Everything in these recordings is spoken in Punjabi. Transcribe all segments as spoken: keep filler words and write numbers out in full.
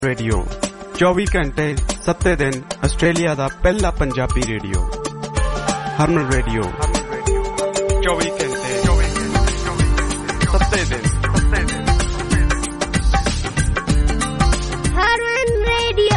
रेडियो चौबीस घंटे सत्ते दिन आस्ट्रेलिया दा पहला पंजाबी रेडियो हरमन रेडियो चौबीस घंटे सत्ते दिन हरमन रेडियो।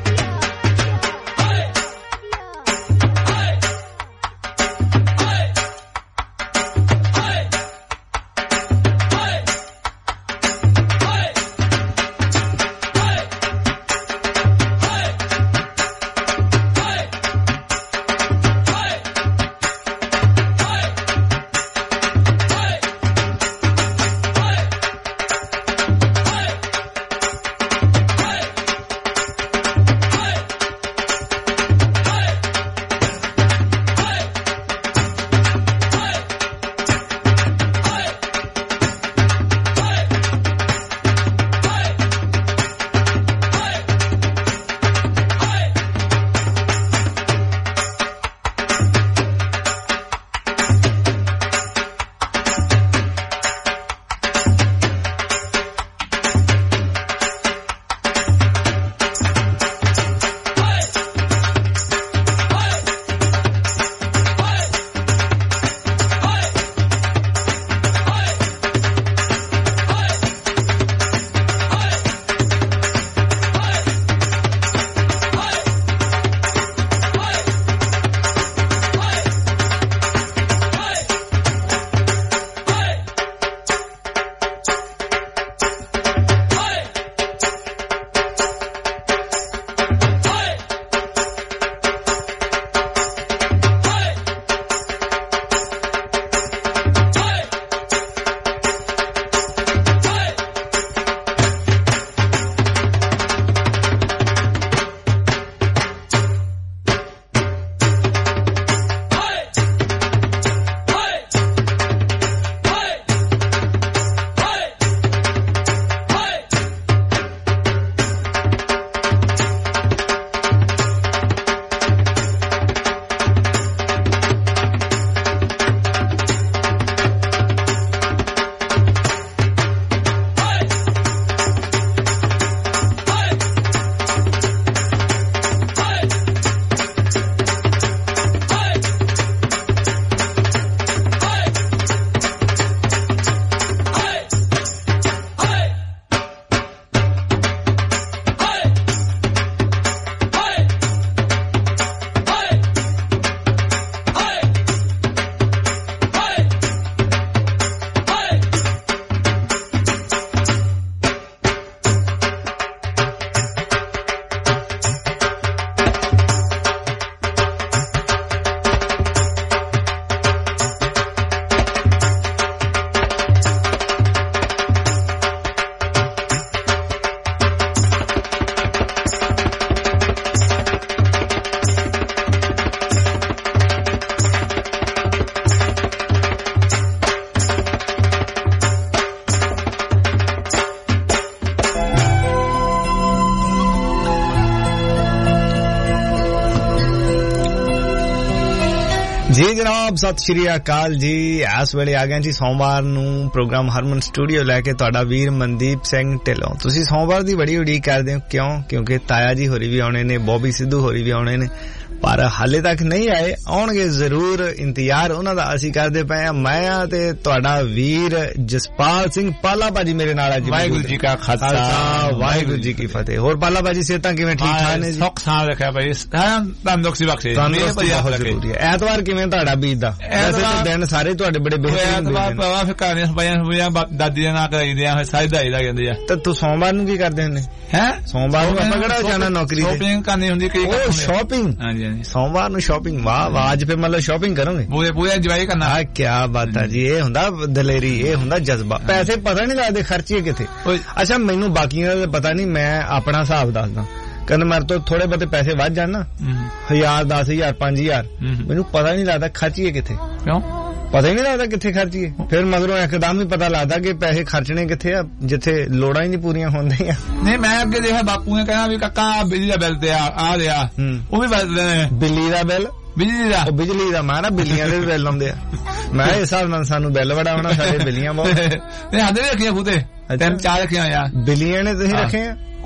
जी जनाब सत श्री अकाल जी। इस वेले आ गए जी सोमवार नूं प्रोग्राम हरमन स्टूडियो लैके तुहाडा वीर मनदीप सिंह ढिल्लों। तुसीं सोमवार दी बड़ी उड़ीक करदे हो, क्यों? क्योंकि ताया जी होरी भी आउणे ने, बॉबी सिद्धू होरी भी आउणे ने, पर हाले तक नहीं आए। आउणगे जरूर, इंतजार उन्हां दा असीं करदे पए आ। मैं ते तुहाडा वीर जसपाल सिंह पाला भाजी मेरे नाल अज। वाहिगुरू जी का खालसा वाहिगुरू जी की फतेह। होर पाला भाजी सेहतां किवें? ठीक ठाक ने जी? सुख सां रखिया भाई, तंदुरुस्ती बख्शे बहुत जरूरी है। ऐतवार किवें तुहाडा बीतदा? वैसे तो दिन सारे तुहाडे बड़े बेहतरीन बीतदे ने। ऐतवार फिर कहानियां सपाइयां दादी दे नाल कराईदे आ, सारी दाई लग जांदी आ। ते तू सोमवार नूं की करदे हुंदे हैं? सोमवार नूं ਆਪਾਂ ਕਿਹੜਾ ਜਾਣਾ ਨੌਕਰੀ ਤੇ? ਸ਼ਾਪਿੰਗ ਕਰਨੀ ਹੁੰਦੀ ਕਈ। ਉਹ ਸ਼ਾਪਿੰਗ? ਹਾਂਜੀ ਹਾਂਜੀ, सोमवार ਨੂੰ ਸ਼ਾਪਿੰਗ। ਵਾਹ ਵਾਹ, ਅੱਜ ਫਿਰ ਮਤਲਬ ਸ਼ਾਪਿੰਗ ਕਰੋਗੇ? ਪੂਰੇ ਪੂਰੇ ਇੰਜੋਏ ਕਰਨਾ। ਆ ਕੀ ਬਾਤ ਹੈ ਜੀ, ਇਹ ਹੁੰਦਾ ਦਲੇਰੀ, ਇਹ ਹੁੰਦਾ ਜਜ਼ਬਾ। ਪੈਸੇ ਪਤਾ ਨਹੀਂ ਲੱਗਦੇ ਖਰਚੀਏ ਕਿੱਥੇ। ਅੱਛਾ ਮੈਨੂੰ ਬਾਕੀਆਂ ਦਾ ਪਤਾ ਨਹੀਂ, ਮੈਂ ਆਪਣਾ ਹਿਸਾਬ ਦੱਸਦਾ। ਕਹਿੰਦਾ ਮੇਰੇ ਤੋਂ ਥੋੜੇ ਬਹੁਤੇ ਪੈਸੇ ਵੱਧ ਜਾਣ ਨਾ, ਹਜ਼ਾਰ ਦਸ ਹਜ਼ਾਰ ਪੰਜ ਹਜ਼ਾਰ, ਮੈਨੂੰ ਪਤਾ ਨਹੀਂ ਲੱਗਦਾ ਖਰਚੀਏ ਕਿੱਥੇ। ਕਿਉਂ? ਪਤਾ ਹੀ ਨਹੀਂ ਲੱਗਦਾ ਕਿੱਥੇ ਖਰਚੀਏ। ਫਿਰ ਮਗਰੋਂ ਇੱਕਦਮ ਹੀ ਪਤਾ ਲੱਗਦਾ ਕਿ ਪੈਸੇ ਖਰਚਣੇ ਕਿੱਥੇ ਆ, ਜਿੱਥੇ ਲੋੜਾਂ ਹੀ ਨਹੀਂ ਪੂਰੀਆਂ ਹੁੰਦੀਆਂ। ਨਹੀਂ ਮੈਂ ਅੱਗੇ ਦੇਖਿਆ ਬਾਪੂ ਨੇ ਕਹਿਣਾ ਵੀ ਕਾਕਾ ਬਿਜਲੀ ਦਾ ਬਿੱਲ ਤੇ ਆ ਆ ਰਿਹਾ, ਉਹ ਵੀ ਵਰਤਦੇ ਨੇ। ਬਿੱਲੀ ਦਾ ਬਿੱਲ? ਬਿਜਲੀ ਦਾ? ਬਿਜਲੀ ਦਾ। ਮੈਂ ਨਾ ਬਿੱਲੀਆਂ ਦੇ ਬਿੱਲ ਆਉਂਦੇ ਆ। ਮੈਂ ਇਸ ਹਿਸਾਬ ਨਾਲ ਸਾਨੂੰ ਬਿੱਲ ਬੜਾ ਆਉਣਾ, ਸਾਡੇ ਬਿੱਲੀਆਂ ਬਹੁਤ। ਨਹੀਂ ਸਾਡੇ ਵੀ ਰੱਖੀਆਂ ਖੁਦੇ, ਤਿੰਨ ਚਾਰ ਰੱਖੀਆਂ ਯਾਰ। ਬਿੱਲੀਆਂ ਨੇ ਤੁਸੀਂ ਰੱਖੇ ਆ?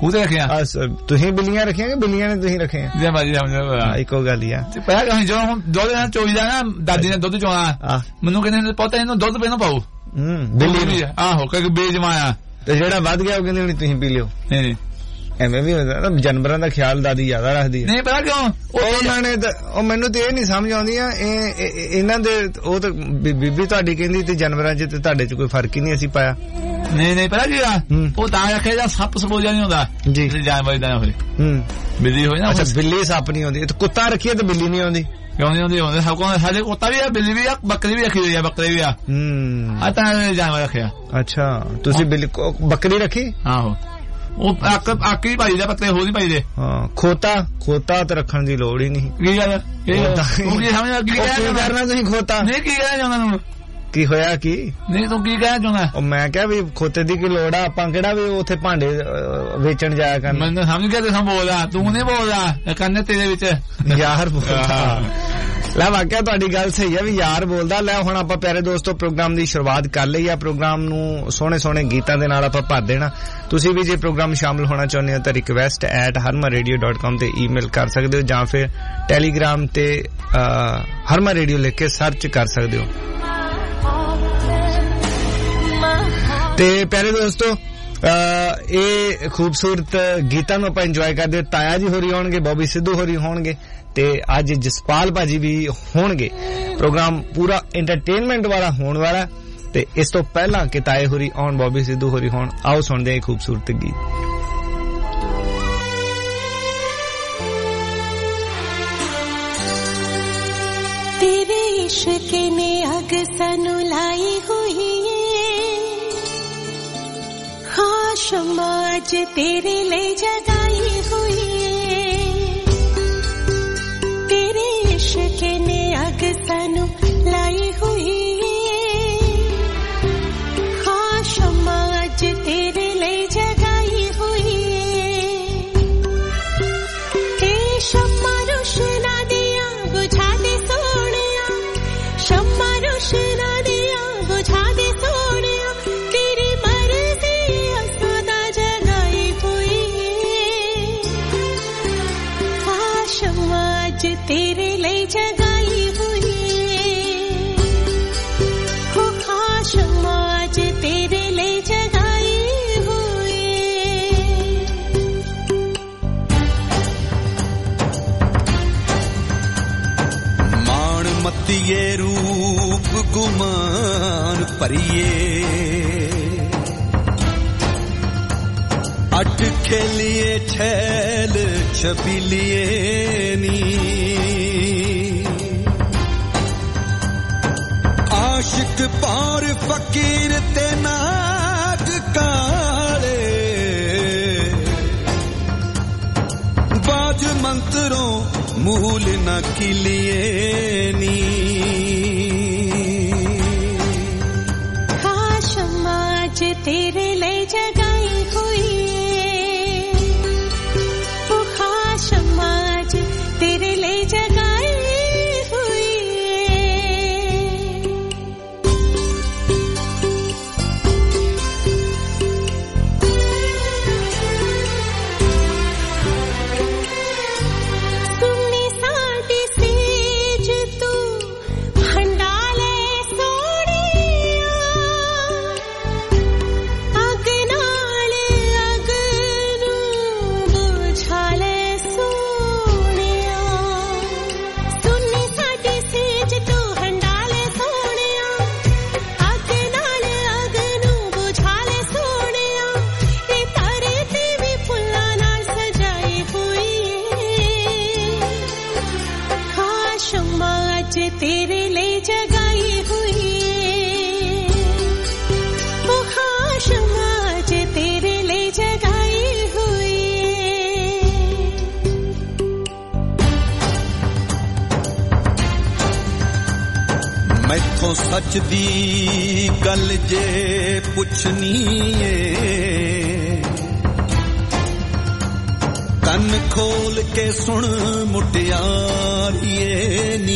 ਖੂਹ ਤੇ ਰੱਖਿਆ ਤੁਸੀਂ ਬਿੱਲੀਆਂ ਰੱਖੀਆਂ ਕਿ ਬਿੱਲੀਆਂ ਨੇ ਤੁਸੀਂ ਰੱਖੇ ਜੇ ਮਰਜੀ ਸਮਝੋ ਇੱਕੋ ਗੱਲ ਹੀ ਆ ਪਹਿਲਾਂ ਕਹੀਂ ਜੋ ਹੁਣ ਦੁੱਧ ਨਾਲ ਚੋਈਦਾ ਨਾ ਦਾਦੀ ਨੇ ਦੁੱਧ ਚੋਣਾ ਮੈਨੂੰ ਕਹਿੰਦੇ ਪਤਾ ਇਹਨੂੰ ਦੁੱਧ ਪਹਿਲਾਂ ਪਾਓ ਹੂੰ ਬਿੱਲੀ ਵੀ ਆਹੋ ਕਿ ਬੇਜਮਾਇਆ ਤੇ ਜਿਹੜਾ ਵੱਧ ਗਿਆ ਉਹ ਕਹਿੰਦੇ ਹੁਣ ਤੁਸੀਂ ਪੀ ਲਿਓ ਨਹੀਂ ਐਵੇਂ ਵੀ ਹੁੰਦਾ ਨਾ ਜਾਨਵਰਾਂ ਦਾ ਖਿਆਲ ਦਾਦੀ ਜ਼ਿਆਦਾ ਰੱਖਦੀ ਹੈ ਨਹੀਂ ਪਤਾ ਕਿਉਂ ਉਹਨਾਂ ਨੇ ਉਹ ਮੈਨੂੰ ਤੇ ਇਹ ਨਹੀਂ ਸਮਝ ਆਉਂਦੀ ਆ ਇਹ ਇਹਨਾਂ ਦੇ ਉਹ ਤਾਂ ਬੀਬੀ ਤੁਹਾਡੀ ਕਹਿੰਦੀ ਤੇ ਜਾਨਵਰਾਂ 'ਚ ਤੇ ਤੁਹਾਡੇ 'ਚ ਕੋਈ ਫਰਕ ਹੀ ਨਹੀਂ ਅਸੀਂ ਪਾਇਆ ਨਹੀਂ ਨਹੀਂ ਪਤਾ ਕੀ ਆ ਉਹ ਤਾਂ ਰੱਖਿਆ ਜਾਂ ਸੱਪ ਸਪੋਜਾ ਨਹੀਂ ਹੁੰਦਾ ਜੀ ਜਾਨਵਰ ਦਾ ਹੋਏ ਹੂੰ ਬਿੱਲੀ ਹੋਏ ਨਾ ਅੱਛਾ ਬਿੱਲੀ ਸੱਪ ਨਹੀਂ ਆਉਂਦੀ ਤੇ ਕੁੱਤਾ ਰੱਖੀਏ ਤੇ ਬਿੱਲੀ ਨਹੀਂ ਆਉਂਦੀ ਕਿਉਂ ਨਹੀਂ ਆਉਂਦੀ ਆਉਂਦੇ ਸਭ ਕੋਲ ਸਾਡੇ ਕੁੱਤਾ ਵੀ ਆ ਬਿੱਲੀ ਵੀ ਆ ਬੱਕਰੀ ਵੀ ਰੱਖੀ ਹੋਈ ਆ ਬੱਕਰੇ ਵੀ ਆ ਹੂੰ ਆ ਤਾਂ ਜਾਨਵਰ ਰੱਖਿਆ ਅੱਛਾ ਤੁਸੀਂ ਬਿੱਲੀ ਬੱਕਰੀ ਰੱਖੀ ਆਹੋ ਉਹ ਅੱਕ ਅੱਕ ਹੀ ਪਾਈ ਦੇ ਪੱਤੇ ਹੋ ਨਹੀਂ ਪਾਈ ਦੇ ਹਾਂ ਖੋਤਾ ਖੋਤਾ ਤੇ ਰੱਖਣ ਦੀ ਲੋੜ ਹੀ ਨਹੀਂ ਕੀ ਗੱਲ ਉਹ ਕੀ ਸਮਝ ਕੀ ਕਰਨਾ ਤੁਸੀਂ ਖੋਤਾ ਨਹੀਂ ਕੀ ਕਹਿਣਾ ਚਾਹੁੰਦਾ ਨੂੰ ਕੀ ਹੋਇਆ ਕੀ ਨਹੀਂ ਤੂੰ ਕੀ ਕਹਿਣਾ ਚਾਹੁੰਦਾ ਉਹ ਮੈਂ ਕਿਹਾ ਵੀ ਖੋਤੇ ਦੀ ਕੀ ਲੋੜ ਆ ਆਪਾਂ ਕਿਹੜਾ ਵੀ ਉੱਥੇ ਭਾਂਡੇ ਵੇਚਣ ਜਾਇਆ ਕਰਨਾ ਮੈਨੂੰ ਸਮਝ ਗਿਆ ਤੂੰ ਬੋਲਦਾ ਤੂੰ ਨਹੀਂ ਬੋਲਦਾ ਕੰਨੇ ਤੇਰੇ ਵਿੱਚ ਯਾਰ ਬੋਲਦਾ ਲੈ ਵਾਕਿਆ ਤੁਹਾਡੀ ਗੱਲ ਸਹੀ ਹੈ ਵੀ ਯਾਰ ਬੋਲਦਾ ਲੈ ਹੁਣ ਆਪਾਂ ਪਿਆਰੇ ਦੋਸਤੋ ਪ੍ਰੋਗਰਾਮ ਦੀ ਸ਼ੁਰੂਆਤ ਕਰ ਲਈ ਆ ਪ੍ਰੋਗਰਾਮ ਨੂੰ ਸੋਹਣੇ ਸੋਹਣੇ ਗੀਤਾਂ ਦੇ ਨਾਲ ਆਪਾਂ ਭਰ ਦੇਣਾ ਤੁਸੀਂ ਵੀ ਜੇ ਪ੍ਰੋਗਰਾਮ ਸ਼ਾਮਲ ਹੋਣਾ ਚਾਹੁੰਦੇ ਹੋ ਤਾਂ request at Harman radio dot com ਤੇ ਈਮੇਲ ਕਰ ਸਕਦੇ ਹੋ ਜਾਂ ਫਿਰ ਟੈਲੀਗ੍ਰਾਮ ਤੇ ਹਰਮਾ ਰੇਡੀਓ ਲਿਖ ਕੇ ਸਰਚ ਕਰ ਸਕਦੇ ਹੋ ਤੇ ਪਿਆਰੇ ਦੋਸਤੋ ਇਹ ਖੂਬਸੂਰਤ ਗੀਤਾਂ ਨੂੰ ਆਪਾਂ ਇੰਜੋਏ ਕਰਦੇ ਹਾਂ ਤਾਇਆ ਜੀ ਹੋਰੀ ਹੋਣਗੇ ਬੌਬੀ ਸਿੱਧੂ ਹੋਰੀ ਹੋਣਗੇ ਤੇ ਅੱਜ ਜਸਪਾਲ ਭਾਜੀ ਵੀ ਹੋਣਗੇ ਪ੍ਰੋਗਰਾਮ ਪੂਰਾ ਐਂਟਰਟੇਨਮੈਂਟ ਵਾਲਾ ਹੋਣ ਵਾਲਾ ਤੇ ਇਸ ਤੋਂ ਪਹਿਲਾਂ ਕਿ ਤਾਏ ਹੋਰੀ ਆਉਣ ਬੌਬੀ ਸਿੱਧੂ ਹੋਰੀ ਹੋਣ ਆਓ ਸੁਣਦੇ ਹਾਂ ਖੂਬਸੂਰਤ ਗੀਤ तेरे इश्क ने अग सानू लाई हुई खाश माज तेरे ले जगाई हुई तेरे इश्क ने अग सानू लाई हुई खाश माज तेरे ले जगाई हुई ते शम्मा रोशना दिया बुझा दे शम्मा रोशना दिया बुझा दे सोनिया तेरी मर्जी असदा जगाई हुई खाश आज तेरे ले जगाई हुई हो खाश आज तेरे ले जगाई हुई मान मतिये रूप गुमान परिए अट खेलिए ठैल छबिलिए नी आशिक पार फकीर ते नाग काले बाज मंत्रों मूल न किलिए नी खाश आज तेरे ले जगाई हुई वो खाश आज तेरे ले जगाई हुई सुनी साडी सेज तू हंडाले सोनिया अग नाल अग नू बुझाले सोनिया सुनी साडी सेज तू हंडाले सोनिया अग नाल अग नू बुझाले सोनिया ए तारे ते भी फुल्लां नाल सजाई हुई खाश आज तेरे ले जगाई हुई वो खाश आज तेरे ले जगाई हुई मैथों सच दी गल जे पुछनी है कन खोल के सुन मुटियारिए नी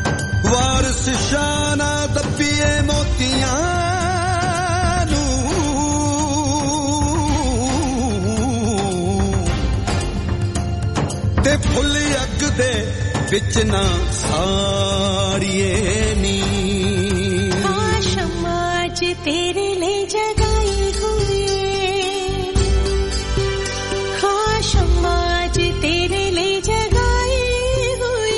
वारस शाना दबिए मोतियां नू फुल अग दे विच ना साड़िए नी समाज तेरे ले जगाई हुई हाँ समाज तेरे ले जगाई हुई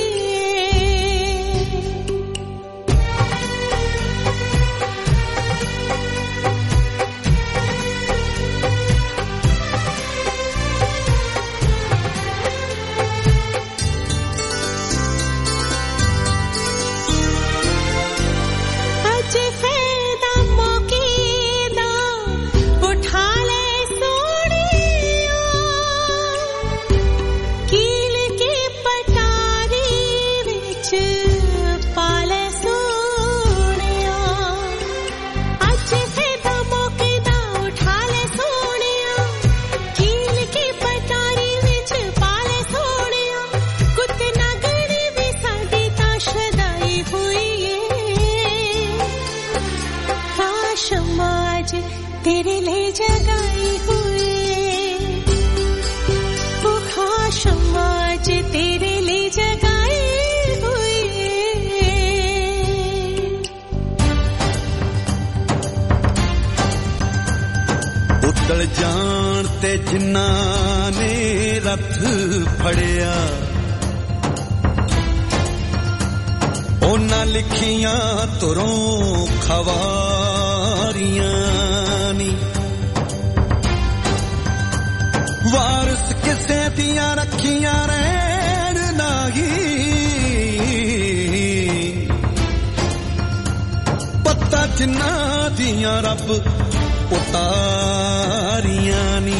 तेरे ले जगाई हुई वो खास समाज तेरे ले जगाई हुई उतल जान ते जिन्ना ने रथ फड़िया ओना लिखियां तुरों खवारियां वारस किसे दियां रखियां रहन नाही पत्ता जिन्ना दियां रब उतारियां नी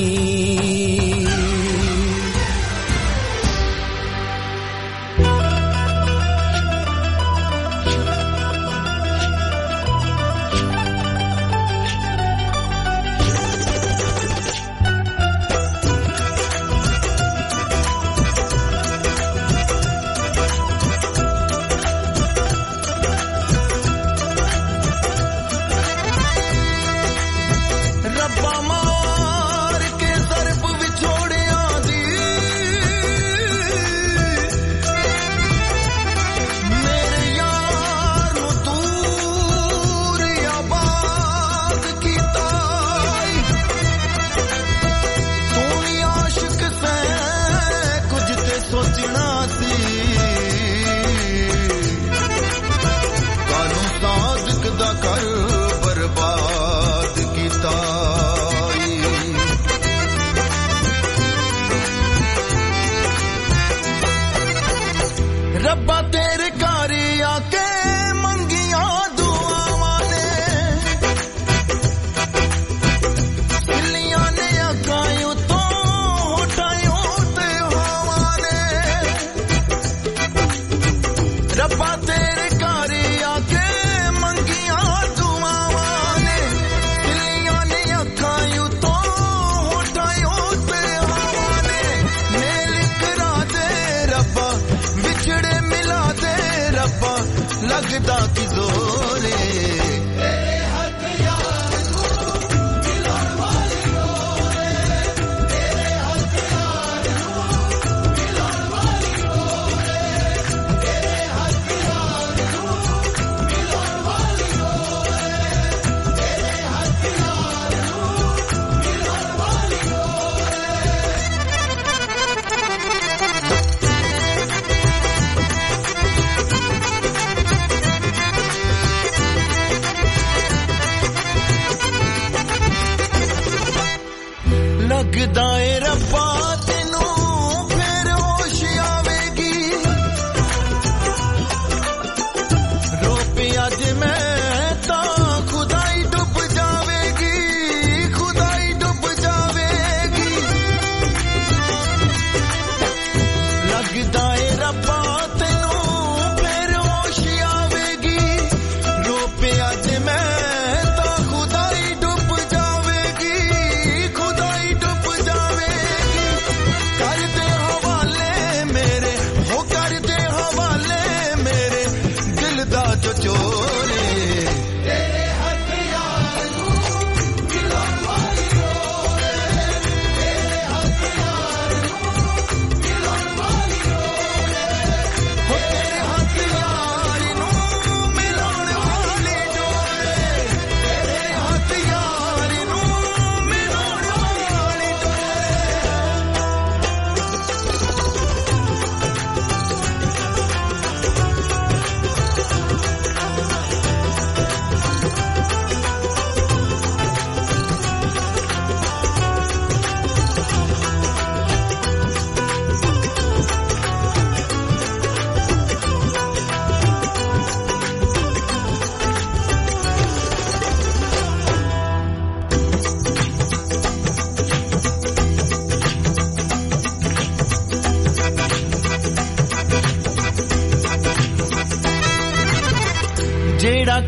लगदा की जोरे तेरे हाथ यार को मिलन वाली होए तेरे हाथ यार को मिलन वाली होए तेरे हाथ यार को मिलन वाली होए तेरे हाथ यार को मिलन वाली लगदा ए रब्बा तेनू फिर होश आवेगी रोपी अज मैं तां खुदाई डुब जावेगी खुदाई डुब जावेगी लगदा ए रब्बा तेनू फिर होश आवेगी रोपी अज मैं तां खुदाई डुब जावेगी खुदाई डुब जावेगी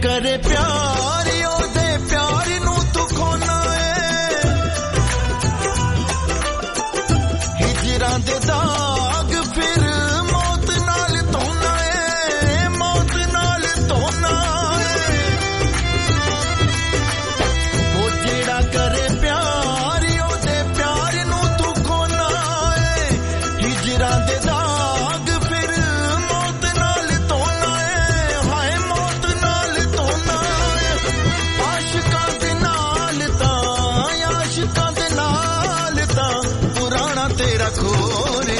करे प्यार ओदे प्यार नू तू खोना है हिजरां दे दाग फिर मौत नाल धोना है मौत नाल धोना है ओ जेड़ा करे प्यार ओदे प्यार नू तू खोना है हिजरां दे दाग फिर मौत नाल धोना है हाय मौत नाल धोना है आशिकां दे नाल तां आशिकां दे नाल तां पुराना तेरा खोरे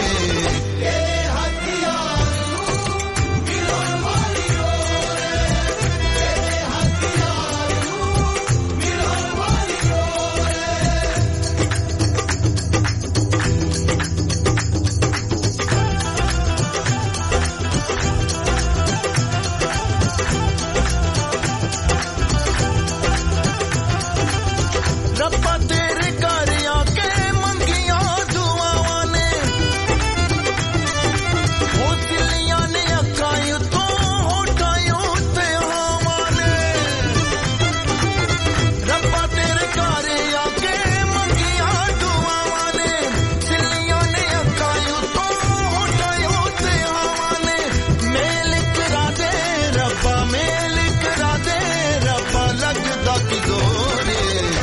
रब्बा तेरे घर आके मंगियां दुआवां ने ओ दिलियां ने अक्खां उत्तों होठां उत्ते हवां ने रब्बा तेरे घर आके मंगियां दुआवां ने दिलियां ने अक्खां उत्तों होठां उत्ते हवां ने मेल करा दे रब्बा मेल करा दे रब्बा लगदा कि गोरे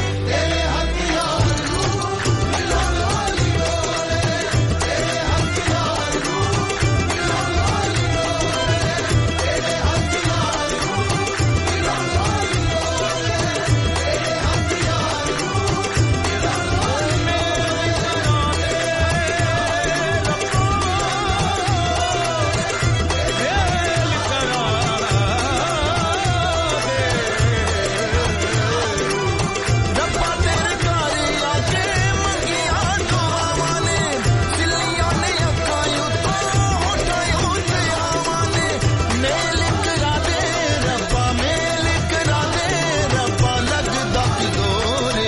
रब्बा तेरे घर आके मंगियां दुआवां ने दिलियां ने अक्खां उत्तों होठां उत्ते हवां ने मेल करा दे रब्बा मेल करा दे रब्बा लगदा कि गोरे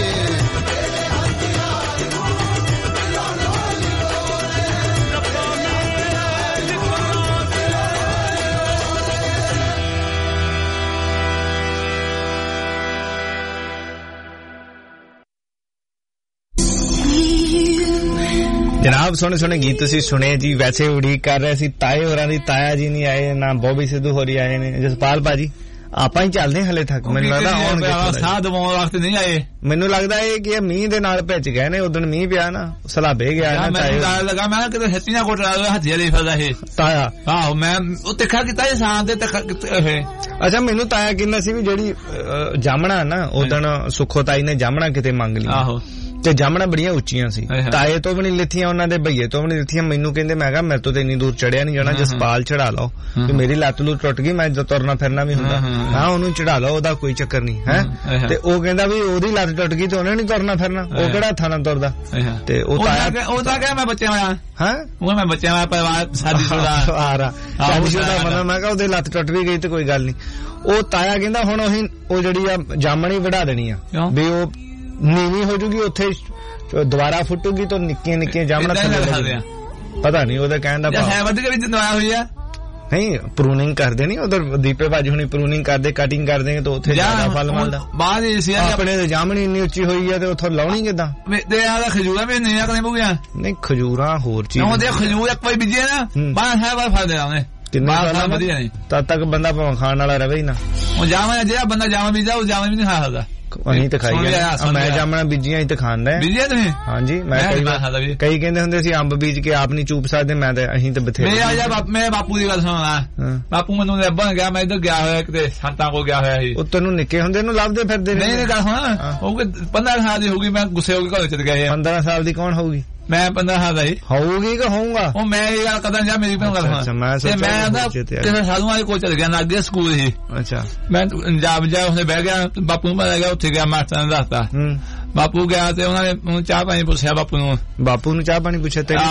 जनाब सोने सोने गीत तुसी सुने जी वैसे उड़ीक कर रहे सी ताए होरां दी ताया जी नहीं आए ना बॉबी सिद्धू होरी आए ने जसपाल भाजी ਆਪਾਂ ਹੀ ਚੱਲਦੇ ਹਲੇ ਤੱਕ ਮੈਨੂੰ ਲੱਗਦਾ ਆਉਣਗੇ ਸਾਹ ਦਵਾਉਣ ਵਾਸਤੇ ਨਹੀਂ ਆਏ ਮੈਨੂੰ ਲੱਗਦਾ ਇਹ ਕਿ ਮੀਂਹ ਦੇ ਨਾਲ ਭਿੱਜ ਗਏ ਨੇ ਉਦੋਂ ਮੀਂਹ ਪਿਆ ਨਾ ਸਲਾਬੇ ਗਿਆ ਨਾ ਮੈਨੂੰ ਤਾਂ ਲੱਗਾ ਮੈਂ ਕਿਤੇ ਹੱਤੀ ਨਾ ਕੋਟ ਲਾ ਹੱਥੀ ਵਾਲੀ ਫਸਦਾ ਇਹ ਤਾਇਆ ਆਹੋ ਮੈਂ ਉਹ ਤਿੱਖਾ ਕੀਤਾ ਇਹ ਸਾਹ ਤੇ ਤਿੱਖਾ ਇਹ ਅੱਛਾ ਮੈਨੂੰ ਤਾਇਆ ਕਹਿੰਦਾ ਸੀ ਵੀ ਜਿਹੜੀ ਜਾਮਣਾ ਨਾ ਉਦੋਂ ਸੁੱਖੋ ਤਾਈ ਨੇ ਜਾਮਣਾ ਕਿਤੇ ਮੰਗ ਲਈ ਆਹੋ ਤੇ ਜਾਮਣਾ ਬੜੀਆਂ ਉੱਚੀਆਂ ਸੀ ਤਾਏ ਤੋਂ ਵੀ ਨਹੀਂ ਲਿੱਥੀਆਂ ਉਹਨਾਂ ਦੇ ਭਈਏ ਤੋਂ ਵੀ ਨਹੀਂ ਲਿੱਥੀਆਂ ਮੈਨੂੰ ਕਹਿੰਦੇ ਮੈਂ ਕਿਹਾ ਮੇਰੇ ਤੋਂ ਤੇ ਇੰਨੀ ਦੂਰ ਚੜਿਆ ਨਹੀਂ ਜਾਣਾ ਜਸਪਾਲ ਚੜਾ ਲਓ ਕਿ ਮੇਰੀ ਲੱਤ ਲੂ ਟੁੱਟ ਗਈ ਮੈਂ ਜਦੋਂ ਤੁਰਨਾ ਫਿਰਨਾ ਵੀ ਹੁੰਦਾ ਹਾਂ ਉਹਨੂੰ ਚੜਾ ਲਓ ਉਹਦਾ ਕੋਈ ਚੱਕਰ ਨਹੀਂ ਹੈ ਤੇ ਉਹ ਕਹਿੰਦਾ ਵੀ ਉਹਦੀ ਲੱਤ ਟੁੱਟ ਗਈ ਤੇ ਉਹਨੇ ਨਹੀਂ ਤੁਰਨਾ ਫਿਰਨਾ ਉਹ ਕਿਹੜਾ ਹੱਥਾਂ ਨਾਲ ਤੁਰਦਾ ਤੇ ਉਹ ਤਾਇਆ ਉਹ ਤਾਂ ਕਹਿੰਦਾ ਮੈਂ ਬੱਚਿਆਂ ਵਾਲਾ ਹਾਂ ਉਹ ਮੈਂ ਬੱਚਿਆਂ ਵਾਲਾ ਪਰਿਵਾਰ ਸ਼ਾਦੀशुदा ਆਰਾ ਸ਼ਾਦੀशुदा ਬੰਦਾ ਮੈਂ ਕਿਹਾ ਉਹਦੇ ਲੱਤ ਟੁੱਟ ਵੀ ਗਈ ਤੇ ਕੋਈ ਗੱਲ ਨਹੀਂ ਉਹ ਤਾਇਆ ਕਹਿੰਦਾ ਹੁਣ ਉਹੀ ਉਹ ਜਿਹੜੀ ਆ ਜਾਮਣੀ ਵੜਾ ਦੇਣੀ ਆ ਵੀ ਉਹ ਨੀਵੀਂ ਹੋ ਜੂਗੀ ਉੱਥੇ ਦੁਬਾਰਾ ਫੁੱਟੂਗੀ ਤਾਂ ਨਿੱਕੀਆਂ ਨਿੱਕੀਆਂ ਜਾਮਣਾ ਥੱਲੇ ਪਤਾ ਨਹੀਂ ਉਹਦਾ ਕਹਿਣ ਦਾ ਹੈ ਵੱਧ ਕੇ ਵਿੱਚ ਦਵਾਇਆ ਹੋਈ ਆ ਨਹੀਂ ਪ੍ਰੂਨਿੰਗ ਕਰਦੇ ਨਹੀਂ ਉਧਰ ਦੀਪੇ ਬਾਜੀ ਹੁਣੀ ਪ੍ਰੂਨਿੰਗ ਕਰਦੇ ਕਟਿੰਗ ਕਰਦੇ ਤਾਂ ਉੱਥੇ ਜ਼ਿਆਦਾ ਫਲ ਮਿਲਦਾ ਬਾਅਦ ਇਸ ਆਪਣੇ ਤੇ ਜਾਮਣੀ ਇੰਨੀ ਉੱਚੀ ਹੋਈ ਆ ਤੇ ਉੱਥੋਂ ਲਾਉਣੀ ਕਿੱਦਾਂ ਤੇ ਆਦਾ ਖਜੂਰਾ ਵੀ ਨਹੀਂ ਕਰਨੇ ਪਊਗਾ ਨਹੀਂ ਖਜੂਰਾ ਹੋਰ ਚੀਜ਼ ਉਹਦੇ ਖਜੂਰ ਇੱਕ ਵਾਰ ਬੀਜੇ ਨਾ ਬਾਅਦ ਹੈ ਵਾਰ ਫਲ ਦੇ ਆਉਣੇ ਕਿੰਨੇ ਸਾਲਾਂ ਵਧੀਆ ਨਹੀਂ ਤਦ ਤੱਕ ਬੰਦਾ ਭਾਵੇਂ ਖਾਣ ਵਾਲਾ ਰਵੇ ਹੀ ਨਾ ਉਹ ਜਾਵਾਂ ਜਿਹੜਾ ਬੰਦਾ ਜਾਵਾਂ ਬੀਜਦਾ ਉਹ ਜਾਵਾਂ ਵੀ ਨਹੀਂ ਖਾ ਸਕਦਾ ਅਸੀਂ ਤਾਂ ਖਾਈ ਜਾਂਦੇ ਮੈਂ ਜਾਮਣਾ ਬੀਜੀਆਂ ਹੀ ਤਾਂ ਖਾਂਦਾ ਬੀਜੀਆਂ ਤੁਸੀਂ ਹਾਂਜੀ ਮੈਂ ਕਈ ਕਈ ਕਹਿੰਦੇ ਹੁੰਦੇ ਸੀ ਅੰਬ ਬੀਜ ਕੇ ਆਪ ਨਹੀਂ ਚੂਪ ਸਕਦੇ ਮੈਂ ਤਾਂ ਅਸੀਂ ਤਾਂ ਬਥੇਰੇ ਮੈਂ ਆ ਮੈਂ ਬਾਪੂ ਦੀ ਗੱਲ ਸੁਣਦਾ ਬਾਪੂ ਮੈਨੂੰ ਲੱਭਣ ਗਿਆ ਮੈਂ ਇੱਧਰ ਗਿਆ ਹੋਇਆ ਕਿਤੇ ਸੰਤਾਂ ਕੋਲ ਗਿਆ ਹੋਇਆ ਸੀ ਉਹ ਤੈਨੂੰ ਨਿੱਕੇ ਹੁੰਦੇ ਨੂੰ ਲੱਭਦੇ ਫਿਰਦੇ ਨਹੀਂ ਨਹੀਂ ਗੱਲ ਸੁਣ ਉਹ ਪੰਦਰਾਂ ਸਾਲ ਦੀ ਹੋ ਗਈ ਮੈਂ ਗੁੱਸੇ ਹੋ ਕੇ ਘਰ ਚਲ ਗਿਆ ਪੰਦਰਾਂ ਸਾਲ ਦੀ ਕੌਣ ਹੋਊਗੀ ਮੈਂ ਪੰਦਰਾਂ ਸਾਲ ਦਾ ਹੀ ਹੋਊਗੀ ਕਿ ਹੋਊਗਾ ਉਹ ਮੈਂ ਇਹ ਗੱਲ ਕਦਾਂ ਜਾ ਮੇਰੀ ਭੈਣ ਗੱਲ ਸੁਣ ਤੇ ਮੈਂ ਆਂਦਾ ਕਿਸੇ ਸਾਧੂ ਵਾਲੇ ਕੋਲ ਚਲ ਗਿਆ ਨਾ ਅੱਗੇ ਸਕੂਲ ਸੀ ਅੱਛਾ ਮੈਂ ਪੰਜਾਬ ਜਾ ਉੱਥੇ ਬਹਿ ਗਿਆ ਬਾਪੂ ਨੂੰ ਪਤਾ ਗਿਆ ਉੱਥੇ ਗਿਆ ਮਾਸਟਰ ਨੇ ਦੱਸਤਾ ਬਾਪੂ ਗਿਆ ਤੇ ਉਹਨਾਂ ਨੇ ਚਾਹ ਪਾਣੀ ਪੁੱਛਿਆ ਬਾਪੂ ਨੂੰ ਬਾਪੂ ਨੂੰ ਚਾਹ ਪਾਣੀ ਪੁੱਛਿਆ ਤੇ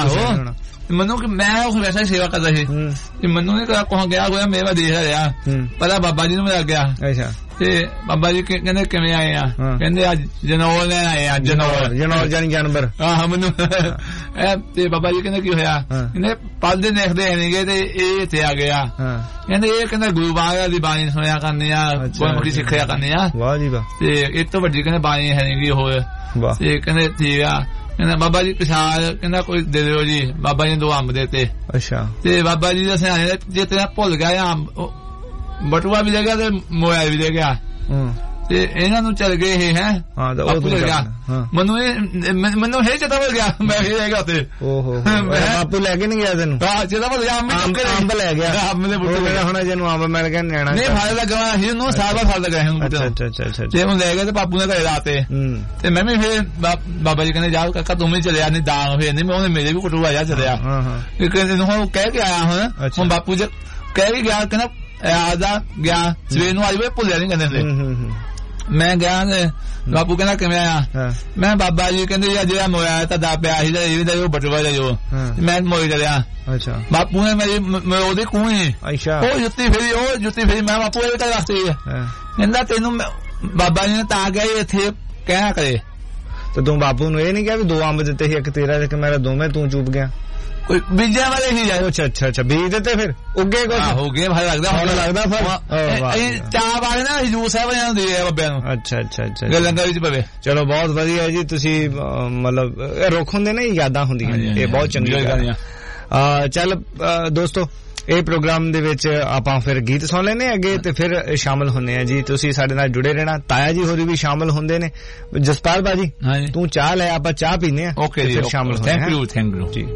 ਮੈਨੂੰ ਕਿ ਮੈਂ ਉਹ ਵੈਸੇ ਸੇਵਾ ਕਰਦਾ ਸੀ ਤੇ ਮੈਨੂੰ ਨਹੀਂ ਕਹਾ ਕੋਹ ਗਿਆ ਹੋਇਆ ਮੇਰਾ ਦੇਖ ਰਿਹਾ ਪਹਿਲਾਂ ਬਾਬਾ ਜੀ ਨੂੰ ਮਿਲ ਗਿਆ ਅੱਛਾ ਤੇ ਬਾਬਾ ਜੀ ਕਹਿੰਦੇ ਕਿਵੇਂ ਆਏ ਆ ਕਹਿੰਦੇ ਅੱਜ ਜਨੌਰ ਲੈਣ ਆਏ ਆ ਜਨੌਰ ਜਨੌਰ ਜਾਨੀ ਜਾਨਵਰ ਆਹ ਮੈਨੂੰ ਤੇ ਬਾਬਾ ਜੀ ਕਹਿੰਦੇ ਕੀ ਹੋਇਆ ਕਹਿੰਦੇ ਪਲਦੇ ਦੇਖਦੇ ਨਹੀਂਗੇ ਤੇ ਇਹ ਇੱਥੇ ਆ ਗਿਆ ਕਹਿੰਦੇ ਇਹ ਕਹਿੰਦਾ ਗੁਰੂ ਬਾਣੀ ਦੀ ਬਾਣੀ ਸੁਣਿਆ ਕਰਨੀ ਆ ਗੁਰਮੁਖੀ ਸਿੱਖਿਆ ਕਰਨੀ ਆ ਵਾਹ ਜੀ ਵਾਹ ਤੇ ਇਹ ਤੋਂ ਵੱਡੀ ਕਹਿੰਦੇ ਬਾਣੀ ਹੈ ਨਹੀਂਗੀ ਹੋਰ ਤੇ ਕਹਿੰਦੇ ਠੀਕ ਆ ਕਹਿੰਦਾ ਬਾਬਾ ਜੀ ਪਿਛਾੜ ਕਹਿੰਦਾ ਕੋਈ ਦੇ ਦਿਓ ਜੀ ਬਾਬਾ ਜੀ ਦੋ ਅੰਬ ਦੇਤੇ ਅੱਛਾ ਤੇ ਬਾਬਾ ਜੀ ਦਾ ਸਿਆਣੇ ਜੇ ਤੇਰਾ ਭੁੱਲ ਗਿਆ ਅੰਬ ਬਟੂਆ ਵੀ ਦੇ ਗਿਆ ਤੇ ਮੋਇਆ ਵੀ ਦੇ ਗਿਆ ਤੇ ਇਹਨਾਂ ਨੂੰ ਚੱਲ ਗਏ ਇਹ ਹੈ ਹਾਂ ਤਾਂ ਉਹ ਭੁੱਲ ਗਿਆ ਮੈਨੂੰ ਇਹ ਮੈਨੂੰ ਇਹ ਚੇਤਾ ਭੁੱਲ ਗਿਆ ਮੈਂ ਇਹ ਰਹਿ ਗਿਆ ਤੇ ਓਹੋ ਬਾਪੂ ਲੈ ਕੇ ਨਹੀਂ ਗਿਆ ਤੈਨੂੰ ਹਾਂ ਚੇਤਾ ਭੁੱਲ ਗਿਆ ਅੰਬ ਲੈ ਗਿਆ ਅੰਬ ਦੇ ਬੂਟੇ ਜਿਹੜਾ ਹੁਣ ਜਿਹਨੂੰ ਅੰਬ ਮਿਲ ਗਿਆ ਨਿਆਣਾ ਨਹੀਂ ਫਲ ਲੱਗਾ ਸੀ ਉਹਨੂੰ ਸਾਰਾ ਫਲ ਲੱਗਾ ਸੀ ਅੱਛਾ ਅੱਛਾ ਅੱਛਾ ਤੇ ਉਹ ਲੈ ਗਿਆ ਤੇ ਬਾਪੂ ਨੇ ਘਰੇ ਰਾਤੇ ਤੇ ਮੈਂ ਵੀ ਫਿਰ ਬਾਬਾ ਜੀ ਕਹਿੰਦੇ ਜਾ ਕਾਕਾ ਤੂੰ ਵੀ ਚਲਿਆ ਨਹੀਂ ਦਾਗ ਫੇਰ ਨਹੀਂ ਮੈਂ ਉਹਨੇ ਮੇਰੇ ਵੀ ਕਟੂਆ ਜਾ ਚਲਿਆ ਹਾਂ ਹਾਂ ਕਹਿੰਦੇ ਹੁਣ ਕਹਿ ਕੇ ਆਇਆ ਹੁਣ ਹੁਣ ਬਾਪੂ ਜੀ ਕਹਿ ਕੇ ਗਿਆ ਕਹਿੰਦਾ ਆਦਾ ਗਿਆ ਸਵੇਰ ਨੂੰ ਆਜੇ ਭੁੱਲਿਆ ਨਹੀਂ ਕਹਿੰਦੇ ਮੈਂ ਗਿਆ ਬਾਪੂ ਕਹਿੰਦਾ ਕਿਵੇਂ ਆਇਆ ਮੈਂ ਬਾਬਾ ਜੀ ਕਹਿੰਦੇ ਜਿਹੜਾ ਮੋਇਆ ਤਾਂ ਦਾ ਪਿਆ ਸੀ ਇਹ ਵੀ ਉਹ ਬਟੂਆ ਜੋ ਮੈਂ ਮੋਈ ਚਲਿਆ ਅੱਛਾ ਬਾਪੂ ਨੇ ਮੇਰੀ ਉਹਦੇ ਕੂਹੀ ਅੱਛਾ ਉਹ ਜੁੱਤੀ ਫੇਰੀ ਉਹ ਜੁੱਤੀ ਫੇਰੀ ਮੈਂ ਬਾਪੂ ਇਹ ਤਾਂ ਵਾਸਤੇ ਕਹਿੰਦਾ ਤੈਨੂੰ ਬਾਬਾ ਜੀ ਨੇ ਤਾਂ ਗਿਆ ਇੱਥੇ ਕਹਿਣਾ ਕਰੇ ਤੇ ਤੂੰ ਬਾਪੂ ਨੂੰ ਇਹ ਨਹੀਂ ਕਿਹਾ ਵੀ ਦੋ ਅੰਬ ਦਿੱਤੇ ਸੀ ਇੱਕ ਤੇਰਾ ਇੱਕ ਮੇਰਾ ਦੋਵੇਂ ਤੂੰ ਚੁੱਪ ਗਿਆ ਕੋਈ ਬੀਜਾਂ ਵਾਲੇ ਹੀ ਜਾਏ ਅੱਛਾ ਅੱਛਾ ਅੱਛਾ ਬੀਜ ਦਿੱਤੇ ਫਿਰ ਉੱਗੇ ਕੁਝ ਹੋ ਗਏ ਭਾਈ ਲੱਗਦਾ ਹੁਣ ਲੱਗਦਾ ਫਿਰ ਚਾਹ ਵਾਲੇ ਨਾ ਜੂਸ ਹੈ ਬਣਾਉਂਦੇ ਆ ਬੱਬਿਆਂ ਨੂੰ ਅੱਛਾ ਅੱਛਾ ਅੱਛਾ ਲੰਗਰ ਵਿੱਚ ਪਵੇ ਚਲੋ ਬਹੁਤ ਵਧੀਆ ਜੀ ਤੁਸੀਂ ਮਤਲਬ ਰੁੱਖ ਹੁੰਦੇ ਨੇ ਯਾਦਾਂ ਹੁੰਦੀਆਂ ਇਹ ਬਹੁਤ ਚੰਗੀ ਗੱਲ ਆ ਚੱਲ ਦੋਸਤੋ ਇਹ ਪ੍ਰੋਗਰਾਮ ਦੇ ਵਿੱਚ ਆਪਾਂ ਫਿਰ ਗੀਤ ਸੁਣ ਲੈਨੇ ਅੱਗੇ ਤੇ ਫਿਰ ਸ਼ਾਮਲ ਹੁੰਨੇ ਆ ਜੀ ਤੁਸੀਂ ਸਾਡੇ ਨਾਲ ਜੁੜੇ ਰਹਿਣਾ ਤਾਇਆ ਜੀ ਹੋਰੀ ਵੀ ਸ਼ਾਮਲ ਹੁੰਦੇ ਨੇ ਜਸਪਾਲ ਬਾਜੀ ਤੂੰ ਚਾਹ ਲੈ ਆਪਾਂ ਚਾਹ ਪੀਨੇ ਆ ਓਕੇ ਜੀ ਸ਼ਾਮਲ ਹੁੰਦੇ ਥੈਂਕ ਯੂ ਥੈਂਕ ਯੂ ਜੀ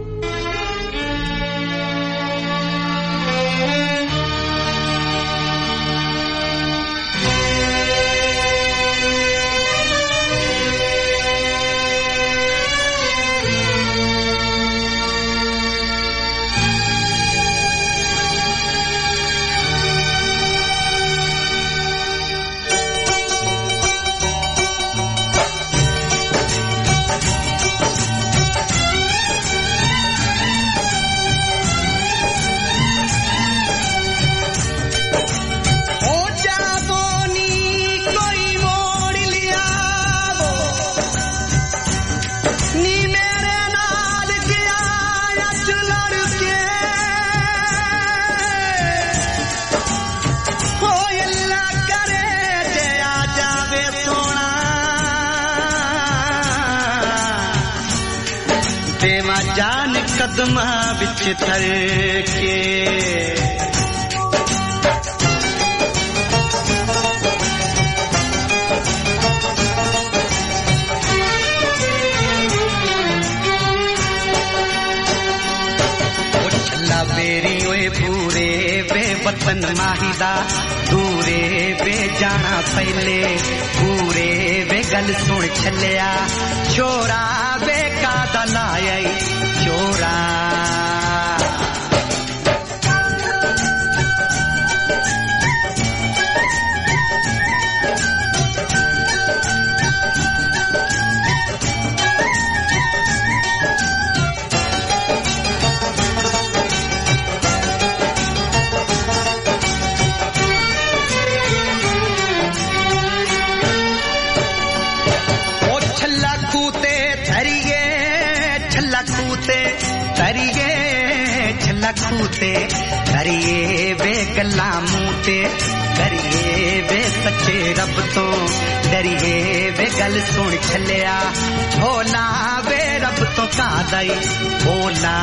कदमा बिच थर के छला बेरी ओए पूरे वे वतन माहिदा दूरे वे जाना पहले पूरे वे गल सुन छलिया छोरा वे का दलाया छोरा खूते करिए वे गल्ला मूते करिए वे सच्चे रब तो डरिए वे गल सुन छलिया भोला वे रब तो का दई भोला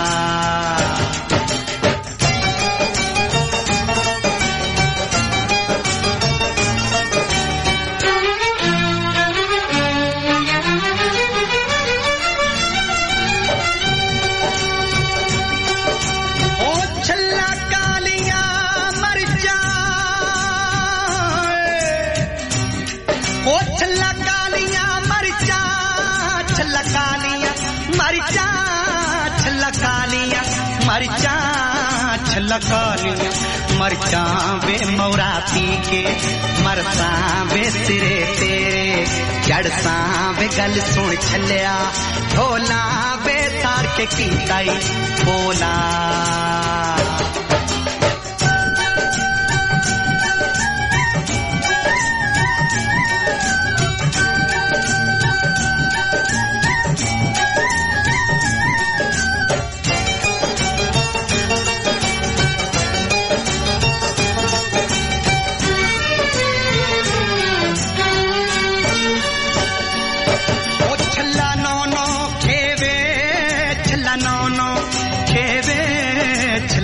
मरचा छलकालियां मरचा वे मौरा पी के मरसा वे सिरे तेरे जड़सा वे गल सुन छलिया भोला वे तार के कीताई बोला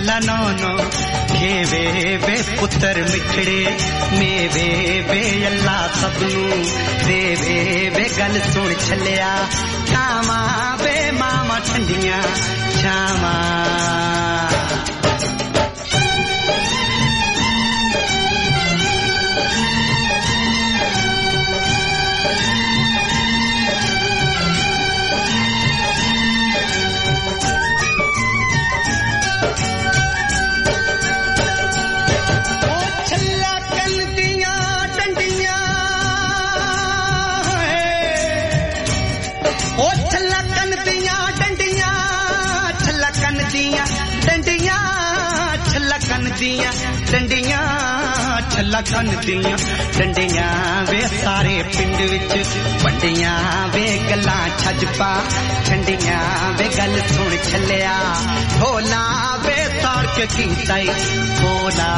ला नौ नौ खेवे वे पुत्र मिठड़े मेवे वे अल्लाह सबनू देवे वे गल सुन छलिया छावा वे मामा ठंडियां छावा दियां डंडियां छल्ला कन दियां डंडियां वे सारे पिंड विच वंडियां वे गल्लां छज पा ठंडियां वे गल सुन छलिया भोला वे तारक कीता भोला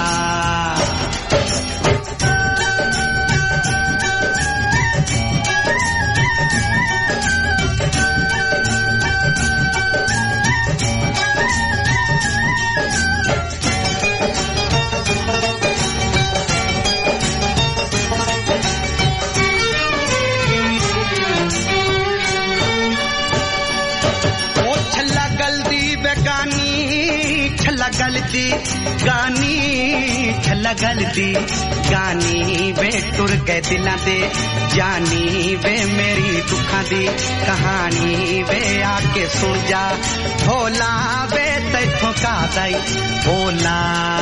गलती गानी छला गलती गानी वे टुर गए दिलां दे जानी वे मेरी दुखां दी कहानी वे आके सुन जा भोला वे तैथों का दई भोला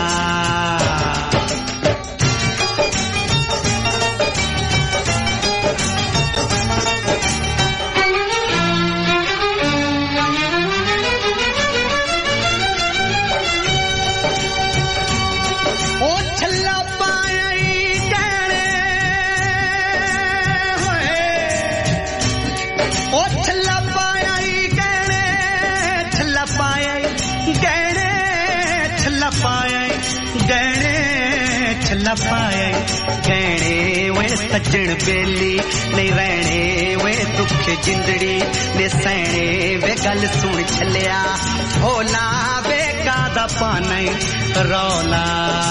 पाए कहने वे सज्जन बेली नहीं रहने वे दुख जिंदड़ी ने सहने वे गल सुन छलिया भोला वे कादा पाने रौला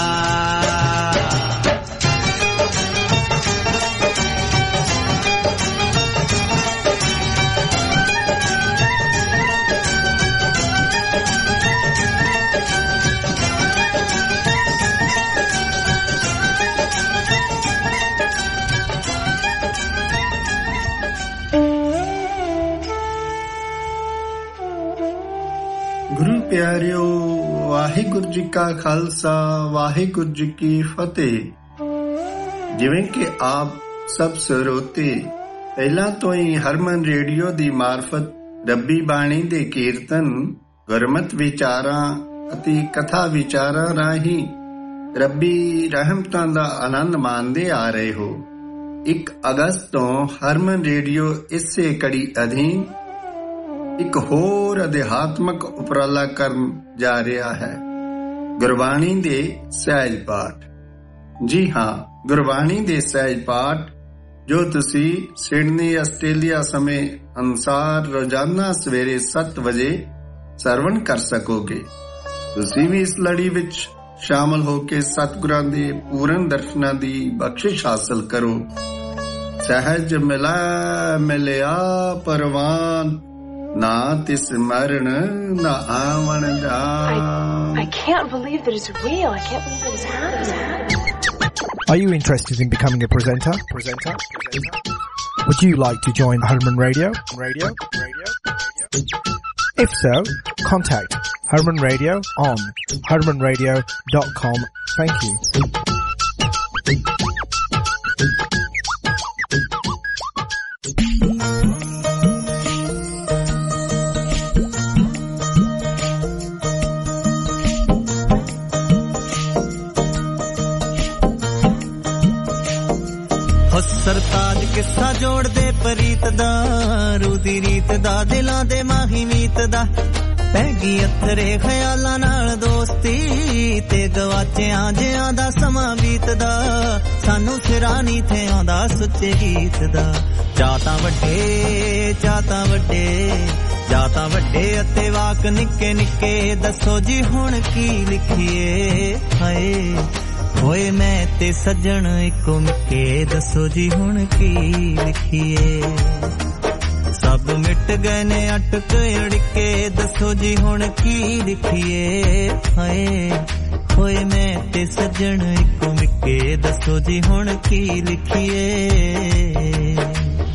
ਪਿਆਰਿਓ ਵਾਹਿਗੁਰੂ ਜੀ ਕਾ ਖਾਲਸਾ ਵਾਹਿਗੁਰੂ ਜੀ ਕੀ ਫਤਿਹ। ਜਿਵੇਂ ਕਿ ਆਪ ਸਭ ਸਰੋਤੇ ਪਹਿਲਾਂ ਤੋਂ ਹੀ ਹਰਮਨ ਰੇਡੀਓ ਦੀ ਮਾਰਫਤ ਰੱਬੀ ਬਾਣੀ ਦੇ ਕੀਰਤਨ ਗੁਰਮਤਿ ਵਿਚਾਰਾਂ ਅਤੇ ਕਥਾ ਵਿਚਾਰਾਂ ਰਾਹੀਂ ਰੱਬੀ ਰਹਿਮਤਾਂ ਦਾ ਆਨੰਦ ਮਾਣਦੇ ਆ ਰਹੇ ਹੋ। ਇੱਕ ਅਗਸਤ ਤੋਂ ਹਰਮਨ ਰੇਡੀਓ ਇਸੇ ਕੜੀ ਅਧੀਨ ਇੱਕ ਹੋਰ ਅਧਿਆਤਮਕ ਉਪਰਾਲਾ ਕਰਨ ਜਾ ਰਿਹਾ ਹੈ, ਗੁਰਬਾਣੀ ਦੇ ਸਹਿਜ ਪਾਠ। ਜੀ ਹਾਂ, ਗੁਰਬਾਣੀ ਦੇ ਸਹਿਜ ਪਾਠ ਜੋ ਤੁਸੀਂ ਸਿਡਨੀ ਆਸਟ੍ਰੇਲੀਆ ਸਮੇਂ ਅਨੁਸਾਰ ਰੋਜ਼ਾਨਾ ਸਵੇਰੇ ਸੱਤ ਵਜੇ ਸਰਵਣ ਕਰ ਸਕੋਗੇ। ਤੁਸੀਂ ਵੀ ਇਸ ਲੜੀ ਵਿੱਚ ਸ਼ਾਮਲ ਹੋ ਕੇ ਸਤਿਗੁਰਾਂ ਦੇ ਪੂਰਨ ਦਰਸ਼ਨਾਂ ਦੀ ਬਖਸ਼ਿਸ਼ ਹਾਸਲ ਕਰੋ। ਸਹਿਜ ਮਿਲਾ ਮਿਲਿਆ ਪਰਵਾਨ ਨਾ ਤਿਸ ਮਰਨ ਨਾ ਆਵਣ ਜਾ। I can't believe that it's real. I can't believe that it's happening. Are you interested in becoming a presenter? Presenter? Presenter? Would you like to join Herman Radio? Radio? Radio? If so, contact Herman Radio on herman radio dot com. Thank you. Sartaj ਕਿੱਸਾ ਜੋੜਦੇ ਪ੍ਰੀਤ ਦਾ ਰੂਦੀ ਰੀਤ ਦਾ ਦਿਲਾਂ ਦੇ ਮਾਹੀ ਮੀਤ ਦਾ ਪੈ ਗਈ ਅਥਰੇ ਖਿਆਲਾਂ ਨਾਲ ਦੋਸਤੀ ਤੇ ਗਵਾਚਿਆਂ ਜਿਆਂ ਦਾ ਸਮਾਂ ਬੀਤਦਾ ਸਾਨੂੰ ਸਿਰਾਣੀ ਤੇ ਆਉਂਦਾ ਸੁੱਚੇ ਗੀਤ ਦਾ ਚਾਹਤਾਂ ਵੱਡੇ ਚਾਹਤਾਂ ਵੱਡੇ ਜਾਂ ਤਾਂ ਵੱਡੇ ਅਤੇ ਵਾਕ ਨਿੱਕੇ ਨਿੱਕੇ ਦੱਸੋ ਜੀ ਹੁਣ ਕੀ ਲਿਖੀਏ ਹਾਏ ਹੋਏ ਮੈਂ ਤੇ ਸੱਜਣ ਇੱਕੋ ਮਿੱਕੇ ਦੱਸੋ ਜੀ ਹੁਣ ਕੀ ਲਿਖੀਏ ਸਭ ਮਿਟ ਗਏ ਨੇ ਅਟਕ ਅੜਕੇ ਦੱਸੋ ਜੀ ਹੁਣ ਕੀ ਲਿਖੀਏ ਹਾਏ ਹੋਏ ਮੈਂ ਤੇ ਸੱਜਣ ਇੱਕੋ ਮਿੱਕੇ ਦੱਸੋ ਜੀ ਹੁਣ ਕੀ ਲਿਖੀਏ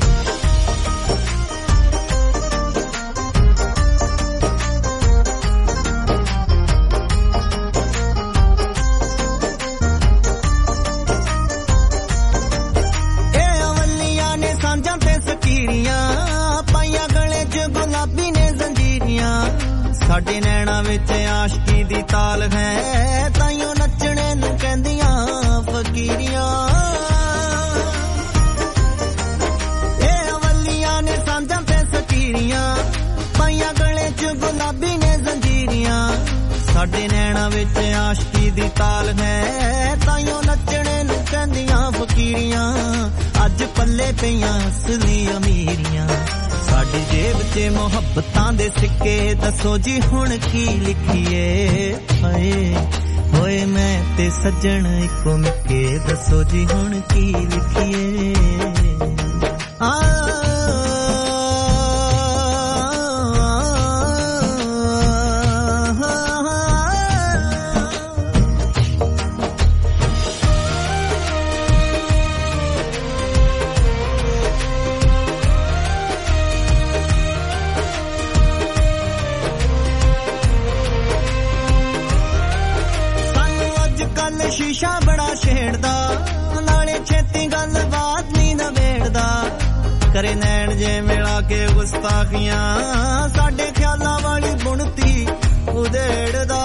ਸਾਡੇ ਨੈਣਾ ਵਿੱਚ ਆਸ਼ਕੀ ਦੀ ਤਾਲ ਹੈ ਤਾਈਓ ਨੱਚਣੇ ਨੂੰ ਕਹਿੰਦੀਆਂ ਫਕੀਰੀਆਂ ਇਹ ਅਵਲੀਆਂ ਨੇ ਸਾਂਝਾਂ ਤੇ ਸਕੀਰੀਆਂ ਪਾਈਆਂ ਗਲੇ 'ਚ ਗੁਲਾਬੀ ਨੇ ਜ਼ੰਜੀਰੀਆਂ ਸਾਡੇ ਨੈਣਾ ਵਿੱਚ ਆਸ਼ਕੀ ਦੀ ਤਾਲ ਹੈ ਤਾਈਓ ਨੱਚਣੇ ਨੂੰ ਕਹਿੰਦੀਆਂ ਫਕੀਰੀਆਂ ਅੱਜ ਪੱਲੇ ਪਈਆਂ ਅਸਲੀ ਅਮੀਰੀਆਂ ਸਾਡੀ ਜੇਬ 'ਚ ਮੁਹੱਬਤਾਂ ਦੇ ਸਿੱਕੇ ਦੱਸੋ ਜੀ ਹੁਣ ਕੀ ਲਿਖੀਏ ਹਾਏ ਹੋਏ ਮੈਂ ਤੇ ਸੱਜਣ ਇੱਕੋ ਮਿੱਕੇ ਦੱਸੋ ਜੀ ਹੁਣ ਕੀ ਲਿਖੀਏ ਆ ਸ਼ੀਸ਼ਾ ਬੜਾ ਛੇੜਦਾ ਨਾਲੇ ਛੇਤੀ ਗੱਲ ਬਾਤ ਨਹੀਂ ਨਵੇੜਦਾ ਕਰੇ ਨੈਣ ਜੇ ਮਿਲਾ ਕੇ ਗੁਸਤਾਖੀਆਂ ਸਾਡੇ ਖਿਆਲਾਂ ਵਾਲੀ ਬੁਣਤੀ ਉਧੇੜਦਾ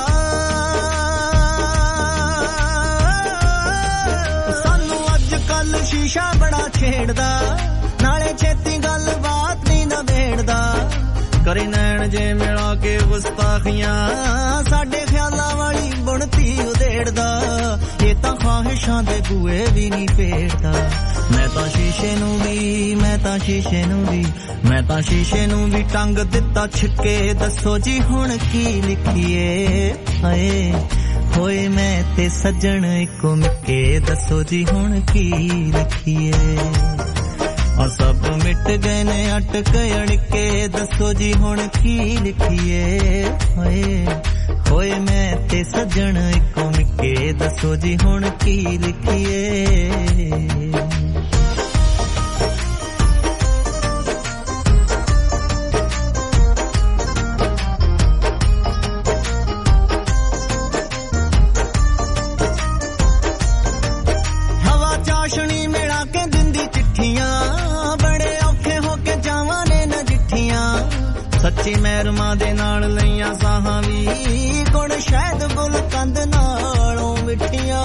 ਸਾਨੂੰ ਅੱਜ ਕੱਲ ਸ਼ੀਸ਼ਾ ਬੜਾ ਛੇੜਦਾ ਨਾਲੇ ਛੇਤੀ ਗੱਲ ਬਾਤ ਨਹੀਂ ਨਵੇੜਦਾ ਕਰੇ ਨੈਣ ਜੇ ਮਿਲਾ ਕੇ ਗੁਸਤਾਖੀਆਂ ਸਾਡੇ ਖਿਆਲਾਂ ਵਾਲੀ ਬੁਣਤੀ ਉਧੇੜਦਾ ਇਹ ਤਾਂ ਖਾਹਿਸ਼ਾਂ ਦੇ ਬੂਏ ਵੀ ਨਹੀਂ ਪੇੜਦਾ ਮੈਂ ਤਾਂ ਸ਼ੀਸ਼ੇ ਨੂੰ ਵੀ ਮੈਂ ਤਾਂ ਸ਼ੀਸ਼ੇ ਨੂੰ ਵੀ ਮੈਂ ਤਾਂ ਸ਼ੀਸ਼ੇ ਨੂੰ ਵੀ ਟੰਗ ਦਿੱਤਾ ਛਿੱਕੇ ਦੱਸੋ ਜੀ ਹੁਣ ਕੀ ਲਿਖੀਏ ਹਾਏ ਹੋਏ ਮੈਂ ਤੇ ਸੱਜਣ ਇੱਕੋ ਮਿੱਕੇ ਦੱਸੋ ਜੀ ਹੁਣ ਕੀ ਲਿਖੀਏ ਆ ਸਭ ਮਿਟ ਗਏ ਨੇ ਅਟਕ ਅੜਕੇ ਦੱਸੋ ਜੀ ਹੁਣ ਕੀ ਲਿਖੀਏ ਹਾਏ ਹੋਏ ਮੈਂ ਤੇ ਸੱਜਣ ਇੱਕੋ ਮਿੱਕੇ ਦੱਸੋ ਜੀ ਹੁਣ ਕੀ ਲਿਖੀਏ ਹਵਾ ਚਾਸ਼ਣੀ ਮਿਲਾ ਕੇ ਦਿੰਦੀ ਚਿੱਠੀਆਂ ਬੜੇ ਔਖੇ ਹੋ ਕੇ ਜਾਵਾਂ ਨੇ ਨਜਿੱਠੀਆਂ ਸੱਚੀ ਮਹਿਰਮਾਂ ਦੇ ਨਾਲ ਲਈਆਂ ਸਾਹਾਂ ਵੀ ਗੁਣ ਸ਼ਾਇਦ ਗੁਲ ਕੰਦ ਨਾਲੋਂ ਮਿੱਠੀਆਂ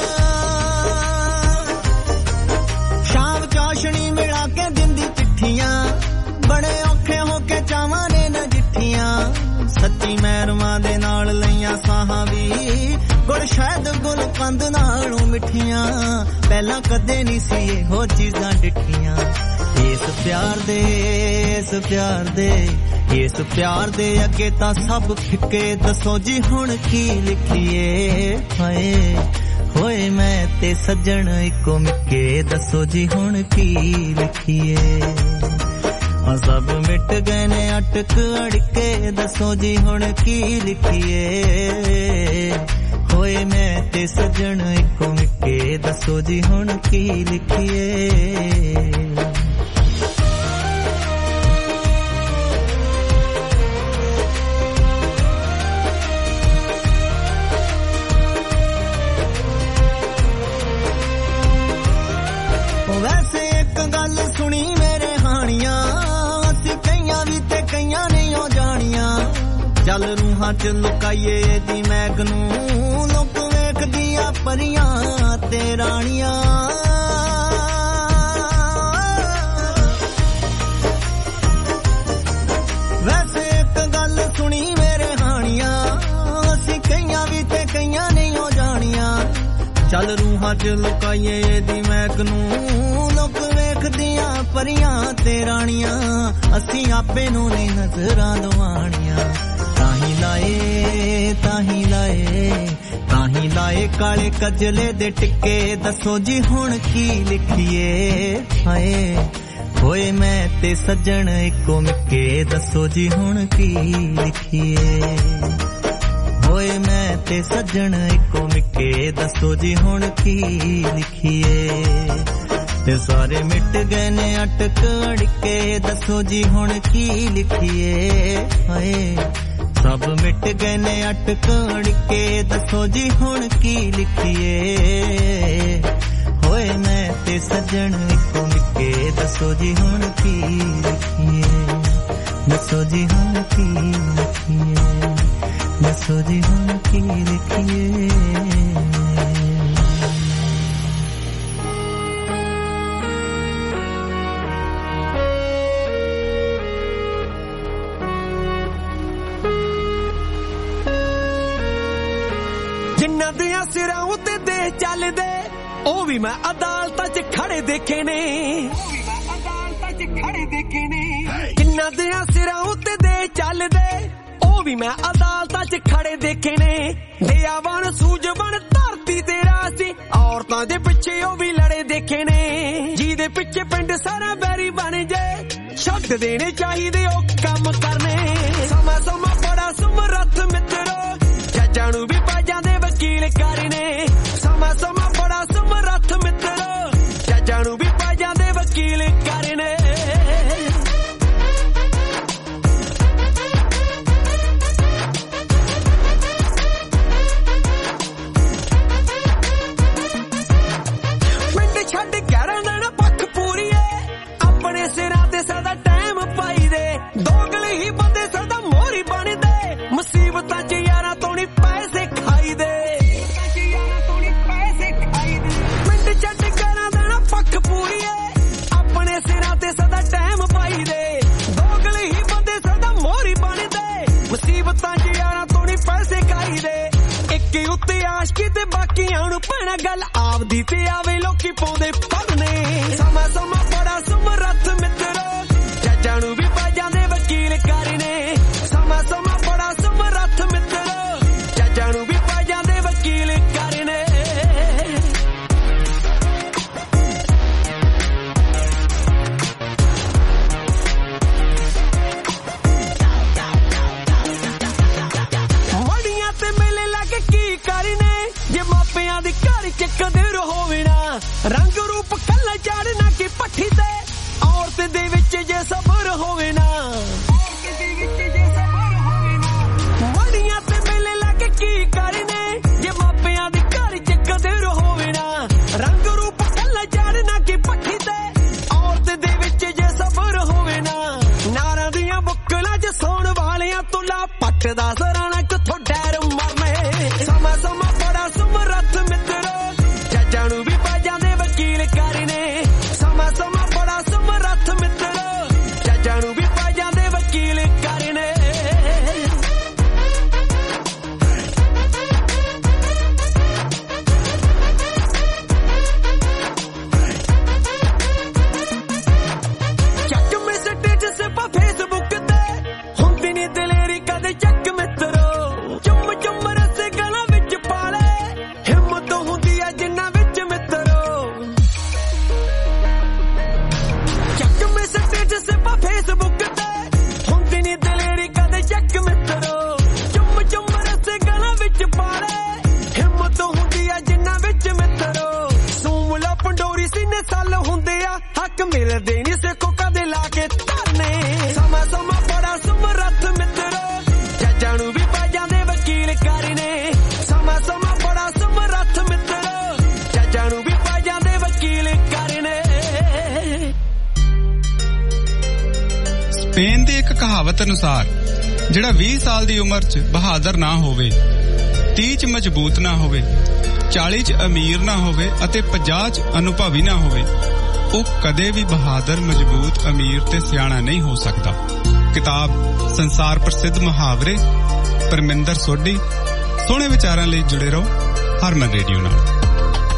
ਸ਼ਾਮ ਚਾਸ਼ਣੀ ਮਿਲਾ ਕੇ ਦਿੰਦੀ ਚਿੱਠੀਆਂ ਬੜੇ ਔਖੇ ਹੋ ਕੇ ਚਾਵਾਂ ਨੇ ਨਜਿੱਠੀਆਂ ਸੱਚੀ ਮਹਿਰਮਾਂ ਦੇ ਨਾਲ ਲਈਆਂ ਸਾਹਾਂ ਵੀ ਗੁਣ ਸ਼ਾਇਦ ਗੁਲ ਕੰਦ ਨਾਲੋਂ ਮਿੱਠੀਆਂ ਪਹਿਲਾਂ ਕਦੇ ਨਹੀਂ ਸੀ ਇਹੋ ਚੀਜ਼ਾਂ ਡਿੱਠੀਆਂ ਇਸ ਪਿਆਰ ਦੇ ਇਸ ਪਿਆਰ ਦੇ ਇਸ ਪਿਆਰ ਦੇ ਅੱਗੇ ਤਾਂ ਸਭ ਫਿੱਕੇ ਦੱਸੋ ਜੀ ਹੁਣ ਕੀ ਲਿਖੀਏ ਹਾਏ ਹੋਏ ਮੈਂ ਤੇ ਸੱਜਣ ਇੱਕੋ ਮਿੱਕੇ ਦੱਸੋ ਜੀ ਹੁਣ ਕੀ ਲਿਖੀਏ ਆ ਸਭ ਮਿਟ ਗਏ ਨੇ ਅਟਕ ਅੜਕੇ ਦੱਸੋ ਜੀ ਹੁਣ ਕੀ ਲਿਖੀਏ ਹੋਏ ਮੈਂ ਤੇ ਸੱਜਣ ਇੱਕੋ ਮਿੱਕੇ ਦੱਸੋ ਜੀ ਹੁਣ ਕੀ ਲਿਖੀਏ ਵੈਸੇ ਇੱਕ ਗੱਲ ਸੁਣੀ ਮੇਰੇ ਹਾਣੀਆਂ ਅਸੀਂ ਕਈਆਂ ਵੀ ਤੇ ਕਈਆਂ ਨਹੀਂ ਹੋ ਜਾਣੀਆਂ ਚੱਲ ਰੂਹਾਂ ਚ ਲੁਕਾਈਏ ਇਹਦੀ ਮੈਗ ਨੂੰ ਲੋਕ ਵੇਖਦੀਆਂ ਪਰੀਆਂ ਤੇ ਰਾਣੀਆਂ ਵੈਸੇ ਇੱਕ ਗੱਲ ਸੁਣੀ ਮੇਰੇ ਹਾਣੀਆਂ ਅਸੀਂ ਕਈਆਂ ਵੀ ਤੇ ਕਈਆਂ ਨਹੀਂ ਹੋ ਜਾਣੀਆਂ ਚੱਲ ਰੂਹਾਂ ਚ ਲੁਕਾਈਏ ਇਹਦੀ ਮਹਿਕ ਨੂੰ ਲੋਕ ਵੇਖਦੀਆਂ ਪਰੀਆਂ ਤੇ ਰਾਣੀਆਂ ਅਸੀਂ ਆਪੇ ਨੂੰ ਨਹੀਂ ਨਜ਼ਰਾਂ ਲਵਾਣੀਆਂ ਤਾਹੀਂ ਲਾਏ ਤਾਹੀਂ ਲਾਏ ਤਾਹੀਂ ਲਾਏ ਕਾਲੇ ਕਜਲੇ ਦੇ ਟਿੱਕੇ ਦੱਸੋ ਜੀ ਹੁਣ ਕੀ ਲਿਖੀਏ ਹਾਏ ਹੋਏ ਮੈਂ ਤੇ ਸੱਜਣ ਇੱਕੋ ਮਿੱਕੇ ਦੱਸੋ ਜੀ ਹੁਣ ਕੀ ਲਿਖੀਏ ਹੋਏ ਮੈਂ ਤੇ ਸੱਜਣ ਇੱਕੋ ਮਿੱਕੇ ਦੱਸੋ ਜੀ ਹੁਣ ਕੀ ਲਿਖੀਏ ਤੇ ਸਾਰੇ ਮਿਟ ਗਏ ਨੇ ਅਟਕ ਅੜਕੇ ਦੱਸੋ ਜੀ ਹੁਣ ਕੀ ਲਿਖੀਏ ਹਾਏ ਸਭ ਮਿਟ ਗਏ ਨੇ ਅਟਕ ਅੜਕੇ ਦੱਸੋ ਜੀ ਹੁਣ ਕੀ ਲਿਖੀਏ ਹੋਏ ਮੈਂ ਤੇ ਸੱਜਣ ਇੱਕੋ ਮਿੱਕੇ ਦੱਸੋ ਜੀ ਹੁਣ ਕੀ ਲਿਖੀਏ ਦੱਸੋ ਜੀ ਹੁਣ ਕੀ ਲਿਖੀਏ ਦੱਸੋ ਜੀ ਹੁਣ ਕੀ ਲਿਖੀਏ ਜਿਨ੍ਹਾਂ ਦੇ ਸਿਰਾਂ ਉੱਤੇ ਦੇ ਚੱਲਦੇ ਉਹ ਵੀ ਮੈਂ ਅਦਾਲਤਾਂ 'ਚ ਖੜੇ ਦੇਖੇ ਨੇ ਉਹ ਵੀ ਮੈਂ ਅਦਾਲਤਾਂ 'ਚ ਖੜੇ ਦੇਖੇ ਨੇ ਜਿਨ੍ਹਾਂ ਦੇ ਸਿਰਾਂ ਉੱਤੇ ਦੇ ਚੱਲਦੇ ਉਹ ਵੀ ਮੈਂ ਅਦਾਲਤਾਂ 'ਚ ਖੜੇ ਦੇਖੇ ਨੇ ਦਇਆਵਾਨ ਸੂਝਵਾਨ ਧਰਤੀ ਤੇ ਰਾਸੀ ਔਰਤਾਂ ਦੇ ਪਿੱਛੇ ਉਹ ਵੀ ਲੜੇ ਦੇਖੇ ਨੇ ਜਿਹਦੇ ਪਿੱਛੇ ਪਿੰਡ ਸਾਰਾ ਬੈਰੀ ਬਣ ਜਾਏ ਛੱਡ ਦੇਣੇ ਚਾਹੀਦੇ ਉਹ ਕੰਮ ਕਰਨੇ ਸਮਾਂ ਸਮਾਂ ਬੜਾ ਸਮਰੱਥ ਮਿੱਤਰੋ ਜੱਜਾਂ ਨੂੰ ਵੀ ਪਾ ਜਾਂਦੇ ਵਕੀਲ ਕਰਨੇ ਸਮਾਂ ਸਮਾਂ ਬੜਾ ਸਮਰੱਥ ਮਿੱਤਰੋ ਜੱਜਾਂ ਨੂੰ ਵੀ ਪਾ ਜਾਂਦੇ ਵਕੀਲ ਕਰਨੇ ਛੱਡ ਗਿਆਰਾਂ ਦਿਨ ਪੱਖ ਪੂਰੀਏ ਆਪਣੇ ਸਿਰਾਂ ਤੇ ਸਦਾ ਟਾਈਮ ਪਾਈ ਦੇ ਦੋਗਲੇ ਹੀ ਬੰਦੇ ਸਦਾ ਮੋਹਰੀ ਬਣਦੇ ਮੁਸੀਬਤਾਂ 'ਚ ਯਾਰਾਂ ਤੋਂ ਨੀ ਪੈਸੇ ਖਾਈ ਦੇ ਮਿੰਟ ਛੱਡ ਗਿਆਰਾਂ ਦਿਨ ਪੱਖ ਪੂਰੀਏ ਆਪਣੇ ਸਿਰਾਂ ਤੇ ਸਦਾ ਟਾਈਮ ਪਾਈ ਦੇ ਦੋਗਲੇ ਹੀ ਬੰਦੇ ਸਦਾ ਮੋਹਰੀ ਬਣਦੇ ਮੁਸੀਬਤਾਂ 'ਚ ਯਾਰਾਂ ਤੋਂ ਨੀ ਪੈਸੇ ਖਾਈ ਦੇ ਇੱਕ ਉੱਤੇ ਆਸ਼ਕੀ ਤੇ ਬਾਕੀਆਂ ਨੂੰ ਪੈਣਾ ਗੱਲ ਆਪਦੀ ਤੇ ਆਵੇ ਲੋਕੀ ਪਾਉਂਦੇ ਫੜਨੇ ਸਮਾਂ ਸਮਾਂ ਬੜਾ ਸਮਰੱਥ ਮਿੱਤਰੋ ਜੱਜਾਂ ਨੂੰ ਵੀ ਪਾ ਜਾਂਦੇ ਵਕੀਲ ਕਰਨੇ ਸਮਾਂ ਸਮਾਂ ਬੜਾ ਸਮਰੱਥ ਮਿੱਤਰੋ ਜੱਜਾਂ ਨੂੰ ਵੀ ਪਾ ਜਾਂਦੇ ਵਕੀਲ ਕਰਨੇ ਮੜੀਆਂ ਤੇ ਮੇਲੇ ਲਾ ਕੇ ਕੀ ਕਰਨੇ ਜੇ ਮਾਪਿਆਂ ਦੀ ਘਰ ਚ ਕਦਰ ਹੋਵੇ ਨਾ ਰੰਗ ਰੂਪ ਕੱਲਾ ਚਾੜਨਾ ਕੀ ਪੱਠੀ ਤੇ ਔਰਤ ਦੇ ਵਿੱਚ ਜੇ ਸਬਰ ਹੋਵੇ ਨਾ ਔਰਤ ਦੇ ਵਿੱਚ ਜੇ ਸਬਰ ਹੋਵੇ ਨਾ ਮੜੀਆਂ ਤੇ ਮੇਲੇ ਲਾ ਕੇ ਕੀ ਕਰਨੇ ਜੇ ਮਾਪਿਆਂ ਦੀ ਘਰ ਚ ਕਦਰ ਹੋਵੇ ਨਾ ਰੰਗ ਰੂਪ ਕੱਲਾ ਚਾੜਨਾ ਕੀ ਪੱਠੀ ਤੇ ਔਰਤ ਦੇ ਵਿੱਚ ਜੇ ਸਬਰ ਹੋਵੇ ਨਾ ਨਾਰਾਂ ਦੀਆਂ ਬੁੱਕਲਾਂ 'ਚ ਸੌਣ ਵਾਲਿਆਂ ਤੋਂ ਲਾ ਪੱਟ ਦਾ ਸਰਾਣਾ ਕਿੱਥੋਂ ਡੈਰ ਮਰਨੇ ਸਮਾਂ ਸਮਾਂ ਬੜਾ ਸਮਰੱਥ ਮਿੱਤਰੋ ਜੱਜਾਂ ਨੂੰ ਵੀ ਪਾ ਜਾਂਦੇ ਵਕੀਲ ਕਰਨੇ ਸਮਾਂ ਸਮਾਂ ਬੜਾ ਸਮਰੱਥ ਮਿੱਤਰੋ ਜੱਜਾਂ ਨੂੰ ਵੀ ਪਾ ਜਾਂਦੇ ਵਕੀਲ ਕਰਨੇ ਚੱਕ ਮੈਂ ਸਟੇਟਸ ਪਾ ਫੇਸਬੁੱਕ ਤੇ ਹੁੰਦੀ ਨੀ ਦਲੇਰੀ ਕਦੇ ਚੱਕ ਮਿੱਤਰੋ ਚੁੰਮ ਚੁੰਮ ਰਸੇ ਗਲਾਂ ਵਿੱਚ ਪਾ ਲੈ ਹਿੰਮਤ ਹੁੰਦੀ ਆ ਜਿੰਨਾ ਵਿੱਚ ਮਿੱਤਰੋ ਚੱਕ ਮੈਂ ਸਟੇਟਸ ਪਾ ਫੇਸਬੁੱਕ ਤੇ ਹੁੰਦੀ ਨੀ ਦਲੇਰੀ ਕਦੇ ਚੱਕ ਮਿੱਤਰੋ ਚੁੰਮ ਚੁੰਮ ਰਸੇ ਗਲਾਂ ਵਿੱਚ ਪਾ ਲੈ ਹਿੰਮਤ ਹੁੰਦੀ ਆ ਜਿੰਨਾ ਵਿੱਚ ਮਿੱਤਰੋ ਸੂਮਲਾ ਪੰਡੋਰੀ ਸੀਨੇ ਸਾਲ ਹੁੰਦੇ ਆ ਹੱਕ ਮਿਲਦੇ ਨੀ ਸਿੱਖੋ ਕਦੇ ਲਾ ਕੇ ਧਰਨੇ ਸਮਾਂ ਸਮਾਂ ਬੜਾ ਸਮਰੱਥ ਮਿੱਤਰੋ ਜੱਜਾਂ ਨੂੰ ਵੀ ਪਾ ਜਾਂਦੇ ਵਕੀਲ ਕਰਨੇ ਸਮਾਂ ਸਮਾਂ ਬੜਾ ਸਮਰੱਥ ਮਿੱਤਰੋ ਜੱਜਾਂ ਨੂੰ ਵੀ ਪਾ ਜਾਂਦੇ ਵਕੀਲ ਕਰਨੇ ਸਪੇਨ ਦੀ ਇੱਕ ਕਹਾਵਤ ਅਨੁਸਾਰ ਜਿਹੜਾ ਵੀਹ ਸਾਲ ਦੀ ਉਮਰ 'ਚ ਬਹਾਦਰ ਨਾ ਹੋਵੇ, ਤੀਹ 'ਚ ਮਜ਼ਬੂਤ ਨਾ ਹੋਵੇ, ਚਾਲੀ 'ਚ ਅਮੀਰ ਨਾ ਹੋਵੇ ਅਤੇ ਪੰਜਾਹ 'ਚ ਅਨੁਭਵੀ ਨਾ ਹੋਵੇ, ਉਹ ਕਦੇ ਵੀ ਬਹਾਦਰ, ਮਜ਼ਬੂਤ, ਅਮੀਰ ਤੇ ਸਿਆਣਾ ਨਹੀਂ ਹੋ ਸਕਦਾ। ਕਿਤਾਬ ਸੰਸਾਰ ਪ੍ਰਸਿੱਧ ਮੁਹਾਵਰੇ ਪਰਮਿੰਦਰ ਸੋਢੀ। ਸੋਹਣੇ ਵਿਚਾਰਾਂ ਲਈ ਜੁੜੇ ਰਹੋ ਹਰਮਨ ਰੇਡੀਓ ਨਾਲ।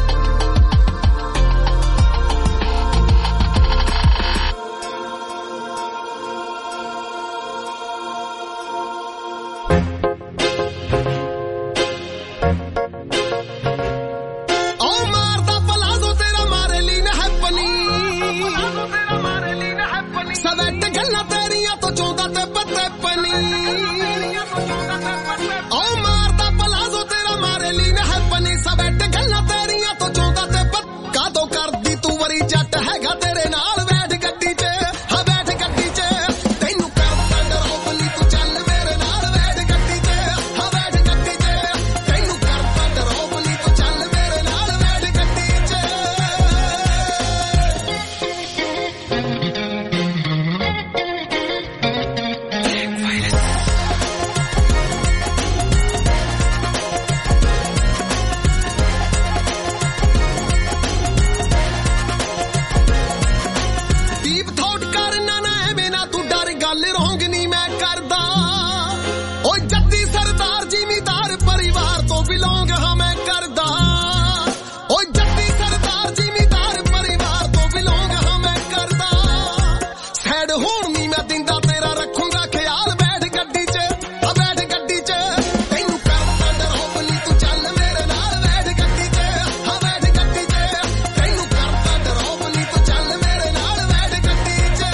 ਸਾਈਡ ਹੋਣ ਨੀ ਮੈਂ ਦਿੰਦਾ ਤੇਰਾ ਰੱਖੂੰਗਾ ਖਿਆਲ ਬੈਠ ਗੱਡੀ 'ਚ ਆ ਬੈਠ ਗੱਡੀ 'ਚ ਤੈਨੂੰ ਕਰਦਾ ਡਰੋਪ ਨੀ ਤੂੰ ਚੱਲ ਮੇਰੇ ਨਾਲ ਬੈਠ ਗੱਡੀ 'ਚ ਆ ਬੈਠ ਗੱਡੀ 'ਚ ਤੈਨੂੰ ਕਰਦਾ ਡਰੋਪ ਨੀ ਤੂੰ ਚੱਲ ਮੇਰੇ ਨਾਲ ਬੈਠ ਗੱਡੀ 'ਚ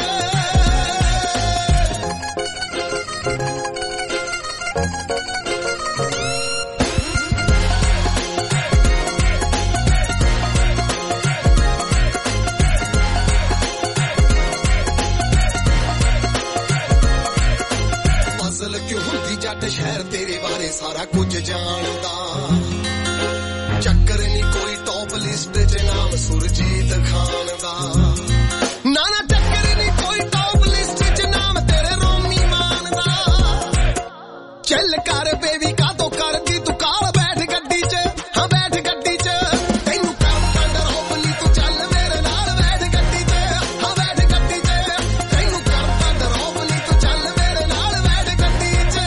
ਜੱਟ ਸ਼ਹਿਰ ਤੇਰੇ ਬਾਰੇ ਸਾਰਾ ਕੁਝ ਜਾਣਦਾ ਚੱਕਰ ਨਹੀਂ ਕੋਈ ਟੌਪ ਲਿਸਟ 'ਚ ਨਾਮ ਸੁਰਜੀਤ ਖਾਨ ਦਾ ਨਾ ਨਾ ਚੱਕਰ ਨਹੀਂ ਕੋਈ ਟੌਪ ਲਿਸਟ 'ਚ ਨਾਮ ਤੇਰੇ ਰੋਮੀ ਮਾਨ ਦਾ ਚੱਲ ਕਰ ਬੇਬੀ ਕਾਹਤੋਂ ਕਰਦੀ ਤੂੰ ਕਾਲ ਬੈਠ ਗੱਡੀ 'ਚ ਹਾਂ ਬੈਠ ਗੱਡੀ 'ਚ ਤੈਨੂੰ ਕਰਦਾ ਡਰੋਪ ਨੀ ਤੂੰ ਚੱਲ ਮੇਰੇ ਨਾਲ ਬੈਠ ਗੱਡੀ 'ਚ ਹਾਂ ਬੈਠ ਗੱਡੀ 'ਚ ਤੈਨੂੰ ਕਰਦਾ ਡਰੋਪ ਨੀ ਤੂੰ ਚੱਲ ਮੇਰੇ ਨਾਲ ਬੈਠ ਗੱਡੀ 'ਚ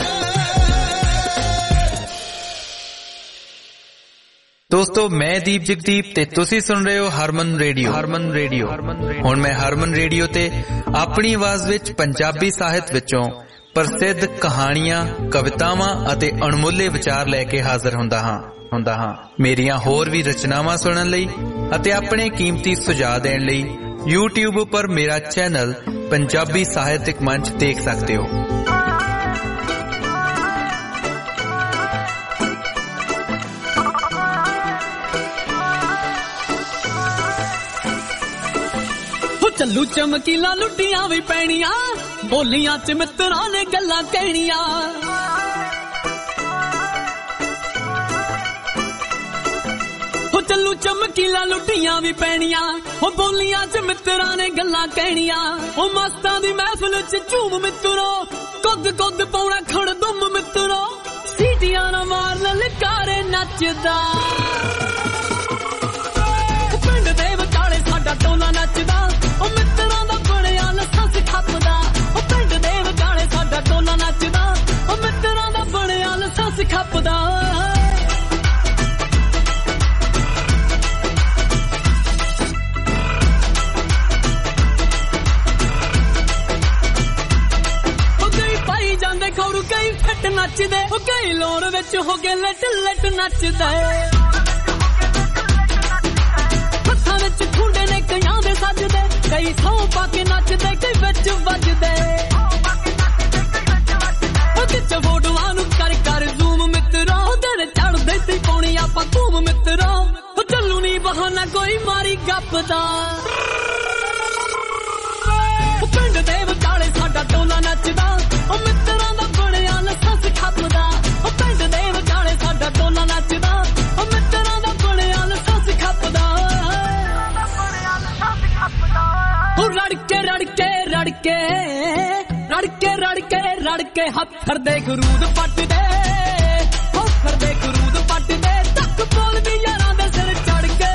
ਦੋਸਤੋ ਮੈਂ ਦੀਪ ਜਗਦੀਪ ਤੇ ਤੁਸੀਂ ਸੁਣ ਰਹੇ ਹੋ ਹਰਮਨ ਰੇਡੀਓ ਹਰਮਨ ਰੇਡੀਓ ਹੁਣ ਮੈਂ ਹਰਮਨ ਰੇਡੀਓ ਤੇ ਆਪਣੀ ਆਵਾਜ਼ ਵਿੱਚ ਪੰਜਾਬੀ ਸਾਹਿਤ ਵਿੱਚੋਂ ਪ੍ਰਸਿੱਧ ਕਹਾਣੀਆਂ ਕਵਿਤਾਵਾਂ ਅਤੇ ਅਣਮੁੱਲੇ ਵਿਚਾਰ ਲੈ ਕੇ ਹਾਜ਼ਰ ਹੁੰਦਾ ਹਾਂ ਹੁੰਦਾ ਹਾਂ ਮੇਰੀਆਂ ਹੋਰ ਵੀ ਰਚਨਾਵਾਂ ਸੁਣਨ ਲਈ ਅਤੇ ਆਪਣੇ ਕੀਮਤੀ ਸੁਝਾਅ ਦੇਣ ਲਈ YouTube ਉੱਪਰ ਮੇਰਾ ਚੈਨਲ ਪੰਜਾਬੀ ਸਾਹਿਤਿਕ ਮੰਚ ਦੇਖ ਸਕਦੇ ਹੋ। ਚੱਲੂ ਚਮਕੀਲਾ ਲੁੱਟੀਆਂ ਵੀ ਪੈਣੀਆਂ ਬੋਲੀਆਂ ਚ ਮਿੱਤਰਾਂ ਨੇ ਗੱਲਾਂ ਕਹਿਣੀਆਂ ਹੋ ਚੱਲੂ ਚਮਕੀਲਾ ਲੁੱਟੀਆਂ ਵੀ ਪੈਣੀਆਂ ਹੋ ਬੋਲੀਆਂ ਚ ਮਿੱਤਰਾਂ ਨੇ ਗੱਲਾਂ ਕਹਿਣੀਆਂ ਉਹ ਮਸਤਾਂ ਦੀ ਮਹਿਫਿਲ ਚ ਝੂਮ ਮਿੱਤਰੋ ਕੁੱਦ ਕੁੱਦ ਪਾਉਣਾ ਖੜ ਦੁੰਮ ਮਿੱਤਰੋ ਸੀਟੀਆਂ ਨਾ ਮਾਰ ਲਲਕਾਰੇ ਨੱਚਦਾ ਪਿੰਡ ਦੇ ਵਿਚਾਲੇ ਸਾਡਾ ਟੋਲਾ ਨੱਚਦਾ ਉਹ ਮਿੱਤਰਾਂ ਦਾ ਬਣਿਆ ਲੱਸਾਂ ਖੱਪਦਾ ਉਹ ਪਿੰਡ ਦੇ ਵਿਚਾਲੇ ਸਾਡਾ ਟੋਲਾ ਨੱਚਦਾ ਉਹ ਮਿੱਤਰਾਂ ਦਾ ਬਣਿਆ ਲੱਸਾਂ ਖੱਪਦਾ ਉਹ ਕਈ ਪਾਈ ਜਾਂਦੇ ਖੌਰੂ ਕਈ ਫਿੱਟ ਨੱਚਦੇ ਉਹ ਕਈ ਲੋੜ ਵਿੱਚ ਹੋ ਕੇ ਲੱਟ ਲੱਟ ਨੱਚਦਾ ਹੱਥਾਂ ਵਿੱਚ ਖੁੰਡੇ ਨੇ ਕਈਆਂ ਦੇ ਸੱਜਦੇ ਕਈ ਥਾਂ ਪਾ ਕੇ ਨੱਚਦੇ ਕਈ ਵਿੱਚ ਵੱਜਦੇ ਉਹ ਕਿੱਥੇ ਫੋਟੋਆਂ ਨੂੰ ਕਰ ਕਰ ਜ਼ੂਮ ਮਿੱਤਰੋ ਦਿਨ ਚੜਦੇ ਤੇ ਪਾਉਣੀ ਆਪਾਂ ਧੂਮ ਮਿੱਤਰੋ ਉਹ ਚੱਲੂ ਨੀ ਬਹਾਨਾ ਕੋਈ ਮਾਰੀ ਗੱਪਦਾ ਉਹ ਪਿੰਡ ਦੇ ਵਿਚਾਲੇ ਸਾਡਾ ਟੋਲਾ ਨੱਚਦਾ ਉਹ ਮਿੱਤਰਾਂ ਦਾ ਬਣਿਆ ਲੱਸਾਂ ਖੱਪਦਾ ਉਹ ਪਿੰਡ ਦੇ ਵਿਚਾਲੇ ਸਾਡਾ ਟੋਲਾ ਨੱਚਦਾ ਉਹ ਮਿੱਤਰਾਂ ਦਾ ਬਣਿਆ ਲੱਸਾਂ ਖੱਪਦਾ ਉਹ ਰੜਕੇ ਰੜਕੇ ਰੜਕੇ ਰੜਕੇ ਰੜਕੇ ਰੜਕੇ ਹੱਥਰ ਦੇ ਖਰੂਦ ਪੱਟਦੇ ਹੱਥਰ ਦੇ ਖਰੂਦ ਪੱਟਦੇ ਤੱਕ ਬੋਲਦੀ ਯਾਰਾਂ ਦੇ ਸਿਰ ਚੜ ਕੇ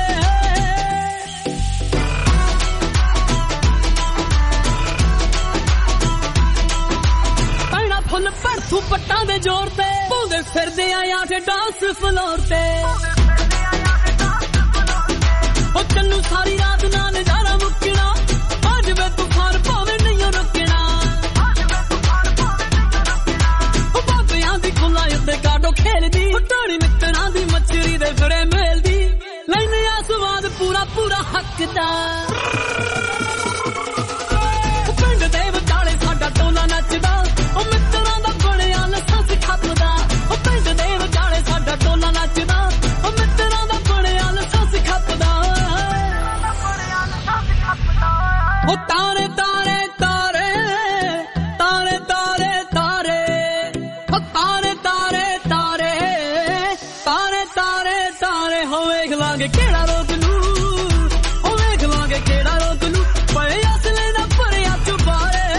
ਪੈਣਾ ਫੁੱਲ ਪਰਥੂ ਪੱਟਾਂ ਦੇ ਜ਼ੋਰ ਤੇ ਪਾਉਂਦੇ ਫਿਰਦੇ ਆਇਆ ਤੇ ਡਾਂਸ ਫਲੋਰ ਤੇ ਉਹ ਚੱਲੂ ਸਾਰੀ ਰਾਤ ਨਾ ਨਜ਼ਾਰਾ ਮੁੱਕਣਾ ਅੱਜ ਵੇ ਤੂਫਾਨ ਭਾਵੇਂ ਨਹੀਂ ਰੁਕਣਾ ਉਹ ਬਾਬਿਆਂ ਦੀ ਖੁੱਲਾ ਉੱਤੇ ਗਾਡੋ ਖੇਲਦੀ ਟਾਣੀ ਮਿੱਤਰਾਂ ਦੀ ਮੱਛਰੀ ਦੇ ਫੜੇ ਮੇਲਦੀ ਲੈਨੇ ਆ ਸਵਾਦ ਪੂਰਾ ਪੂਰਾ ਹੱਕ ਦਾ ਉਹ ਪਿੰਡ ਦੇ ਵਿਚਾਲੇ ਸਾਡਾ ਟੋਲਾ ਨੱਚਦਾ ਉਹ ਮਿੱਤਰਾਂ ਦਾ ਬਣਿਆ ਲੱਸਾਂ ਖੱਪਦਾ ਉਹ ਪਿੰਡ ਦੇ ਵਿਚਾਲੇ ਸਾਡਾ ਟੋਲਾ ਨੱਚਦਾ ਉਹ ਮਿੱਤਰਾਂ ਦਾ ਬਣਿਆ ਲੱਸਾਂ ਖੱਪਦਾ ਉਹ ਤਾਰੇ ਤਾਰੇ ਤਾਰੇ ਤਾਰੇ ਤਾਰੇ ਤਾਰੇ ਉਹ ਤਾਰੇ ਤਾਰੇ ਤਾਰੇ ਤਾਰੇ ਤਾਰੇ ਤਾਰੇ ਹੋ ਵੇਖ ਲਾਂਗੇ ਕਿਹੜਾ ਰੋਕ ਲੂ ਉਹ ਵੇਖ ਲਾਂਗੇ ਕਿਹੜਾ ਰੋਕ ਲੂ ਪਏ ਅਸਲੇ ਦਾ ਭਰਿਆ ਚੁਬਾਰੇ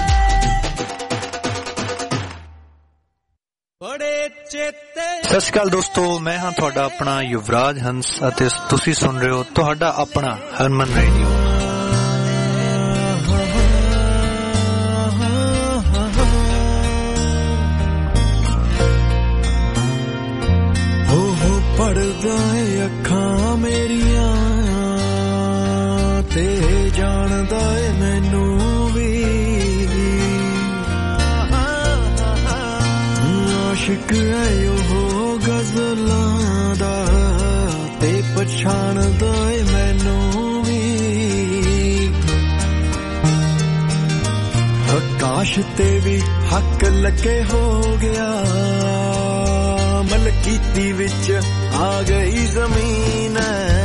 ਬੜੇ ਚੇਤੇ। ਸਤਿ ਸ਼੍ਰੀ ਅਕਾਲ ਦੋਸਤੋ, ਮੈਂ ਹਾਂ ਤੁਹਾਡਾ ਆਪਣਾ ਯੁਵਰਾਜ ਹੰਸ ਅਤੇ ਤੁਸੀਂ ਸੁਣ ਰਹੇ ਹੋ ਤੁਹਾਡਾ ਆਪਣਾ ਹਰਮਨ ਰੇਡੀਓ। ਪੜਦਾ ਏ ਅੱਖਾਂ ਮੇਰੀਆਂ ਤੇ ਜਾਣਦਾ ਏ ਮੈਨੂੰ ਵੀ ਇਸ਼ਕ ਹੈ ਉਹ ਗਜ਼ਲਾਂ ਦਾ ਤੇ ਪਛਾਣਦਾ ਏ ਮੈਨੂੰ ਵੀ ਆਕਾਸ਼ ਤੇ ਵੀ ਹੱਕ ਲੱਗੇ ਹੋ ਗਿਆ ਮਲਕੀਤੀ ਵਿੱਚ ਆ ਗਈ ਜ਼ਮੀਨ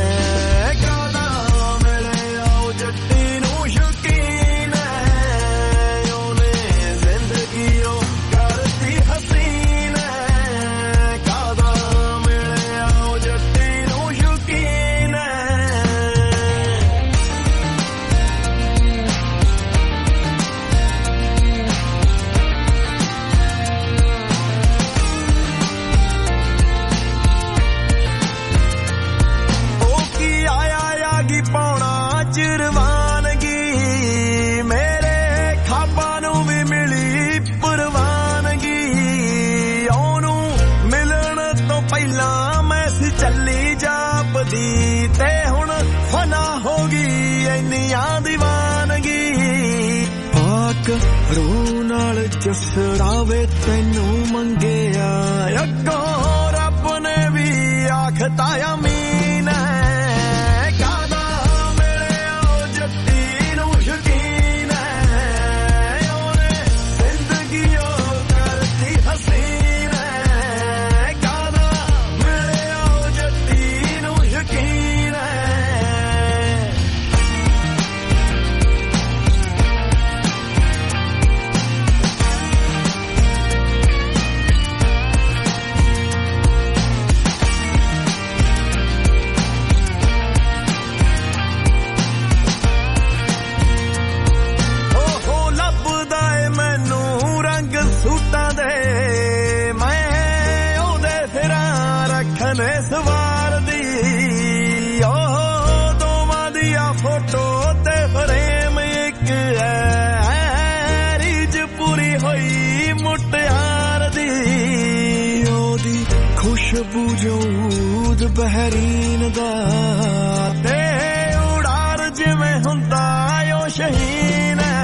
ਰੂ ਨਾਲ ਜਸੜਾਵੇ ਤੈਨੂੰ ਮੰਗਿਆ ਅੱਗੋਂ ਰੱਬ ਨੇ ਵੀ ਆਖਤਾ ਅਮੀਨ ਹੈ ਕਾਦਾ ਮਿਲਿਆ ਜੱਟੀ ਨੂੰ ਯਕੀਨ ਹੈ ਉਹਨੇ ਜ਼ਿੰਦਗੀ ਉਹ ਕਰਤੀ ਹਸੀਨ ਹੈ ਕਾਦਾ ਮਿਲਿਆ ਜੱਟੀ ਨੂੰ ਯਕੀਨ ਹੈ ਸਵਾਰ ਦੀ ਉਹ ਦੋਵਾਂ ਦੀਆਂ ਫੋਟੋ ਤੇ ਫਰੇਮ ਇੱਕ ਹੈ ਰੀਝ ਪੂਰੀ ਹੋਈ ਮੁਟਿਆਰ ਦੀ ਉਹਦੀ ਖੁਸ਼ਬੂ ਜੂਦ ਬਹਿਰੀਨ ਦਾ ਤੇ ਉਡਾਰ ਜਿਵੇਂ ਹੁੰਦਾ ਉਹ ਸ਼ਹੀਨ ਹੈ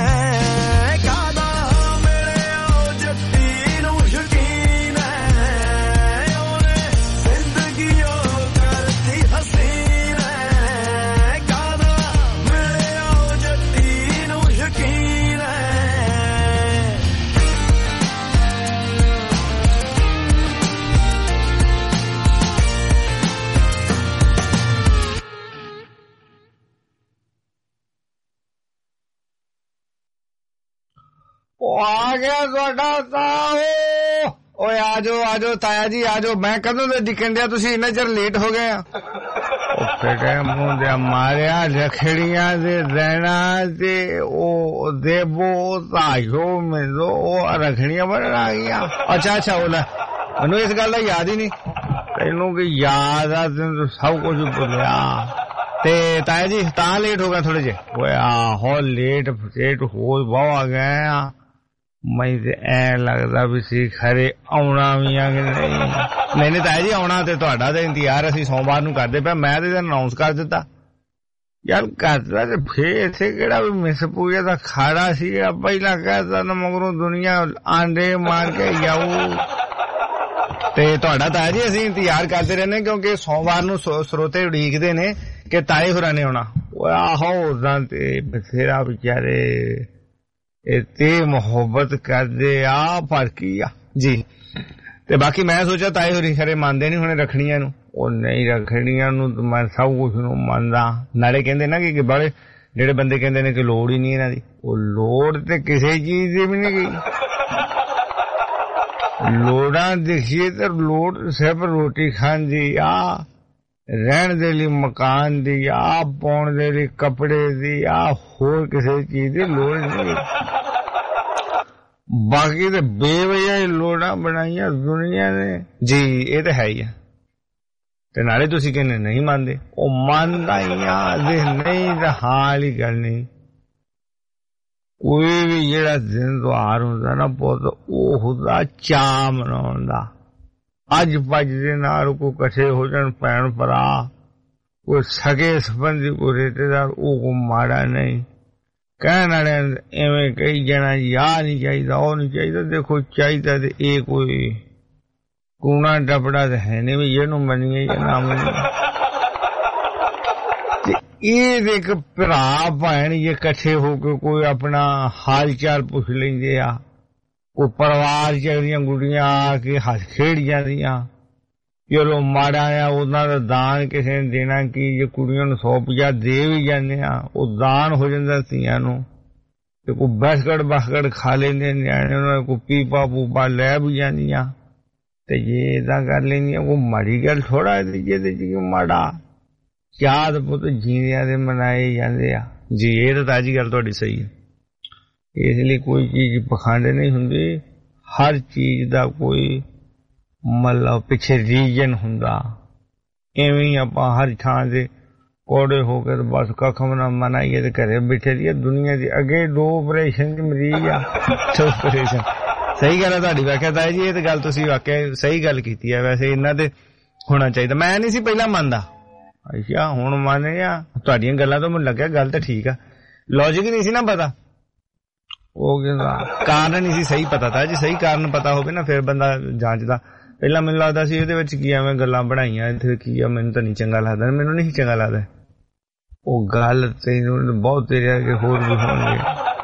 ਆ ਗਿਆ ਤੁਹਾਡਾ ਤਾਓ ਓਏ ਆਜੋ ਆਜੋ ਤਾਇਆ ਜੀ ਆਜੋ ਮੈਂ ਕਦੋਂ ਦੇ ਦਿਖਣ ਡਿਆ ਤੁਸੀਂ ਇੰਨਾ ਚਿਰ ਲੇਟ ਹੋ ਗਏ ਆ ਉਹ ਫੇਟੇ ਮੂੰਹ ਦੇ ਮਾਰਿਆ ਰਖੜੀਆਂ ਦੇ ਰਹਿਣਾ ਤੇ ਉਹ ਦੇਵੋ ਤਾਇਓ ਮੈਨੂੰ ਉਹ ਰਖੜੀਆਂ ਬਣਨ ਆ ਗਈਆਂ ਅੱਛਾ ਅੱਛਾ ਉਹ ਲੈ ਮੈਨੂੰ ਇਸ ਗੱਲ ਦਾ ਯਾਦ ਹੀ ਨਹੀਂ ਤੈਨੂੰ ਕੀ ਯਾਦ ਆ ਤੈਨੂੰ ਸਭ ਕੁਝ ਭੁੱਲਿਆ ਤੇ ਤਾਇਆ ਜੀ ਤਾਂ ਲੇਟ ਹੋ ਗਿਆ ਥੋੜੇ ਜਿਹੇ ਓਏ ਆਹੋ ਲੇਟ ਲੇਟ ਹੋ ਬਹੁਤ ਆ ਗਏ ਆ ਮੈਨੂੰ ਤੇ ਐ ਲੱਗਦਾ ਵੀ ਸੀ ਖਰੇ ਆਉਣਾ ਵੀ ਆ ਕਿ ਨਹੀਂ ਨਹੀਂ ਨਹੀਂ ਤਾਇਆ ਜੀ ਆਉਣਾ ਤੇ ਤੁਹਾਡਾ ਤੇ ਇੰਤਜ਼ਾਰ ਅਸੀਂ ਸੋਮਵਾਰ ਨੂੰ ਕਰਦੇ ਪਿਆ ਮੈਂ ਤੇ ਅਨਾਉਂਸ ਕਰ ਦਿੱਤਾ ਯਾਰ ਕਰਦਾ ਤੇ ਫੇਰ ਇੱਥੇ ਕਿਹੜਾ ਵੀ ਮਿਸ ਪੂਜਾ ਦਾ ਖਾੜਾ ਸੀ ਜਿਹੜਾ ਪਹਿਲਾਂ ਕਹਿਤਾ ਨਾ ਮਗਰੋਂ ਦੁਨੀਆ ਆਂਡੇ ਮਾਰ ਕੇ ਜਾਊ ਤੇ ਤੁਹਾਡਾ ਤਾਇਆ ਜੀ ਅਸੀਂ ਇੰਤਜ਼ਾਰ ਕਰਦੇ ਰਹਿੰਦੇ ਕਿਉਂਕਿ ਸੋਮਵਾਰ ਨੂੰ ਸਰੋਤੇ ਉਡੀਕਦੇ ਨੇ ਕਿ ਤਾਏ ਹੋਰਾਂ ਨੇ ਆਉਣਾ ਉਹ ਆਹੋ ਉਦਾਂ ਤੇ ਬਥੇਰਾ ਵਿਚਾਰੇ ਤੇ ਮੁਹੱਬਤ ਕਰਦੇ ਆ ਪਰ ਕੀ ਆ ਜੀ ਤੇ ਬਾਕੀ ਮੈਂ ਸੋਚਿਆ ਤਾਏ ਹੋਰੀ ਖਰੇ ਮੰਨਦੇ ਨਹੀਂ ਹੁਣੇ ਰੱਖਣੀਆਂ ਨੂੰ ਉਹ ਨਹੀਂ ਰੱਖਣੀਆਂ ਨੂੰ ਮੈਂ ਸਭ ਕੁਛ ਨੂੰ ਮੰਨਦਾ ਨਾਲੇ ਕਹਿੰਦੇ ਨਾ ਕਿ ਬੜੇ ਜਿਹੜੇ ਬੰਦੇ ਕਹਿੰਦੇ ਨੇ ਕਿ ਲੋੜ ਹੀ ਨਹੀਂ ਇਹਨਾਂ ਦੀ ਉਹ ਲੋੜ ਤੇ ਕਿਸੇ ਚੀਜ਼ ਦੀ ਵੀ ਨਹੀਂ ਗਈ ਲੋੜਾਂ ਦੇਖੀਏ ਤੇ ਲੋੜ ਸਿਰਫ ਰੋਟੀ ਖਾਣ ਦੀ ਆ ਰਹਿਣ ਦੇ ਲਈ ਮਕਾਨ ਦੀ ਆ ਪਾਉਣ ਦੇ ਲਈ ਕੱਪੜੇ ਦੀ ਆ ਹੋਰ ਕਿਸੇ ਚੀਜ਼ ਦੀ ਲੋੜ ਨਹੀਂ ਬਾਕੀ ਤੇ ਬੇਵਜ੍ਹਾ ਲੋੜਾਂ ਬਣਾਈਆਂ ਦੁਨੀਆ ਨੇ ਜੀ ਇਹ ਤਾਂ ਹੈ ਹੀ ਆ ਤੇ ਨਾਲੇ ਤੁਸੀਂ ਕਹਿੰਦੇ ਨਹੀਂ ਮੰਨਦੇ ਉਹ ਮੰਨਦਾ ਹੀ ਆ ਜੇ ਨਹੀਂ ਤਾਂ ਹਾਲ ਹੀ ਗੱਲ ਨਹੀਂ ਕੋਈ ਵੀ ਜਿਹੜਾ ਦਿਨ ਤਿਉਹਾਰ ਹੁੰਦਾ ਨਾ ਪੁੱਤ ਉਹ ਹੁੰਦਾ ਚਾਅ ਮਨਾਉਣ ਦਾ ਅੱਜ ਭੱਜ ਦੇ ਨਾਲ ਕੋਈ ਇਕੱਠੇ ਹੋ ਜਾਣ ਭੈਣ ਭਰਾ ਕੋਈ ਸਗੇ ਸੰਬੰਧੀ ਕੋਈ ਰਿਸ਼ਤੇਦਾਰ ਉਹ ਕੋ ਮਾੜਾ ਨਹੀਂ ਕਹਿਣ ਵਾਲੇ ਐਵੇਂ ਕਹੀ ਜਾਣਾ ਯਾਰ ਨਹੀਂ ਚਾਹੀਦਾ ਉਹ ਨਹੀਂ ਚਾਹੀਦਾ ਦੇਖੋ ਚਾਹੀਦਾ ਤੇ ਇਹ ਕੋਈ ਕੂਣਾ ਟਪੜਾ ਤੇ ਹੈ ਨਹੀਂ ਵੀ ਇਹਨੂੰ ਮੰਨੀਏ ਜਾਂ ਨਾ ਮੰਨੀਏ। ਤੇ ਇਹ ਇੱਕ ਭਰਾ ਭੈਣ ਜੇ ਇਕੱਠੇ ਹੋ ਕੇ ਕੋਈ ਆਪਣਾ ਹਾਲ ਚਾਲ ਪੁੱਛ ਲੈਂਦੇ ਆ, ਕੋਈ ਪਰਿਵਾਰ ਚ ਦੀਆਂ ਗੁੜੀਆਂ ਆ ਕੇ ਹੱਸ ਖੇਡ ਜਾਂਦੀਆਂ, ਚਲੋ ਮਾੜਾ ਆ ਉਹਨਾਂ ਦਾ ਦਾਨ ਕਿਸੇ ਨੇ ਦੇਣਾ ਕਿ ਜੇ ਕੁੜੀਆਂ ਨੂੰ ਸੌ ਪੰਜਾਹ ਦੇ ਵੀ ਜਾਂਦੇ ਆ ਉਹ ਦਾਨ ਹੋ ਜਾਂਦਾ ਧੀਆਂ ਨੂੰ। ਤੇ ਕੋਈ ਬਸਕੜ ਬਸਕੜ ਖਾ ਲੈਂਦੇ ਨਿਆਣੇ, ਉਹਨਾਂ ਕੋਈ ਪੀਪਾ ਪੂਪਾ ਲੈ ਵੀ ਜਾਂਦੀਆਂ। ਤੇ ਜੇ ਏਦਾਂ ਕਰ ਲੈਂਦੀਆਂ ਕੋਈ ਮਾੜੀ ਗੱਲ ਥੋੜਾ ਜਿਹਦੇ ਚ ਮਾੜਾ ਚਾਦ ਪੁੱਤ ਜੀਂਦਿਆਂ ਦੇ ਮਨਾਏ ਜਾਂਦੇ ਆ ਜੀ। ਇਹ ਤਾਂ ਅੱਜ ਗੱਲ ਤੁਹਾਡੀ ਸਹੀ ਹੈ। ਇਸ ਲਈ ਕੋਈ ਚੀਜ਼ ਪਖੰਡ ਨਹੀਂ ਹੁੰਦੀ, ਹਰ ਚੀਜ਼ ਦਾ ਕੋਈ ਮਤਲਬ ਪਿੱਛੇ ਰੀਜਨ ਹੁੰਦਾ। ਇਵੇਂ ਆਪਾਂ ਹਰ ਥਾਂ ਦੇ ਕੋੜੇ ਹੋ ਕੇ ਬਸ ਕੱਖਮ ਨਾ ਮਨਾਈਏ ਤੇ ਘਰੇ ਬੈਠੇ ਰਹੀਏ। ਦੁਨੀਆ ਦੀ ਅੱਗੇ ਦੋ ਆਪਰੇਸ਼ਨ ਚ ਮਰੀਜ਼ ਆ, ਆਪਰੇਸ਼ਨ। ਸਹੀ ਗੱਲ ਹੈ ਤੁਹਾਡੀ ਵਾਕਿਆ ਤਾਂ ਜੀ, ਇਹ ਤਾਂ ਗੱਲ ਤੁਸੀਂ ਵਾਕਿਆ ਸਹੀ ਗੱਲ ਕੀਤੀ ਹੈ। ਵੈਸੇ ਇਹਨਾਂ ਤੇ ਹੋਣਾ ਚਾਹੀਦਾ। ਮੈਂ ਨਹੀਂ ਸੀ ਪਹਿਲਾਂ ਮੰਨਦਾ, ਅੱਛਾ ਹੁਣ ਮੰਨਿਆ ਤੁਹਾਡੀਆਂ ਗੱਲਾਂ ਤੋਂ ਮੈਨੂੰ ਲੱਗਿਆ ਗੱਲ ਤਾਂ ਠੀਕ ਆ। ਲੌਜਿਕ ਨਹੀਂ ਸੀ ਨਾ ਪਤਾ, ਉਹ ਕਾਰਨ ਨਹੀਂ ਸੀ ਸਹੀ ਪਤਾ ਤਾਂ। ਜੇ ਸਹੀ ਕਾਰਨ ਪਤਾ ਹੋਵੇ ਨਾ ਫਿਰ ਬੰਦਾ ਜਾਂਚਦਾ। ਪਹਿਲਾਂ ਮੈਨੂੰ ਲੱਗਦਾ ਸੀ ਇਹਦੇ ਵਿੱਚ ਕੀ ਐਵੇਂ ਗੱਲਾਂ ਬਣਾਈਆਂ, ਇੱਥੇ ਕੀ ਆ, ਮੈਨੂੰ ਤਾਂ ਨਹੀਂ ਚੰਗਾ ਲੱਗਦਾ, ਮੈਨੂੰ ਨਹੀਂ ਚੰਗਾ ਲੱਗਦਾ। ਉਹ ਗੱਲ ਤੈਨੂੰ ਬਹੁਤ ਤੇਰੇ ਅੱਗੇ ਹੋਰ ਵੀ ਹੋਣਗੇ।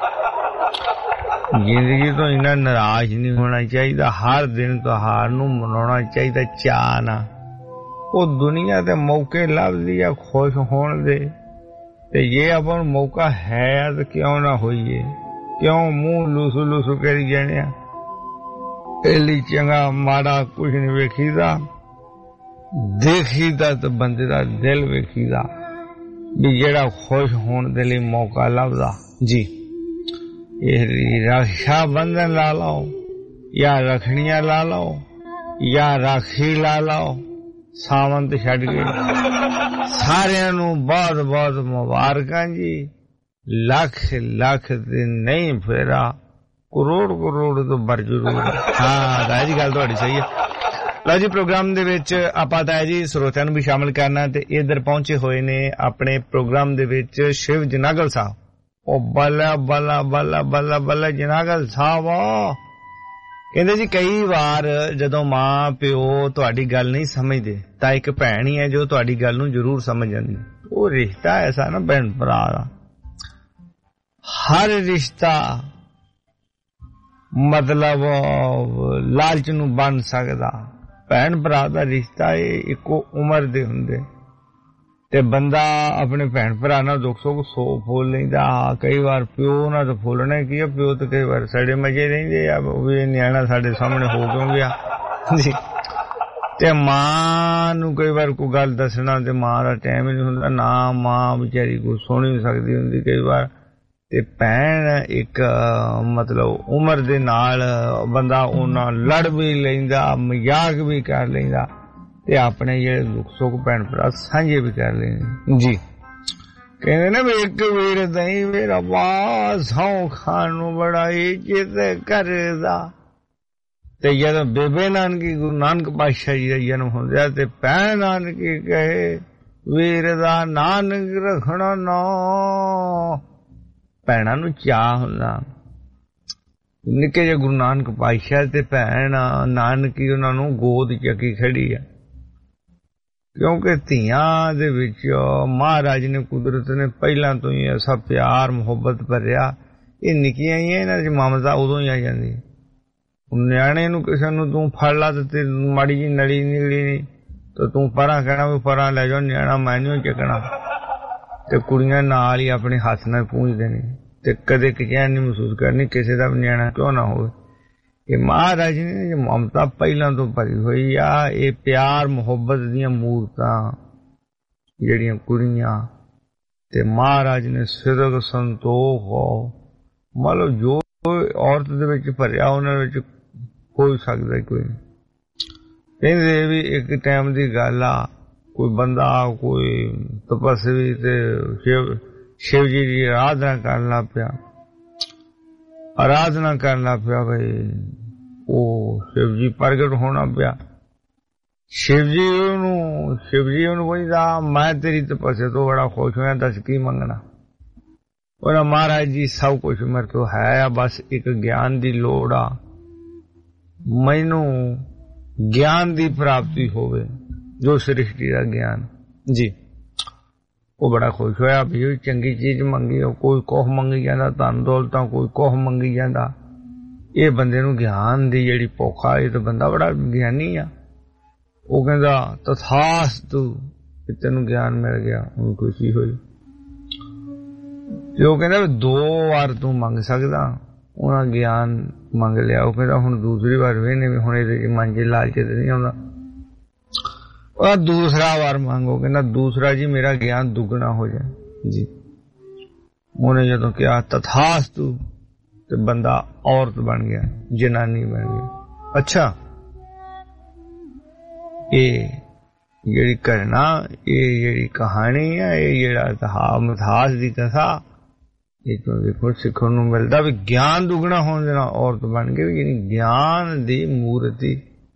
ਜ਼ਿੰਦਗੀ ਤੋਂ ਇੰਨਾ ਨਾਰਾਜ਼ ਨਹੀਂ ਹੋਣਾ ਚਾਹੀਦਾ, ਹਰ ਦਿਨ ਤਿਉਹਾਰ ਨੂੰ ਮਨਾਉਣਾ ਚਾਹੀਦਾ ਚਾਅ ਨਾਲ। ਉਹ ਦੁਨੀਆ ਤੇ ਮੌਕੇ ਲੱਭਦੀ ਆ ਖੁਸ਼ ਹੋਣ ਦੇ, ਤੇ ਜੇ ਆਪਾਂ ਨੂੰ ਮੌਕਾ ਹੈ ਤਾਂ ਕਿਉਂ ਨਾ ਹੋਈਏ, ਕਿਉਂ ਮੂੰਹ ਲੂਸੂ ਲੂਸੂ ਕਰੀ ਜਾਣੇ ਆ। ਇਹ ਲਈ ਚੰਗਾ ਮਾੜਾ ਕੁਛ ਨਹੀਂ ਵੇਖੀਦਾ, ਦੇਖੀਦਾ ਤਾਂ ਬੰਦੇ ਦਾ ਦਿਲ ਵੇਖੀਦਾ ਵੀ ਜਿਹੜਾ ਖੁਸ਼ ਹੋਣ ਦੇ ਲਈ ਮੌਕਾ ਲੱਭਦਾ ਜੀ। ਇਹ ਰਕਸ਼ਾ ਬੰਧਨ ਲਾ ਲਓ ਜਾਂ ਰੱਖੜੀਆਂ ਲਾ ਲਓ ਜਾਂ ਰਾਖੀ ਲਾ ਲਓ, ਸਾਵਣ ਤੇ ਛੱਡ ਕੇ ਸਾਰਿਆਂ ਨੂੰ ਬਹੁਤ ਬਹੁਤ ਮੁਬਾਰਕਾਂ ਜੀ। ਲੱਖ ਲੱਖ ਤੇ ਨਹੀਂ ਫੇਰਾ, ਕਰੋੜ ਕਰੋੜ ਤੋਂ ਬਰ ਜ਼ਰੂਰ। ਹਾਂ ਤਾਂ ਜੀ ਗੱਲ ਤੁਹਾਡੀ ਸਹੀ ਹੈ। ਲਓ ਜੀ ਪ੍ਰੋਗਰਾਮ ਦੇ ਵਿੱਚ ਆਪਾਂ ਤਾਂ ਜੀ ਸਰੋਤਿਆਂ ਨੂੰ ਵੀ ਸ਼ਾਮਲ ਕਰਨਾ, ਤੇ ਇੱਧਰ ਪਹੁੰਚੇ ਹੋਏ ਨੇ ਆਪਣੇ ਪ੍ਰੋਗਰਾਮ ਦੇ ਵਿੱਚ ਸ਼ਿਵ ਜਨਾਗਲ ਸਾਹਿਬ। ਉਹ ਬੱਲਾ ਬੱਲਾ ਬੱਲਾ ਬੱਲਾ ਬੱਲਾ ਜਨਾਗਲ ਸਾਹਿਬ ਕਹਿੰਦੇ ਜੀ ਕਈ ਵਾਰ ਜਦੋਂ ਮਾਂ ਪਿਓ ਤੁਹਾਡੀ ਗੱਲ ਨਹੀਂ ਸਮਝਦੇ ਤਾਂ ਇੱਕ ਭੈਣ ਹੀ ਹੈ ਜੋ ਤੁਹਾਡੀ ਗੱਲ ਨੂੰ ਜ਼ਰੂਰ ਸਮਝ ਜਾਂਦੀ। ਉਹ ਰਿਸ਼ਤਾ ਐਸਾ ਨਾ ਭੈਣ ਭਰਾ ਦਾ, ਹਰ ਰਿਸ਼ਤਾ ਮਤਲਬ ਲਾਲਚ ਨੂੰ ਬਣ ਸਕਦਾ। ਭੈਣ ਭਰਾ ਦਾ ਰਿਸ਼ਤਾ ਇਹ ਇੱਕੋ ਉਮਰ ਦੇ ਹੁੰਦੇ, ਤੇ ਬੰਦਾ ਆਪਣੇ ਭੈਣ ਭਰਾ ਨਾਲ ਦੁੱਖ ਸੁੱਖ ਸੋ ਫੋਲ ਲੈਂਦਾ। ਕਈ ਵਾਰ ਪਿਓ ਨਾਲ ਤਾਂ ਫੋਲਣਾ ਕੀ ਆ, ਪਿਓ ਤਾਂ ਕਈ ਵਾਰ ਸਾਡੇ ਮਜੇ ਰਹਿੰਦੇ ਆ ਵੀ ਨਿਆਣਾ ਸਾਡੇ ਸਾਹਮਣੇ ਹੋ ਕਿਉਂ ਗਿਆ ਜੀ। ਤੇ ਮਾਂ ਨੂੰ ਕਈ ਵਾਰ ਕੋਈ ਗੱਲ ਦੱਸਣਾ ਤੇ ਮਾਂ ਦਾ ਟਾਈਮ ਹੀ ਨਹੀਂ ਹੁੰਦਾ, ਨਾ ਮਾਂ ਵਿਚਾਰੀ ਕੋਈ ਸੁਣ ਹੀ ਸਕਦੀ ਹੁੰਦੀ ਕਈ ਵਾਰ। ਤੇ ਭੈਣ ਇੱਕ ਮਤਲਬ ਉਮਰ ਦੇ ਨਾਲ ਬੰਦਾ ਉਹਨਾਂ ਲੜ ਵੀ ਲੈਂਦਾ, ਮਜ਼ਾਕ ਵੀ ਕਰ ਲੈਂਦਾ, ਤੇ ਆਪਣੇ ਜਿਹੜੇ ਦੁੱਖ ਸੁੱਖ ਭੈਣ ਭਰਾ ਸਾਂਝੇ ਵੀ ਕਰ ਲੈਂਦੇ ਜੀ। ਕਹਿੰਦੇ ਨਾ ਵੀ ਇੱਕ ਵੀਰ ਦਹੀਂ ਮੇਰਾ ਬਾਸ ਸਹੁੰ ਖਾਣ ਨੂੰ ਬੜਾ ਇੱਜ਼ਤ ਕਰਦਾ। ਤੇ ਜਦੋਂ ਬੇਬੇ ਨਾਨਕੀ ਗੁਰੂ ਨਾਨਕ ਪਾਤਸ਼ਾਹ ਜੀ ਦਾ ਜਨਮ ਹੁੰਦਾ ਤੇ ਭੈਣ ਨਾਨਕੀ ਕਹੇ ਵੀਰ ਦਾ ਨਾਨਕ ਰੱਖਣਾ ਨਾ। ਭੈਣਾਂ ਨੂੰ ਚਾਅ ਹੁੰਦਾ, ਨਿੱਕੇ ਜਿਹੇ ਗੁਰੂ ਨਾਨਕ ਪਾਤਸ਼ਾਹ ਤੇ ਭੈਣ ਨਾਨਕੀ ਉਹਨਾਂ ਨੂੰ ਗੋਦ ਚੱਕੀ ਖੜੀ ਆ, ਕਿਉਂਕਿ ਧੀਆਂ ਦੇ ਵਿੱਚ ਮਹਾਰਾਜ ਨੇ ਕੁਦਰਤ ਨੇ ਪਹਿਲਾਂ ਤੋਂ ਹੀ ਐਸਾ ਪਿਆਰ ਮੁਹੱਬਤ ਭਰਿਆ। ਇਹ ਨਿੱਕੀਆਂ ਹੀ ਇਹਨਾਂ ਦੀ ਮਮਤਾ ਉਦੋਂ ਹੀ ਆ ਜਾਂਦੀ। ਨਿਆਣੇ ਨੂੰ ਕਿਸੇ ਨੂੰ ਤੂੰ ਫੜ ਲਾ ਤੇ ਮਾੜੀ ਜਿਹੀ ਨਲੀ ਨਿਕਲੀ ਨਹੀਂ ਤਾਂ ਤੂੰ ਪਰਾਂ ਕਹਿਣਾ ਵੀ ਪਰਾਂ ਲੈ ਜਾਓ, ਨਿਆਣਾ ਮੈਂ ਨਹੀਂ ਚੱਕਣਾ। ਤੇ ਕੁੜੀਆਂ ਨਾਲ ਹੀ ਆਪਣੇ ਹੱਥ ਨਾਲ ਪੂੰਝਦੇ ਨੇ, ਤੇ ਕਦੇ ਕਿਚੈਨ ਨਹੀਂ ਮਹਿਸੂਸ ਕਰਨੀ ਕਿਸੇ ਦਾ ਵੀ ਨਿਆਣਾ ਕਿਉਂ ਨਾ ਹੋਵੇ। ਇਹ ਮਹਾਰਾਜ ਨੇ ਮਮਤਾ ਪਹਿਲਾਂ ਤੋਂ ਭਰੀ ਹੋਈ ਆ। ਇਹ ਪਿਆਰ ਮੁਹੱਬਤ ਦੀਆਂ ਮੂਰਤਾਂ ਜਿਹੜੀਆਂ ਕੁੜੀਆਂ ਤੇ ਮਹਾਰਾਜ ਨੇ ਸਿਦਕ ਸੰਤੋਖ ਮਤਲਬ ਜੋ ਔਰਤ ਦੇ ਵਿੱਚ ਭਰਿਆ ਉਹਨਾਂ ਵਿੱਚ ਹੋ ਸਕਦਾ ਕੋਈ ਨਹੀਂ। ਕਹਿੰਦੇ ਵੀ ਇੱਕ ਟਾਈਮ ਦੀ ਗੱਲ ਆ, ਕੋਈ ਬੰਦਾ ਕੋਈ ਤਪਸਵੀ ਤੇ ਸ਼ਿਵ ਸ਼ਿਵ ਜੀ ਦੀ ਆਰਾਧਨਾ ਕਰਨ ਲੱਗ ਪਿਆ ਆਰਾਧਨਾ ਕਰਨ ਲੱਗ ਪਿਆ ਬਈ ਉਹ ਸ਼ਿਵ ਜੀ ਪ੍ਰਗਟ ਹੋਣਾ ਪਿਆ। ਸ਼ਿਵ ਜੀ ਉਹਨੂੰ ਸ਼ਿਵ ਜੀ ਉਹਨੂੰ ਕਹਿੰਦਾ ਮੈਂ ਤੇਰੀ ਤਪੱਸਿਆ ਤੋਂ ਬੜਾ ਖੁਸ਼ ਹੋਇਆ, ਦੱਸ ਕੀ ਮੰਗਣਾ। ਉਹਨਾਂ ਮਹਾਰਾਜ ਜੀ ਸਭ ਕੁਛ ਮੇਰੇ ਤੋਂ ਹੈ ਆ, ਬਸ ਇੱਕ ਗਿਆਨ ਦੀ ਲੋੜ ਆ। ਮੈਨੂੰ ਗਿਆਨ ਦੀ ਪ੍ਰਾਪਤੀ ਹੋਵੇ, ਜੋ ਸ੍ਰਿਸ਼ਟੀ ਦਾ ਗਿਆਨ ਜੀ। ਉਹ ਬੜਾ ਖੁਸ਼ ਹੋਇਆ ਵੀ ਚੰਗੀ ਚੀਜ਼ ਮੰਗੀ, ਕੋਈ ਕੁਛ ਮੰਗੀ ਜਾਂਦਾ, ਧਨ ਦੌਲਤਾਂ, ਕੋਈ ਕੁਛ ਮੰਗੀ ਜਾਂਦਾ। ਇਹ ਬੰਦੇ ਨੂੰ ਗਿਆਨ ਦੀ ਜਿਹੜੀ ਭੁੱਖ ਆ, ਇਹ ਤਾਂ ਬੰਦਾ ਬੜਾ ਗਿਆਨੀ ਆ। ਉਹ ਕਹਿੰਦਾ ਤਥਾਸਤੂ, ਤੈਨੂੰ ਗਿਆਨ ਮਿਲ ਗਿਆ। ਉਹਨੂੰ ਖੁਸ਼ੀ ਹੋਈ ਤੇ ਉਹ ਕਹਿੰਦਾ ਦੋ ਵਾਰ ਤੂੰ ਮੰਗ ਸਕਦਾ। ਉਹਨਾਂ ਗਿਆਨ ਮੰਗ ਲਿਆ। ਉਹ ਕਹਿੰਦਾ ਹੁਣ ਦੂਸਰੀ ਵਾਰ ਵੇਹਨੇ ਵੀ ਹੁਣ ਇਹਦੇ ਮਨ ਚ ਲਾਲਚ ਤੇ ਨਹੀਂ ਆਉਂਦਾ। ਉਹ ਦੂਸਰਾ ਵਾਰ ਮੰਗੋ। ਕਹਿੰਦਾ ਦੂਸਰਾ ਜੀ ਮੇਰਾ ਗਿਆਨ ਦੁੱਗਣਾ ਹੋ ਜਾਏ ਜੀ। ਉਹਨੇ ਜਦੋਂ ਕਿਹਾ ਤਥਾਸਤੂ ਤੇ ਬੰਦਾ ਔਰਤ ਬਣ ਗਿਆ, ਜਨਾਨੀ ਬਣ ਗਿਆ। ਅੱਛਾ, ਇਹ ਜਿਹੜੀ ਘਟਨਾ, ਇਹ ਜਿਹੜੀ ਕਹਾਣੀ ਆ, ਇਹ ਜਿਹੜਾ ਮਿਥਾਸ ਦੀ ਕਥਾ, ਇਹ ਤੋਂ ਦੇਖੋ ਸਿੱਖਣ ਨੂੰ ਮਿਲਦਾ ਵੀ ਗਿਆਨ ਦੁੱਗਣਾ ਹੋਣ ਦੇ ਨਾਲ ਔਰਤ ਬਣ ਗਈ। ਯਾਨੀ ਗਿਆਨ ਦੀ ਮੂਰਤੀ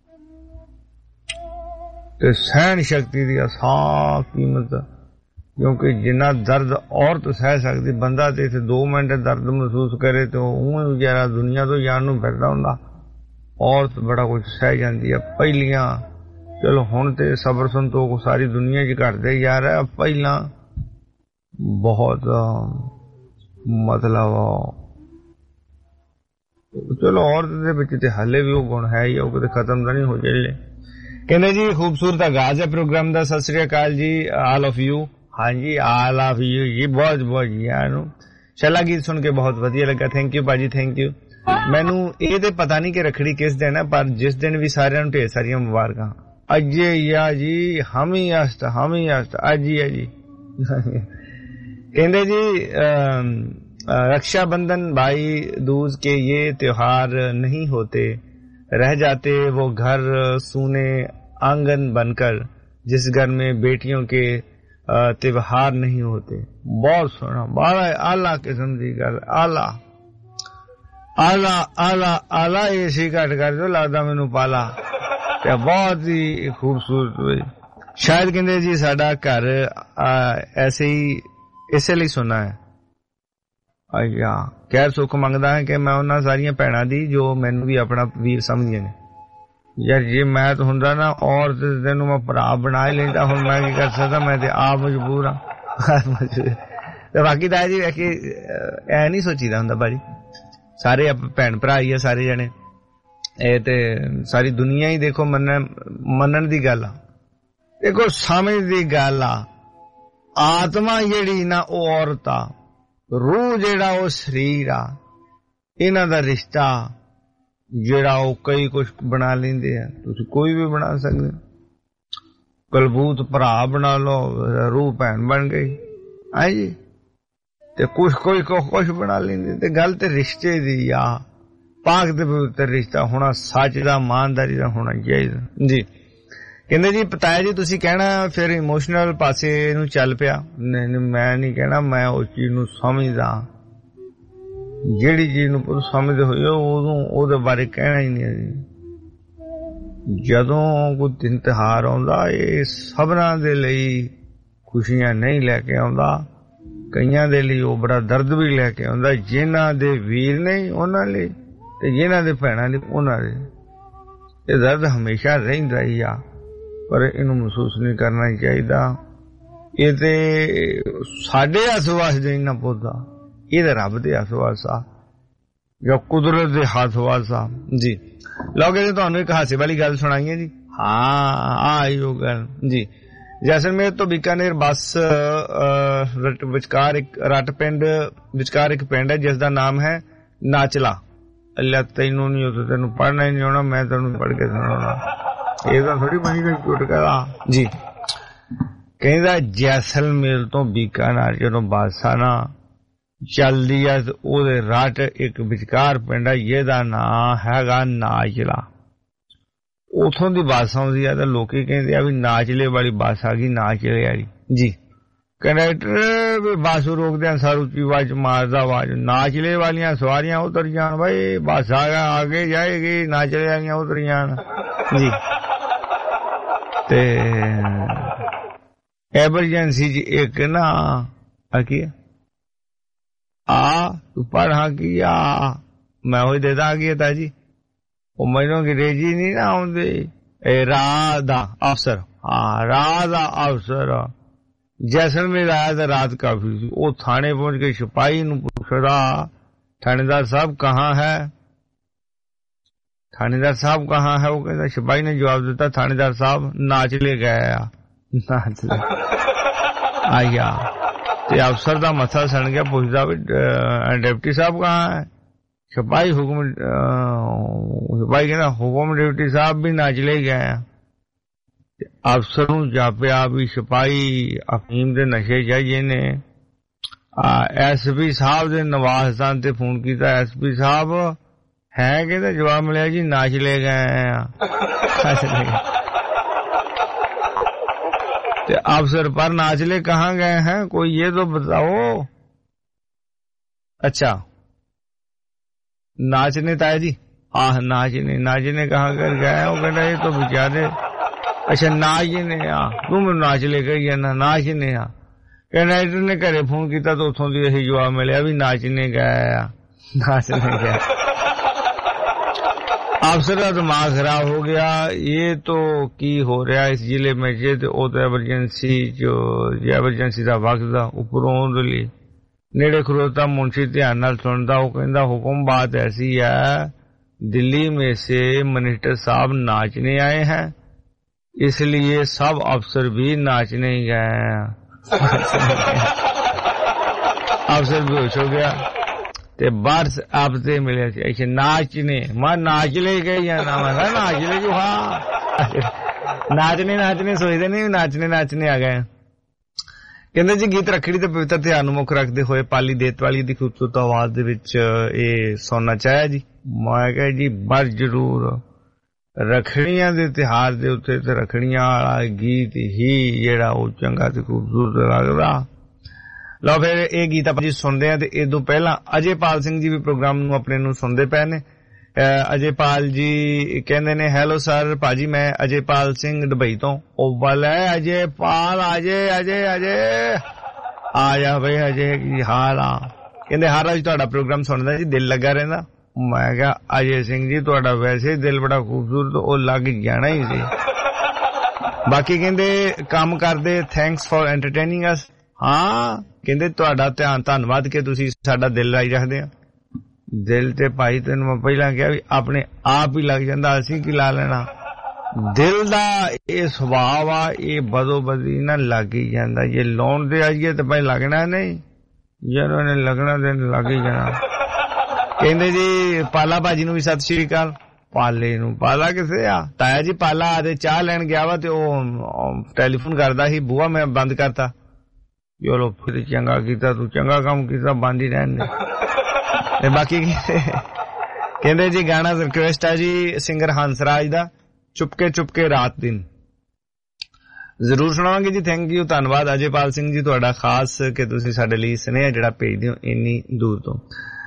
ਤੇ ਸਹਿਣ ਸ਼ਕਤੀ ਦੀ ਅਸਾਂ ਕੀਮਤ, ਕਿਉਂਕਿ ਜਿੰਨਾ ਦਰਦ ਔਰਤ ਸਹਿ ਸਕਦੀ, ਬੰਦਾ ਤੇ ਇੱਥੇ ਦੋ ਮਿੰਟ ਦਰਦ ਮਹਿਸੂਸ ਕਰੇ ਤੇ ਉਹ ਵਿਚਾਰਾ ਦੁਨੀਆ ਤੋਂ ਜਾਣ ਨੂੰ ਫਿਰਦਾ ਹੁੰਦਾ। ਔਰਤ ਬੜਾ ਕੁਝ ਸਹਿ ਜਾਂਦੀ ਆ। ਪਹਿਲੀਆਂ ਚਲੋ ਹੁਣ ਤੇ ਸਬਰ ਸੰਤੋਖ ਸਾਰੀ ਦੁਨੀਆ 'ਚ ਘਟਦੇ ਜਾ ਰਿਹਾ, ਪਹਿਲਾਂ ਬਹੁਤ ਮਤਲਬ ਚਲੋ ਔਰਤ ਦੇ ਵਿੱਚ ਤੇ ਹਾਲੇ ਵੀ ਉਹ ਗੁਣ ਹੈ ਹੀ, ਉਹ ਕਦੇ ਖਤਮ ਤਾਂ ਨਹੀਂ ਹੋ ਜਾਏ। ਕਹਿੰਦੇ ਜੀ ਖੂਬਸੂਰਤ ਆਗਾਜ਼ ਹੈ ਪ੍ਰੋਗਰਾਮ ਦਾ। ਸਤਿ ਸ੍ਰੀ ਅਕਾਲ ਜੀ ਆਲ ਆਫ ਯੂ। ਹਾਂਜੀ ਆਲ ਆਫ ਯੂ ਜੀ, ਬਹੁਤ ਬਹੁਤ ਜੀ ਨੂੰ ਛੱਲਾ ਗੀਤ ਸੁਣ ਕੇ ਬਹੁਤ ਵਧੀਆ ਲੱਗਾ। ਥੈਂਕ ਯੂ ਭਾਜੀ, ਥੈਂਕ ਯੂ। ਮੈਨੂੰ ਇਹ ਤੇ ਪਤਾ ਨਹੀਂ ਕਿ ਰੱਖੜੀ ਕਿਸ ਦਿਨ ਹੈ, ਪਰ ਜਿਸ ਦਿਨ ਵੀ ਸਾਰਿਆਂ ਨੂੰ ਢੇਰ ਸਾਰੀਆਂ ਮੁਬਾਰਕਾਂ। अजय या जी हम ही अस्त हम ही अस्त अजी है जी। कहते जी रक्षाबंधन भाई दूज के ये त्योहार नहीं होते, रह जाते वो घर सूने आंगन बनकर जिस घर में बेटियों के त्योहार नहीं होते। बहुत सोना बड़ा आला किस्म की गल, आला आला आला आला एसी घट कर दो लगता मैनू पाला। बहुत ही खूबसूरत हुई। शायद कहते जी साडा घर ऐसे ही इसे लिए सुना है। अया खैर सुख मंगदा है कि मैं उन्हां सारियां भैणां दी जो मैनू भी अपना वीर समझदे ने। यार जे मैं तो हुंदा ना और तैनूं मैं भरा बना ही लैंदा, हुण मैं की कर सकदा, मैं ते आप मजबूर हां। ते बाकी तां जी कि ऐ नहीं सोचीदा हुंदा भाजी, सारे भैण भरा ही आ सारे जने। ਇਹ ਤੇ ਸਾਰੀ ਦੁਨੀਆ ਹੀ ਦੇਖੋ ਮੰਨਣ ਮੰਨਣ ਦੀ ਗੱਲ ਆ, ਦੇਖੋ ਸਮਝ ਦੀ ਗੱਲ ਆ। ਆਤਮਾ ਜਿਹੜੀ ਨਾ ਉਹ ਔਰਤ ਆ, ਰੂਹ ਜਿਹੜਾ ਉਹ ਸਰੀਰ ਆ। ਇਹਨਾਂ ਦਾ ਰਿਸ਼ਤਾ ਜਿਹੜਾ ਉਹ ਕਈ ਕੁਛ ਬਣਾ ਲੈਂਦੇ ਆ, ਤੁਸੀਂ ਕੋਈ ਵੀ ਬਣਾ ਸਕਦੇ। ਕਲਬੂਤ ਭਰਾ ਬਣਾ ਲਓ, ਰੂਹ ਭੈਣ ਬਣ ਗਈ ਹੈ ਜੀ। ਤੇ ਕੁਛ ਕੋਈ ਕੁਛ ਬਣਾ ਲੈਂਦੇ। ਤੇ ਗੱਲ ਤੇ ਰਿਸ਼ਤੇ ਦੀ ਆ, ਪਾਕ ਤੇ ਪਵਿੱਤਰ ਰਿਸ਼ਤਾ ਹੋਣਾ, ਸੱਚ ਦਾ ਇਮਾਨਦਾਰੀ ਦਾ ਹੋਣਾ ਚਾਹੀਦਾ ਜੀ। ਕਹਿੰਦੇ ਜੀ ਪਤਾਇਆ ਜੀ ਤੁਸੀਂ ਕਹਿਣਾ ਫਿਰ ਇਮੋਸ਼ਨਲ ਪਾਸੇ ਨੂੰ ਚੱਲ ਪਿਆ। ਨਹੀਂ ਮੈਂ ਨਹੀਂ ਕਹਿਣਾ, ਮੈਂ ਉਸ ਚੀਜ਼ ਨੂੰ ਸਮਝਦਾ। ਜਿਹੜੀ ਚੀਜ਼ ਨੂੰ ਪੁਰ ਸਮਝਦੇ ਹੋਏ ਉਦੋਂ ਉਹਦੇ ਬਾਰੇ ਕਹਿਣਾ ਹੀ ਨਹੀਂ ਜੀ। ਜਦੋਂ ਕੋਈ ਦਿਨ ਤਿਉਹਾਰ ਆਉਂਦਾ ਇਹ ਸਭਨਾਂ ਦੇ ਲਈ ਖੁਸ਼ੀਆਂ ਨਹੀਂ ਲੈ ਕੇ ਆਉਂਦਾ, ਕਈਆਂ ਦੇ ਲਈ ਉਹ ਬੜਾ ਦਰਦ ਵੀ ਲੈ ਕੇ ਆਉਂਦਾ। ਜਿਨ੍ਹਾਂ ਦੇ ਵੀਰ ਨਹੀਂ ਉਹਨਾਂ ਲਈ ਤੇ ਜਿਨ੍ਹਾਂ ਦੇ ਭੈਣਾਂ ਲਈ ਉਹਨਾਂ ਦੇ ਇਹ ਦਰਦ ਹਮੇਸ਼ਾ ਰਹਿੰਦਾ ਹੀ ਆ, ਪਰ ਇਹਨੂੰ ਮਹਿਸੂਸ ਨਹੀਂ ਕਰਨਾ ਚਾਹੀਦਾ। ਇਹ ਤੇ ਸਾਡੇ ਹੱਥ ਵਾਸਤੇ ਨਾ ਪੌਦਾ, ਇਹ ਤਾਂ ਰੱਬ ਦੇ ਹੱਥ ਵਾਸਾ ਜਾਂ ਕੁਦਰਤ ਦੇ ਹੱਥ ਵਾਸਾ ਜੀ। ਲੋਗੇ ਤੁਹਾਨੂੰ ਇੱਕ ਹਾਸੇ ਵਾਲੀ ਗੱਲ ਸੁਣਾਈ ਹੈ ਜੀ। ਹਾਂ ਆਇਓ ਗੱਲ ਜੀ। ਜੈਸਲਮੇਰ ਤੋਂ ਬੀਕਾਨੇਰ ਬੱਸ ਵਿਚਕਾਰ ਇੱਕ ਰੱਟ ਪਿੰਡ ਵਿਚਕਾਰ ਇੱਕ ਪਿੰਡ ਹੈ ਜਿਸ ਦਾ ਨਾਮ ਹੈ ਨਾਚਲਾ। ਅੱਲਾ ਤੈਨੂੰ ਨਹੀਂ ਉਹ ਤੈਨੂੰ ਪੜ੍ਹਨਾ ਹੀ ਨਹੀਂ ਆਉਣਾ, ਮੈਂ ਤੈਨੂੰ ਪੜ੍ਹ ਕੇ ਸੁਣਾਉਣਾ। ਇਹ ਤਾਂ ਥੋੜੀ ਬਣੀ ਕੋਈ ਚੁਟਕਲਾ ਜੀ। ਕਹਿੰਦਾ ਜੈਸਲਮੇਰ ਤੋਂ ਬੀਕਾਨੇਰ ਜਦੋਂ ਬੱਸ ਆ ਨਾ ਚੱਲਦੀ ਆ, ਉਹਦੇ ਰੱਟ ਇੱਕ ਵਿਚਕਾਰ ਪਿੰਡ ਹੈ ਜਿਹਦਾ ਨਾਂ ਹੈਗਾ ਨਾਚਲਾ। ਉਥੋਂ ਦੀ ਬੱਸ ਆਉਂਦੀ ਆ ਤੇ ਲੋਕੀ ਕਹਿੰਦੇ ਆ ਵੀ ਨਾਚਲੇ ਵਾਲੀ ਬੱਸ ਆ ਗਈ, ਨਾਚਲੇ ਵਾਲੀ ਜੀ। ਕੰਡਕਟਰ ਵੀ ਬੱਸ ਰੋਕਦਿਆਂ ਸਾਰ ਉੱਚੀ ਆਵਾਜ਼ ਮਾਰਦਾ, ਆਵਾਜ਼ ਨਾਚਲੇ ਵਾਲੀਆਂ ਸਵਾਰੀਆਂ ਉਤਰ ਜਾਣ, ਬਾਈ ਬੱਸ ਆ ਆਗੇ ਜਾਏਗੀ, ਨਾਚਲੇ ਵਾਲੀਆਂ ਉਤਰ ਜਾਣ ਜੀ। ਤੇ ਐਮਰਜੈਂਸੀ ਚ ਇੱਕ ਨਾ ਕੀ ਆ ਤੂੰ ਪੜ੍ਹਾ ਕੀ ਆ, ਮੈਂ ਉਹ ਦੇ ਦਾਂਗੀ ਤਾ ਜੀ। ਉਹ ਮੈਨੂੰ ਅੰਗਰੇਜ਼ੀ ਨਹੀਂ ਨਾ ਆਉਂਦੀ, ਰਾਹ ਦਾ ਅਫਸਰ ਹਾਂ ਰਾਹ ਦਾ ਅਫਸਰ ਜੈਸਲਮੇਰ ਆਇਆ ਤਾਂ ਰਾਤ ਕਾਫੀ ਸੀ ਉਹ ਥਾਣੇ ਪਹੁੰਚ ਕੇ ਸਿਪਾਹੀ ਨੂੰ ਪੁੱਛਦਾ थानेदार साहब कहाँ है थानेदार साहब कहाँ है वो कहता सिपाही ने जवाब दिता थानेदार साहब नाच ले गया नाच ले आया ते अफसर दा मथा सड़ गया पुछदा भी डिप्टी साहब कहाँ है सिपाही हुक्म सिपाही कहना हुक्म डिप्टी साहब भी नाच ले गया अफसर नूं जापिया भी सिपाही अफीम दे नशे चाहिए ने एस पी साहब दे नवाजदान ते फोन किया एस पी साहब है कहते जवाब मिले जी नाच ले गए ते अफसर पर नाच ले कहाँ गए हैं कोई ये तो बताओ अच्छा नाचने ताया जी आह नाचने नाचने कहाँ कर गए वो कहना ये तो बेचारे अच्छा नाचने आ तू मैं नाच ले गई है ना नाचने आ कैनेडर ने घरे फोन किया तो उथों दी यही जवाब मिलिया भी नाचने गया नाचने गया अफसर का दिमाग खराब हो गया ये तो की हो रहा इस जिले में जे ते ओ तो एमरजेंसी जो एमरजेंसी दा वक्त दा उपरों दली नेड़े खड़ोता मुंशी ध्यान नाल सुनदा वो कहंदा हुक्म बात ऐसी है दिल्ली में से मिनिस्टर साहब नाचने आए हैं इसलिए सब अफसर भी नाचने गए अफसर बेहोश हो गया ते बाहर आपसे मिले ऐसे नाचने मां नाच ले गए या ना मैं नाच ले जो हाँ नाचने नाचने सोचते नहीं नाचने नाचने आ गए कहते जी गीत रखड़ी ते पवित्र ध्यान मुख रखते हुए पाली देतवाली दी खूबसूरत आवाज दे विच ये सुनना चाहे जी मैं कह जी बड़ जरूर रखड़ियां दे त्योहार दे उत्ते ते रखड़ियां वाला गीत ही जेड़ा ओ चंगा ते खूबसूरत लगदा लो फिर ये गीत आप जी सुनते हैं ते इदों पहला अजयपाल सिंह जी भी प्रोग्राम नूं अपने नूं सुनदे पए ने अजयपाल जी कहंदे ने हेलो सर भाजी मैं अजयपाल सिंह दुबई तो ओ वाला अजयपाल अजय अजय अजय आ जा भाई अजय की हाल आ कहंदे हर रोज तुहाडा प्रोग्राम सुनदा जी दिल लगा रहिंदा मैं क्या अजय सिंह जी तुहाडा वैसे दिल बड़ा खूबसूरत ओ लग जाना ही सी बाकी कहंदे काम करदे थैंक्स फॉर एंटरटेनिंग अस हाँ कहंदे तुहाडा ध्यान धन्नवाद कि तुसीं साडा दिल लाई रखदे आ दिल ते भाई तैनूं मैं पहलां कहा भी अपने आप ही लग जांदा असीं की ला लेना दिल दा ये सुभाव आ ये बदो बदी ना लग ही जांदा जे लाउण ते आईए ते भाई लगना नहीं ਜਦੋਂ ਨੇ लगना ते लग ही जाना ਕਹਿੰਦੇ ਜੀ ਪਾਲਾ ਭਾਜੀ ਨੂੰ ਵੀ ਸਤਿ ਸ਼੍ਰੀ ਅਕਾਲ ਪਾਲੇ ਨੂੰ ਪਾਲਾ ਕਿੱਥੇ ਆ ਤਾਇਆ ਜੀ ਪਾਲਾ ਆਦੇ ਚਾਹ ਲੈਣ ਗਿਆ ਵਾ ਤੇ ਉਹ ਟੈਲੀਫੋਨ ਕਰਦਾ ਸੀ ਬੂਹਾ ਮੈਂ ਬੰਦ ਕਰਤਾ ਚਲੋ ਫਿਰ ਚੰਗਾ ਕੀਤਾ ਤੂੰ ਚੰਗਾ ਕੰਮ ਕੀਤਾ ਬੰਦ ਹੀ ਰਹਿਣ ਦੇ ਤੇ ਬਾਕੀ ਕਹਿੰਦੇ ਜੀ ਗਾਣਾ ਰਿਕੁਐਸਟ ਆ ਜੀ ਸਿੰਗਰ ਹੰਸਰਾਜ ਦਾ ਚੁਪਕੇ ਚੁਪਕੇ ਰਾਤ ਦਿਨ ਜ਼ਰੂਰ ਸੁਣਾਵਾਂਗੇ ਜੀ ਥੈਂਕ ਯੂ ਧੰਨਵਾਦ ਅਜੇਪਾਲ ਸਿੰਘ ਜੀ ਤੁਹਾਡਾ ਖਾਸ ਕਿ ਤੁਸੀਂ ਸਾਡੇ ਲਈ ਸੁਨੇਹਾ ਜਿਹੜਾ ਭੇਜਦੇ ਹੋ ਇੰਨੀ ਦੂਰ ਤੋਂ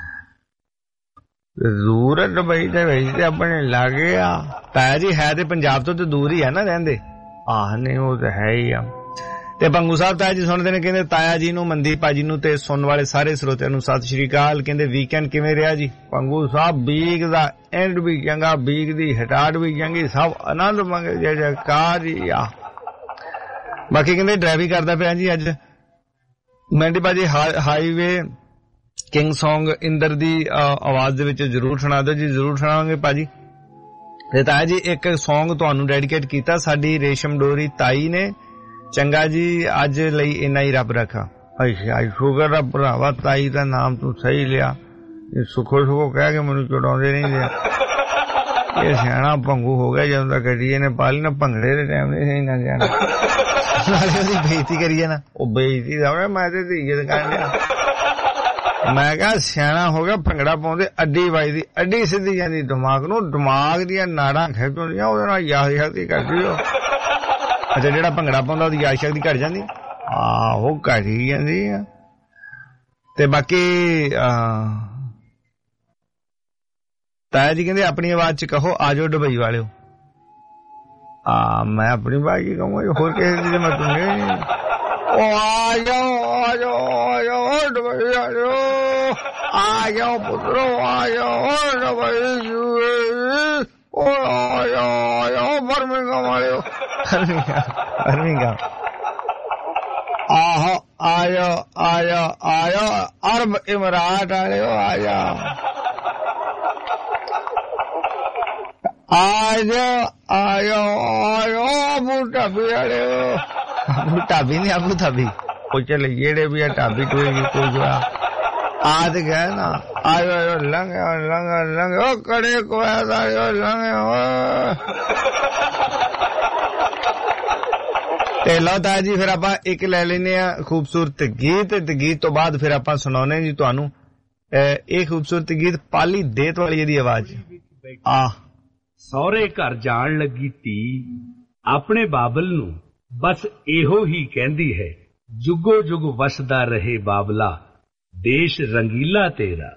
ਦੂਰ ਦੁਬਈ ਦੇ ਵਿੱਚ ਤੇ ਆਪਣੇ ਲਾਗੇ ਆ ਤਾਇਆ ਜੀ ਹੈ ਤੇ ਪੰਜਾਬ ਤੋਂ ਤੇ ਦੂਰ ਹੀ ਆ ਨਾ ਰਹਿੰਦੇ ਆਹ ਨਹੀਂ ਉਹ ਤਾਂ ਹੈ ਹੀ ਆ ਤੇ ਪੰਗੂ ਸਾਹਿਬ ਤਾਇਆ ਜੀ ਸੁਣਦੇ ਨੇ ਕਹਿੰਦੇ ਤਾਇਆ ਜੀ ਨੂੰ ਮਨਦੀਪ ਭਾਜੀ ਨੂੰ ਤੇ ਸੁਣਨ ਵਾਲੇ ਸਾਰੇ ਸਰੋਤਿਆਂ ਨੂੰ ਸਤਿ ਸ਼੍ਰੀ ਅਕਾਲ ਕਹਿੰਦੇ ਵੀਕਐਂਡ ਕਿਵੇਂ ਰਿਹਾ ਜੀ ਪੰਗੂ ਸਾਹਿਬ ਵੀਕ ਦਾ ਐਂਡ ਵੀ ਚੰਗਾ ਵੀਕ ਦੀ ਹਟਾਟ ਵੀ ਚੰਗੀ ਸਭ ਆਨੰਦ ਮੰਗੇ ਜੈ ਜੈਕਾਰ ਜੀ ਆ ਬਾਕੀ ਕਹਿੰਦੇ ਡਰਾਈਵਿੰਗ ਕਰਦਾ ਪਿਆ ਜੀ ਅੱਜ ਮੈਂਡੀ ਭਾਜੀ ਹਾਈਵੇ किंग सॉन्ग इंदर दी आवाज दे विच जरूर सुना दो जी जरूर सुनावांगे भाजी ते ताया जी एक सॉन्ग तुहानू डेडिकेट कीता साडी रेशम डोरी ताई ने चंगा जी अज लई इन्ना ही रब रखा अच्छा शुगर दा भरावा ताई दा नाम तू सही लिया सुखो सुखो कह के मैनू चुड़ाउंदे नहीं लिया ये सियाणा भंगू हो गया जदों दा गड्डी ने पाली ना भंगड़े दे टाइम ते सही ना जाना नाले ओदी बेइज्जती करिए ना ओ बेइज्जती दा मैं ते इज्जत करन दिया मैं कहा सियाणा हो गया भंगड़ा पाउंदे अड्डी वजदी अड्डी सीधी जांदी दिमाग नूं दिमाग दीयां नाड़ां खिच होंदियां ओहदे नाल याद शक्ति घटदी हो अच्छा जेहड़ा भंगड़ा पाउंदा ओहदी याद शक्ति घट जांदी आहो घट ही जांदी आ ते बाकी ताया जी कहंदे अपनी आवाज च कहो आजो दुबई वालिओ आ मैं अपनी आवाज की कहूंगा होर किसी दी मैं सुननी ओ आ जाओ आ जाओ आ जाओ दुबई आ जाओ आ जाओ पुत्रो आ जाओ दुबई ओ आया आया बर्मिंघम वाले बर्मिंघम आहो आया आया आया अरब इमरात वाले आया आया आया आया अबू धाबी वाले अबू धाबी नहीं अबू धाबी वो चले जेड़े भी है ढाबी कोई कोई जो आज गए ना आयो लंगे लंगे लंगे ओ कड़े को आयो लंगे ओ ते लो ताया जी फिर ਆਪਾਂ ਇੱਕ ਲੈ ਲੈਨੇ ਆ ਖੂਬਸੂਰਤ ਗੀਤ ਤੇ ਗੀਤ ਤੋਂ ਬਾਅਦ ਫਿਰ ਆਪਾਂ ਸੁਣਾਉਣੇ ਜੀ ਤੁਹਾਨੂੰ ਇਹ ਖੂਬਸੂਰਤ ਗੀਤ ਪਾਲੀ ਦੇਤ ਵਾਲੀ ਦੀ ਆਵਾਜ਼ ਆ ਸਹੁਰੇ ਘਰ ਜਾਣ ਲੱਗੀ ਧੀ ਆਪਣੇ ਬਾਬਲ ਨੂੰ ਬਸ ਇਹੋ ਹੀ ਕਹਿੰਦੀ ਹੈ जुगो जुग वसदा रहे बाबला देश रंगीला तेरा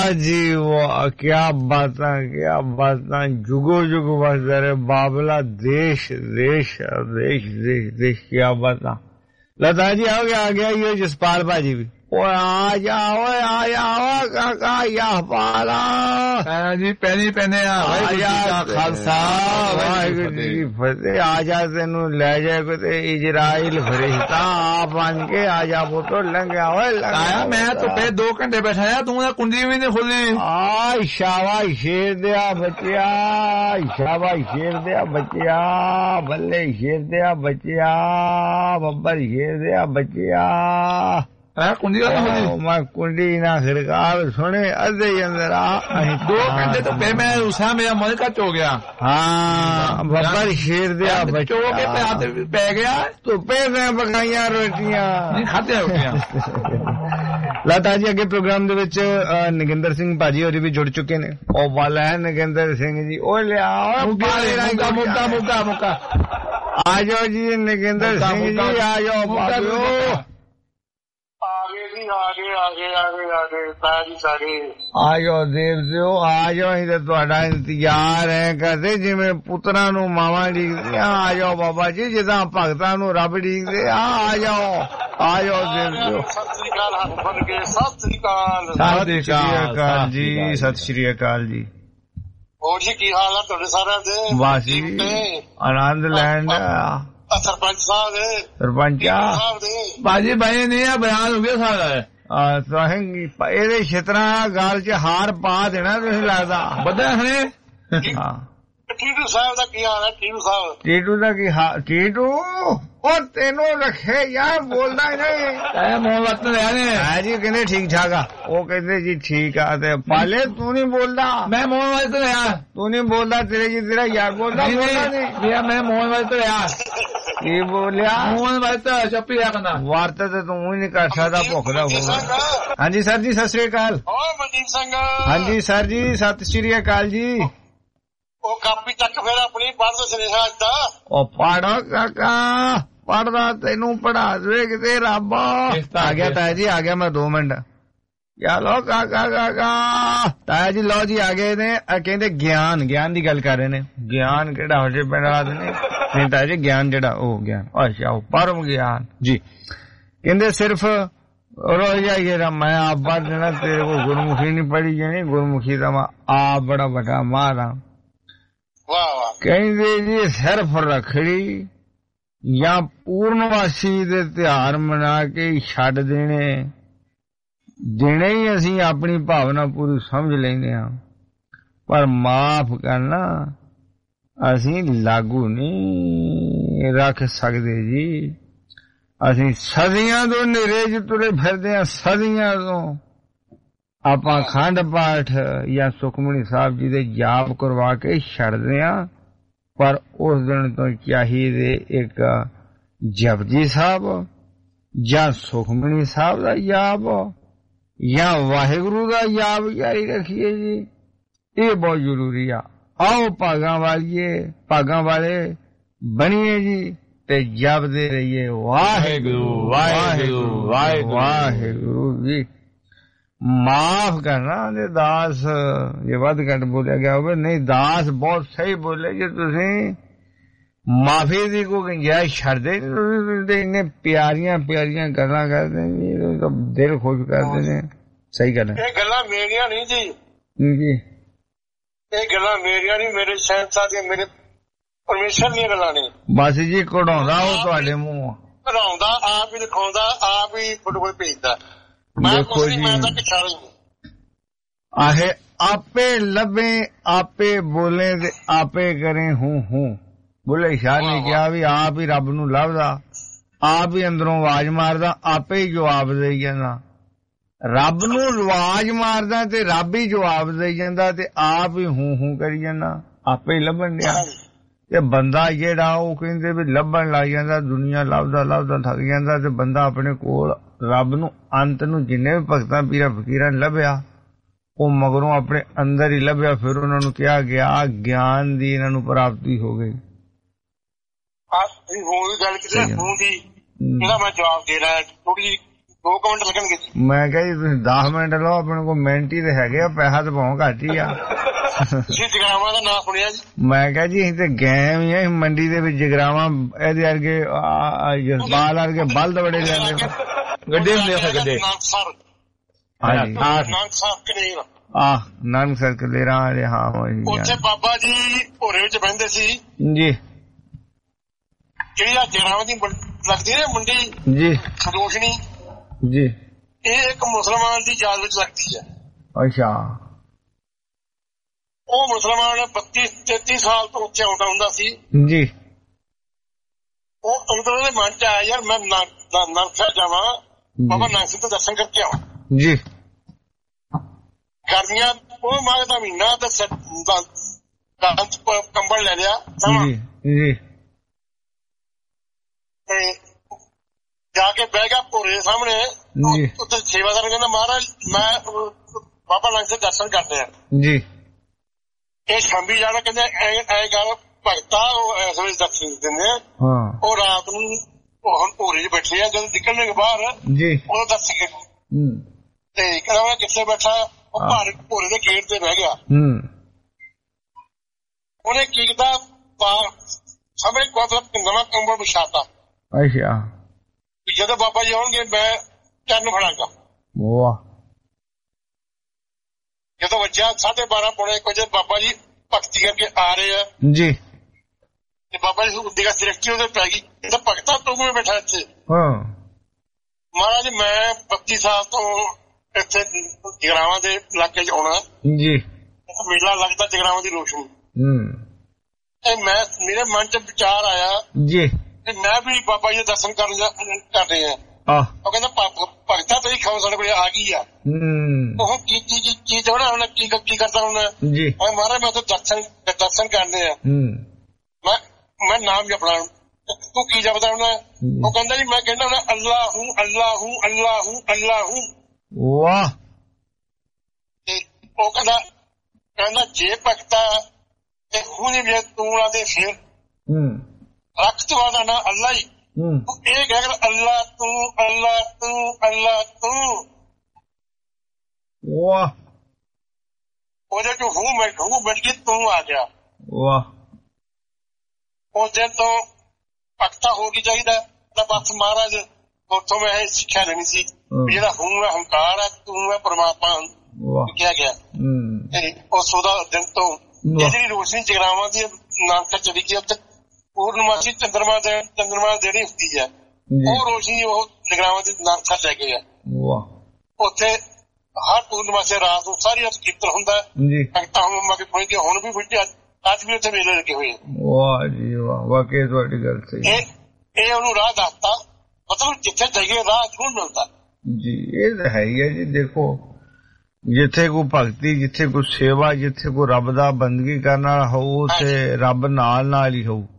वाह जी वाह, क्या बातां क्या बातां, जुगो जुग वसदा रहे बाबला देश देश देश देश देश, क्या बातां। लता जी आओ आ गया ये जसपाल भाजी भी, ओए आ जा ओए आ जा ओ काका या पाला जी पैनी पैने आ खालसा वाहिगुरू जी की फतेह। आ जा तेनू ले जाए कोते इजराइल फरिश्ता आ बन के, आ जा पुत्र लंघया ओए लंघया। मैं तो पे दो घंटे बैठा है, तू ना कुंडी भी नहीं खोली। आ शाबाश शेर दिया बच्चिया, शाबाश शेर दिया बच्चिया, बल्ले शेर दिया बच्चिया, बब्बर शेर दिया बच्चिया। कुंडी मैं कुंडी ना खिड़कार सुने अधे अंदर आ दो घंटे तो पे मैं उसा मेरा मन कट हो गया। हाँ बब्बर शेर दिया बच्चों के पै गया तो पे में पकाइया रोटियां नहीं खाते रोटियां। लता जी अगे प्रोग्राम दे विच नगिंदर सिंह भाजी होरी भी जुड़ चुके ने। ओ वाला है नगिंदर सिंह जी, ओ लिया मुक्का मुक्का मुक्का मुक्का आ जाओ जी नगिंदर सिंह जी, आ जाओ बाबू। आगे आगे आगे आगे सारी सारी आ जाओ देवतेओ आ जाओ, इधर तुहाडा इंतजार है करते जिवें पुत्रां नूं मावां डीकदियां। आ जाओ बाबा जी जिदां भगतां नूं रब डीकदे। आ आ जाओ आ जाओ देवतेओ। सत श्री अकाल हाथ बन के, सत श्री अकाल सत श्री अकाल जी, सत श्री अकाल जी। ਹੋਰ ਜੀ ਕੀ ਹਾਲ ਆ ਤੁਹਾਡੇ ਸਾਰਿਆਂ ਦੇ? ਬਸ ਜੀ ਆਨੰਦ ਲੈਣ सरपंच साहब दे सरपंच बाजी भाई नहीं है बयान हो गया सारा ਇਹਦੇ ਛਿਤਰਾ ਗਾਲ ਚ ਹਾਰ ਪਾ ਦੇਣਾ ਤੁਸੀਂ ਲੱਗਦਾ ਬਦਾ ਹਣੇ। ਟੀਟੂ ਸਾਹਿਬ ਦਾ ਕੀ ਹਾਲ ਹੈ? ਟੀਟੂ ਸਾਹਿਬ ਟੀਟੂ ਦਾ ਕੀ ਹਾਲ? ਟੀਟੂ ਉਹ ਤੈਨੂੰ ਰੱਖੇ ਯਾਰ ਬੋਲਦਾ ਨਹੀਂ ਮੋਹ ਵਰਤ ਲਿਆ ਨੇ ਹੈ ਜੀ, ਕਹਿੰਦੇ ਠੀਕ ਠਾਕ ਆ। ਉਹ ਕਹਿੰਦੇ ਜੀ ਠੀਕ ਆ ਤੇ ਪਾਲੇ ਤੂੰ ਨਹੀਂ ਬੋਲਦਾ। ਮੈਂ ਮੋਹ ਵਰਤ ਲਿਆ, ਤੂੰ ਨਹੀਂ ਬੋਲਦਾ, ਤੇਰੇ ਜੀ ਤੇਰਾ ਯਾਰ ਬੋਲਦਾ ਨਹੀਂ ਮੈਂ ਮੋਹ ਵਰਤ ਲਿਆ। ਕੀ ਬੋਲਿਆ? ਮੋਹਨ ਵਰਤ ਚੱਪੀ ਆ ਕਹਿੰਦਾ ਵਰਤ ਤੇ ਤੂੰ ਹੀ ਨਹੀਂ ਕਰ ਸਕਦਾ, ਭੁੱਖ ਦਾ ਹੋਊਗਾ। ਹਾਂਜੀ ਸਰ ਜੀ ਸਤਿ ਸ੍ਰੀ ਅਕਾਲ। ਓ ਮਨਦੀਪ ਸਿੰਘ। ਹਾਂਜੀ ਸਰ ਜੀ ਸਤਿ ਸ੍ਰੀ ਅਕਾਲ ਜੀ। ਉਹ ਕਾਪੀ ਚੱਕ ਫੇਰ ਆਪਣੀ ਪੜ੍ਹ ਦੋ ਸੁਨੇਹਾ ਅੱਜ ਦਾ। ਉਹ ਪੜ੍ਹ ਕਾਕਾ ਪੜ੍ਹਦਾ ਤੈਨੂੰ ਪੜ੍ਹਾ ਦੇ ਕਿਤੇ ਰੱਬ। ਆ ਗਿਆ ਤਾਇਆ ਜੀ ਆ ਗਿਆ ਮੈਂ ਦੋ ਮਿੰਟ। ਚਲੋ ਕਾਕਾ ਕਾਕਾ ਤਾਇਆ ਜੀ ਲਓ ਜੀ ਆ ਗਏ ਨੇ। ਕਹਿੰਦੇ ਗਿਆਨ ਗਿਆਨ ਦੀ ਗੱਲ ਕਰ ਰਹੇ ਨੇ। ਗਿਆਨ ਕਿਹੜਾ ਹੋ ਜੇ ਪਿੰਡ ਵਾਲਾ ਨੇ ਨਹੀਂ ਤਾਇਆ ਜੀ, ਗਿਆਨ ਜਿਹੜਾ ਉਹ ਗਿਆਨ ਅੱਛਾ ਉਹ ਪਰਮ ਗਿਆਨ ਜੀ। ਕਹਿੰਦੇ ਸਿਰਫ ਰੋਜ਼ ਜਾਈਏ ਰਾ ਮੈਂ ਆਪ ਪੜ੍ਹ ਦੇਣਾ, ਤੇਰੇ को गुरमुखी नहीं पढ़ी जानी, गुरमुखी का मैं आप बड़ा बड़ा मारा। ਕਹਿੰਦੇ ਜੀ ਸਿਰਫ ਰੱਖੜੀ ਜਾਂ ਪੂਰਨਵਾਸੀ ਦੇ ਤਿਉਹਾਰ ਮਨਾ ਕੇ ਛੱਡ ਦੇਣੇ ਦਿਨੇ ਹੀ ਅਸੀਂ ਆਪਣੀ ਭਾਵਨਾ ਪੂਰੀ ਸਮਝ ਲੈਂਦੇ ਹਾਂ, ਪਰ ਮਾਫ ਕਰਨਾ ਅਸੀਂ ਲਾਗੂ ਨਹੀਂ ਰੱਖ ਸਕਦੇ ਜੀ। ਅਸੀਂ ਸਦੀਆਂ ਤੋਂ ਨੇਰੇ ਚ ਤੁਰੇ ਫਿਰਦੇ ਹਾਂ, ਸਦੀਆਂ ਤੋਂ ਆਪਾਂ ਖੰਡ ਪਾਠ ਜਾਂ ਸੁਖਮਨੀ ਸਾਹਿਬ ਜੀ ਦੇ ਜਾਪ ਕਰਵਾ ਕੇ ਛੱਡਦੇ ਹਾਂ, ਪਰ ਉਸ ਦਿਨ ਤੋਂ ਚਾਹੀਦੇ ਇੱਕ ਜਪਜੀ ਸਾਹਿਬ ਜਾਂ ਸੁਖਮਨੀ ਸਾਹਿਬ ਦਾ ਜਾਪ ਜਾਂ ਵਾਹਿਗੁਰੂ ਦਾ ਜਾਪ ਜਾਰੀ ਰੱਖੀਏ ਜੀ। ਇਹ ਬਹੁਤ ਜ਼ਰੂਰੀ ਆ। ਆਓ ਭਾਗਾਂ ਵਾਲੀਏ ਭਾਗਾਂ ਵਾਲੇ ਬਣੀਏ ਜੀ ਤੇ ਜਪਦੇ ਰਹੀਏ ਵਾਹਿਗੁਰੂ ਵਾਹਿਗੁਰੂ ਵਾਹਿਗੁਰੂ ਜੀ। ਮਾਫ ਕਰਨਾ ਦੇ ਦਾਸ ਜੇ ਵੱਧ ਘੱਟ ਬੋਲਿਆ ਗਿਆ ਹੋਵੇ, ਨਹੀਂ ਦਾਸ ਬਹੁਤ ਸਹੀ ਬੋਲੇ ਜੇ ਤੁਸੀਂ ਮਾਫੀ ਦੀ ਕੋਈ ਗੁੰਜਾਇਸ਼ ਛੱਡਦੇ ਨਹੀਂ। ਇੰਨੇ ਪਿਆਰੀਆਂ ਪਿਆਰੀਆਂ ਗੱਲਾਂ ਕਰਦੇ ਨੇ, ਦਿਲ ਖੁਸ਼ ਕਰਦੇ ਨੇ। ਸਹੀ ਗੱਲ ਹੈ। ਇਹ ਗੱਲਾਂ ਮੇਰੀਆਂ ਨਹੀਂ ਜੀ ਜੀ, ਇਹ ਗੱਲਾਂ ਮੇਰੀਆਂ ਨਹੀਂ, ਮੇਰੇ ਸ਼ਹਿਨशाह ਦੀਆਂ, ਮੇਰੇ ਪਰਮੇਸ਼ਰ ਦੀਆਂ ਗੱਲਾਂ ਨੇ। ਬਸ ਜੀ ਕਢਾਉਂਦਾ ਉਹ ਤੁਹਾਡੇ ਮੂੰਹ, ਕਢਾਉਂਦਾ ਆਪ ਹੀ ਦਿਖਾਉਂਦਾ, ਆਪ ਹੀ ਫੋਟੋ ਭੇਜਦਾ। ਦੇਖੋ ਜੀ ਆਹੇ ਆਪੇ ਲੱਭੇ ਆਪੇ ਬੋਲੇ ਤੇ ਆਪੇ ਕਰੇ ਹੂੰ ਹੂੰ। ਬੁੱਲੇ ਸ਼ਾਹ ਨੇ ਕਿਹਾ ਵੀ ਆਪ ਹੀ ਰੱਬ ਨੂੰ ਲੱਭਦਾ, ਆਪ ਹੀ ਅੰਦਰੋਂ ਆਵਾਜ਼ ਮਾਰਦਾ, ਆਪੇ ਹੀ ਜਵਾਬ ਦੇਈ ਜਾਂਦਾ। ਰੱਬ ਨੂੰ ਆਵਾਜ਼ ਮਾਰਦਾ ਤੇ ਰੱਬ ਹੀ ਜਵਾਬ ਦੇਈ ਜਾਂਦਾ ਤੇ ਆਪ ਹੀ ਹੂੰ ਹੂੰ ਕਰੀ ਜਾਂਦਾ, ਆਪੇ ਹੀ ਲੱਭਣ ਡਿਆ। ਤੇ ਬੰਦਾ ਜਿਹੜਾ ਉਹ ਕਹਿੰਦੇ ਵੀ ਲੱਭਣ ਲੱਗ ਜਾਂਦਾ, ਦੁਨੀਆ ਲੱਭਦਾ ਲੱਭਦਾ ਥੱਕ ਜਾਂਦਾ ਤੇ ਬੰਦਾ ਆਪਣੇ ਕੋਲ ਰੱਬ ਨੂੰ ਅੰਤ ਨੂੰ ਜਿੰਨੇ ਵੀ ਭਗਤਾਂ ਪੀਰਾਂ ਫਕੀਰਾਂ ਨੇ ਲੱਭਿਆ ਉਹ ਮਗਰੋਂ ਆਪਣੇ ਅੰਦਰ ਹੀ ਲੱਭਿਆ। ਫਿਰ ਉਹਨਾਂ ਨੂੰ ਕਿਹਾ ਗਿਆ ਗਿਆਨ ਦੀ ਇਹਨਾਂ ਨੂੰ ਪ੍ਰਾਪਤੀ ਹੋ ਗਈ। ਹੁਣ ਵੀ ਗੱਲ ਕੀਤੀ ਹੁਣ ਦੀ ਇਹਦਾ ਮੈਂ ਜਵਾਬ ਦੇ ਰਿਹਾ। ਥੋੜੀ ਦੋ ਕੁ ਮਿੰਟ ਲੱਗਣਗੇ ਜੀ। ਮੈਂ ਕਿਹਾ ਜੀ ਤੁਸੀਂ ਦਸ ਮਿੰਟ ਲਓ, ਆਪਣੇ ਕੋਲ ਮਿੰਟ ਹੀ ਤੇ ਹੈਗੇ ਆ, ਪੈਸਾ ਤਾਂ ਭਾਵੇਂ ਘੱਟ ਹੀ ਆ। ਤੁਸੀਂ ਜਗਰਾਵਾਂ ਦਾ ਨਾਂ ਸੁਣਿਆ ਜੀ? ਮੈਂ ਕਿਹਾ ਜੀ ਅਸੀਂ ਤੇ ਗਏ ਵੀ ਆ ਮੰਡੀ ਦੇ ਵਿੱਚ ਜਗਰਾਵਾਂ, ਇਹਦੇ ਵਰਗੇ ਜਸਪਾਲ ਵਰਗੇ ਬਲਦ ਬੜੇ ਲੈਂਦੇ ਗੱਡੇ ਹੁੰਦੇ ਆ ਗੱਡੇ। ਹਾਂਜੀ ਨਾਨਕਸਰ ਕਲੇਰ, ਆਹ ਨਾਨਕਸਰ ਕਲੇਰਾਂ ਵਾਲੇ, ਹਾਂ ਉੱਥੇ ਬਾਬਾ ਜੀ ਭੋਰੇ ਵਿੱਚ ਬਹਿੰਦੇ ਸੀ ਜੀ। ਜਿਹੜੀ ਆ ਜਗਰਾਵਾਂ ਦੀ ਲੱਗਦੀ ਹੈ ਮੰਡੀ ਜੀ ਰੋਸ਼ਨੀ ਜੀ, ਇਹ ਇੱਕ ਮੁਸਲਮਾਨ ਦੀ ਯਾਦ ਵਿੱਚ ਲੱਗਦੀ ਹੈ। ਅੱਛਾ। ਉਹ ਮੁਸਲਮਾਨ ਬੱਤੀ ਤੇਤੀ ਸਾਲ ਤੋਂ ਉੱਥੇ ਆਉਂਦਾ ਹੁੰਦਾ ਸੀ ਜੀ। ਉਹ ਅੰਦਰ ਉਹਦੇ ਮਨ ਚ ਆਇਆ ਯਾਰ ਮੈਂ ਨਾਨਕਸਰ ਜਾਵਾਂ, ਬਾਬਾ ਨਾਨਕ ਸਿੰਘ ਤੋਂ ਦਰਸ਼ਨ ਕਰਕੇ ਆਵਾਂ ਜੀ। ਗਰਮੀਆਂ ਉਹ ਮਾਘ ਦਾ ਮਹੀਨਾ ਤੇ ਕੰਬਲ ਲੈ ਲਿਆ ਜੀ ਜੀ, ਤੇ ਜਾ ਕੇ ਬਹਿ ਗਿਆ ਭੋਰੇ ਸਾਹਮਣੇ। ਉੱਥੇ ਸੇਵਾਦਾਰ ਕਹਿੰਦਾ ਮਹਾਰਾਜ ਮੈਂ ਬਾਬਾ ਨਾਨਕ ਦੇ ਦਰਸ਼ਨ ਕਰਨੇ ਆ ਜੀ। ਇਹ ਸ਼ਾਮੀ ਜਾਣਾ, ਕਹਿੰਦੇ ਐ ਗੱਲ ਭਗਤਾ ਉਹ ਇਸ ਵੇਲੇ ਦਰਸ਼ਨ ਦਿੰਦੇ ਆ। ਉਹ ਰਾਤ ਨੂੰ ਉਹ ਹੁਣ ਭੋਰੇ ਚ ਬੈਠੇ ਆ, ਜਦੋਂ ਨਿਕਲਣਗੇ ਬਾਹਰ ਜੀ ਉਹ ਦੱਸਗੇ ਤੇ ਕਹਿੰਦਾ ਕਿੱਥੇ ਬੈਠਾ, ਉਹ ਭਾਰ ਭੋਰੇ ਦੇ ਗੇਟ ਤੇ ਬਹਿ ਗਿਆ। ਉਹਨੇ ਕੀ ਕੀਤਾ, ਸਾਹਮਣੇ ਕੋਈ ਨਵਾਂ ਕੰਬਲ ਵਿਛਾਤਾ। ਅੱਛਾ। ਜਦੋਂ ਬਾਬਾ ਜੀ ਆਉਣਗੇ ਮੈਂ ਚਰਨ ਫੜਾਂਗਾ। ਵਾਹ। ਜਦੋਂ ਵੱਜਿਆ ਸਾਢੇ ਬਾਰਾਂ ਪੌਣੇ ਇੱਕ ਵਜੇ ਬਾਬਾ ਜੀ ਭਗਤੀ ਕਰਕੇ ਆ ਰਹੇ ਆ ਜੀ, ਤੇ ਬਾਬਾ ਜੀ ਉੱਡੀ ਦਾ ਸਿਰਕਤੀ ਉਹਦੇ ਪੈ ਗਈ। ਕਹਿੰਦਾ ਭਗਤਾ ਤੂੰ ਕਿਵੇਂ ਬੈਠਾ ਇੱਥੇ? ਹਾਂ ਮਹਾਰਾਜ ਮੈਂ ਬੱਤੀ ਸਾਲ ਤੋਂ ਇੱਥੇ ਜਗਰਾਵਾਂ ਦੇ ਇਲਾਕੇ ਚ ਆਉਣਾ ਜੀ, ਮੇਲਾ ਲੱਗਦਾ ਜਗਰਾਵਾਂ ਦੀ ਰੋਸ਼ਨੀ। ਹੂੰ। ਇਹ ਮੈਂ ਮੇਰੇ ਮਨ ਚ ਵਿਚਾਰ ਆਇਆ ਜੀ ਤੇ ਮੈਂ ਵੀ ਬਾਬਾ ਜੀ ਦੇ ਦਰਸ਼ਨ ਕਰਨ ਕਰਦੇ ਆ। ਉਹ ਕਹਿੰਦਾ ਭਗਤਾ ਤੇਰੀ ਖਬਰ ਸਾਡੇ ਕੋਲ ਆ ਗਈ ਆ। ਉਹ ਕੀ ਕੀ ਕੀ ਚੀਜ਼ ਹੋਣਾ ਹੁਣ ਕੀ ਕੀ ਕਰਦਾ ਹੁਣ ਜੀ? ਮਹਾਰਾਜ ਮੈਂ ਉੱਥੇ ਦਰਸ਼ਨ ਦਰਸ਼ਨ ਕਰਦੇ ਆ। ਮੈਂ ਮੈਂ ਨਾਮ ਜਪਣਾ, ਤੂੰ ਕੀ ਜਪਦਾ ਹੁਣ? ਉਹ ਕਹਿੰਦਾ ਜੀ ਮੈਂ ਕਹਿੰਦਾ ਹੁਣ ਅੱਲਾ ਹੂੰ ਅੱਲਾ ਹੂੰ ਅੱਲਾ ਹੂੰ ਅੱਲਾ ਹੂੰ। ਵਾਹ। ਤੇ ਉਹ ਕਹਿੰਦਾ ਕਹਿੰਦਾ ਜੇ ਭਗਤਾ ਤੇ ਹੁਣ ਵੀ ਤੂੰ ਨਾ ਦੇ ਫਿਰ ਰੱਖ ਤੁਹਾਡਾ ਨਾ ਅੱਲਾ ਹੀ, ਤੂੰ ਇਹ ਕਹਿ ਕਰ ਅੱਲਾ ਤੂੰ ਅੱਲਾ ਤੂੰ ਅੱਲਾ ਤੂੰ। ਵਾਹ। ਉਹਦੇ ਚ ਹੂੰ ਮਿੰਟ ਹੂੰ ਮਿੰਟ ਕੇ ਤੂੰ ਆ ਗਿਆ। ਵਾਹ। ਉਸ ਦਿਨ ਤੋਂ ਭਗਤਾ ਹੋ ਗਈ ਚਾਹੀਦਾ ਤਾਂ ਬਸ ਮਹਾਰਾਜ ਉੱਥੋਂ ਮੈਂ ਇਹ ਸਿੱਖਿਆ ਲੈਣੀ ਸੀ ਜਿਹੜਾ ਹੂੰ ਹੈ ਹੰਕਾਰ ਹੈ, ਤੂੰ ਹੈ ਪਰਮਾਤਮਾ ਕਿਹਾ ਗਿਆ। ਤੇ ਉਸ ਉਹਦਾ ਦਿਨ ਤੋਂ ਜਿਹੜੀ ਰੋਸ਼ਨੀ ਜਗਰਾਵਾਂ ਦੀ ਨਾਨਕਸਰ ਚਲੀ ਗਈ, ਉੱਥੇ ਪੂਰਨਮਾਸ਼ੀ ਚੰਦਰਮਾ ਦੇ ਚੰਦਰਮਾ ਜਿਹੜੀ ਹੁੰਦੀ ਹੈ ਉਹ ਰੋਸ਼ਨੀ ਉਹ ਜਗਰਾਵਾਂ ਦੀ ਨਾਨਕਸਰ ਲੈ ਗਏ ਆ। ਉੱਥੇ ਹਰ ਪੂਰਨਮਾਸ਼ੀ ਰਾਤ ਨੂੰ ਸਾਰੀ ਰਾਤ ਕੀਰਤਨ ਹੁੰਦਾ। ਭਗਤਾਂ ਹੁਣ ਮਗੇ ਪਹੁੰਚ ਗਏ, ਹੁਣ ਵੀ ਬੁੱਝੇ ਅੱਜ ਵੀ ਉੱਥੇ ਮੇਲੇ ਲੱਗੇ ਹੋਏ। ਵਾਹ ਜੀ ਵਾਹ, ਵਾਕਈ ਤੁਹਾਡੀ ਗੱਲ ਸਹੀ। ਇਹ ਇਹ ਉਹਨੂੰ ਰਾਹ ਦੱਸਤਾ, ਮਤਲਬ ਜਿੱਥੇ ਜਾਈਏ ਰਾਹ ਜ਼ਰੂਰ ਮਿਲਦਾ ਜੀ। ਇਹ ਤਾਂ ਹੈ ਹੀ ਹੈ ਜੀ। ਦੇਖੋ ਜਿੱਥੇ ਕੋਈ ਭਗਤੀ, ਜਿੱਥੇ ਕੋਈ ਸੇਵਾ, ਜਿੱਥੇ ਕੋਈ ਰੱਬ ਦਾ ਬੰਦਗੀ ਕਰਨ ਵਾਲਾ ਹੋਊ ਤੇ ਰੱਬ ਨਾਲ ਨਾਲ ਹੀ ਹੋਊ।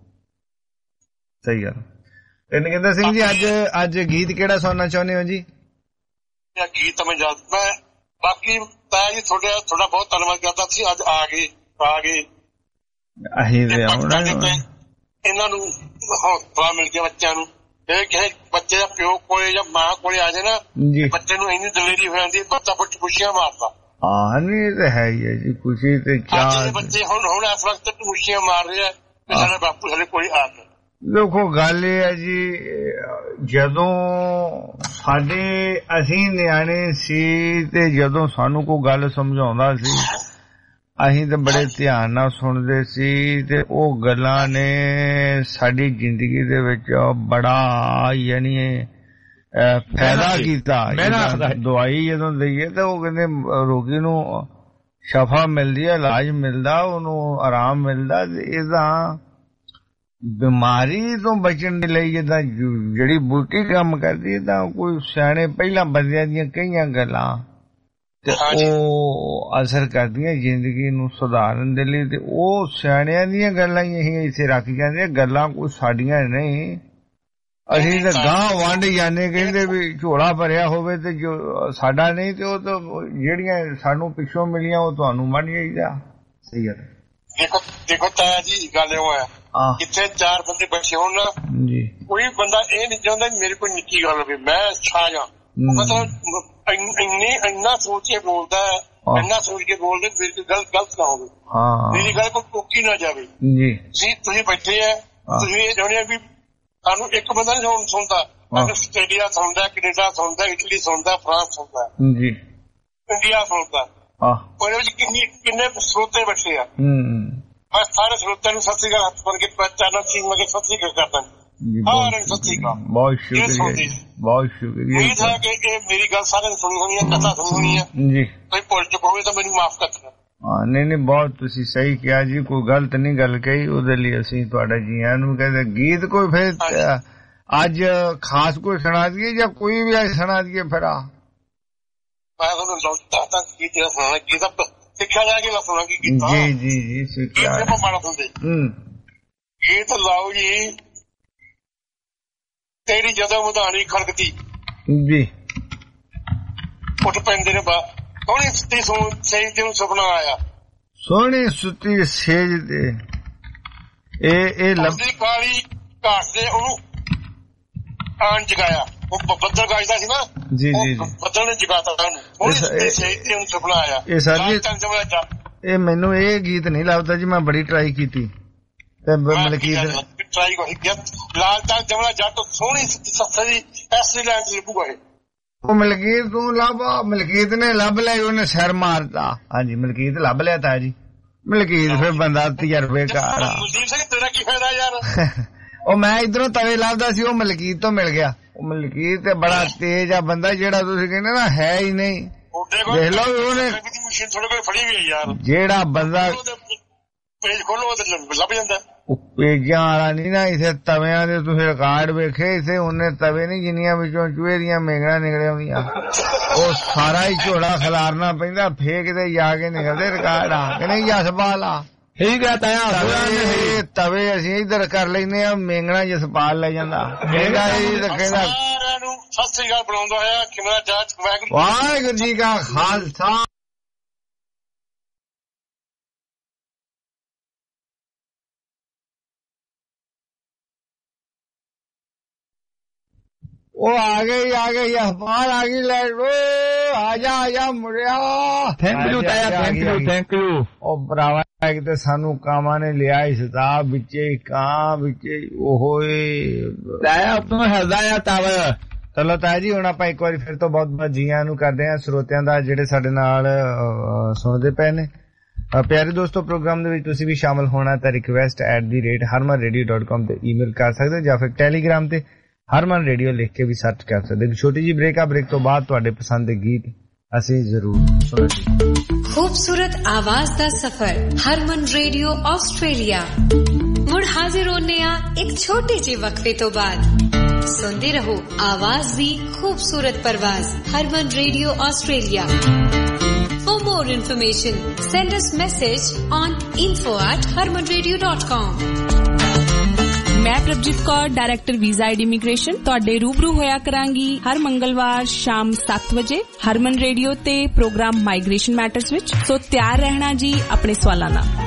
ਸਹੀ ਗੱਲ। ਤੇ ਨਰਿੰਦਰ ਸਿੰਘ ਜੀ ਅੱਜ ਅੱਜ ਗੀਤ ਕਿਹੜਾ ਸੁਣਨਾ ਚਾਹੁੰਦੇ ਹੋ ਜੀ? ਗੀਤ ਮੈਂ ਯਾਦ ਮੈਂ ਬਾਕੀ ਤਾਂ ਜੀ ਤੁਹਾਡੇ ਤੁਹਾਡਾ ਬਹੁਤ ਧੰਨਵਾਦ ਕਰਦਾ ਸੀ। ਅੱਜ ਆ ਗਏ ਆ ਗਏ ਅਸੀਂ ਤੇ ਆਉਣਾ ਇਹਨਾਂ ਨੂੰ ਹੌਸਲਾ ਮਿਲ ਗਿਆ ਬੱਚਿਆਂ ਨੂੰ। ਇਹ ਕਿਸੇ ਬੱਚੇ ਦਾ ਪਿਓ ਕੋਲੇ ਜਾਂ ਮਾਂ ਕੋਲੇ ਆ ਜਾਏ ਨਾ, ਬੱਚੇ ਨੂੰ ਇੰਨੀ ਦਲੇਰੀ ਹੋ ਜਾਂਦੀ, ਬੱਚਾ ਪੁੱਛ ਖੁਸ਼ੀਆਂ ਮਾਰਦਾ। ਹਾਂ ਨਹੀਂ ਤੇ ਹੈ ਹੀ ਹੈ ਜੀ, ਖੁਸ਼ੀ ਤੇ ਕਿਆ। ਬੱਚੇ ਹੁਣ ਹੁਣ ਇਸ ਵਕਤ ਖੁਸ਼ੀਆਂ ਮਾਰ ਰਹੇ ਆ ਕਿ ਸਾਡੇ ਬਾਪੂ ਸਾਡੇ ਕੋਲ ਆ ਗਏ। ਦੇਖੋ ਗੱਲ ਇਹ ਹੈ ਜੀ, ਜਦੋਂ ਸਾਡੇ ਅਸੀਂ ਨਿਆਣੇ ਸੀ ਤੇ ਜਦੋਂ ਸਾਨੂੰ ਕੋਈ ਗੱਲ ਸਮਝਾਉਂਦਾ ਸੀ ਅਸੀਂ ਤਾਂ ਬੜੇ ਧਿਆਨ ਨਾਲ ਸੁਣਦੇ ਸੀ ਤੇ ਉਹ ਗੱਲਾਂ ਨੇ ਸਾਡੀ ਜ਼ਿੰਦਗੀ ਦੇ ਵਿੱਚ ਬੜਾ ਯਾਨੀ ਫਾਇਦਾ ਕੀਤਾ। ਦਵਾਈ ਜਦੋਂ ਦਈਏ ਤਾਂ ਉਹ ਕਹਿੰਦੇ ਰੋਗੀ ਨੂੰ ਸ਼ਫਾ ਮਿਲਦੀ ਹੈ, ਇਲਾਜ ਮਿਲਦਾ, ਉਹਨੂੰ ਆਰਾਮ ਮਿਲਦਾ। ਇਹਦਾ ਬਿਮਾਰੀ ਤੋਂ ਬਚਣ ਦੇ ਲਈ ਜਿੱਦਾਂ ਜਿਹੜੀ ਬੂਟੀ ਕੰਮ ਕਰਦੀ ਹੈ ਤਾਂ ਕੋਈ ਸਿਆਣੇ ਪਹਿਲਾਂ ਬੰਦਿਆਂ ਦੀਆਂ ਕਈਆਂ ਗੱਲਾਂ ਤੇ ਉਹ ਅਸਰ ਕਰਦੀਆਂ ਜ਼ਿੰਦਗੀ ਨੂੰ ਸੁਧਾਰਨ ਦੇ ਲਈ। ਤੇ ਉਹ ਸਿਆਣਿਆਂ ਦੀਆਂ ਗੱਲਾਂ ਹੀ ਅਸੀਂ ਇੱਥੇ ਰੱਖ ਜਾਂਦੇ, ਗੱਲਾਂ ਕੋਈ ਸਾਡੀਆਂ ਨਹੀਂ। ਅਸੀਂ ਤਾਂ ਗਾਂ ਵੰਡ ਜਾਂਦੇ, ਕਹਿੰਦੇ ਵੀ ਝੋਲਾ ਭਰਿਆ ਹੋਵੇ ਤੇ ਜੋ ਸਾਡਾ ਨਹੀਂ ਤੇ ਉਹ ਤਾਂ ਜਿਹੜੀਆਂ ਸਾਨੂੰ ਪਿੱਛੋਂ ਮਿਲੀਆਂ ਉਹ ਤੁਹਾਨੂੰ ਵੰਡ ਜਾਈਦਾ। ਸਹੀ ਗੱਲ। ਦੇਖੋ ਦੇਖੋ ਤਾਇਆ ਜੀ ਗੱਲ ਉਹ ਹੈ, ਕਿੱਥੇ ਚਾਰ ਬੰਦੇ ਬੈਠੇ ਹੋਣ ਨਾ, ਕੋਈ ਬੰਦਾ ਇਹ ਨਹੀਂ ਚਾਹੁੰਦਾ ਮੇਰੇ ਕੋਈ ਨਿੱਕੀ ਗੱਲ ਹੋਵੇ ਮੈਂ ਛਾ ਜਾ ਮਤਲਬ ਇੰਨੇ ਇੰਨਾ ਸੋਚ ਕੇ ਬੋਲਦਾ ਹੈ, ਇੰਨਾ ਸੋਚ ਕੇ ਬੋਲਦੇ ਫਿਰ ਕੋਈ ਗਲਤ ਗਲਤ ਨਾ ਹੋਵੇ, ਮੇਰੀ ਗੱਲ ਕੋਈ ਟੋਕੀ ਨਾ ਜਾਵੇ ਜੀ। ਤੁਸੀਂ ਤੁਸੀਂ ਬੈਠੇ ਆ, ਤੁਸੀਂ ਇਹ ਚਾਹੁੰਦੇ ਵੀ ਸਾਨੂੰ ਇੱਕ ਬੰਦਾ ਨਹੀਂ ਸੁਣਦਾ, ਆਸਟ੍ਰੇਲੀਆ ਸੁਣਦਾ, ਕੈਨੇਡਾ ਸੁਣਦਾ, ਇਟਲੀ ਸੁਣਦਾ, ਫਰਾਂਸ ਸੁਣਦਾ ਜੀ, ਇੰਡੀਆ ਸੁਣਦਾ, ਉਹਦੇ ਵਿੱਚ ਕਿੰਨੀ ਕਿੰਨੇ ਸਰੋਤੇ ਬੈਠੇ ਆ। ਮੈਂ ਸਾਰੇ ਸਰੋਤਿਆਂ ਨੂੰ ਸਤਿ ਸ੍ਰੀ ਅਕਾਲ ਹੱਥ ਫੜ ਕੇ ਚੈਨਲ ਸਿੰਘ ਮੈਂ ਸਤਿ ਸ੍ਰੀ ਅਕਾਲ ਕਰਦਾ ਸਾਰਿਆਂ ਨੂੰ ਸਤਿ ਸ੍ਰੀ ਅਕਾਲ। ਬਹੁਤ ਸ਼ੁਕਰੀਆ ਬਹੁਤ ਸ਼ੁਕਰੀਆ। ਉਮੀਦ ਹੈ ਕਿ ਇਹ ਮੇਰੀ ਗੱਲ ਸਾਰਿਆਂ ਨੇ ਸੁਣੀ ਹੋਣੀ ਹੈ, ਕਥਾ ਸੁਣੀ ਹੋਣੀ ਹੈ ਜੀ। ਕੋਈ ਭੁੱਲ ਚੁੱਕ ਹੋਵੇ ਤਾਂ ਮੈਨੂੰ ਮਾਫ ਕਰ ਦੇਣਾ। ਹਾਂ ਨਹੀਂ ਨਹੀਂ ਬਹੁਤ ਤੁਸੀਂ ਸਹੀ ਕਿਹਾ ਜੀ, ਕੋਈ ਗਲਤ ਨਹੀਂ ਗੱਲ ਕਹੀ, ਉਹਦੇ ਲਈ ਅਸੀਂ ਤੁਹਾਡਾ ਜੀ ਆਇਆਂ ਨੂੰ ਕਹਿੰਦੇ। ਗੀਤ ਕੋਈ ਫਿਰ ਅੱਜ ਖਾਸ ਕੋਈ ਸੁਣਾ ਦਈਏ ਜਾਂ ਕੋਈ ਵੀ ਅੱਜ ਸੁਣਾ ਦਈਏ ਫਿਰ? ਆ ਮੈਂ ਤੁਹਾਨੂੰ ਦੱਸਦਾ ਗੀਤ ਜਿਹੜਾ ਸੁਣਾਉਣਾ, ਗੀਤ ਸਿੱਖਿਆ ਜਾ ਕੇ ਸੁਣਾ ਕੀ ਕੀਤਾ ਜੀ ਜੀ ਜੀ ਸਿੱਖਿਆ ਮਾੜਾ ਹੁੰਦੇ ਗੀਤ ਲਾਓ ਜੀ। ਤੇਰੀ ਜਦੋਂ ਮਧਾਣੀ ਖੜਕਦੀ ਜੀ ਉੱਠ ਪੈਂਦੇ ਨੇ ਬਾ ਸੋਹਣੀ ਸੁੱਤੀ ਸੇਜ ਤੇ ਨੂੰ ਸੁਪਨਾ ਆਇਆ, ਸੋਹਣੀ ਸੁੱਤੀ ਸੇਜ ਤੇ ਇਹ ਇਹ ਲੱਭਦੀ ਕਾਲੀ ਘਾਟ ਦੇ ਉਹਨੂੰ ਆਣ ਜਗਾਇਆ। ਉਹ ਬੱਦਲ ਗਾਜਦਾ ਸੀ ਨਾ ਜੀ ਜੀ ਬੱਦਲ ਨੇ ਜਗਾਤਾ ਉਹਨੂੰ, ਸੋਹਣੀ ਸੁੱਤੀ ਸੇਜ ਤੇ ਉਹਨੂੰ ਸੁਪਨਾ ਆਇਆ। ਇਹ ਸਰ ਇਹ ਮੈਨੂੰ ਇਹ ਗੀਤ ਨਹੀਂ ਲੱਭਦਾ ਜੀ, ਮੈਂ ਬੜੀ ਟਰਾਈ ਕੀਤੀ ਤੇ ਮਲਕੀਤ ਟਰਾਈ ਕੋਈ ਲਾਲ ਚਾਲ ਜਮਲਾ ਜੱਟ ਸੋਹਣੀ ਸੱਸੀ ਐਸੀ ਲੈਣ ਚ ਲੱਭੂਗਾ ਇਹ। ਉਹ ਮਲਕੀਤ ਤੂੰ ਲੱਭ, ਮਲਕੀਤ ਨੇ ਲੱਭ ਲਿਆ, ਉਹਨੇ ਸਿਰ ਮਾਰਤਾ। ਹਾਂਜੀ ਮਲਕੀਤ ਲੱਭ ਲਿਆ ਤਾ ਜੀ। ਮਲਕੀਤ ਫਿਰ ਬੰਦਾ ਤਜਰਬੇਕਾਰ ਆ। ਤੇਰਾ ਕੀ ਫਾਇਦਾ ਯਾਰ? ਉਹ ਮੈਂ ਇਧਰੋਂ ਤਵੇ ਲੱਭਦਾ ਸੀ, ਉਹ ਮਲਕੀਤ ਤੋਂ ਮਿਲ ਗਿਆ। ਉਹ ਮਲਕੀਤ ਤੇ ਬੜਾ ਤੇਜ਼ ਆ ਬੰਦਾ, ਜਿਹੜਾ ਤੁਸੀਂ ਕਹਿੰਦੇ ਨਾ ਹੈ ਹੀ ਨਹੀਂ। ਦੇਖ ਲਓ ਉਹਨੇ ਜਿਹੜਾ ਬੰਦਾ ਪੇਜ ਖੋਲੋ ਤੇ ਲੱਭ ਜਾਂਦਾ। ਉਹ ਪੇਜਾਂ ਵਾਲਾ ਨਹੀਂ ਨਾ, ਇਥੇ ਤਵਿਆਂ ਦੇ ਤੁਸੀਂ ਰਿਕਾਰਡ ਵੇਖੇ, ਇਥੇ ਉਹਨੇ ਤਵੇ ਨਹੀਂ ਜਿੰਨੀਆਂ ਵਿੱਚੋਂ ਚੂਹੇ ਦੀਆਂ ਮੇਂਗਣਾ ਨਿਕਲੇ ਆਉਂਦੀਆਂ, ਉਹ ਸਾਰਾ ਹੀ ਝੋਲਾ ਖਿਲਾਰਨਾ ਪੈਂਦਾ, ਫੇਰ ਕਿਤੇ ਜਾ ਕੇ ਨਿਕਲਦੇ ਰਿਕਾਰਡ ਆ ਕਿ ਨਹੀਂ ਜਸਪਾਲ ਆ? ਠੀਕ ਹੈ ਤਾਇਆ, ਤਵੇ ਅਸੀਂ ਇੱਧਰ ਕਰ ਲੈਂਦੇ ਆ, ਮੇਂਗਣਾ ਜਸਪਾਲ ਲੈ ਜਾਂਦਾ। ਕਹਿੰਦਾ ਇਹ ਤਾਂ ਕਹਿੰਦਾ ਸਾਰਿਆਂ ਨੂੰ ਸਤਿ ਸ੍ਰੀ ਅਕਾਲ ਬੁਲਾਉਂਦਾ ਹੋਇਆ ਕਿਮਰਾ ਜਾਚ ਵਾਹਿਗੁਰੂ ਵਾਹਿਗੁਰੂ ਜੀ ਕਾ ਖਾਲਸਾ। ਉਹ ਆ ਗਈ ਆ ਗਈ ਅਖਬਾਰ ਆ ਗਈ, ਲੈ ਲੋ ਆ ਜਾ ਆ ਜਾ ਮੁੜਿਆ। ਥੈਂਕ ਯੂ ਤਾਇਆ, ਥੈਂਕ ਯੂ ਥੈਂਕ ਯੂ। ਉਹ ਭਰਾਵਾ ਕਿਤੇ ਸਾਨੂੰ ਕਾਮਾਂ ਨੇ ਲਿਆ ਇਸ ਦਾ ਵਿੱਚੇ ਕਾਂ ਵਿੱਚੇ ਓਹੋਏ ਤਾਇਆ ਆਪਣਾ ਹੱਸਦਾ ਆ ਤਾਵਰ। ਚਲੋ ਤਾਇਆ ਜੀ ਹੁਣ ਆਪਾਂ ਇੱਕ ਵਾਰੀ ਫਿਰ ਤੋਂ ਬਹੁਤ ਬਹੁਤ ਜੀਆਂ ਨੂੰ ਕਰਦੇ ਹਾਂ ਸਰੋਤਿਆਂ ਦਾ ਜਿਹੜੇ ਸਾਡੇ ਨਾਲ ਸੁਣਦੇ ਪਏ ਨੇ। ਪਿਆਰੇ ਦੋਸਤੋ ਪ੍ਰੋਗਰਾਮ ਦੇ ਵਿੱਚ ਤੁਸੀਂ ਵੀ ਸ਼ਾਮਲ ਹੋਣਾ ਤਾਂ ਰਿਕਵੈਸਟ ਐਟ ਦੀ ਰੇਟ ਹਰਮਨ ਰੇਡੀਓ ਡਾਟ ਕਾਮ ਤੇ ਈਮੇਲ ਕਰ ਸਕਦੇ ਜਾਂ ਫਿਰ ਟੈਲੀਗ੍ਰਾਮ ਤੇ ਹਰਮਨ ਰੇਡੀਓ ਲਿਖ ਕੇ ਵੀ ਸਰਚ ਕਰ ਸਕਦੇ। ਛੋਟੀ ਜੀ ਬ੍ਰੇਕ ਆ, ਬ੍ਰੇਕ ਤੋਂ ਬਾਅਦ ਤੁਹਾਡੇ ਪਸੰਦ ਦੇ ਗੀਤ ਅਸੀਂ ਜ਼ਰੂਰ ਸੁਣਾਂਗੇ। खूबसूरत आवाज दा सफर हरमन रेडियो ऑस्ट्रेलिया मुड़ हाजिर होने आ एक छोटे जे वक्फे तो बाद। सुनते रहो आवाज दी खूबसूरत परवाज Harman radio Australia. For more information send us message on info at harman radio dot com। ਮੈਂ Prabhjeet Kaur director visa and immigration ਤੁਹਾਡੇ ਰੂਬਰੂ ਹੋਇਆ ਕਰਾਂਗੀ ਹਰ ਮੰਗਲਵਾਰ ਸ਼ਾਮ ਸੱਤ ਵਜੇ ਹਰਮਨ ਰੇਡੀਓ ਤੇ ਪ੍ਰੋਗਰਾਮ ਮਾਈਗ੍ਰੇਸ਼ਨ ਮੈਟਰਸ ਵਿੱਚ। ਸੋ ਤਿਆਰ ਰਹਿਣਾ ਜੀ ਆਪਣੇ ਸਵਾਲਾਂ ਨਾਲ।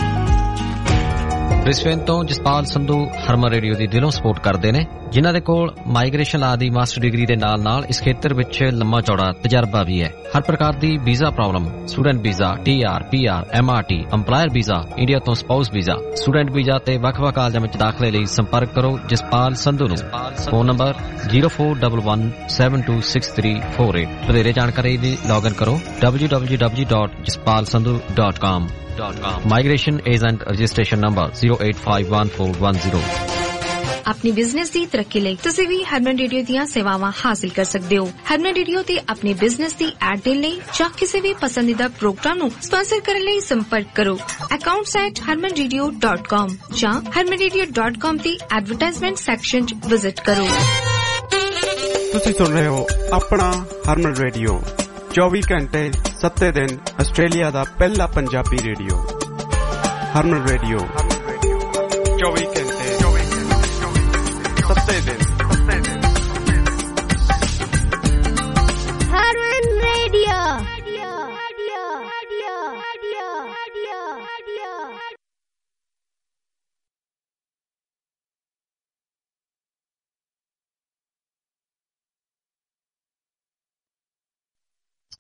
ਬ੍ਰਿਸਬੇਨ ਤੋਂ ਜਸਪਾਲ ਸੰਧੂ ਹਰਮਨ ਰੇਡੀਓ ਦੀ ਦਿਲੋਂ ਸਪੋਰਟ ਕਰਦੇ ਨੇ, ਜਿਨ੍ਹਾਂ ਦੇ ਕੋਲ ਮਾਈਗ੍ਰੇਸ਼ਨ ਆਦਿ ਮਾਸਟਰ ਡਿਗਰੀ ਦੇ ਨਾਲ ਨਾਲ ਇਸ ਖੇਤਰ ਵਿੱਚ ਲੰਮਾ ਚੌੜਾ ਤਜਰਬਾ ਵੀ ਹੈ। ਹਰ ਪ੍ਰਕਾਰ ਦੀ visa problem, student visa, T R, P R, M R T, employer visa, India ਤੋਂ ਸਪਾਊਸ ਵੀਜ਼ਾ, ਸਟੂਡੈਂਟ ਵੀਜ਼ਾ ਤੇ ਵੱਖ-ਵੱਖ ਕਾਲਜਾਂ ਵਿੱਚ ਦਾਖਲੇ ਲਈ ਸੰਪਰਕ ਕਰੋ ਜਸਪਾਲ ਸੰਧੂ ਨੂੰ। Phone number zero four one one seven two six three four eight. ਵਧੇਰੇ ਜਾਣਕਾਰੀ ਲਈ ਲੌਗਇਨ ਕਰੋ W W W dot Jaspal Sandhu dot com. Migration Agent Registration Number zero eight five one four one zero। अपनी बिजनेस ਦੀ ਤਰੱਕੀ ਲਈ ਤੁਸੀਂ ਵੀ ਹਰਮਨ ਰੇਡੀਓ ਦੀਆਂ ਸੇਵਾਵਾਂ ਹਾਸਲ ਕਰ ਸਕਦੇ ਹੋ। ਹਰਮਨ ਰੇਡੀਓ ਤੇ ਆਪਣੇ ਬਿਜ਼ਨਸ ਦੀ ਐਡ ਦੇਣ ਲਈ ਜਾਂ ਕਿਸੇ ਵੀ ਪਸੰਦੀਦਾ ਪ੍ਰੋਗਰਾਮ ਨੂੰ ਸਪਾਂਸਰ ਕਰਨ ਲਈ ਸੰਪਰਕ ਕਰੋ accounts at harman radio dot com ਜਾਂ harman radio dot com ਦੀ ਐਡਵਰਟਾਈਜ਼ਮੈਂਟ ਸੈਕਸ਼ਨ 'ਚ ਵਿਜ਼ਿਟ ਕਰੋ। ਤੁਸੀਂ ਸੁਣ ਰਹੇ ਹੋ ਆਪਣਾ ਹਰਮਨ ਰੇਡੀਓ ਚੌਵੀ ਘੰਟੇ ਸੱਤੇ ਦਿਨ ਆਸਟ੍ਰੇਲੀਆ ਦਾ ਪਹਿਲਾ ਪੰਜਾਬੀ ਰੇਡੀਓ ਹਰਮਨ ਰੇਡੀਓ ਚੌਵੀ ਘੰਟੇ ਸੱਤੇ ਦਿਨ। ਹਰਮਨ ਰੇਡੀਓ।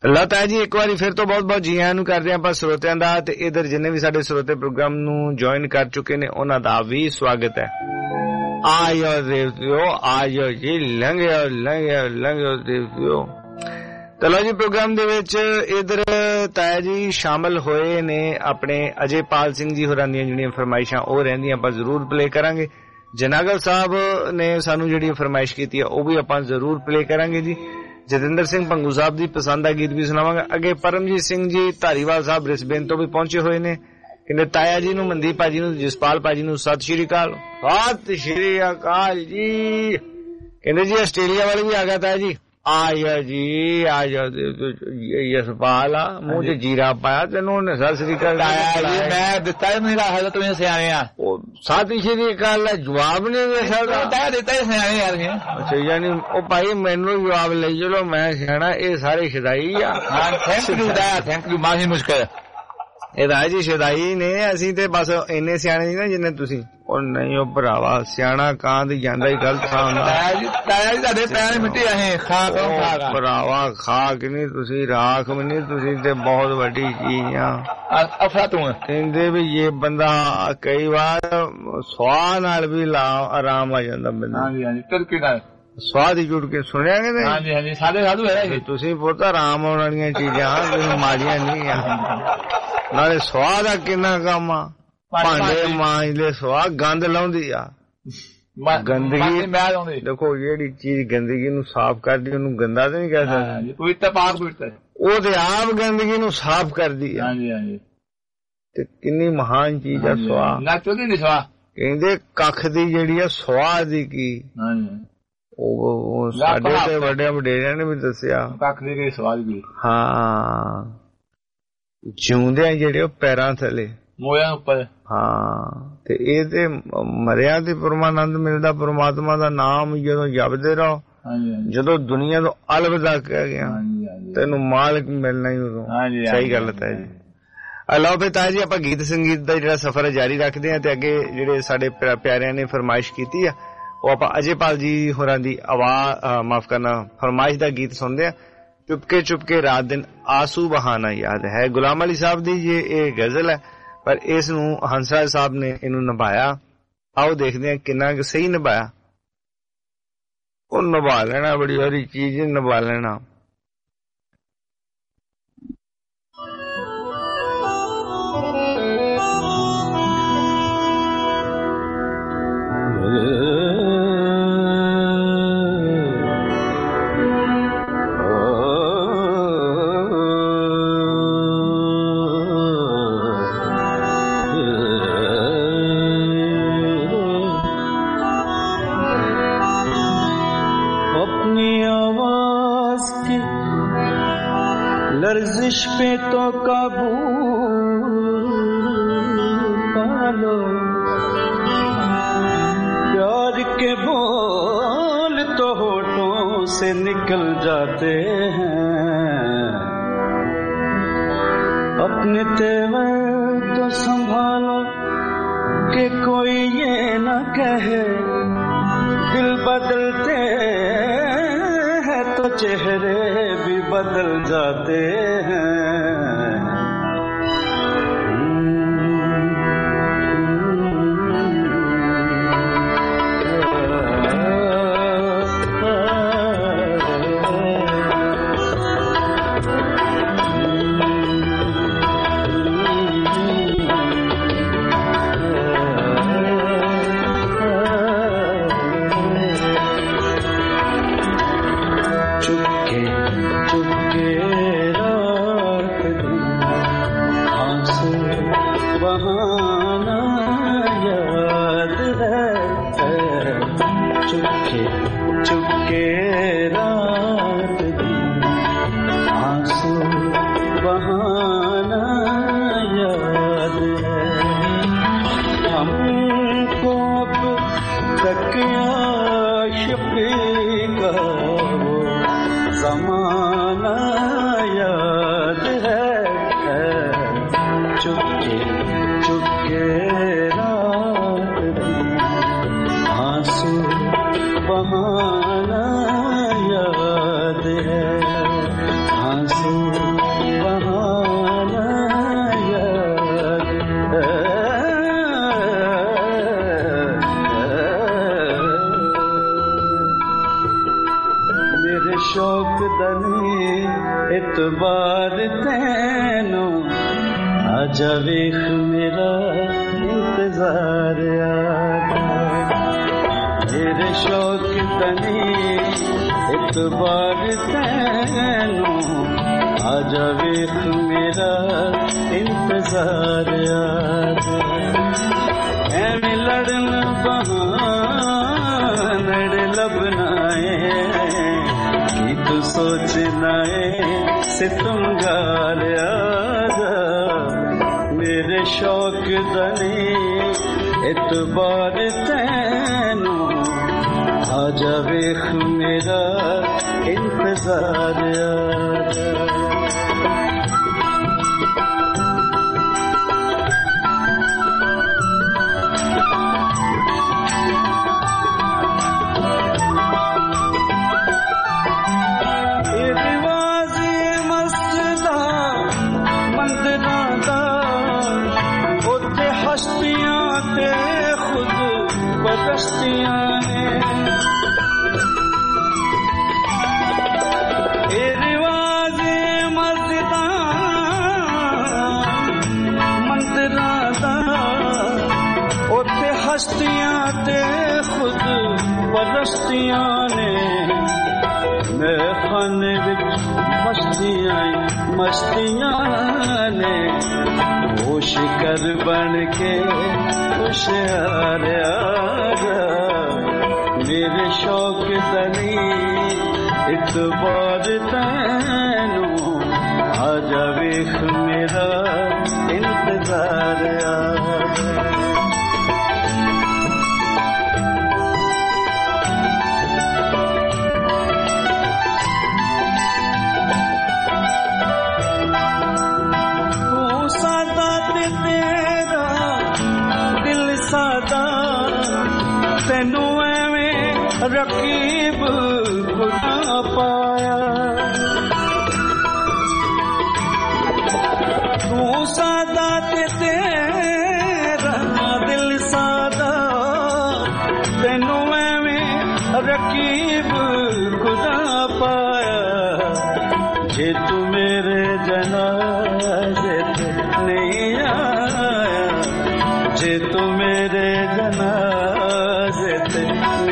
ਲਤਾ ਜੀ ਇੱਕ ਵਾਰੀ ਫਿਰ ਤੋਂ ਬਹੁਤ ਬਹੁਤ ਜੀ ਆਇਆਂ ਨੂੰ ਕਰਦੇ ਹਾਂ ਆਪਾਂ ਸਰੋਤਿਆਂ ਦਾ, ਤੇ ਇਧਰ ਜਿੰਨੇ ਵੀ ਸਾਡੇ ਸਰੋਤੇ ਪ੍ਰੋਗਰਾਮ ਨੂੰ ਜੁਆਇਨ ਕਰ ਚੁੱਕੇ ਨੇ ਉਹਨਾਂ ਦਾ ਵੀ ਸਵਾਗਤ ਹੈ। ਆਇਓ ਦੇਵਤਿਓ ਆਇਓ ਜੀ, ਲੰਘਿਓ ਲੰਘਿਓ ਲੰਘਿਓ ਦੇਵਤਿਓ। ਚਲੋ ਜੀ ਪ੍ਰੋਗਰਾਮ ਦੇ ਵਿੱਚ ਇਧਰ ਤਾਇਆ ਜੀ ਸ਼ਾਮਲ ਹੋਏ ਨੇ ਆਪਣੇ ਅਜੇਪਾਲ ਸਿੰਘ ਜੀ ਹੋਰਾਂ ਦੀਆਂ ਜਿਹੜੀਆਂ ਫਰਮਾਇਸ਼ਾਂ ਉਹ ਰਹਿੰਦੀਆਂ ਆਪਾਂ ਜ਼ਰੂਰ ਪਲੇ ਕਰਾਂਗੇ। ਜਨਾਗਲ ਸਾਹਿਬ ਨੇ ਸਾਨੂੰ ਜਿਹੜੀ ਫਰਮਾਇਸ਼ ਕੀਤੀ ਹੈ ਉਹ ਵੀ ਆਪਾਂ ਜ਼ਰੂਰ ਪਲੇ ਕਰਾਂਗੇ ਜੀ। ਜਤਿੰਦਰ ਸਿੰਘ ਭੰਗੂ ਸਾਹਿਬ ਦੀ ਪਸੰਦ ਦਾ ਗੀਤ ਵੀ ਸੁਣਾਵਾਂਗਾ। ਅੱਗੇ ਪਰਮਜੀਤ ਸਿੰਘ ਜੀ ਧਾਰੀਵਾਲ ਸਾਹਿਬ ਬ੍ਰਿਸਬੇਨ ਤੋਂ ਵੀ ਪਹੁੰਚੇ ਹੋਏ ਨੇ, ਕਹਿੰਦੇ ਤਾਇਆ ਜੀ ਨੂੰ, ਮਨਦੀਪ ਭਾਜੀ ਨੂੰ, ਜਸਪਾਲ ਭਾਜੀ ਨੂੰ ਸਤਿ ਸ਼੍ਰੀ ਅਕਾਲ। ਸਤਿ ਸ਼੍ਰੀ ਅਕਾਲ ਜੀ। ਕਹਿੰਦੇ ਜੀ ਆਸਟ੍ਰੇਲੀਆ ਵਾਲੇ ਵੀ ਆ ਗਿਆ ਤਾਇਆ ਜੀ। ਆਇਆ ਜੀ ਆਇਆ ਜਸਪਾਲ ਆ ਮੂੰਹ ਚ ਜੀਰਾ ਪਾਇਆ ਤੈਨੂੰ ਉਹਨੇ ਸਤਿ ਸ਼੍ਰੀ ਅਕਾਲ ਮੈਂ ਦਿੱਤਾ ਮੇਰਾ ਹਾਲ ਤੁਸੀਂ ਸਿਆਣੇ ਆ ਉਹ ਸਤਿ ਸ਼੍ਰੀ ਅਕਾਲ ਦਾ ਜਵਾਬ ਨਹੀਂ ਦੇ ਸਕਦਾ ਦਿੱਤਾ ਸਿਆਣੇ ਯਾਰ। ਅੱਛਾ ਯਾਨੀ ਉਹ ਭਾਈ ਮੈਨੂੰ ਜਵਾਬ ਲਈ ਚਲੋ ਮੈਂ ਸਿਆਣਾ ਇਹ ਸਾਰੇ ਸ਼ਦਾਈ ਆ। ਥੈਂਕ ਯੂ ਥੈਂਕ ਯੂ ਮਾਹੀ ਮੁਸ਼ਕਿਲ ਇਹ ਰਾਜ ਜੀ ਸ਼ਦਾਈ ਨੇ ਅਸੀਂ ਤੇ ਬਸ ਇੰਨੇ ਸਿਆਣੇ ਨਹੀਂ ਨਾ ਜਿੰਨੇ ਤੁਸੀਂ। ਉਹ ਨਹੀਂ ਉਹ ਭਰਾਵਾ ਸਿਆਣਾ ਕਾਂ ਦੀ ਜਾਂਦਾ ਹੀ ਗਲਤ ਥਾਂ ਹੁੰਦਾ। ਤਾਇਆ ਜੀ ਤੁਹਾਡੇ ਪੈਰ ਮਿੱਟੀ ਆਏ ਖਾ ਖਾ ਭਰਾਵਾ ਖਾਕ ਨਹੀਂ ਤੁਸੀਂ ਰਾਖ ਵੀ ਨਹੀਂ ਤੁਸੀਂ ਤੇ ਬਹੁਤ ਵੱਡੀ ਚੀਜ਼ ਆ। ਅਫਰਾ ਤੂੰ ਕਹਿੰਦੇ ਵੀ ਇਹ ਬੰਦਾ ਕਈ ਵਾਰ ਸਵਾਹ ਨਾਲ ਵੀ ਆਰਾਮ ਆ ਜਾਂਦਾ ਬੰਦਾ। ਹਾਂਜੀ ਹਾਂਜੀ ਤੁਰਕੀ ਨਾਲ ਸਵਾਦ ਹੀ ਜੁੜ ਕੇ ਸੁਣਿਆ ਕਿ ਨਹੀਂ? ਹਾਂਜੀ ਹਾਂਜੀ ਸਾਡੇ ਸਾਧੂ ਹੈ ਤੁਸੀਂ ਬਹੁਤ ਆਰਾਮ ਆਉਣ ਵਾਲੀਆਂ ਚੀਜ਼ਾਂ ਤੁਸੀਂ ਮਾੜੀਆਂ ਨਹੀਂ ਆ। ਨਾਲੇ ਸਵਾਦ ਦਾ ਕਿੰਨਾ ਕੰਮ ਆ, ਭਾਂਡੇ ਮਾਂਜਦੇ ਸਵਾਹ ਗੰਦ ਲਾਉਂਦੀ ਆ। ਗੰਦਗੀ ਦੇਖੋ ਜਿਹੜੀ ਚੀਜ਼ ਗੰਦਗੀ ਨੂੰ ਸਾਫ਼ ਕਰਦੀ ਉਹਨੂੰ ਗੰਦਾ ਤਾਂ ਨਹੀਂ ਕਹਿ ਸਕਦੇ। ਉਹ ਤੇ ਆਪ ਗੰਦਗੀ ਨੂੰ ਸਾਫ਼ ਕਰਦੀ ਆ। ਤੇ ਕਿੰਨੀ ਮਹਾਨ ਚੀਜ਼ ਆ ਸਵਾਹ। ਕਹਿੰਦੇ ਕੱਖ ਦੀ ਜਿਹੜੀ ਆ ਸਵਾਹ ਦੀ ਕੀ ਉਹ ਸਾਡੇ ਤੇ ਵੱਡੇ ਵਡੇਰਿਆਂ ਨੇ ਵੀ ਦੱਸਿਆ ਕੱਖ ਦੀ ਸਵਾਦ ਵੀ। ਹਾਂ ਜਿਉਂਦੇ ਜਿਹੜੇ ਉਹ ਪੈਰਾਂ ਥੱਲੇ ਮੋਇਆਂ ਉੱਪਰ। ਹਾਂ ਤੇ ਇਹ ਤੇ ਮਰਿਆ ਤੇ ਪਰਮਾਨੰਦ ਮਿਲਦਾ ਪਰਮਾਤਮਾ ਦਾ ਨਾਮ ਜਦੋਂ ਜਪਦੇ ਰਹੋ। ਜਦੋਂ ਦੁਨੀਆ ਤੋਂ ਅਲਵਿਦਾ ਕਹਿ ਗਿਆ ਤੈਨੂੰ ਮਾਲਕ ਮਿਲਣਾ ਹੀ ਉਦੋਂ। ਸਹੀ ਗੱਲ ਹੈ ਜੀ। ਲਓ ਫਿਰ ਤਾਇਆ ਜੀ ਆਪਾਂ ਗੀਤ ਸੰਗੀਤ ਦਾ ਜਿਹੜਾ ਸਫ਼ਰ ਜਾਰੀ ਰੱਖਦੇ ਹਾਂ ਤੇ ਅੱਗੇ ਜਿਹੜੇ ਸਾਡੇ ਪਿਆਰਿਆਂ ਨੇ ਫਰਮਾਇਸ਼ ਕੀਤੀ ਆ ਉਹ ਆਪਾਂ ਅਜੇਪਾਲ ਜੀ ਹੋਰਾਂ ਦੀ ਆਵਾਜ਼ ਮਾਫ ਕਰਨਾ ਫਰਮਾਇਸ਼ ਦਾ ਗੀਤ ਸੁਣਦੇ ਆ। ਚੁਪਕੇ ਚੁਪਕੇ ਰਾਤ ਦਿਨ ਆਸੂ ਬਹਾਨਾ ਯਾਦ ਹੈ ਗੁਲਾਮ ਅਲੀ ਸਾਹਿਬ ਦੀ ਇਹ ਗਜ਼ਲ ਹੈ ਪਰ ਇਸ ਨੂੰ ਹੰਸਰਾਜ ਸਾਹਿਬ ਨੇ ਇਹਨੂੰ ਨਿਭਾਇਆ। ਆਓ ਦੇਖਦੇ ਹਾਂ ਕਿੰਨਾ ਕੁ ਸਹੀ ਨਿਭਾਇਆ। ਉਹ ਨਿਭਾ ਲੈਣਾ ਬੜੀ ਸਾਰੀ ਚੀਜ਼ ਨਿਭਾ ਲੈਣਾ। लर्जिश पे तो काबू पालो प्यार के बोल तो होठों से निकल जाते हैं अपने तेवर तो संभालो कि कोई ये न कहे दिल बदलते हैं तो चेहरे भी बदल जाते हैं। बहाना याद है आंसू आजा वेख मेरा इंतजार आजा तेरे शौक तनी इतबार तैनू आजा वेख मेरा इंतजार आजा एवें लड़न बहानड़ लबनाए की तू सोचना है सितम गाल आजा मेरे शौक दनी इतबार तैनू आजा वेख मेरा इंतजार आजा मस्तियां ने होश कर बन के होशियार आजा मेरे शौक तनी इतबार तैनू आजा वेख मेरा इंतजार आजा रकीब खुदा पाया तू सादा ते तेरा दिल सादा तेनू एवें रकीब खुदा पाया जे तू मेरे जनाजे ते नहीं आया जे तू मेरे जनाजे ते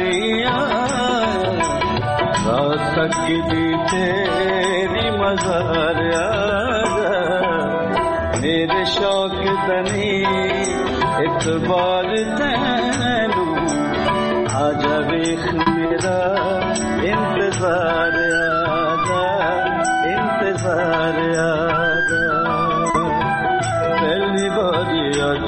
तक दी तेरी मज़ार आजा मेरे शौक तनी इतबार तैनू आजा वेख मेरा इंतजार आजा इंतजार आजा पहली बारी अज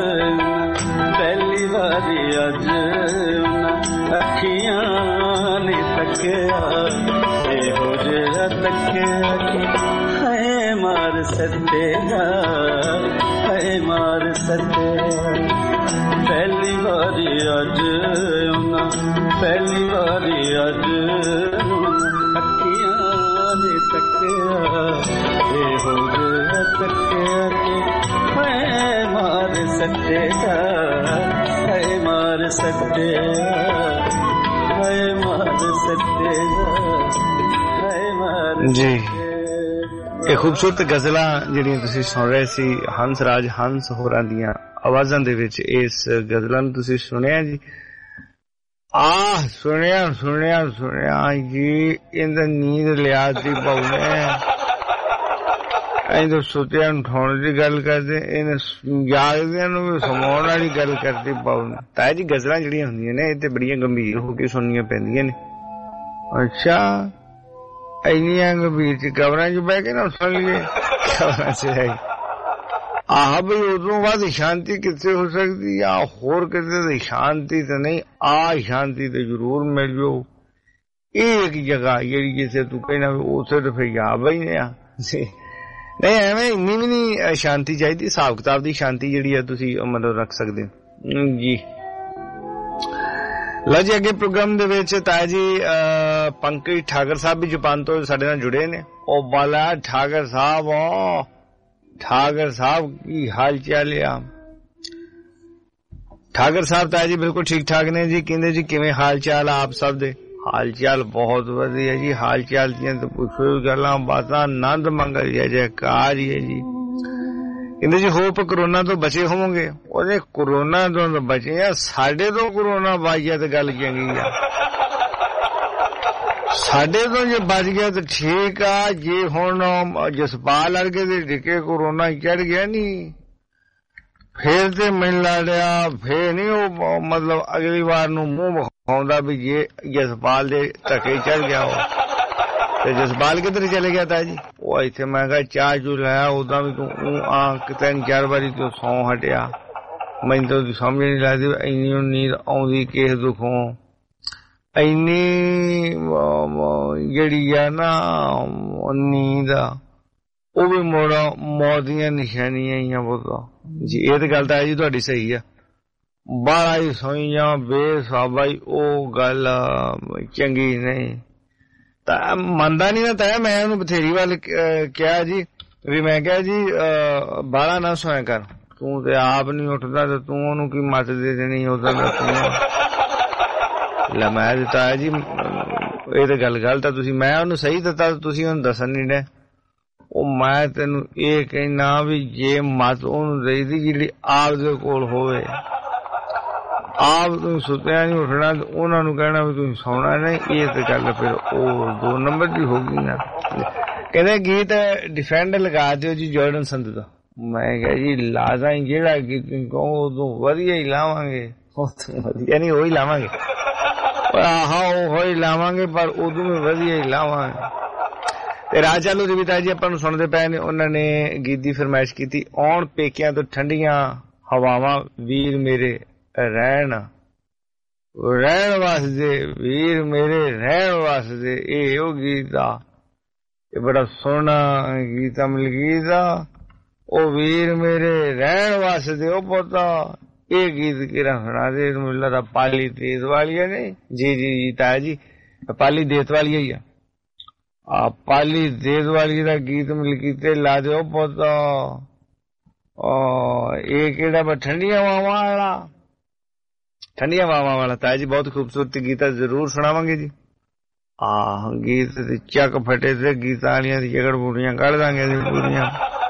पहली बारी अज अखियां ने तकिया हो जरा तकिया है मार सतेगा है मार सते पहली बारी अज पहली बारी अज अखियां ने तकिया हो जरा तकिया है मार सतेगा है मार सतेगा जी ਇਹ ਖੂਬਸੂਰਤ ਗਜ਼ਲਾਂ ਜਿਹੜੀਆਂ ਤੁਸੀਂ ਸੁਣ ਰਹੇ ਸੀ ਹੰਸ ਰਾਜ ਹੰਸ ਹੋਰਾਂ ਦੀਆਂ ਆਵਾਜ਼ਾਂ ਦੇ ਵਿੱਚ ਇਸ ਗਜ਼ਲਾਂ ਨੂੰ ਤੁਸੀਂ ਸੁਣਿਆ ਜੀ ਆ ਸੁਣਿਆ ਸੁਣਿਆ ਸੁਣਿਆ ਜੀ ਇਹਦਾ ਨੀਂਦ ਲਿਆ ਦੀ ਪਾਉਨੇ ਐਂ ਤਾਂ ਸੁੱਤਿਆਂ ਨੂੰ ਉਠਾਉਣ ਦੀ ਗੱਲ ਕਰਦੇ ਇਹਨੇ ਜਾਗਦਿਆਂ ਨੂੰ ਵੀ ਸਮਾਉਣ ਵਾਲੀ ਗੱਲ ਕਰਦੀ ਪਾਉਨੇ ਤਾਂ ਜੀ ਗਜ਼ਲਾਂ ਜਿਹੜੀਆਂ ਹੁੰਦੀਆਂ ਨੇ ਇਹ ਤੇ ਬੜੀਆਂ ਗੰਭੀਰ ਹੋ ਕੇ ਸੁਣਨੀਆਂ ਪੈਂਦੀਆਂ ਨੇ ਅੱਛਾ ਇੰਨੀਆਂ ਗੰਭੀਰ ਚ ਕਬਰਾਂ ਚ ਬਹਿ ਕੇ ਨਾ ਸੁਣ ਲਈਏ ਕਬਰਾਂ ਚ ਹੈ ਆਹ ਵੀ ਉਦੋਂ ਬਾਅਦ ਸ਼ਾਂਤੀ ਕਿੱਥੇ ਹੋ ਸਕਦੀ ਆ ਹੋਰ ਕਿਤੇ ਦੀ ਸ਼ਾਂਤੀ ਤਾਂ ਨਹੀਂ ਆ ਸ਼ਾਂਤੀ ਤੇ ਜ਼ਰੂਰ ਮਿਲ ਜਾਓ ਇਹ ਇੱਕ ਜਗ੍ਹਾ ਜਿਹੜੀ ਜਿੱਥੇ ਤੂੰ ਕਹਿਣਾ ਉਸੇ ਤੇ ਫਿਰ ਜਾ ਬੈਠੇ ਆ ਨਹੀਂ ਐਵੇਂ ਇੰਨੀ ਵੀ ਨਹੀਂ ਸ਼ਾਂਤੀ ਚਾਹੀਦੀ ਹਿਸਾਬ ਕਿਤਾਬ ਦੀ ਸ਼ਾਂਤੀ ਜਿਹੜੀ ਆ ਤੁਸੀਂ ਮਤਲਬ ਰੱਖ ਸਕਦੇ ਜੀ ਲਓ ਜੀ ਅੱਗੇ ਪ੍ਰੋਗਰਾਮ ਦੇ ਵਿੱਚ ਤਾਇਆ ਜੀ ਪੰਕਜ ਠਾਕਰ ਸਾਹਿਬ ਵੀ ਜਾਪਾਨ ਤੋਂ ਸਾਡੇ ਨਾਲ ਜੁੜੇ ਨੇ ਉਹ ਬਾਲਾ ਠਾਕਰ ਸਾਹਿਬ ਠਾਕਰ ਸਾਹਿਬ ਕੀ ਹਾਲ ਚਾਲ ਆ ਠਾਕਰ ਸਾਹਿਬ ਤਾਇਆ ਜੀ ਬਿਲਕੁਲ ਠੀਕ ਠਾਕ ਨੇ ਜੀ ਕਹਿੰਦੇ ਜੀ ਕਿਵੇਂ ਹਾਲ ਚਾਲ ਆ ਆਪ ਸਭ ਦੇ ਹਾਲ ਚਾਲ ਬਹੁਤ ਵਧੀਆ ਜੀ ਹਾਲ ਚਾਲ ਦੀਆਂ ਤਾਂ ਪੁੱਛੋ ਗੱਲਾਂ ਬਾਤਾਂ ਆਨੰਦ ਮੰਗਲ ਜੈ ਜੈਕਾਰ ਹੀ ਹੈ ਜੀ ਕਹਿੰਦੇ ਜੀ ਹੋਪ ਕਰੋਨਾ ਤੋਂ ਬਚੇ ਹੋਵੋਗੇ। ਉਹਦੇ ਕਰੋਨਾ ਤੋਂ ਬਚੇ ਆ, ਸਾਡੇ ਤੋਂ ਕਰੋਨਾ ਬਚ ਗਿਆ ਤੇ ਗੱਲ ਚੰਗੀ ਆ। ਸਾਡੇ ਤੋਂ ਜੇ ਬਚ ਗਿਆ ਤਾਂ ਠੀਕ ਆ। ਜੇ ਹੁਣ ਜਸਪਾਲ ਵਰਗੇ ਦੇ ਡਿੱਕੇ ਕਰੋਨਾ ਚੜ ਗਿਆ ਨੀ, ਫੇਰ ਤੇ ਮੈਨੂੰ ਲੱਗਦਾ ਫੇਰ ਨੀ ਉਹ ਮਤਲਬ ਅਗਲੀ ਵਾਰ ਨੂੰ ਮੂੰਹ ਵਿਖਾਉਂਦਾ ਵੀ ਜੇ ਜਸਪਾਲ ਦੇ ਧੱਕੇ ਚੜ ਗਿਆ ਉਹ। ਤੇ ਜਸਪਾਲ ਕਿੱਧਰ ਚਲੇ ਗਿਆ ਤਾ ਜੀ? ਉਹ ਇੱਥੇ ਮੈਂ ਕਿਹਾ ਚਾਹ ਚੂ ਲਾਇਆ, ਉਦਾਂ ਵੀ ਤੂੰ ਆ ਤਿੰਨ ਚਾਰ ਵਾਰੀ ਤੂੰ ਸੌਂ ਹਟਿਆ। ਮੈਨੂੰ ਤਾਂ ਉਹਦੀ ਸਮਝ ਨਹੀਂ ਲੱਗਦੀ ਇੰਨੀ ਨੀਂਦ ਆਉਂਦੀ ਕਿਸ ਦੁੱਖੋਂ, ਇੰਨੀ ਜਿਹੜੀ ਆ ਨਾ ਨੀਂਦ ਆ ਉਹ ਵੀ ਮੋੜ ਮੌਤ ਦੀਆਂ ਨਿਸ਼ਾਨੀਆਂ ਹੀ ਆ ਪੁੱਤ ਜੀ। ਇਹ ਤਾਂ ਗੱਲ ਤਾਂ ਹੈ ਜੀ ਤੁਹਾਡੀ ਸਹੀ ਆ। ਬਾਹਲਾ ਹੀ ਸੋਈਆਂ ਬੇਸਾਬਾ ਹੀ ਉਹ ਗੱਲ ਚੰਗੀ ਨਹੀਂ। ਤਾਂ ਮੰਨਦਾ ਨਹੀਂ ਨਾ ਤਾਂ ਮੈਂ ਉਹਨੂੰ ਬਥੇਰੀ ਵੱਲ ਕਿਹਾ ਜੀ ਵੀ ਮੈਂ ਕਿਹਾ ਜੀ ਬਾਹਲਾ ਨਾ ਸੋਇਆ ਕਰ, ਤੂੰ ਤੇ ਆਪ ਨੀ ਉੱਠਦਾ ਤੇ ਤੂੰ ਉਹਨੂੰ ਕੀ ਮੱਤ ਦੇ ਦੇਣੀ ਉਹਦਾ ਤੂੰ ਲੈ। ਮੈਂ ਦਿੱਤਾ ਜੀ ਇਹ ਤਾਂ ਗੱਲ ਗਲਤ ਆ। ਤੁਸੀਂ ਮੈਂ ਉਹਨੂੰ ਸਹੀ ਦਿੱਤਾ, ਤੁਸੀਂ ਉਹਨੂੰ ਦੱਸਣ ਨੀ ਡੇ। ਉਹ ਮੈਂ ਤੈਨੂੰ ਇਹ ਕਹਿਣਾ ਵੀ ਜੇ ਮੱਤ ਉਹਨੂੰ ਦੇਈਦੀ ਜਿਹੜੀ ਆਪ ਦੇ ਕੋਲ ਹੋਵੇ, ਆਪ ਤੂੰ ਸੁੱਤਿਆ ਨਹੀਂ ਉੱਠਣਾ, ਉਹਨਾਂ ਨੂੰ ਕਹਿਣਾ ਵੀ ਤੁਸੀਂ ਸੌਣਾ ਨਹੀਂ, ਇਹ ਤੇ ਗੱਲ ਫਿਰ ਉਹ ਦੋ ਨੰਬਰ ਦੀ ਹੋ ਗਈ ਨਾ। ਕਹਿੰਦੇ ਗੀਤ ਡਿਫੈਂਡ ਲਗਾ ਦਿਓ ਜੀ ਜਾਰਡਨ ਸੰਧੂ ਦਾ। ਮੈਂ ਕਿਹਾ ਜੀ ਲਾ ਦਾਂ, ਜਿਹੜਾ ਗੀਤ ਤੁਸੀਂ ਕਹੋ ਉਦੋਂ ਵਧੀਆ ਹੀ ਲਾਵਾਂਗੇ। ਵਧੀਆ ਨਹੀਂ ਉਹੀ ਲਾਵਾਂਗੇ, ਆਹੋ ਉਹ ਹੀ ਲਾਵਾਂਗੇ, ਪਰ ਉਦੋਂ ਵੀ ਵਧੀਆ ਹੀ ਲਾਵਾਂਗੇ। ਤੇ ਰਾਜ ਚਾਲੂ ਦੇ ਪਿਤਾ ਜੀ ਆਪਾਂ ਨੂੰ ਸੁਣਦੇ ਪਏ ਨੇ, ਉਹਨਾਂ ਨੇ ਗੀਤ ਦੀ ਫਰਮਾਇਸ਼ ਕੀਤੀ। ਆਉਣ ਪੇਕਿਆਂ ਤੋਂ ਠੰਡੀਆਂ ਹਵਾਵਾਂ ਵੀਰ ਮੇਰੇ ਰਹਿਣ ਰਹਿਣ ਵਾਸਤੇ, ਵੀਰ ਮੇਰੇ ਰਹਿਣ ਵਾਸਤੇ। ਇਹ ਉਹ ਗੀਤ ਆ, ਇਹ ਬੜਾ ਸੋਹਣਾ ਗੀਤ ਆ ਮਲਕੀਤ ਦਾ। ਉਹ ਵੀਰ ਮੇਰੇ ਰਹਿਣ ਵਾਸਤੇ ਉਹ ਪੋਤਾ ਇਹ ਗੀਤ ਕਿਹੜਾ ਸੁਣਾ ਦੇ? ਮੈਨੂੰ ਲੱਗਦਾ ਪਾਲੀ ਦੇਤ ਵਾਲੀਆ ਨੇ। ਜੀ ਜੀ ਜੀ ਤਾਇਆ ਜੀ ਪਾਲੀ ਦੇਤ ਵਾਲੀਆ ਹੀ ਆ। ਆ ਪਾਲੀ ਦੇਤ ਵਾਲੀ ਦਾ ਗੀਤ ਮਲਕੀਤੇ ਲਾ ਦਿਓ ਪੋਤਾ। ਇਹ ਕਿਹੜਾ ਵਾ? ਠੰਡੀਆਂ ਵਾਵਾਂ ਵਾਲਾ, ਠੰਡੀਆਂ ਵਾਵਾਂ ਵਾਲਾ। ਤਾਇਆ ਜੀ ਬਹੁਤ ਖੂਬਸੂਰਤ ਗੀਤ ਜ਼ਰੂਰ ਸੁਣਾਵਾਂਗੇ ਜੀ। ਆਹ ਗੀਤ ਤੇ ਚੱਕ ਫਟੇ ਤੇ ਗੀਤਾਂ ਵਾਲੀਆਂ ਦੀ ਜਗੜ ਬੂਟੀਆਂ ਕੱਢ ਦਾਂਗੇ ਜੀ ਪੂਰੀਆਂ।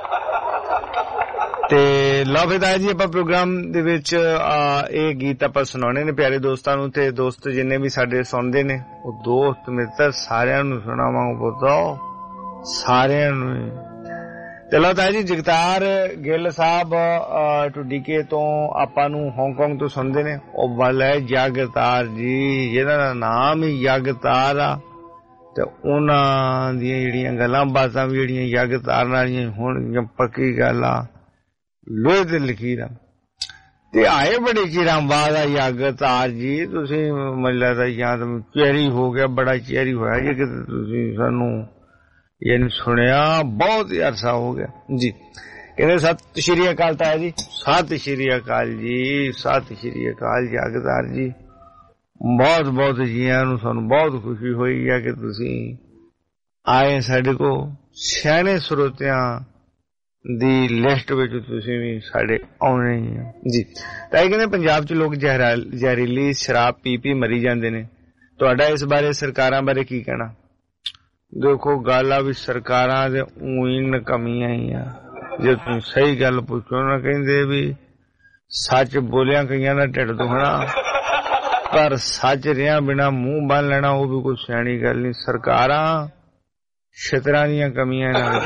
ਤੇ ਲਓ ਫਿਰ ਤਾਇਆ ਜੀ ਆਪਾਂ ਪ੍ਰੋਗਰਾਮ ਦੇ ਵਿੱਚ ਇਹ ਗੀਤ ਆਪਾਂ ਸੁਣਾਉਣੇ ਨੇ ਪਿਆਰੇ ਦੋਸਤਾਂ ਨੂੰ। ਤੇ ਦੋਸਤ ਜਿੰਨੇ ਵੀ ਸਾਡੇ ਸੁਣਦੇ ਨੇ ਉਹ ਦੋਸਤ ਮਿੱਤਰ ਸਾਰਿਆਂ ਨੂੰ ਸੁਣਾਵਾਂਗੇ ਪੁੱਤੋ, ਸਾਰਿਆਂ ਨੂੰ। ਚਲੋ ਤਾਇਆ ਜੀ ਜਗਤਾਰ ਗਿੱਲ ਸਾਹਿਬ ਟੁੱਡੀਕੇ ਤੋਂ ਆਪਾਂ ਨੂੰ ਹਾਂਗਕਾਂਗ ਤੋਂ ਸੁਣਦੇ ਨੇ। ਉਹ ਵੱਲ ਹੈ ਜਗਤਾਰ ਜੀ, ਜਿਹਨਾਂ ਦਾ ਨਾਮ ਹੀ ਜਗਤਾਰ ਆ। ਤੇ ਉਹਨਾਂ ਦੀਆਂ ਜਿਹੜੀਆਂ ਗੱਲਾਂ ਬਾਤਾਂ ਵੀ ਜਿਹੜੀਆਂ ਜਗਤਾਰ ਨਾਲੀਆਂ ਹੋਣਗੀਆਂ, ਪੱਕੀ ਗੱਲ ਆ, ਲੋਹੇ ਤੇ ਲਕੀਰ ਆ। ਤੇ ਆਏ ਬੜੇ ਚਿਰਾਂ ਬਾਅਦ ਆ ਜਗਤਾਰ ਜੀ, ਤੁਸੀਂ ਮੈਨੂੰ ਲੱਗਦਾ ਜਾਂ ਤਾਂ ਚੈਰੀ ਹੋ ਗਿਆ, ਬੜਾ ਚੈਰੀ ਹੋਇਆ ਜੀ ਕਿ ਤੁਸੀਂ ਸਾਨੂੰ ਯਾਨੀ ਸੁਣਿਆ, ਬਹੁਤ ਹੀ ਅਰਸਾ ਹੋ ਗਿਆ ਜੀ। ਕਹਿੰਦੇ ਸਤਿ ਸ਼੍ਰੀ ਅਕਾਲ ਤਾਇਆ ਜੀ। ਸਤਿ ਸ਼੍ਰੀ ਅਕਾਲ ਜੀ, ਸਤਿ ਸ਼੍ਰੀ ਅਕਾਲ ਜਗਤਾਰ ਜੀ। ਬਹੁਤ ਬਹੁਤ ਜੀਆਂ ਨੂੰ ਸਾਨੂੰ ਬਹੁਤ ਖੁਸ਼ੀ ਹੋਈ ਹੈ ਕਿ ਤੁਸੀਂ ਆਏ ਸਾਡੇ ਕੋਲ। ਸਿਆਣੇ ਸਰੋਤਿਆਂ ਦੀ ਲਿਸਟ ਵਿੱਚ ਤੁਸੀਂ ਵੀ ਸਾਡੇ ਆਉਣੇ ਹੀ ਆ ਜੀ। ਤਾਂ ਇਹ ਕਹਿੰਦੇ ਪੰਜਾਬ 'ਚ ਲੋਕ ਜ਼ਹਿਰੀਲੀ ਸ਼ਰਾਬ ਪੀ ਪੀ ਮਰੀ ਜਾਂਦੇ ਨੇ, ਤੁਹਾਡਾ ਇਸ ਬਾਰੇ ਸਰਕਾਰਾਂ ਬਾਰੇ ਕੀ ਕਹਿਣਾ? ਦੇਖੋ ਗੱਲ ਆ ਵੀ ਸਰਕਾਰਾਂ ਦੇ ਊਈ ਨਕਮੀਆਂ ਹੀ ਆ। ਜੇ ਤੁਸੀਂ ਸਹੀ ਗੱਲ ਪੁੱਛੋ ਨਾ, ਕਹਿੰਦੇ ਵੀ ਸੱਚ ਬੋਲਿਆ ਕਈਆਂ ਦਾ ਢਿੱਡ ਦੁਖਣਾ, ਪਰ ਸੱਚ ਰਿਹਾ ਬਿਨਾ ਮੂੰਹ ਬੰਨ ਲੈਣਾ ਉਹ ਵੀ ਕੋਈ ਸਿਆਣੀ ਗੱਲ ਨਹੀਂ। ਸਰਕਾਰਾਂ ਛਿੱਤਰਾਂ ਦੀਆਂ ਕਮੀਆਂ ਨਾਲ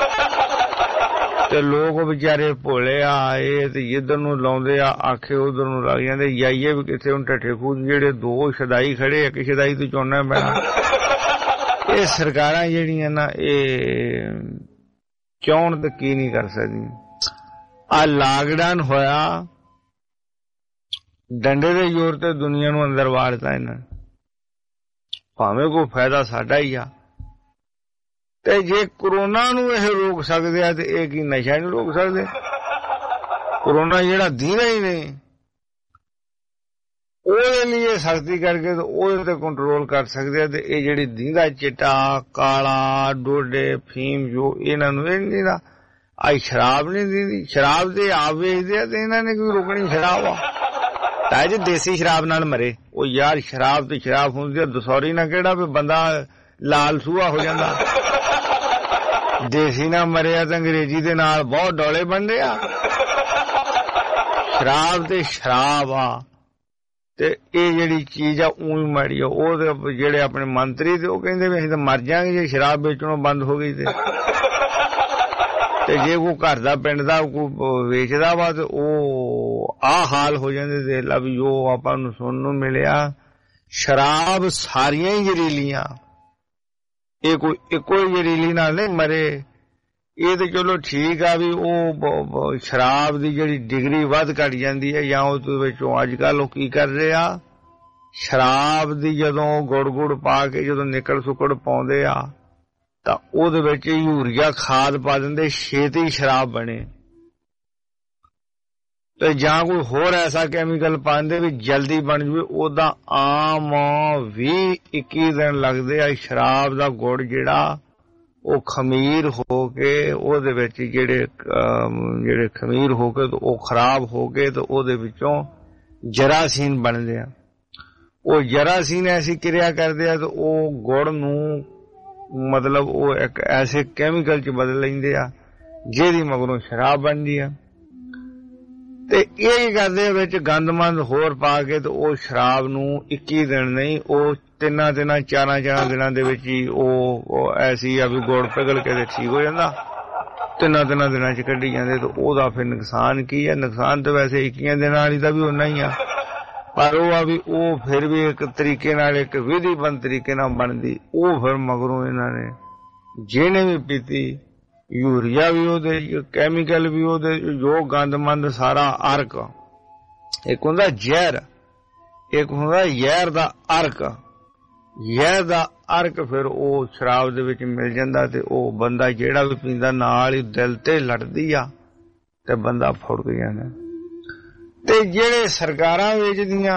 ਤੇ ਲੋਕ ਵਿਚਾਰੇ ਭੋਲੇ ਆ, ਇਹ ਤੇ ਜਿੱਧਰ ਨੂੰ ਲਾਉਂਦੇ ਆ ਆਖੇ ਉਧਰ ਨੂੰ ਲੱਗ ਜਾਂਦੇ। ਜਾਈਏ ਵੀ ਕਿੱਥੇ? ਹੁਣ ਢੱਠੇ ਖੂਦ ਜਿਹੜੇ ਦੋ ਸ਼ਦਾਈ ਖੜੇ, ਇੱਕ ਸ਼ਦਾਈ ਤੋਂ ਚੁਣਨਾ ਪੈਣਾ। ਇਹ ਸਰਕਾਰਾਂ ਜਿਹੜੀਆਂ ਨਾ ਇਹ ਚਾਹੁਣ ਤੇ ਕੀ ਨਹੀਂ ਕਰ ਸਕਦੀਆਂ। ਆ ਲਾਕਡਾਊਨ ਹੋਇਆ, ਡੰਡੇ ਦੇ ਜ਼ੋਰ ਤੇ ਦੁਨੀਆ ਨੂੰ ਅੰਦਰ ਵਾੜਤਾ ਇਹਨਾਂ। ਭਾਵੇਂ ਕੋਈ ਫਾਇਦਾ ਸਾਡਾ ਹੀ ਆ। ਤੇ ਜੇ ਕਰੋਨਾ ਨੂੰ ਇਹ ਰੋਕ ਸਕਦੇ ਆ ਤੇ ਇਹ ਕੀ ਨਸ਼ਾ ਨਹੀਂ ਰੋਕ ਸਕਦੇ? ਕਰੋਨਾ ਜਿਹੜਾ ਦੀਨਾ ਹੀ ਨਹੀਂ, ਉਹਦੇ ਲਈ ਸਖਤੀ ਕਰਕੇ ਤੇ ਉਹਦੇ ਤੇ ਕੰਟਰੋਲ ਕਰ ਸਕਦੇ ਆ। ਤੇ ਇਹ ਜਿਹੜੀ ਦੀਂਦਾ ਚਿੱਟਾ ਕਾਲਾ ਡੋਡੇ ਫੀਮ ਜੋ ਇਹਨਾਂ ਨੂੰ ਇਹ ਨਹੀਂ ਦਾ ਆਈ ਸ਼ਰਾਬ ਨਹੀਂ ਦਿੰਦੀ। ਸ਼ਰਾਬ ਤੇ ਆਪ ਵੇਚਦੇ ਆ ਤੇ ਇਹਨਾਂ ਨੇ ਕੋਈ ਰੋਕਣੀ ਸ਼ਰਾਬ ਆ। ਤਾਂ ਜੇ ਦੇਸੀ ਸ਼ਰਾਬ ਨਾਲ ਮਰੇ ਉਹ ਯਾਰ, ਸ਼ਰਾਬ ਤੇ ਸ਼ਰਾਬ ਹੁੰਦੀ ਆ। ਦਸੌਰੀ ਨਾਲ ਕਿਹੜਾ ਵੀ ਬੰਦਾ ਲਾਲ ਸੂਹਾ ਹੋ ਜਾਂਦਾ। ਦੇਸੀ ਨਾ ਮਰਿਆ ਤਾਂ ਅੰਗਰੇਜ਼ੀ ਦੇ ਨਾਲ ਬਹੁਤ ਡੋਲੇ ਬਣਦੇ ਆ। ਸ਼ਰਾਬ ਤੇ ਸ਼ਰਾਬ ਆ ਤੇ ਇਹ ਜਿਹੜੀ ਚੀਜ਼ ਆ ਉਹੀ ਮਾੜੀ ਆ। ਉਹ ਤੇ ਜਿਹੜੇ ਆਪਣੇ ਮੰਤਰੀ ਤੇ ਉਹ ਕਹਿੰਦੇ ਵੀ ਅਸੀਂ ਤਾਂ ਮਰ ਜਾਾਂਗੇ ਜੇ ਸ਼ਰਾਬ ਵੇਚਣੋਂ ਬੰਦ ਹੋ ਗਈ ਤੇ ਤੇ ਜੇ ਕੋਈ ਘਰ ਦਾ ਪਿੰਡ ਦਾ ਕੋਈ ਵੇਚਦਾ ਵਾ ਤੇ ਉਹ ਆਹ ਹਾਲ ਹੋ ਜਾਂਦੇ। ਦੇਖ ਲਾ ਵੀ ਉਹ ਆਪਾਂ ਨੂੰ ਸੁਣਨ ਨੂੰ ਮਿਲਿਆ ਸ਼ਰਾਬ ਸਾਰੀਆਂ ਹੀ ਜ਼ਹਿਰੀਲੀਆਂ, ਇਹ ਕੋਈ ਇੱਕੋ ਹੀ ਜ਼ਹਿਰੀਲੀ ਨਾਲ ਨਹੀਂ ਮਰੇ। ਇਹ ਤੇ ਚਲੋ ਠੀਕ ਆ ਵੀ ਉਹ ਸ਼ਰਾਬ ਦੀ ਜਿਹੜੀ ਡਿਗਰੀ ਵੱਧ ਘੱਟ ਜਾਂਦੀ ਹੈ ਜਾਂ ਉਹਦੇ ਵਿੱਚੋਂ ਅੱਜ ਕੱਲ੍ਹ ਉਹ ਕੀ ਕਰ ਰਹੇ ਆ, ਸ਼ਰਾਬ ਦੀ ਜਦੋਂ ਗੁੜ ਗੁੜ ਪਾ ਕੇ ਜਦੋਂ ਨਿਕਲ ਸੁੱਕੜ ਪਾਉਂਦੇ ਆ ਤਾਂ ਉਹਦੇ ਵਿੱਚ ਯੂਰੀਆ ਖਾਦ ਪਾ ਦਿੰਦੇ, ਛੇਤੀ ਸ਼ਰਾਬ ਬਣੇ। ਤੇ ਜਾਂ ਕੋਈ ਹੋਰ ਐਸਾ ਕੈਮੀਕਲ ਪਾਉਂਦੇ ਵੀ ਜਲਦੀ ਬਣ ਜਵੇ। ਉਹਦਾ ਆਮ ਵੀਹ ਇੱਕੀ ਦਿਨ ਲੱਗਦੇ ਆ ਸ਼ਰਾਬ ਦਾ ਗੁੜ ਜਿਹੜਾ ਉਹ ਖਮੀਰ ਹੋ ਕੇ ਉਹਦੇ ਵਿੱਚ ਜਿਹੜੇ ਜਿਹੜੇ ਖਮੀਰ ਹੋ ਕੇ ਉਹ ਖਰਾਬ ਹੋ ਕੇ ਤੇ ਉਹਦੇ ਵਿੱਚੋਂ ਜਰਾਸੀਨ ਬਣਦੇ ਆ। ਉਹ ਜਰਾਸੀਨ ਐਸੀ ਕਿਰਿਆ ਕਰਦੇ ਆ ਤੇ ਉਹ ਗੁੜ ਨੂੰ ਮਤਲਬ ਉਹ ਇੱਕ ਐਸੇ ਕੈਮੀਕਲ ਚ ਬਦਲ ਲੈਂਦੇ ਆ ਜਿਹਦੀ ਮਗਰੋਂ ਸ਼ਰਾਬ ਬਣਦੀ ਆ। ਤੇ ਇਹ ਕਰਦੇ ਵਿੱਚ ਗੰਦਮੰਦ ਹੋਰ ਪਾ ਕੇ ਤੇ ਉਹ ਸ਼ਰਾਬ ਨੂੰ ਇੱਕੀ ਦਿਨ ਨਹੀਂ ਉਹ ਤਿੰਨਾਂ ਦਿਨਾਂ ਚਾਰਾਂ ਚਾਰਾਂ ਦਿਨਾਂ ਦੇ ਵਿੱਚ ਹੀ ਉਹ ਐਸੀ ਆ ਵੀ ਗੁੜ ਪਿਘਲ ਕੇ ਤੇ ਠੀਕ ਹੋ ਜਾਂਦਾ। ਤਿੰਨਾਂ ਤਿੰਨਾਂ ਦਿਨਾਂ ਚ ਕੱਢੀ ਜਾਂਦੇ ਤੇ ਉਹਦਾ ਫਿਰ ਨੁਕਸਾਨ ਕੀ ਹੈ? ਨੁਕਸਾਨ ਤਾਂ ਵੈਸੇ ਇੱਕੀਆਂ ਦਿਨਾਂ ਵਾਲੀ ਦਾ ਵੀ ਓਨਾ ਹੀ ਆ, ਪਰ ਉਹ ਆ ਵੀ ਉਹ ਫਿਰ ਵੀ ਇੱਕ ਤਰੀਕੇ ਨਾਲ ਇੱਕ ਵਿਧੀਬੰਦ ਤਰੀਕੇ ਨਾਲ ਬਣਦੀ। ਉਹ ਫਿਰ ਮਗਰੋਂ ਇਹਨਾਂ ਨੇ ਜਿਹਨੇ ਵੀ ਪੀਤੀ ਯੂਰੀਆ ਵੀ ਉਹਦੇ ਕੈਮੀਕਲ ਵੀ ਉਹਦੇ ਜੋ ਗੰਦਮੰਦ ਸਾਰਾ ਅਰਕ, ਇੱਕ ਹੁੰਦਾ ਜ਼ਹਿਰ, ਇੱਕ ਹੁੰਦਾ ਜ਼ਹਿਰ ਦਾ ਅਰਕ। ਜ਼ਹਿਰ ਦਾ ਅਰਕ ਫਿਰ ਉਹ ਸ਼ਰਾਬ ਦੇ ਵਿੱਚ ਮਿਲ ਜਾਂਦਾ ਤੇ ਉਹ ਬੰਦਾ ਜਿਹੜਾ ਵੀ ਪੀਂਦਾ ਨਾਲ ਹੀ ਦਿਲ ਤੇ ਲੜਦੀ ਆ ਤੇ ਬੰਦਾ ਫੁੜਕ ਜਾਂਦਾ। ਤੇ ਜਿਹੜੇ ਸਰਕਾਰਾਂ ਵੇਚਦੀਆਂ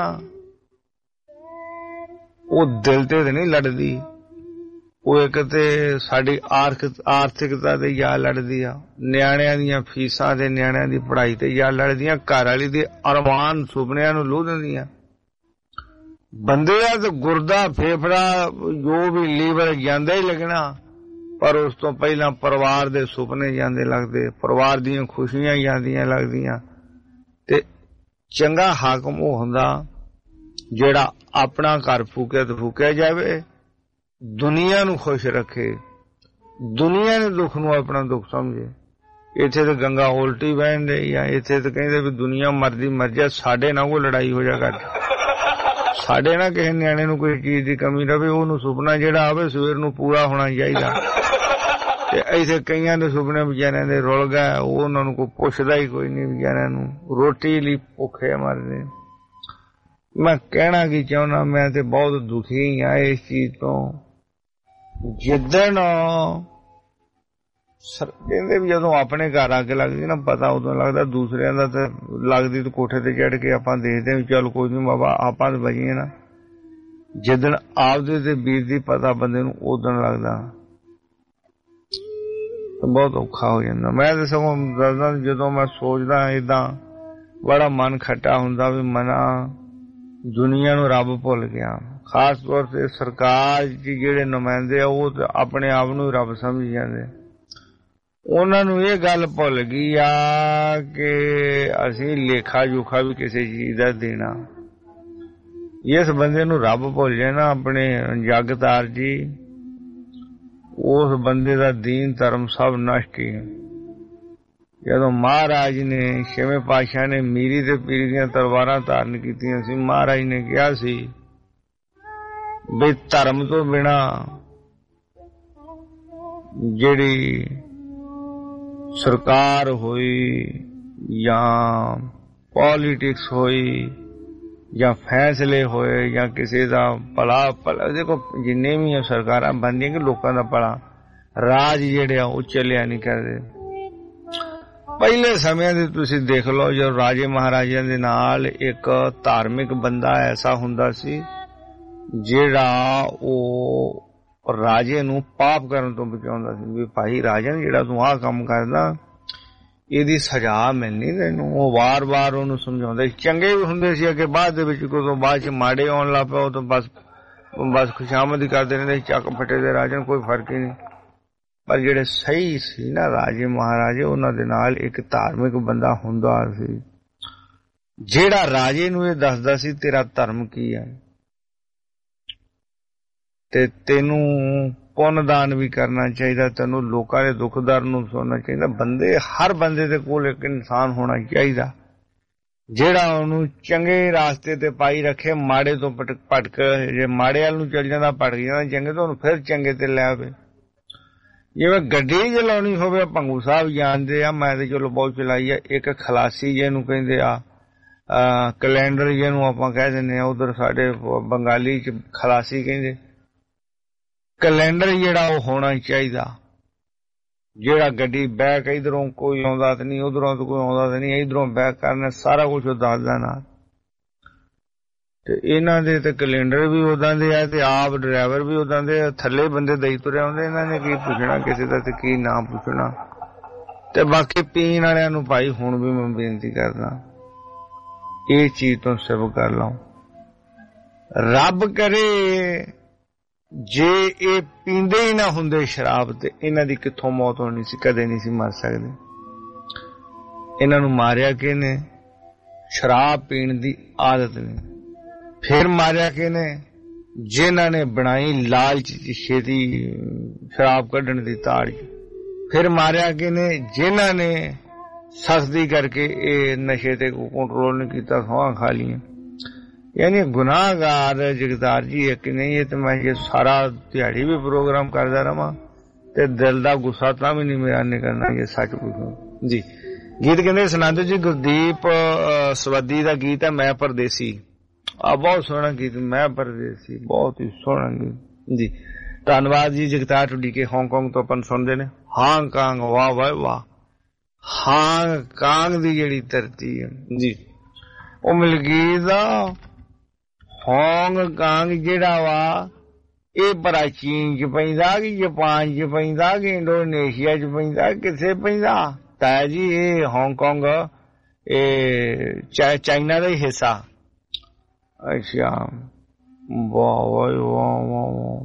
ਉਹ ਦਿਲ ਤੇ ਤੇ ਨਹੀਂ ਲੜਦੀ, ਉਹ ਇੱਕ ਤੇ ਸਾਡੀ ਆਰਥਿਕਤਾ ਤੇ ਯਾ ਲੜਦੀ ਆ, ਨਿਆਣਿਆਂ ਦੀਆਂ ਫੀਸਾਂ ਤੇ ਨਿਆਣਿਆਂ ਦੀ ਪੜ੍ਹਾਈ ਤੇ ਯਾ ਲੜਦੀਆਂ, ਘਰ ਵਾਲੀ ਦੇ ਅਰਮਾਨ ਸੁਪਨਿਆਂ ਨੂੰ ਲੂਹ ਦਿੰਦੀਆਂ। ਬੰਦੇ ਦਾ ਤੇ ਗੁਰਦਾ ਫੇਫੜਾ ਜੋ ਵੀ ਲੀਵਰ ਜਾਂਦਾ ਹੀ ਲੱਗਣਾ, ਪਰ ਉਸ ਤੋਂ ਪਹਿਲਾਂ ਪਰਿਵਾਰ ਦੇ ਸੁਪਨੇ ਜਾਂਦੇ ਲੱਗਦੇ, ਪਰਿਵਾਰ ਦੀਆਂ ਖੁਸ਼ੀਆਂ ਜਾਂਦੀਆਂ ਲੱਗਦੀਆਂ। ਤੇ ਚੰਗਾ ਹਾਕਮ ਉਹ ਹੁੰਦਾ ਜਿਹੜਾ ਆਪਣਾ ਘਰ ਫੂਕਿਆ ਤੇ ਫੂਕਿਆ ਜਾਵੇ, ਦੁਨੀਆ ਨੂੰ ਖੁਸ਼ ਰੱਖੇ, ਦੁਨੀਆ ਦੇ ਦੁੱਖ ਨੂੰ ਆਪਣਾ ਦੁੱਖ ਸਮਝੇ। ਇੱਥੇ ਤੇ ਗੰਗਾ ਉਲਟੀ ਬਹਿਣ ਦੇ ਜਾਂ ਇੱਥੇ ਤੇ ਕਹਿੰਦੇ ਵੀ ਦੁਨੀਆ ਮਰਦੀ ਮਰ ਜਾ, ਸਾਡੇ ਨਾਲ ਕੋਈ ਲੜਾਈ ਹੋ ਜਾ ਕਰ, ਸਾਡੇ ਨਾਲ ਕਿਸੇ ਨਿਆਣੇ ਨੂੰ ਕੋਈ ਚੀਜ਼ ਦੀ ਕਮੀ ਰਵੇ, ਉਹਨੂੰ ਸੁਪਨਾ ਜਿਹੜਾ ਆਵੇ ਸਵੇਰ ਨੂੰ ਪੂਰਾ ਹੋਣਾ ਚਾਹੀਦਾ। ਤੇ ਇੱਥੇ ਕਈਆਂ ਦੇ ਸੁਪਨੇ ਵਿਚਾਰਿਆਂ ਦੇ ਰੁਲ ਗਏ, ਉਹ ਉਹਨਾਂ ਨੂੰ ਕੋਈ ਪੁੱਛਦਾ ਹੀ ਕੋਈ ਨਹੀਂ, ਵਿਚਾਰਿਆਂ ਨੂੰ ਰੋਟੀ ਲਈ ਭੁੱਖੇ ਮਰਦੇ। ਮੈਂ ਕਹਿਣਾ ਕੀ ਚਾਹੁੰਦਾ, ਮੈਂ ਤੇ ਬਹੁਤ ਦੁਖੀ ਹਾਂ ਇਸ ਚੀਜ਼ ਤੋਂ। ਜਿੱਦਣ ਕਹਿੰਦੇ ਵੀ ਜਦੋਂ ਆਪਣੇ ਘਰ ਅੱਗ ਲੱਗਦੀ ਨਾ ਪਤਾ ਉਦੋਂ ਲੱਗਦਾ, ਦੂਸਰਿਆਂ ਦਾ ਤਾਂ ਲੱਗਦੀ ਤੇ ਕੋਠੇ ਤੇ ਚੜ੍ਹ ਕੇ ਆਪਾਂ ਦੇਖਦੇ ਵੀ ਚੱਲ ਕੋਈ ਨੀ ਬਾਬਾ ਆਪਾਂ ਤਾਂ ਬਚੀਏ ਨਾ। ਜਿੱਦਣ ਆਪਦੇ ਤੇ ਵੀਰ ਦੀ ਪਤਾ ਬੰਦੇ ਨੂੰ ਉਦੋਂ ਲੱਗਦਾ ਬਹੁਤ ਔਖਾ ਹੋ ਜਾਂਦਾ। ਮੈਂ ਤਾਂ ਸਗੋਂ ਦੱਸਦਾ ਜਦੋਂ ਮੈਂ ਸੋਚਦਾ ਏਦਾਂ ਬੜਾ ਮਨ ਖੱਟਾ ਹੁੰਦਾ ਵੀ ਮਨਾ ਦੁਨੀਆ ਨੂੰ ਰੱਬ ਭੁੱਲ ਗਿਆ। ਖਾਸ ਤੌਰ ਤੇ ਸਰਕਾਰ ਚ ਜਿਹੜੇ ਨੁਮਾਇੰਦੇ ਆ ਉਹ ਤਾਂ ਆਪਣੇ ਆਪ ਨੂੰ ਰੱਬ ਸਮਝ ਜਾਂਦੇ। ਉਹਨਾਂ ਨੂੰ ਇਹ ਗੱਲ ਭੁੱਲ ਗਈ ਆ ਕਿ ਅਸੀਂ ਲੇਖਾ ਜੋਖਾ ਵੀ ਕਿਸੇ ਚੀਜ਼ ਦਾ ਦੇਣਾ। ਇਸ ਬੰਦੇ ਨੂੰ ਰੱਬ ਭੁੱਲ ਜਾਏ ਨਾ ਆਪਣੇ ਜਗਤਾਰ ਜੀ, ਉਸ ਬੰਦੇ ਦਾ ਦੀਨ ਧਰਮ ਸਭ ਨਸ਼ਟ ਹੀ। ਜਦੋਂ ਮਹਾਰਾਜ ਨੇ ਛੇਵੇਂ ਪਾਤਸ਼ਾਹ ਨੇ ਮੀਰੀ ਤੇ ਪੀਰੀ ਦੀਆਂ ਤਲਵਾਰਾਂ ਧਾਰਨ ਕੀਤੀਆਂ ਸੀ, ਮਹਾਰਾਜ ਨੇ ਕਿਹਾ ਸੀ ਵੀ ਧਰਮ ਤੋਂ ਬਿਨਾ ਜਿਹੜੀ ਸਰਕਾਰ ਹੋਈ ਜਾਂ ਪੋਲੀਟਿਕਸ ਹੋਈ ਜਾਂ ਫੈਸਲੇ ਹੋਏ ਜਾਂ ਕਿਸੇ ਦਾ ਭਲਾ ਭਲਾ, ਦੇਖੋ ਜਿੰਨੇ ਵੀ ਸਰਕਾਰਾਂ ਬਣਦੀਆਂ ਕਿ ਲੋਕਾਂ ਦਾ ਭਲਾ, ਰਾਜ ਜਿਹੜੇ ਆ ਉਹ ਚੱਲਿਆ ਨਹੀਂ ਕਰਦੇ। ਪਹਿਲੇ ਸਮਿਆਂ ਦੇ ਤੁਸੀਂ ਦੇਖ ਲਓ, ਜਦੋਂ ਰਾਜੇ ਮਹਾਰਾਜਿਆਂ ਦੇ ਨਾਲ ਇੱਕ ਧਾਰਮਿਕ ਬੰਦਾ ਐਸਾ ਹੁੰਦਾ ਸੀ ਜਿਹੜਾ ਉਹ ਰਾਜੇ ਨੂੰ ਪਾਪ ਕਰਨ ਤੋਂ ਬਚਾਉਂਦਾ ਸੀ ਵੀ ਭਾਈ ਰਾਜਨ ਜਿਹੜਾ ਤੂੰ ਆਹ ਕੰਮ ਕਰਦਾ ਇਹਦੀ ਸਜ਼ਾ ਮਿਲਣੀ ਤੈਨੂੰ। ਉਹ ਵਾਰ-ਵਾਰ ਉਹਨੂੰ ਸਮਝਾਉਂਦੇ। ਚੰਗੇ ਵੀ ਹੁੰਦੇ ਸੀ ਅੱਗੇ, ਬਾਅਦ ਦੇ ਵਿੱਚ ਕਦੋਂ ਬਾਅਦ ਚ ਮਾੜੇ ਆਉਣ ਲੱਗ ਪਿਆ ਉਹ ਤਾਂ ਬਸ ਬਸ ਖੁਸ਼ਾਮਦ ਹੀ ਕਰਦੇ ਰਹਿੰਦੇ, ਚੱਕ ਫਟੇ ਦੇ ਰਾਜਨ ਕੋਈ ਫਰਕ ਹੀ ਨਹੀਂ। ਪਰ ਜਿਹੜੇ ਸਹੀ ਸੀ ਨਾ ਰਾਜੇ ਮਹਾਰਾਜੇ, ਉਹਨਾਂ ਦੇ ਨਾਲ ਇੱਕ ਧਾਰਮਿਕ ਬੰਦਾ ਹੁੰਦਾ ਸੀ ਜਿਹੜਾ ਰਾਜੇ ਨੂੰ ਇਹ ਦੱਸਦਾ ਸੀ ਤੇਰਾ ਧਰਮ ਕੀ ਹੈ ਤੇ ਤੈਨੂੰ ਪੁੰਨਦਾਨ ਵੀ ਕਰਨਾ ਚਾਹੀਦਾ, ਤੈਨੂੰ ਲੋਕਾਂ ਦੇ ਦੁੱਖ ਦਰਦ ਨੂੰ ਸੁਣਨਾ ਚਾਹੀਦਾ। ਬੰਦੇ ਹਰ ਬੰਦੇ ਦੇ ਕੋਲ ਇੱਕ ਇਨਸਾਨ ਹੋਣਾ ਚਾਹੀਦਾ ਜਿਹੜਾ ਉਹਨੂੰ ਚੰਗੇ ਰਾਸਤੇ ਤੇ ਪਾਈ ਰੱਖੇ, ਮਾੜੇ ਤੋਂ ਭਟਕ ਜੇ ਮਾੜੇ ਵੱਲ ਨੂੰ ਚੱਲ ਜਾਂਦਾ ਭਟਕ ਜਾਂਦਾ, ਚੰਗੇ ਤੋਂ ਉਹਨੂੰ ਫਿਰ ਚੰਗੇ ਤੇ ਲੈ ਆਵੇ। ਜਿਵੇਂ ਗੱਡੀ ਚਲਾਉਣੀ ਹੋਵੇ, ਭੰਗੂ ਸਾਹਿਬ ਜਾਣਦੇ ਆ, ਮੈਂ ਤੇ ਚਲੋ ਬਹੁਤ ਚਲਾਈ ਆ। ਇੱਕ ਖਲਾਸੀ ਜਿਹਨੂੰ ਕਹਿੰਦੇ ਆ, ਕੈਲੰਡਰ ਜਿਹਨੂੰ ਆਪਾਂ ਕਹਿ ਦਿੰਦੇ ਆ, ਉਧਰ ਸਾਡੇ ਬੰਗਾਲੀ ਚ ਖਲਾਸੀ ਕਹਿੰਦੇ। ਕੈਲੰਡਰ ਜਿਹੜਾ ਉਹ ਹੋਣਾ ਚਾਹੀਦਾ, ਜਿਹੜਾ ਗੱਡੀ ਬੈਕ ਇਧਰੋਂ ਕੋਈ ਆਉਂਦਾ ਤੇ ਨਹੀਂ, ਉਧਰੋਂ ਤਾਂ ਕੋਈ ਆਉਂਦਾ ਤੇ ਨਹੀਂ, ਇਧਰੋਂ ਬੈਕ ਕਰਨਾ ਸਾਰਾ ਕੁਛ ਉਹ ਦੱਸਦਾ ਨਾਲ। ਤੇ ਇਹਨਾਂ ਦੇ ਤੇ ਕੈਲੰਡਰ ਵੀ ਉਦਾਂ ਦੇ ਆ ਤੇ ਆਪ ਡਰਾਈਵਰ ਵੀ ਉਦਾਂ ਦੇ, ਥੱਲੇ ਬੰਦੇ ਦਈ ਤੁਰੇ ਆਉਂਦੇ। ਇਹਨਾਂ ਨੇ ਕੀ ਪੁੱਛਣਾ ਕਿਸੇ ਦਾ ਤੇ ਕੀ ਨਾ ਪੁੱਛਣਾ। ਤੇ ਬਾਕੀ ਪੀਣ ਵਾਲਿਆਂ ਨੂੰ ਭਾਈ ਹੁਣ ਵੀ ਮੈਂ ਬੇਨਤੀ ਕਰਦਾ, ਇਹ ਚੀਜ਼ ਤੋਂ ਸਭ ਕਰ ਲਓ। ਰੱਬ ਕਰੇ ਜੇ ਇਹ ਪੀਂਦੇ ਹੀ ਨਾ ਹੁੰਦੇ ਸ਼ਰਾਬ ਤੇ ਇਹਨਾਂ ਦੀ ਕਿੱਥੋਂ ਮੌਤ ਹੋਣੀ ਸੀ, ਕਦੇ ਨਹੀਂ ਸੀ ਮਰ ਸਕਦੇ। ਇਹਨਾਂ ਨੂੰ ਮਾਰਿਆ ਕਿਹਨੇ? ਸ਼ਰਾਬ ਪੀਣ ਦੀ ਆਦਤ ਨੇ। ਫਿਰ ਮਾਰਿਆ ਕਿਹਨੇ? ਜਿਨ੍ਹਾਂ ਨੇ ਬਣਾਈ ਲਾਲਚ ਚ ਛੇਤੀ ਸ਼ਰਾਬ ਕੱਢਣ ਦੀ ਤਾੜ। ਫਿਰ ਮਾਰਿਆ ਕਿਹਨੇ? ਜਿਨ੍ਹਾਂ ਨੇ ਸਖਤੀ ਕਰਕੇ ਇਹ ਨਸ਼ੇ ਤੇ ਕੰਟਰੋਲ ਨਹੀਂ ਕੀਤਾ, ਸੌਂਹਾਂ ਖਾ ਲਈਆਂ। यानी गुनाहगार जगतार जी एक नहीं है तो मैं ये सारा दिहाड़ी भी प्रोग्राम करता रहा ते दिल दा गुस्सा तां भी नहीं मेरा निकलना, ये सच पूछो जी। गीत कहते सुनाते जी गुरदीप सवदी दा गीत है मैं परदेसी। आ बहुत सोहना गीत, मैं परदेसी, बहुत ही सोहना गीत जी। धन्यवाद जी जगतार टुडी के हांगकांग तो अपन सुनते ने। हांगकांग वाह वाह वाह, हांगकांग दी जेड़ी धरती है जी, ओ मलकीत दा हांगकांग जेड़ा वा ਇਹ ਭਰਾ ਚੀਨ ਚ ਪੈਂਦਾ ਕਿ ਜਾਪਾਨ ਚ ਪੈਂਦਾ ਕਿ ਇੰਡੋਨੇਸ਼ੀਆ ਚ ਪੈਂਦਾ, ਕਿੱਥੇ ਪੈਂਦਾ? ਤਾਂ ਜੀ ਇਹ ਹਾਂਗਕਾਂਗ ਇਹ ਚਾਈਨਾ ਦਾ ਹੀ ਹਿੱਸਾ। ਅੱਛਾ ਵਾਹ ਵਾਹ ਵਾਹ ਵਾਹ,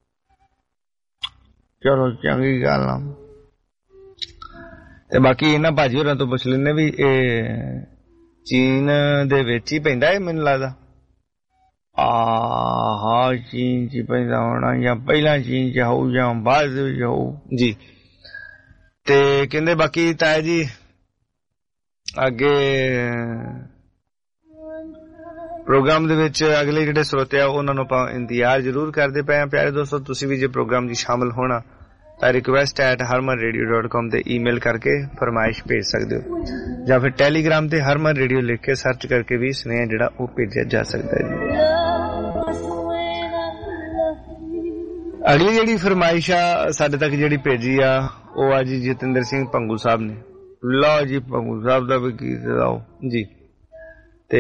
ਚਲੋ ਚੰਗੀ ਗੱਲ ਆ। ਤੇ ਬਾਕੀ ਇਹਨਾਂ ਭਾਜੀ ਹੋਰਾਂ ਤੋਂ ਪੁੱਛ ਲੈਂਦੇ ਵੀ ਇਹ ਚੀਨ ਦੇ ਵਿੱਚ ਹੀ ਪੈਂਦਾ ਇਹ ਮੈਨੂੰ ਲੱਗਦਾ। ਆਹ ਚੀਨ ਚ ਪੈਂਦਾ ਹੋਣਾ ਜਾਂ ਪਹਿਲਾਂ ਚੀਨ ਚ ਹੋਊ ਜਾਂ ਬਾਅਦ ਵਿੱਚ ਹੋਊ ਜੀ। ਤੇ ਕਹਿੰਦੇ ਬਾਕੀ ਤਾਇਆ ਜੀ ਅੱਗੇ ਪ੍ਰੋਗਰਾਮ ਦੇ ਵਿੱਚ ਅਗਲੇ ਜਿਹੜੇ ਸਰੋਤੇ ਆ ਉਹਨਾਂ ਨੂੰ ਆਪਾਂ ਇੰਤਜ਼ਾਰ ਜ਼ਰੂਰ ਕਰਦੇ ਪਏ ਆ। ਪਿਆਰੇ ਦੋਸਤੋ ਤੁਸੀਂ ਵੀ ਜੇ ਪ੍ਰੋਗਰਾਮ 'ਚ ਸ਼ਾਮਲ ਹੋਣਾ ਤਾਂ request at Harman radio dot com ਤੇ ਈਮੇਲ ਕਰਕੇ ਫਰਮਾਇਸ਼ ਭੇਜ ਸਕਦੇ ਹੋ, ਜਾਂ ਫਿਰ ਟੈਲੀਗ੍ਰਾਮ ਤੇ ਹਰਮਨ ਰੇਡੀਓ ਲਿਖ ਕੇ ਸਰਚ ਕਰਕੇ ਵੀ ਸੁਨੇਹਾ ਜਿਹੜਾ ਉਹ ਭੇਜਿਆ ਜਾ ਸਕਦਾ ਹੈ ਜੀ। ਅਗਲੀ ਜਿਹੜੀ ਫਰਮਾਇਸ਼ ਆ ਸਾਡੇ ਤੱਕ ਜਿਹੜੀ ਭੇਜੀ ਆ ਉਹ ਆ ਜੀ ਜਤਿੰਦਰ ਸਿੰਘ ਭੰਗੂ ਸਾਹਿਬ ਨੇ। ਲਓ ਜੀ ਭੰਗੂ ਸਾਹਿਬ ਦਾ ਵੀ ਗੀਤ ਲਾਓ ਜੀ। ਤੇ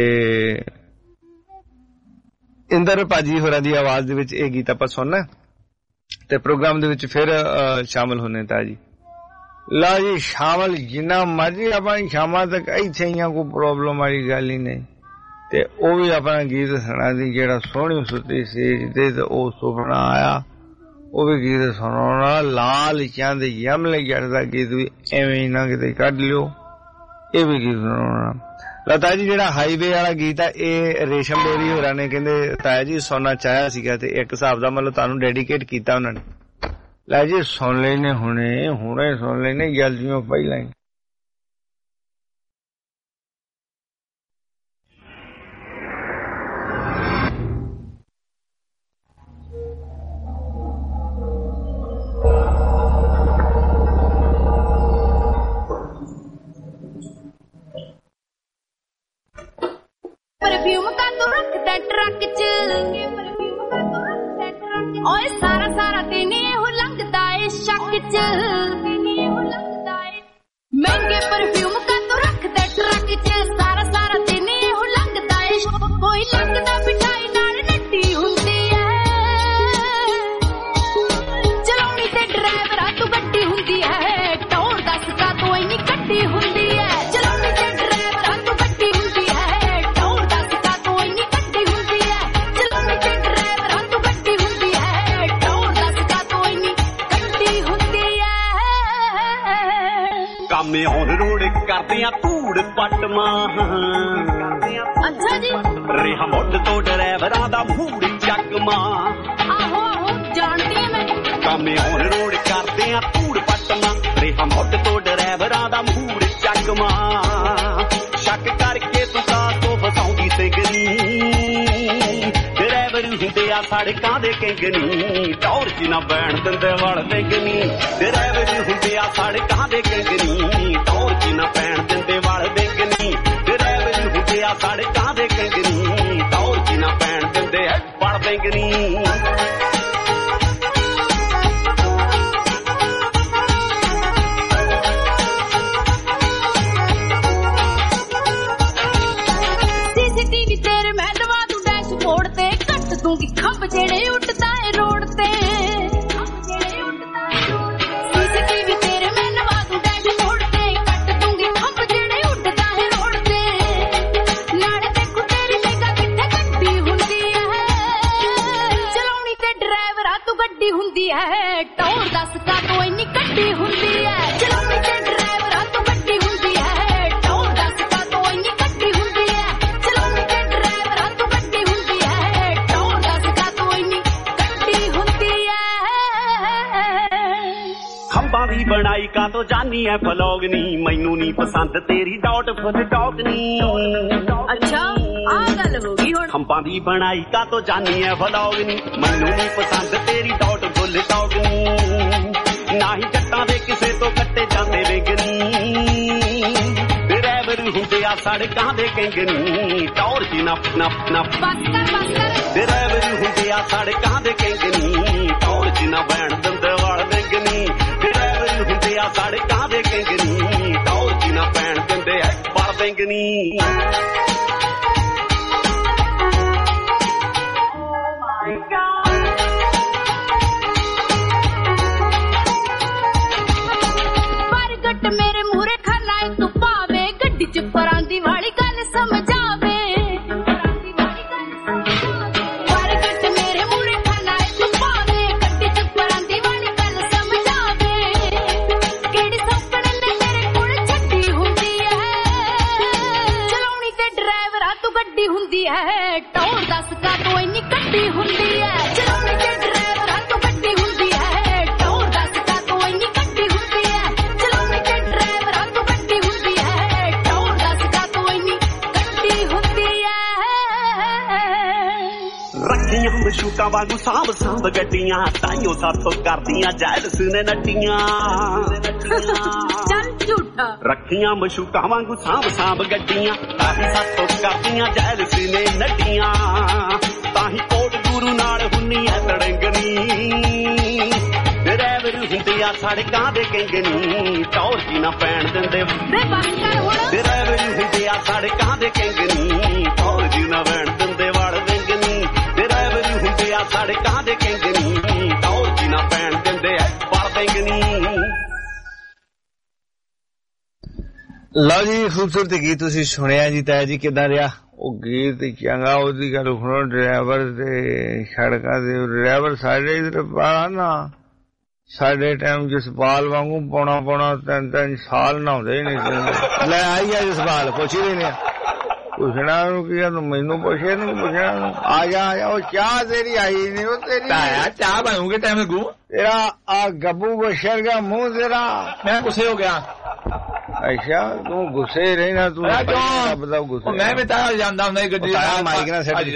ਇੰਦਰ ਭਾਜੀ ਹੋਰਾਂ ਦੀ ਆਵਾਜ਼ ਦੇ ਵਿੱਚ ਇਹ ਗੀਤ ਆਪਾਂ ਸੁਣਨਾ ਤੇ ਪ੍ਰੋਗਰਾਮ ਦੇ ਵਿੱਚ ਫਿਰ ਸ਼ਾਮਲ ਹੋਣੇ ਤਾਂ ਜੀ। ਲਓ ਜੀ ਸ਼ਾਮਲ ਜਿੰਨਾ ਮਰਜੀ ਆਪਾਂ ਸ਼ਾਮਾਂ ਤੱਕ ਇੱਥੇ ਹੀ ਆ, ਕੋਈ ਪ੍ਰੋਬਲਮ ਵਾਲੀ ਗੱਲ ਹੀ ਨਹੀਂ। ਤੇ ਉਹ ਵੀ ਆਪਣਾ ਗੀਤ ਸੁਣਾ ਦੀ ਜਿਹੜਾ ਸੋਹਣੀ ਸੁੱਤੀ ਸੇਜ ਤੇ ਉਹ ਸੁਪਨਾ ਆਇਆ, ਉਹ ਵੀ ਗੀਤ ਸੁਣਾਉਣਾ। ਲਾਲ ਚੰਦ ਯਮਲੇ ਜੱਟ ਦਾ ਗੀਤ ਵੀ ਐਵੇਂ ਨਾ ਕਿਤੇ ਕੱਢ ਲਿਓ, ਇਹ ਵੀ ਗੀਤ ਸੁਣਾਉਣਾ। ਲਤਾ ਜੀ ਜਿਹੜਾ ਹਾਈਵੇ ਵਾਲਾ ਗੀਤ ਆ ਇਹ ਰੇਸ਼ਮ ਡੋਰੀ ਹੋਰਾਂ ਨੇ ਕਹਿੰਦੇ ਤਾਇਆ ਜੀ ਸੁਣਨਾ ਚਾਹਿਆ ਸੀਗਾ ਤੇ ਇੱਕ ਹਿਸਾਬ ਦਾ ਮਤਲਬ ਤੁਹਾਨੂੰ ਡੈਡੀਕੇਟ ਕੀਤਾ ਉਹਨਾਂ ਨੇ। ਲੈ ਜੀ ਸੁਣ ਲੈਨੇ ਹੁਣੇ ਹੁਣੇ ਸੁਣ ਲੈਨੇ ਜਲਦੀਆਂ ਪਹਿਲਾਂ ਹੀ। परफ्यूम का तो रखदा ट्रक च, ओए सारा सारा दिन एहो लंघदा ए शक च। महंगे परफ्यूम का तो रखदा ट्रक च, सारा सारा दिन एहो लंघदा ए शक। कोई लंघदा मिठाई नाल नट्टी हुंदी ऐ, चलाउणी ते ड्राइवरां तों गड्डी हुंदी ऐ। टोर दस का तो इन्नी गड्डी हुंदी ऐ, चलाउणी ते ड्राइवरां तों गड्डी हुंदी ऐ। हुंदी है ਕਰਦਿਆਂ ਧੂੜ ਪਟਮਾ ਅੱਛਾ ਜੀ ਰਿਹਾ ਮੁੱਢ ਤੋਂ ਡਰਾਈਵਰਾਂ ਦਾ ਮੂਡ ਚੱਕਮਾ ਆਹੋ ਆਹੋ ਜਾਣਦੀ ਆ ਮੈਂ ਕੰਮ ਔਨ ਰੋਡ ਕਰਦਿਆਂ ਧੂੜ ਪਟਮਾ ਰਿਹਾ ਮੁੱਢ ਤੋਂ ਡਰਾਈਵਰਾਂ ਦਾ ਮੂਡ ਚੱਕਮਾ ਸ਼ੱਕ ਕਰਕੇ ਤੂੰ ਤਾਂ ਤੋਂ ਫਸਾਉਂਦੀ ਸਿੰਘਣੀ ਡਰਾਈਵਰ ਹੁੰਦੇ ਆ ਸੜਕਾਂ ਦੇ ਕਿੰਗਨੀ ਟੌਰ ਚ ਨਾ ਬੈਣ ਦਿੰਦੇ ਵੜ ਵਿੰਗਨੀ ਡਰਾਈਵਰ ਹੁੰਦੇ ਆ ਸੜਕਾਂ ਦੇ ਕਿੰਗਨੀ ਟੌਰ ਚ ਨਾ ਬੈਣ ਦਿੰਦੇ ਵੜ ਵਿੰਗਨੀ ਡਰਾਈਵਰ ਹੁੰਦੇ ਆ ਸੜਕਾਂ ਦੇ ਕਿੰਗਨੀ ਟੌਰ ਚ ਨਾ ਬੈਣ ਦਿੰਦੇ ਵੜ ਵਿੰਗਨੀ ਸੀਸੀਟੀਵੀ ਤੇਰੇ ਮੈਂ ਲਵਾ ਦੂੰ ਡੈਸ਼ਬੋਰਡ ਤੇ ਕੱਟ ਦੂੰਗੀ ਖੰਭ ਜਿਹੜੇ ਉੱਡਦਾ ਏ ਰੋਡ ਤੇ ਸੀਸੀਟੀਵੀ ਤੇਰੇ ਮੈਂ ਲਵਾ ਦੂੰ ਡੈਸ਼ਬੋਰਡ ਤੇ ਕੱਟ ਦੂੰਗੀ ਖੰਭ ਜਿਹੜੇ ਉੱਡਦਾ ਏ ਰੋਡ ਤੇ ਨਾਲੇ ਦੇਖੂ ਤੇਰੀ ਨਿਗਾਹ ਕਿੱਥੇ ਗੱਡੀ ਹੁੰਦੀ ਐ ਚਲਾਉਣੀ ਤੇ ਡਰਾਈਵਰ ਆ ਤੂੰ ਗੱਡੀ ਹੁੰਦੀ ਐ ਟੌਰ ਦੱਸ ਕਾ ਤੂੰ ਇੰਨੀ ਗੱਡੀ ਹੁੰਦੀ ਐ ਚਲਾਉਣੀ ਤੇ ਡਰਾਈਵਰ ਆ ਤੂੰ ਗੱਡੀ ਹੁੰਦੀ ਐ ਟੌਰ ਦੱਸ ਕਾ ਤੂੰ ਇੰਨੀ ਗੱਡੀ ਹੁੰਦੀ ਐ ਚਲਾਉਣੀ ਤੇ ਡਰਾਈਵਰ ਆ ਤੂੰ ਗੱਡੀ ਹੁੰਦੀ ਐ ਟੌਰ ਦੱਸ ਕਾ ਤੂੰ ਇੰਨੀ ਗੱਡੀ ਹੁੰਦੀ ਐ ਖੰਭਾਂ ਦੀ ਬਣਾਈ ਕਾ ਤੋਂ ਜਾਨੀ ਐ ਫਲੋਗ ਨੀ ਮੈਨੂੰ ਨੀ ਪਸੰਦ ਤੇਰੀ ਡਾਟ ਫੁੱਲ ਟੌਕ ਨੀ ਅੱਛਾ ਆ ਗੱਲ ਹੋ ਗਈ ਹੁਣ ਖੰਭਾਂ ਦੀ ਬਣਾਈ ਕਾ ਤੋਂ ਜਾਨੀ ਐ ਫਲੋਗ ਨੀ ਮੈਨੂੰ ਨੀ ਪਸੰਦ ਤੇਰੀ ਡਾਟ ਫੁੱਲ ਟੌਕ ਨੀ ਨਾ ਹੀ ਜੱਟਾਂ ਦੇ ਕਿਸੇ ਤੋਂ ਕੱਟੇ ਜਾਂਦੇ ਵਿੰਗਨੀ ਡਰਾਈਵਰ ਹੁੰਦੇ ਆ ਸੜਕਾਂ ਦੇ ਕਿੰਗਨੀ ਟੌਰ ਚ ਨੱਪ ਨੱਪ ਨੱਪ ਡਰਾਈਵਰ ਹੁੰਦੇ ਆ ਸੜਕਾਂ ਦੇ ਕਿੰਗਨੀ ਟੌਰ ਚ ਨਾ ਬੈਣ ਦਿੰਦੇ ਵਾਲ ਵਿੰਗਨੀ ਡਰਾਈਵਰ ਹੁੰਦੇ ਆ ਸੜਕਾਂ ਦੇ ਕਿੰਗਨੀ ਟੌਰ ਚ ਨਾ ਬੈਣ ਦਿੰਦੇ ਵਾਲ ਵਿੰਗਨੀ ਪ੍ਰਗਟ ਮੇਰੇ ਮੂਹਰੇ ਖਾਨਾ ਏ ਤੂੰ ਪਾਵੇ ਗੱਡੀ ਚ ਪਰਾਂਦੀ ਵਾਲੀ ਗੱਲ ਸਮਝਾਵੇ ਪ੍ਰਗਟ ਮੇਰੇ ਮੂਹਰੇ ਖਾਨਾ ਏ ਤੂੰ ਪਾਵੇ ਗੱਡੀ ਚ ਪਰਾਂਦੀ ਵਾਲੀ ਗੱਲ ਸਮਝਾਵੇ ਕਿਹੜੀ ਸੁਪਨੇ ਨੇ ਤੇਰੇ ਕੋਲ ਛੱਡੀ ਹੁੰਦੀ ਐ ਚਲਾਉਣੀ ਤੇ ਡਰਾਈਵਰ ਆ ਤੂੰ ਗੱਡੀ ਹੁੰਦੀ ਐ ਟੌਰ ਦੱਸ ਕਾ ਤੂੰ ਇੰਨੀ ਗੱਡੀ ਹੁੰਦੀ ਐ ਚਲਾਉਣੀ ਤੇ ਡਰਾਈਵਰ ਆ ਤੂੰ ਗੱਡੀ ਹੁੰਦੀ ਐ ਟੌਰ ਦੱਸ ਕਾ ਤੂੰ ਇੰਨੀ ਗੱਡੀ ਹੁੰਦੀ ਐ ਚਲਾਉਣੀ ਤੇ ਡਰਾਈਵਰ ਆ ਤੂੰ ਗੱਡੀ ਹੁੰਦੀ ਐ ਟੌਰ ਦੱਸ ਕਾ ਤੂੰ ਇੰਨੀ ਗੱਡੀ ਹੁੰਦੀ ਐ ਰੱਖੀਆਂ ਮਸ਼ੂਕਾਂ ਵਾਂਗੂ ਸਾਂਭ ਸਾਂਭ ਗੱਡੀਆਂ ਤਾਈਓ ਸਾਥੋਂ ਕਰਦੀਆਂ ਜੈਲਸ ਨੇ ਨੱਟੀਆਂ ਚੱਲ ਝੂਠਾ ਰੱਖੀਆਂ ਮਸ਼ੂਕਾਂ ਵਾਂਗੂ ਸਾਂਭ ਸਾਂਭ ਗੱਡੀਆਂ ਤਾਈ ਸਾਥੋਂ ਕਰਦੀਆਂ ਜੈਲਸ ਨੇ ਨੱਟੀਆਂ ਤਾਹੀ ਕੋਟ ਗੁਰੂ ਨਾਲ ਹੁੰਨੀ ਐ ਤੜੰਗਨੀ ਡਰਾਈਵਰ ਹੁੰਦੇ ਆ ਸੜਕਾਂ ਦੇ ਕਿੰਗਨੀ ਟੌਰ ਚ ਨਾ ਪੈਣ ਦਿੰਦੇ ਡਰਾਈਵਰ ਹੁੰਦੇ ਆ ਸੜਕਾਂ ਦੇ ਕਿੰਗਨੀ ਟੌਰ ਚ ਨਾ ਪੈਣ ਦਿੰਦੇ ਵੜ ਵਿੰਗਨੀ ਡਰਾਈਵਰ ਹੁੰਦੇ ਆ ਸੜਕਾਂ ਦੇ ਕਿੰਗਨੀ ਟੌਰ ਚ ਨਾ ਪੈਣ ਦਿੰਦੇ ਵੜ ਵਿੰਗਨੀ ਲਓ ਜੀ ਖੂਬਸੂਰਤ ਗੀਤ ਤੁਸੀਂ ਸੁਣਿਆ ਜੀ ਤਾਇਆ ਜੀ ਕਿੱਦਾਂ ਰਿਹਾ ਉਹ ਗੀਤ ਚੰਗਾ ਉਹਦੀ ਗੱਲ ਸੁਣੋ ਡਰਾਈਵਰ ਤੇ ਸੜਕਾਂ ਦੇ ਡਰਾਈਵਰ ਸਾਡੇ ਇਧਰ ਪਾਲਾ ਨਾ ਸਾਡੇ ਟਾਈਮ ਜਸਪਾਲ ਵਾਂਗੂ ਪੌਣਾ ਪੌਣਾ ਤਿੰਨ ਤਿੰਨ ਸਾਲ ਨਹਾਉਂਦੇ ਨਹੀਂ ਸੀ ਲੈ ਆਈ ਆ ਜਸਪਾਲ ਪੁੱਛ ਹੀ ਲੈਨੇ ਪੁੱਛਣਾ ਉਹਨੂੰ ਕੀ ਆ ਮੈਨੂੰ ਪੁੱਛੇ ਨੂੰ ਪੁੱਛਣਾ ਆ ਜਾ ਆ ਜਾ ਉਹ ਚਾਹ ਤੇਰੀ ਆਈ ਨਹੀਂ ਉਹ ਤੇਰੀ ਤਾਇਆ ਚਾਹ ਬਣੂਗੇ ਟਾਈਮ ਲੱਗੂ ਤੇਰਾ ਆ ਗੱਬੂ ਬਸ਼ਰ ਦਾ ਮੂੰਹ ਤੇਰਾ ਮੈਂ ਗੁੱਸੇ ਹੋ ਗਿਆ ਅੱਛਾ ਤੂੰ ਗੁੱਸੇ ਰਹਿਣਾ ਤੂੰ ਬਤਾ ਗੁੱਸੇ ਮੈਂ ਵੀ ਤਾਂ ਜਾਂਦਾ ਹੁੰਦਾ ਗੱਡੀ ਮਾਈਕ ਨਾਲ ਸੈੱਟ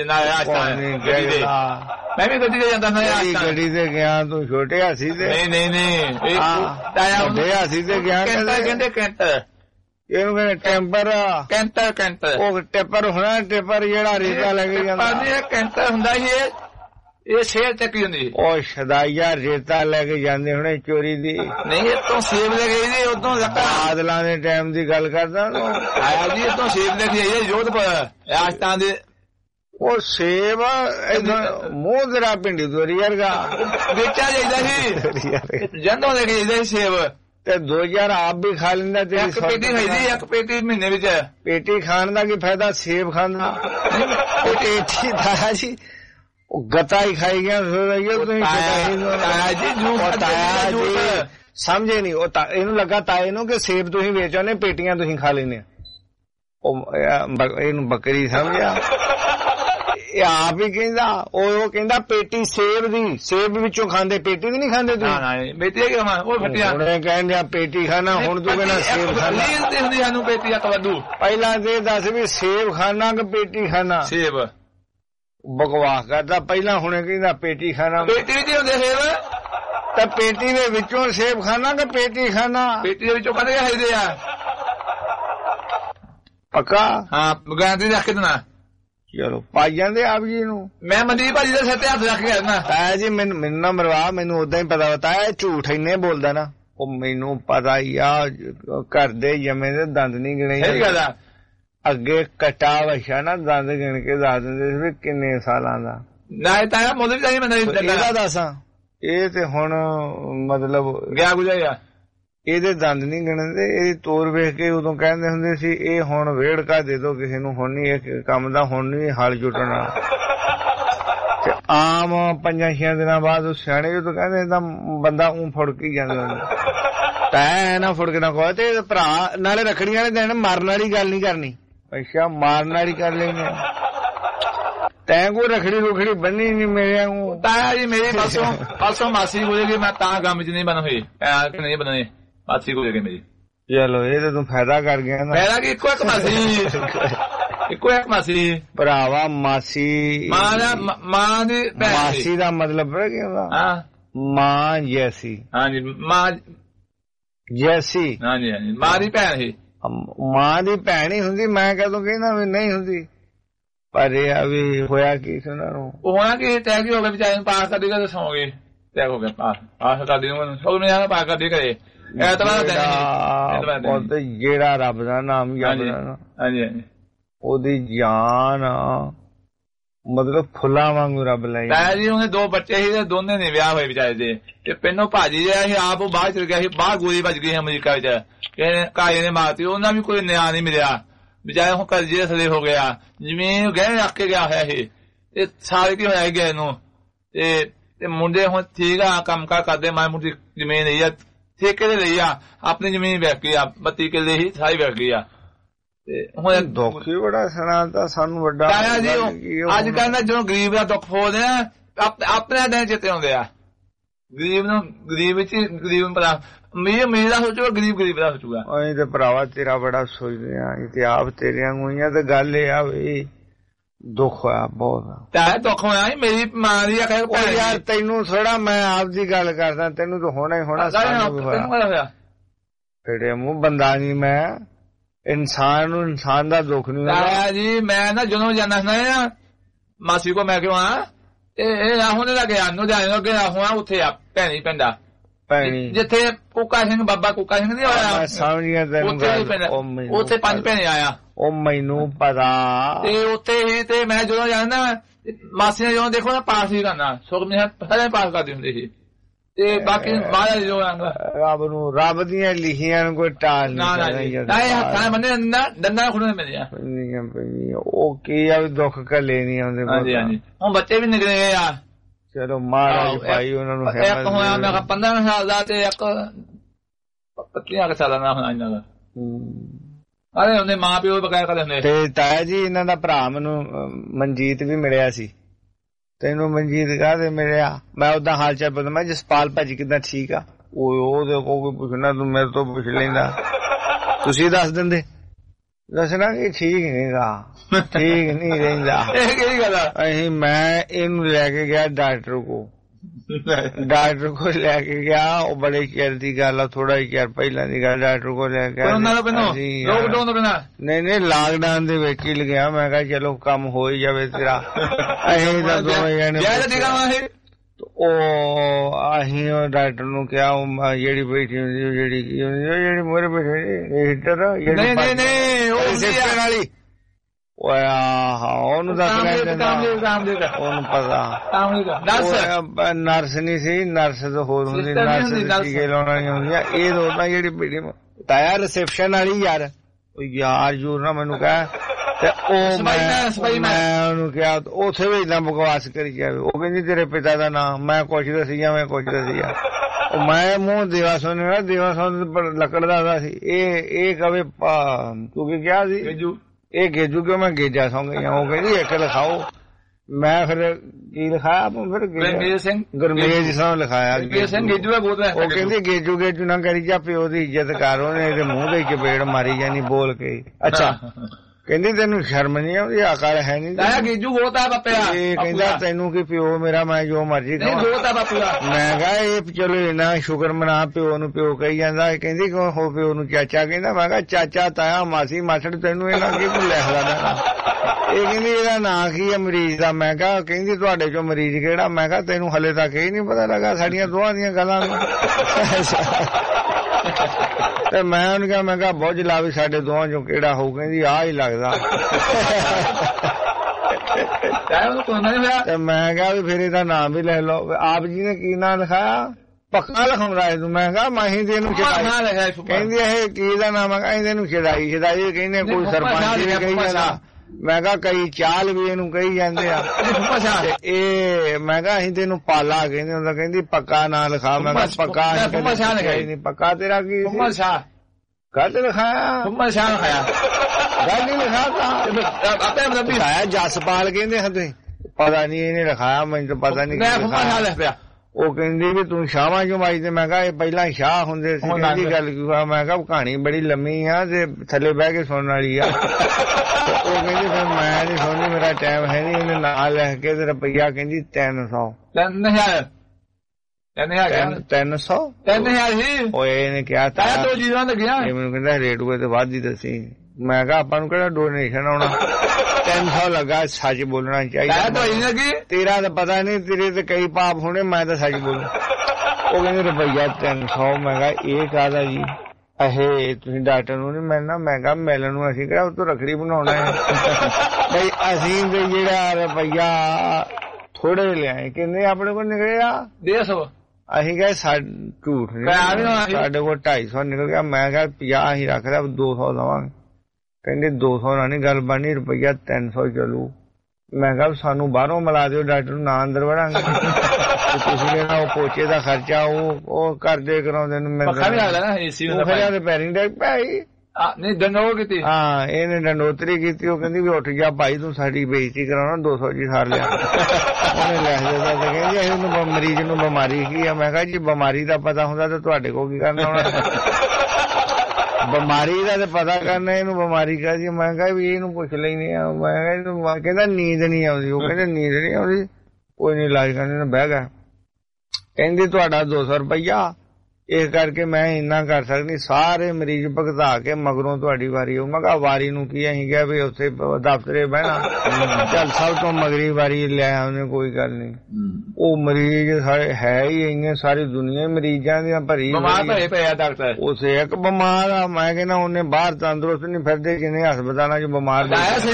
ਮੈਂ ਵੀ ਗੱਡੀ ਤੇ ਜਾਂਦਾ ਹੁੰਦਾ ਗੱਡੀ ਤੇ ਗਿਆ ਤੂੰ ਛੋਟੇ ਹਾਸੀ ਤੇ ਨਹੀਂ ਨਹੀਂ ਨਹੀਂ ਛੋਟੇ ਹਾਸੀ ਤੇ ਗਿਆ ਕਹਿੰਦੇ ਕੈਂਟਰ ਇਹਨੂੰ ਕਹਿੰਦੇ ਟੈਂਪਰ ਕੈਂਟਰ ਕੈਂਟਰ ਉਹ ਟੈਂਪਰ ਹੋਣਾ ਟੈਂਪਰ ਜਿਹੜਾ ਰੇਤਾ ਲੈ ਕੇ ਜਾਂਦਾ ਇਹ ਕੈਂਟਰ ਹੁੰਦਾ ਸੀ ਇਹ ਸ਼ੇਰ ਚੱਕੀ ਹੁੰਦੀ ਉਹ ਸ਼ਦਾਈਆ ਰੇਤਾ ਲੈ ਕੇ ਜਾਂਦੇ ਹੁਣੇ ਚੋਰੀ ਦੀ ਨਹੀਂ ਇਤੋਂ ਸੇਬ ਲੈ ਗਈ ਜੀ ਉਦੋਂ ਬਾਦਲਾਂ ਦੇ ਟਾਈਮ ਦੀ ਗੱਲ ਕਰਦਾ ਆਇਆ ਜੀ ਇਤੋਂ ਸੇਬ ਲੈ ਕੇ ਆਈ ਜੋਧਪੁਰ ਰਾਜਸਥਾਨ ਦੇ ਉਹ ਸੇਬ ਮੂੰਹ ਤੇਰਾ ਪਿੰਡੀ ਤੋਰੀ ਵਰਗਾ ਵੇਚਿਆ ਜਾਂਦਾ ਸੀ ਜੰਦੋਂ ਲੈ ਕੇ ਜਾਂਦਾ ਸੀ ਸੇਬ ਤੇ ਦੋ ਹਜ਼ਾਰ ਆਪ ਵੀ ਖਾ ਲੈਂਦਾ ਤੇ ਇੱਕ ਪੇਟੀ ਖਾਈਦੀ ਇੱਕ ਪੇਟੀ ਮਹੀਨੇ ਵਿੱਚ ਪੇਟੀ ਖਾਣ ਦਾ ਕੀ ਫਾਇਦਾ ਸੇਬ ਖਾਣ ਦਾ ਪੇਟੀ ਦਾ ਜੀ ਉਹ ਗਤਾ ਹੀ ਖਾਈ ਗਿਆ ਤੁਸੀਂ ਤਾਇਆ ਜੀ ਸਮਝੇ ਨਹੀਂ ਉਹ ਇਹਨੂੰ ਲੱਗਾ ਤਾਏ ਨੂੰ ਕਿ ਸੇਬ ਤੁਸੀਂ ਵੇਚ ਆਉਂਦੇ ਪੇਟੀਆਂ ਤੁਸੀਂ ਖਾ ਲੈਂਦੇ ਉਹ ਇਹਨੂੰ ਬੱਕਰੀ ਸਮਝਿਆ ਇਹ ਆਪ ਹੀ ਕਹਿੰਦਾ ਉਹ ਕਹਿੰਦਾ ਪੇਟੀ ਸੇਬ ਦੀ ਸੇਬ ਵਿੱਚੋਂ ਖਾਂਦੇ ਪੇਟੀ ਵੀ ਨਹੀਂ ਖਾਂਦੇ ਤੁਸੀਂ ਉਹਨੇ ਕਹਿੰਦੇ ਪੇਟੀ ਖਾਣਾ ਹੁਣ ਤੂੰ ਕਹਿੰਦਾ ਸੇਬ ਖਾਣਾ ਪਹਿਲਾਂ ਤੇ ਦੱਸ ਵੀ ਸੇਬ ਖਾਣਾ ਕਿ ਪੇਟੀ ਖਾਣਾ ਸੇਬ ਬਕਵਾਸ ਕਰਦਾ ਪਹਿਲਾਂ ਹੁਣੇ ਕਹਿੰਦਾ ਪੇਟੀ ਖਾਣਾ ਪੇਟੀ ਵਿੱਚ ਹੁੰਦੇ ਸੇਬ ਤਾਂ ਪੇਟੀ ਦੇ ਵਿੱਚੋਂ ਸੇਬ ਖਾਣਾ ਕਿ ਪੇਟੀ ਖਾਣਾ ਪੇਟੀ ਦੇ ਵਿੱਚੋਂ ਕੱਢ ਕੇ ਖਾਈਦੇ ਆ ਪੱਕਾ ਹਾਂ ਗਾਂਧੀ ਰੱਖ ਕੇ ਦੇਣਾ ਚਲੋ ਪਾਈ ਜਾਂਦੇ ਆਪ ਜੀ ਨੂੰ ਮੈਂ ਮਨਦੀਪ ਭਾਜੀ ਦੇ ਸਿਰ ਤੇ ਹੱਥ ਰੱਖ ਕੇ ਆਣਾ ਤਾਇਆ ਜੀ ਮੈਨੂੰ ਮੈਨੂੰ ਨਾ ਮਰਵਾ ਮੈਨੂੰ ਉਦਾਂ ਹੀ ਪਤਾ ਤਾਇਆ ਝੂਠ ਇੰਨੇ ਬੋਲਦਾ ਨਾ ਉਹ ਮੈਨੂੰ ਪਤਾ ਹੀ ਆ ਘਰ ਦੇ ਜਮੇ ਦੇ ਦੰਦ ਨਹੀਂ ਗਿਣੇ ਸਹੀ ਗੱਲ ਆ ਅੱਗੇ ਕਟਾ ਵਛਾ ਨਾ ਦੰਦ ਗਿਣ ਕੇ ਦੱਸ ਦਿੰਦੇ ਸੀ ਵੀ ਕਿੰਨੇ ਸਾਲਾਂ ਦਾ ਨਾ ਤਾਇਆ ਮੁੱਲ ਵੀ ਚਾਹੀਏ ਮੈਂ ਇਹਦਾ ਦੱਸਾਂ ਇਹ ਤੇ ਹੁਣ ਮਤਲਬ ਗਿਆ ਗੁਜਰਿਆ ਇਹਦੇ ਦੰਦ ਨਹੀਂ ਗਿਣਦੇ ਇਹਦੀ ਤੋਰ ਵੇਖ ਕੇ ਉਦੋਂ ਕਹਿੰਦੇ ਹੁੰਦੇ ਸੀ ਇਹ ਹੁਣ ਵੇੜਕਾ ਦੇ ਦੋ ਕਿਸੇ ਨੂੰ ਹੁਣ ਨਹੀਂ ਇਹ ਕੰਮ ਦਾ ਹੁਣ ਨਹੀਂ ਹਲ ਜੁਟਣਾ ਤੇ ਆਮ ਪੰਜਾਂ ਛੇ ਦਿਨਾਂ ਬਾਅਦ ਉਹ ਸਿਆਣੇ ਜਦੋਂ ਕਹਿੰਦੇ ਤਾਂ ਬੰਦਾ ਉਂ ਫੁੜਕ ਹੀ ਜਾਂਦਾ ਤੈ ਨਾ ਫੁੜਕ ਨਾ ਕਹੋ ਤੇ ਭਰਾ ਨਾਲੇ ਰੱਖੜੀਆਂ ਵਾਲੇ ਦਿਨ ਮਾਰਨ ਵਾਲੀ ਗੱਲ ਨਹੀਂ ਕਰਨੀ ਅੱਛਾ ਮਾਰਨ ਵਾਲੀ ਕਰ ਲੈਣੀ ਤੈਂ ਕੋਈ ਰਖੜੀ ਰੁਖੜੀ ਬੰਨੀ ਨਹੀਂ ਮੇਰੇ ਨੂੰ ਤਾਇਆ ਜੀ ਮੇਰੀ ਪਾਸੋਂ ਪਾਸੋਂ ਮਾਸੀ ਹੋਏਗੀ ਮੈਂ ਤਾਂ ਕੰਮ ਚ ਨਹੀਂ ਬਣ ਹੋਈ ਨਹੀਂ ਬਣਨੇ ਮਾਸੀ ਹੋਏਗੀ ਮੇਰੀ ਚਲੋ ਇਹ ਤਾਂ ਤੂੰ ਫਾਇਦਾ ਕਰ ਗਿਆ ਨਾ ਫਾਇਦਾ ਕੀ ਇੱਕੋ ਇੱਕ ਮਾਸੀ ਇੱਕੋ ਇੱਕ ਮਾਸੀ ਭਰਾਵਾ ਮਾਸੀ ਮਾਂ ਦਾ ਮਾਂ ਦੀ ਮਾਸੀ ਦਾ ਮਤਲਬ ਹੈ ਕੀ ਹੁੰਦਾ ਹਾਂ ਮਾਂ ਜੈਸੀ ਹਾਂਜੀ ਮਾਂ ਜੈਸੀ ਹਾਂਜੀ ਹਾਂਜੀ ਮਾਂ ਦੀ ਭੈਣ ਸੀ ਮਾਂ ਦੀ ਭੈਣ ਹੀ ਹੁੰਦੀ ਮੈਂ ਕਦੋਂ ਕਹਿੰਦਾ ਵੀ ਨਹੀਂ ਹੁੰਦੀ ਪਰ ਇਹ ਆ ਵੀ ਹੋਇਆ ਕੀ ਸੀ ਉਹਨਾਂ ਨੂੰ ਉਹ ਹੋਣਾ ਕਿ ਤੈਅ ਕੀ ਹੋ ਗਿਆ ਵਿਚਾਰੇ ਨੂੰ ਪਾਸ ਕਰ ਦੇਗਾ ਤਾਂ ਸੌਂਗੇ ਤੈਅ ਹੋ ਗਿਆ ਪਾਸ ਪਾਸ ਕਰ ਦੇਗਾ ਸੌ ਨੂੰ ਜਾਣਾ ਪਾਸ ਕਰ ਦੇ ਕਰੇ ਐਤਵਾਰ ਦਾ ਦਿਨ ਜਿਹੜਾ ਰੱਬ ਦਾ ਨਾਮ ਯਾਦ ਰਹਿਣਾ ਹਾਂਜੀ ਹਾਂਜੀ ਉਹਦੀ ਜਾਨ ਮਤਲਬ ਫੁੱਲਾਂ ਵਾਂਗੂ ਰੱਬ ਲੈ ਤਾਇਆ ਜੀ ਉਹਨੇ ਦੋ ਬੱਚੇ ਸੀ ਤੇ ਦੋਨੇ ਨੇ ਵਿਆਹ ਹੋਏ ਵਿਚਾਰੇ ਦੇ ਤੇ ਪਿੰਡੋਂ ਭਾਜੀ ਜਿਹੜਾ ਸੀ ਆਪ ਉਹ ਬਾਹਰ ਚਲ ਗਿਆ ਸੀ ਬਾਹਰ ਗੋਲੀ ਵੱਜ ਗਈ ਅਮਰੀਕਾ ਵਿੱਚ ਕਹਿੰਦੇ ਕਾਏ ਨੇ ਮਾਰਤੀ ਉਹਨਾਂ ਵੀ ਕੋਈ ਨਿਆਂ ਨਹੀਂ ਮਿਲਿਆ ਵਿਚਾਰੇ ਹੁਣ ਕਰਜ਼ੇ ਥਲੇ ਹੋ ਗਿਆ ਜ਼ਮੀਨ ਗਹਿਣੇ ਰੱਖ ਕੇ ਗਿਆ ਹੋਇਆ ਸੀ ਤੇ ਸਾਰੇ ਕੀ ਹੋਇਆ ਗਿਆ ਇਹਨੂੰ ਤੇ ਤੇ ਮੁੰਡੇ ਹੁਣ ਠੀਕ ਆ ਕੰਮ ਕਾਰ ਕਰਦੇ ਮਾਂ ਮੁੰਡੀ ਜ਼ਮੀਨ ਲਈ ਆ ਠੇਕੇ ਦੇ ਲਈ ਆ ਆਪਣੀ ਜ਼ਮੀਨ ਵੇਚ ਗਈ ਆ ਬੱਤੀ ਕਿੱਲੇ ਹੀ ਸਾਰੀ ਵੇਚ ਗਈ ਆ ਤੇ ਹੁਣ ਦੁੱਖ ਹੀ ਬੜਾ ਸੁਣਾਤਾ ਸਾਨੂੰ ਵੱਡਾ ਤਾਇਆ ਜੀ ਅੱਜ ਕੱਲ੍ਹ ਨਾ ਜਦੋਂ ਗਰੀਬ ਦਾ ਦੁੱਖ ਫੋਲਦੇ ਆ ਆਪਣੇ ਦਿਨ ਚੇਤੇ ਆਉਂਦੇ ਆ ਗਰੀਬ ਨੂੰ ਗਰੀਬ ਵਿੱਚ ਗਰੀਬ ਨੂੰ ਪਤਾ ਅਮੀਰ ਅਮੀਰ ਦਾ ਸੋਚੂਗਾ ਗਰੀਬ ਗਰੀਬ ਦਾ ਸੋਚੂਗਾ ਅਸੀਂ ਤੇ ਭਰਾਵਾ ਤੇਰਾ ਬੜਾ ਸੋਚਦੇ ਆ ਤੇ ਆਪ ਤੇਰੀਆਂ ਗੋਈਆਂ ਤੇ ਗੱਲ ਇਹ ਆ ਵੀ ਦੁੱਖ ਹੋਇਆ ਬਹੁਤ ਤਾਇਆ ਦੁੱਖ ਹੋਇਆ ਮੇਰੀ ਮਾਂ ਦੀ ਆਖਿਆ ਉਹ ਯਾਰ ਤੈਨੂੰ ਥੋੜਾ ਮੈਂ ਆਪ ਦੀ ਗੱਲ ਕਰਦਾ ਤੈਨੂੰ ਤਾਂ ਹੋਣਾ ਹੀ ਹੋਣਾ ਫਿਰ ਮੂੰਹ ਬੰਦਾ ਨਹੀਂ ਮੈਂ ਇਨਸਾਨ ਨੂੰ ਇਨਸਾਨ ਦਾ ਦੁੱਖ ਨਹੀਂ ਤਾਇਆ ਜੀ ਮੈਂ ਨਾ ਜਦੋਂ ਜਾਂਦਾ ਹੁੰਦਾ ਮਾਸੀ ਕੋ ਮੈਂ ਕਿਉਂ ਆ ਇਹ ਰਾਹੋਂ ਨੇ ਲੱਗਿਆ ਨੂੰ ਜਾਣੋ ਕਿ ਰਾਹੋਂ ਆ ਉੱਥੇ ਆ ਭੈਣੀ ਪਿੰਡਾ ਭੈਣੀ ਜਿੱਥੇ ਕੁੱਕਾ ਸਿੰਘ ਬਾਬਾ ਕੁੱਕਾ ਸਿੰਘ ਨਹੀਂ ਆਇਆ ਸਮਝ ਗਿਆ ਤੈਨੂੰ ਉੱਥੇ ਪੰਜ ਭੈਣੇ ਆਇਆ ਉਹ ਮੈਨੂੰ ਪਤਾ ਤੇ ਉੱਥੇ ਹੀ ਤੇ ਮੈਂ ਜਦੋਂ ਜਾਂਦਾ ਮਾਸੀ ਨੇ ਜਦੋਂ ਦੇਖੋ ਨਾ ਪਾਸ ਹੀ ਕਰਨਾ ਸੁਖ ਮੈਂ ਸਾਰੇ ਪਾਸ ਕਰਦੀ ਹੁੰਦੀ ਸੀ ਤੇ ਬਾਕੀ ਬਾਹਰ ਜੋ ਰੱਬ ਨੂੰ ਰੱਬ ਦੀਆਂ ਲਿਖੀਆਂ ਨੂੰ ਕੋਈ ਟਾਲ ਨਹੀਂ ਹੱਥਾਂ ਬੰਦੇ ਦੰਦਾਂ ਖੁੱਲ੍ਹਣੇ ਪੈਂਦੇ ਆ ਉਹ ਕੀ ਆ ਦੁੱਖ ਕੱਲੇ ਨਹੀਂ ਆਉਂਦੇ ਹਾਂਜੀ ਹਾਂਜੀ ਹੁਣ ਬੱਚੇ ਵੀ ਨਿਕਲੇ ਆ ਚਲੋ ਮਹਾਰਾਜ ਭਾਈ ਉਹਨਾਂ ਨੂੰ ਇੱਕ ਹੋਇਆ ਮੈਂ ਕਿਹਾ ਪੰਦਰਾਂ ਸਾਲ ਦਾ ਤੇ ਇੱਕ ਪੱਚੀਆਂ ਕੁ ਸਾਲਾਂ ਦਾ ਹੋਣਾ ਇਹਨਾਂ ਦਾ ਅਰੇ ਉਹਨੇ ਮਾਂ ਪਿਓ ਬਕਾਇਆ ਕਰਦੇ ਹੁੰਦੇ ਤੇ ਤਾਇਆ ਜੀ ਇਹਨਾਂ ਦਾ ਭਰਾ ਮੈਨੂੰ ਮਨਜੀਤ ਵੀ ਮਿਲਿਆ ਸੀ ਤੈਨੂੰ ਮਨਜੀਤ ਕਾਹਦੇ ਮਿਲਿਆ ਮੈਂ ਉਦਾਂ ਹਾਲ ਚਾਲ ਪੁੱਛਦਾ ਮੈਂ ਜਸਪਾਲ ਭਾਜੀ ਕਿੱਦਾਂ ਠੀਕ ਆ ਉਹ ਉਹਦੇ ਕੋਲ ਕੋਈ ਪੁੱਛਣਾ ਤੂੰ ਮੇਰੇ ਤੋਂ ਪੁੱਛ ਲੈਂਦਾ ਤੁਸੀਂ ਦੱਸ ਦਿੰਦੇ ਦੱਸਣਾ ਕਿ ਠੀਕ ਨਹੀਂਗਾ ਠੀਕ ਨਹੀਂ ਰਹਿੰਦਾ ਇਹ ਕਿਹੜੀ ਗੱਲ ਆ ਅਸੀਂ ਮੈਂ ਇਹਨੂੰ ਲੈ ਕੇ ਗਿਆ ਡਾਕਟਰ ਕੋ ਡਾਕਟਰ ਕੋਲ ਲੈ ਕੇ ਗਿਆ ਉਹ ਬੜੇ ਚਿਰ ਦੀ ਗੱਲ ਆ ਥੋੜਾ ਹੀ ਚਿਰ ਪਹਿਲਾਂ ਦੀ ਗੱਲ ਡਾਕਟਰ ਕੋਲ ਲੈ ਕੇ ਲੋਕਡਾਊਨ ਤੋਂ ਬਿਨਾਂ ਨਹੀਂ ਨਹੀਂ ਲਾਕਡਾਊਨ ਦੇ ਵਿੱਚ ਹੀ ਲਗਿਆ ਮੈਂ ਕਿਹਾ ਚਲੋ ਕੰਮ ਹੋ ਹੀ ਜਾਵੇ ਤੇਰਾ ਅਸੀਂ ਤਾਂ ਦੋਵੇਂ ਜਾਣੇ ਉਹ ਅਸੀਂ ਉਹ ਡਾਕਟਰ ਨੂੰ ਕਿਹਾ ਉਹ ਜਿਹੜੀ ਬੈਠੀ ਹੁੰਦੀ ਉਹ ਜਿਹੜੀ ਕੀ ਹੁੰਦੀ ਉਹ ਜਿਹੜੀ ਮੋਰੇ ਬੈਠੀ ਹੀਟਰ ਨਹੀਂ ਨਹੀਂ ਨਹੀਂ ਉਹ ਸਿਸਟਰ ਵਾਲੀ ਉਹ ਉਹਨੂੰ ਦੱਸ ਉਹਨੂੰ ਪਤਾ ਨਰਸ ਨਹੀਂ ਸੀ ਨਰਸ ਤਾਂ ਹੋਰ ਹੁੰਦੀ ਨਰਸ ਟੀਕੇ ਲਾਉਣਾ ਨਹੀਂ ਹੁੰਦੀਆਂ ਇਹ ਦੋਨਾਂ ਜਿਹੜੀ ਬੀੜੀ ਤਾਇਆ ਰਿਸੈਪਸ਼ਨ ਵਾਲੀ ਯਾਰ ਉਹ ਯਾਰ ਜੂਰ ਨਾ ਮੈਨੂੰ ਕਹਿ ਤੇ ਉਹ ਮੈਂ ਉਹਨੂੰ ਕਿਹਾ ਉੱਥੇ ਵੀ ਏਦਾਂ ਬਕਵਾਸ ਕਰੀ ਜਾਵੇ ਉਹ ਕਹਿੰਦੀ ਤੇਰੇ ਪਿਤਾ ਦਾ ਨਾਂ ਮੈਂ ਕੁਛ ਦੱਸੀ ਜਾ ਮੈਂ ਕੁਛ ਦੱਸੀ ਜਾ ਮੈਂ ਮੂੰਹ ਦੇਵਾ ਸੋਨੇ ਦੇਵਾ ਸੋਨੇ ਲੱਕੜ ਦਾ ਸੀ ਇਹ ਇਹ ਕਵੇ ਤੂੰ ਕੀ ਕਿਹਾ ਸੀ ਇਹ ਗੇਜੂ ਕਿਉਂ ਮੈਂ ਗੇਜਾ ਸੌਂ ਗਈ ਉਹ ਕਹਿੰਦੀ ਇੱਕ ਲਿਖਾਓ ਮੈਂ ਫਿਰ ਕੀ ਲਿਖਾਇਆ ਫਿਰ ਗੁਰਮੇਜ ਸਿੰਘ ਗੁਰਮੇਜ ਸਿੰਘ ਲਿਖਾਇਆ ਉਹ ਕਹਿੰਦੀ ਗੇਜੂ ਗੇਜੂ ਨਾ ਕਰੀ ਜਾ ਪਿਓ ਦੀ ਇੱਜ਼ਤ ਕਰ ਉਹਨੇ ਇਹਦੇ ਮੂੰਹ ਦੇ ਚਪੇੜ ਮਾਰੀ ਜਾਨੀ ਬੋਲ ਕੇ ਅੱਛਾ ਕਹਿੰਦੀ ਤੈਨੂੰ ਸ਼ਰਮ ਨਹੀਂ ਆਉਂਦੀ ਅਕਲ ਹੈ ਨਹੀਂ ਗੇਜੂ ਹੋਤਾ ਬਾਪਿਆ ਇਹ ਕਹਿੰਦਾ ਤੈਨੂੰ ਕੀ ਪਿਓ ਮੇਰਾ ਮੈਂ ਜੋ ਮਰਜ਼ੀ ਕਰਾਂ ਮੈਂ ਕਿਹਾ ਇਹ ਚਲੋ ਇੰਨਾ ਸ਼ੁਕਰ ਮਨਾ ਪਿਓ ਨੂੰ ਪਿਓ ਕਹੀ ਜਾਂਦਾ ਕਹਿੰਦੀ ਕਿਉਂ ਹੋ ਪਿਓ ਨੂੰ ਚਾਚਾ ਕਹਿੰਦਾ ਮੈਂ ਕਿਹਾ ਚਾਚਾ ਤਾਇਆ ਮਾਸੀ ਮਾਸੜ ਤੈਨੂੰ ਇਹਨਾਂ ਕੀ ਲਿਖਦਾ ਦੇਣਾ ਇਹ ਕਹਿੰਦੀ ਇਹਦਾ ਨਾਂ ਕੀ ਹੈ ਮਰੀਜ਼ ਦਾ ਮੈਂ ਕਿਹਾ ਕਹਿੰਦੀ ਤੁਹਾਡੇ ਚੋਂ ਮਰੀਜ਼ ਕਿਹੜਾ ਮੈਂ ਕਿਹਾ ਤੈਨੂੰ ਹਲੇ ਤੱਕ ਇਹ ਨਹੀਂ ਪਤਾ ਲੱਗਾ ਸਾਡੀਆਂ ਦੋਹਾਂ ਦੀਆਂ ਗੱਲਾਂ ਨੂੰ ਤੇ ਮੈਂ ਉਹਨੂੰ ਕਿਹਾ ਮੈਂ ਕਿਹਾ ਬੁੱਝ ਲਾ ਵੀ ਸਾਡੇ ਦੋਹਾਂ ਚੋਂ ਕਿਹੜਾ ਹੋਊ ਕਹਿੰਦੀ ਆਹ ਹੀ ਲੱਗਦਾ ਤੇ ਮੈਂ ਕਿਹਾ ਵੀ ਫਿਰ ਇਹਦਾ ਨਾਮ ਵੀ ਲੈ ਲਓ ਆਪ ਜੀ ਨੇ ਕੀ ਨਾਂ ਲਿਖਾਇਆ ਪੱਕਾ ਲਿਖਾਉਂਦਾ ਹੈ ਤੂੰ ਮੈਂ ਕਿਹਾ ਮਾਹੀ ਦੇ ਨੂੰ ਚੜਾਈ ਕਹਿੰਦੀ ਇਹ ਕੀ ਦਾ ਨਾਮ ਹੈ ਕਹਿੰਦੇ ਇਹਨੂੰ ਚੜਾਈ ਚੜਾਈ ਕਹਿੰਦੇ ਕੋਈ ਸਰਪੰਚ ਵੀ ਕਹੀ ਜਾਂਦਾ ਮੈਂ ਕਿਹਾ ਕਈ ਚਾਲ ਵੀ ਇਹਨੂੰ ਕਹੀ ਜਾਂਦੇ ਆ ਇਹ ਮੈਂ ਕਿਹਾ ਅਸੀਂ ਤੈਨੂੰ ਪਾਲਾ ਕਹਿੰਦੇ ਹੁੰਦਾ ਕਹਿੰਦੀ ਪੱਕਾ ਨਾਂ ਲਿਖਾ ਮੈਂ ਕਿਹਾ ਪੱਕਾ ਨਹੀਂ ਪੱਕਾ ਤੇਰਾ ਕੀ ਕੱਲ ਲਿਖਾਇਆ ਗੱਲ ਹੀ ਲਿਖਾ ਲਿਖਾਇਆ ਜਸਪਾਲ ਕਹਿੰਦੇ ਹਾਂ ਤੁਸੀਂ ਪਤਾ ਨਹੀਂ ਇਹਨੇ ਲਿਖਾਇਆ ਮੈਨੂੰ ਤਾਂ ਪਤਾ ਨਹੀਂ ਉਹ ਕਹਿੰਦੀ ਵੀ ਤੂੰ ਸ਼ਾਹਾਂ ਚੋਂ ਆਈ ਤੇ ਮੈਂ ਕਿਹਾ ਇਹ ਪਹਿਲਾਂ ਸ਼ਾਹ ਹੁੰਦੇ ਸੀ ਕਹਿੰਦੀ ਗੱਲ ਕੀ ਮੈਂ ਕਿਹਾ ਕਹਾਣੀ ਬੜੀ ਲੰਮੀ ਆ ਤੇ ਥੱਲੇ ਬਹਿ ਕੇ ਸੁਣਨ ਵਾਲੀ ਆ ਉਹ ਕਹਿੰਦੀ ਫਿਰ ਮੈਂ ਨਹੀਂ ਸੁਣਨੀ ਮੇਰਾ ਟਾਈਮ ਹੈ ਨਹੀਂ ਇਹਨੇ ਨਾਂ ਲਿਖ ਕੇ ਤੇ ਰੁਪਈਆ ਕਹਿੰਦੀ ਤਿੰਨ ਸੌ ਤਿੰਨ ਹਜ਼ਾਰ ਤਿੰਨ ਸੌ ਤਿੰਨ ਹਜ਼ਾਰ ਸੀ ਓਏ ਇਹਨੇ ਕਿਹਾ ਇਹ ਮੈਨੂੰ ਕਹਿੰਦਾ ਰੇਟ ਕੋਈ ਤੇ ਵੱਧ ਹੀ ਦੱਸੀ ਮੈਂ ਕਿਹਾ ਆਪਾਂ ਨੂੰ ਕਿਹੜਾ ਡੋਨੇਸ਼ਨ ਆਉਣਾ ਤਿੰਨ ਸੌ ਲੱਗਾ ਸੱਚ ਬੋਲਣਾ ਚਾਹੀਦਾ ਤੇਰਾ ਤਾਂ ਪਤਾ ਨਹੀਂ ਤੇਰੇ ਤੇ ਕਈ ਪਾਪ ਹੋਣੇ ਮੈਂ ਤਾਂ ਸੱਚ ਬੋਲੂ ਉਹ ਕਹਿੰਦੇ ਰੁਪਈਆ ਤਿੰਨ ਸੌ ਮੈਂ ਕਿਹਾ ਇਹ ਕਾਹਦਾ ਜੀ ਇਹ ਤੁਸੀਂ ਡਾਕਟਰ ਨੂੰ ਨਹੀਂ ਮਿਲਣਾ ਮੈਂ ਕਿਹਾ ਮਿਲਣ ਨੂੰ ਅਸੀਂ ਕਿਹੜਾ ਉੱਤੋਂ ਰੱਖੜੀ ਬਣਾਉਣਾ ਹੈ ਬਈ ਅਸੀਂ ਤੇ ਜਿਹੜਾ ਰੁਪਈਆ ਥੋੜੇ ਲਿਆਏ ਕਿੰਨੇ ਆਪਣੇ ਕੋਲ ਨਿਕਲਿਆ ਡੇਢ ਸੌ ਅਸੀਂ ਕਹੇ ਝੂਠ ਨਹੀਂ ਸਾਡੇ ਕੋਲ ਢਾਈ ਸੌ ਨਿਕਲ ਗਿਆ ਮੈਂ ਕਿਹਾ ਪੰਜਾਹ ਅਸੀਂ ਰੱਖ ਲਿਆ ਦੋ ਸੌ ਦੇਵਾਂਗੇ ਕਹਿੰਦੇ ਦੋ ਸੌ ਨਾਲ ਨਹੀਂ ਗੱਲ ਬਣਨੀ ਰੁਪਈਆ ਤਿੰਨ ਸੌ ਚਲੂ ਮੈਂ ਕਿਹਾ ਸਾਨੂੰ ਬਾਹਰੋਂ ਮਿਲਾ ਦਿਓ ਡਾਕਟਰ ਨੂੰ ਨਾ ਅੰਦਰ ਵੜਾਂਗੇ ਤੁਸੀਂ ਕਹਿੰਦਾ ਉਹ ਪੋਚੇ ਦਾ ਖਰਚਾ ਉਹ ਉਹ ਕਰਦੇ ਕਰਾਉਂਦੇ ਨੂੰ ਮੈਂ ਫਿਰ ਪੈਰਿੰਗ ਡੈਕ ਭਾਈ ਨਹੀਂ ਡੰਡੋ ਕੀਤੀ ਹਾਂ ਇਹਨੇ ਡੰਡੋਤਰੀ ਕੀਤੀ ਉਹ ਕਹਿੰਦੀ ਵੀ ਉੱਠ ਜਾ ਭਾਈ ਤੂੰ ਸਾਡੀ ਬੇਇੱਜ਼ਤੀ ਕਰਾਉਣਾ ਦੋ ਸੌ ਜੀ ਸਾਰ ਲਿਆ ਉਹਨੇ ਲੈ ਦਿੱਤਾ ਤੇ ਕਹਿੰਦੀ ਇਹਨੂੰ ਮਰੀਜ਼ ਨੂੰ ਬਿਮਾਰੀ ਕੀ ਆ ਮੈਂ ਕਿਹਾ ਜੀ ਬਿਮਾਰੀ ਦਾ ਪਤਾ ਹੁੰਦਾ ਤਾਂ ਤੁਹਾਡੇ ਕੋਲ ਕੀ ਕਰਨਾ ਹੋਣਾ ਬਿਮਾਰੀ ਦਾ ਤੇ ਪਤਾ ਕਰਨਾ ਇਹਨੂੰ ਬਿਮਾਰੀ ਕਾਹਦੀ ਮੈਂ ਕਿਹਾ ਵੀ ਇਹਨੂੰ ਪੁੱਛ ਲੈਣੀ ਆ ਮੈਂ ਕਿਹਾ ਇਹਨੂੰ ਕਹਿੰਦਾ ਨੀਂਦ ਨਹੀਂ ਆਉਂਦੀ ਉਹ ਕਹਿੰਦੇ ਨੀਂਦ ਨਹੀਂ ਆਉਂਦੀ ਕੋਈ ਨਹੀਂ ਇਲਾਜ ਕਰਨੇ ਬਹਿ ਗਿਆ ਕਹਿੰਦੀ ਤੁਹਾਡਾ ਦੋ ਸੌ ਰੁਪਈਆ ਇਸ ਕਰਕੇ ਮੈਂ ਇੰਨਾ ਕਰ ਸਕਦੀ ਸਾਰੇ ਮਰੀਜ਼ ਭੁਗਤਾ ਕੇ ਮਗਰੋਂ ਤੁਹਾਡੀ ਵਾਰੀ ਉਹ ਮੈਂ ਕਿਹਾ ਵਾਰੀ ਨੂੰ ਕੀ ਅਸੀਂ ਕਿਹਾ ਵੀ ਉੱਥੇ ਦਫ਼ਤਰੇ ਬਹਿਣਾ ਚੱਲ ਸਭ ਤੋਂ ਮਗਰੀ ਵਾਰੀ ਲਿਆ ਉਹਨੇ ਕੋਈ ਗੱਲ ਨਹੀਂ ਉਹ ਮਰੀਜ਼ ਸਾਰੇ ਹੈ ਹੀ ਇੰਨੇ ਸਾਰੀ ਦੁਨੀਆ ਮਰੀਜ਼ਾਂ ਦੀਆਂ ਭਰੀ ਡਾਕਟਰ ਉਸੇ ਇੱਕ ਬਿਮਾਰ ਆ ਮੈਂ ਕਹਿੰਦਾ ਉਹਨੇ ਬਾਹਰ ਤੰਦਰੁਸਤ ਨਹੀਂ ਫਿਰਦੇ ਜਿੰਨੇ ਹਸਪਤਾਲਾਂ ਚ ਬਿਮਾਰ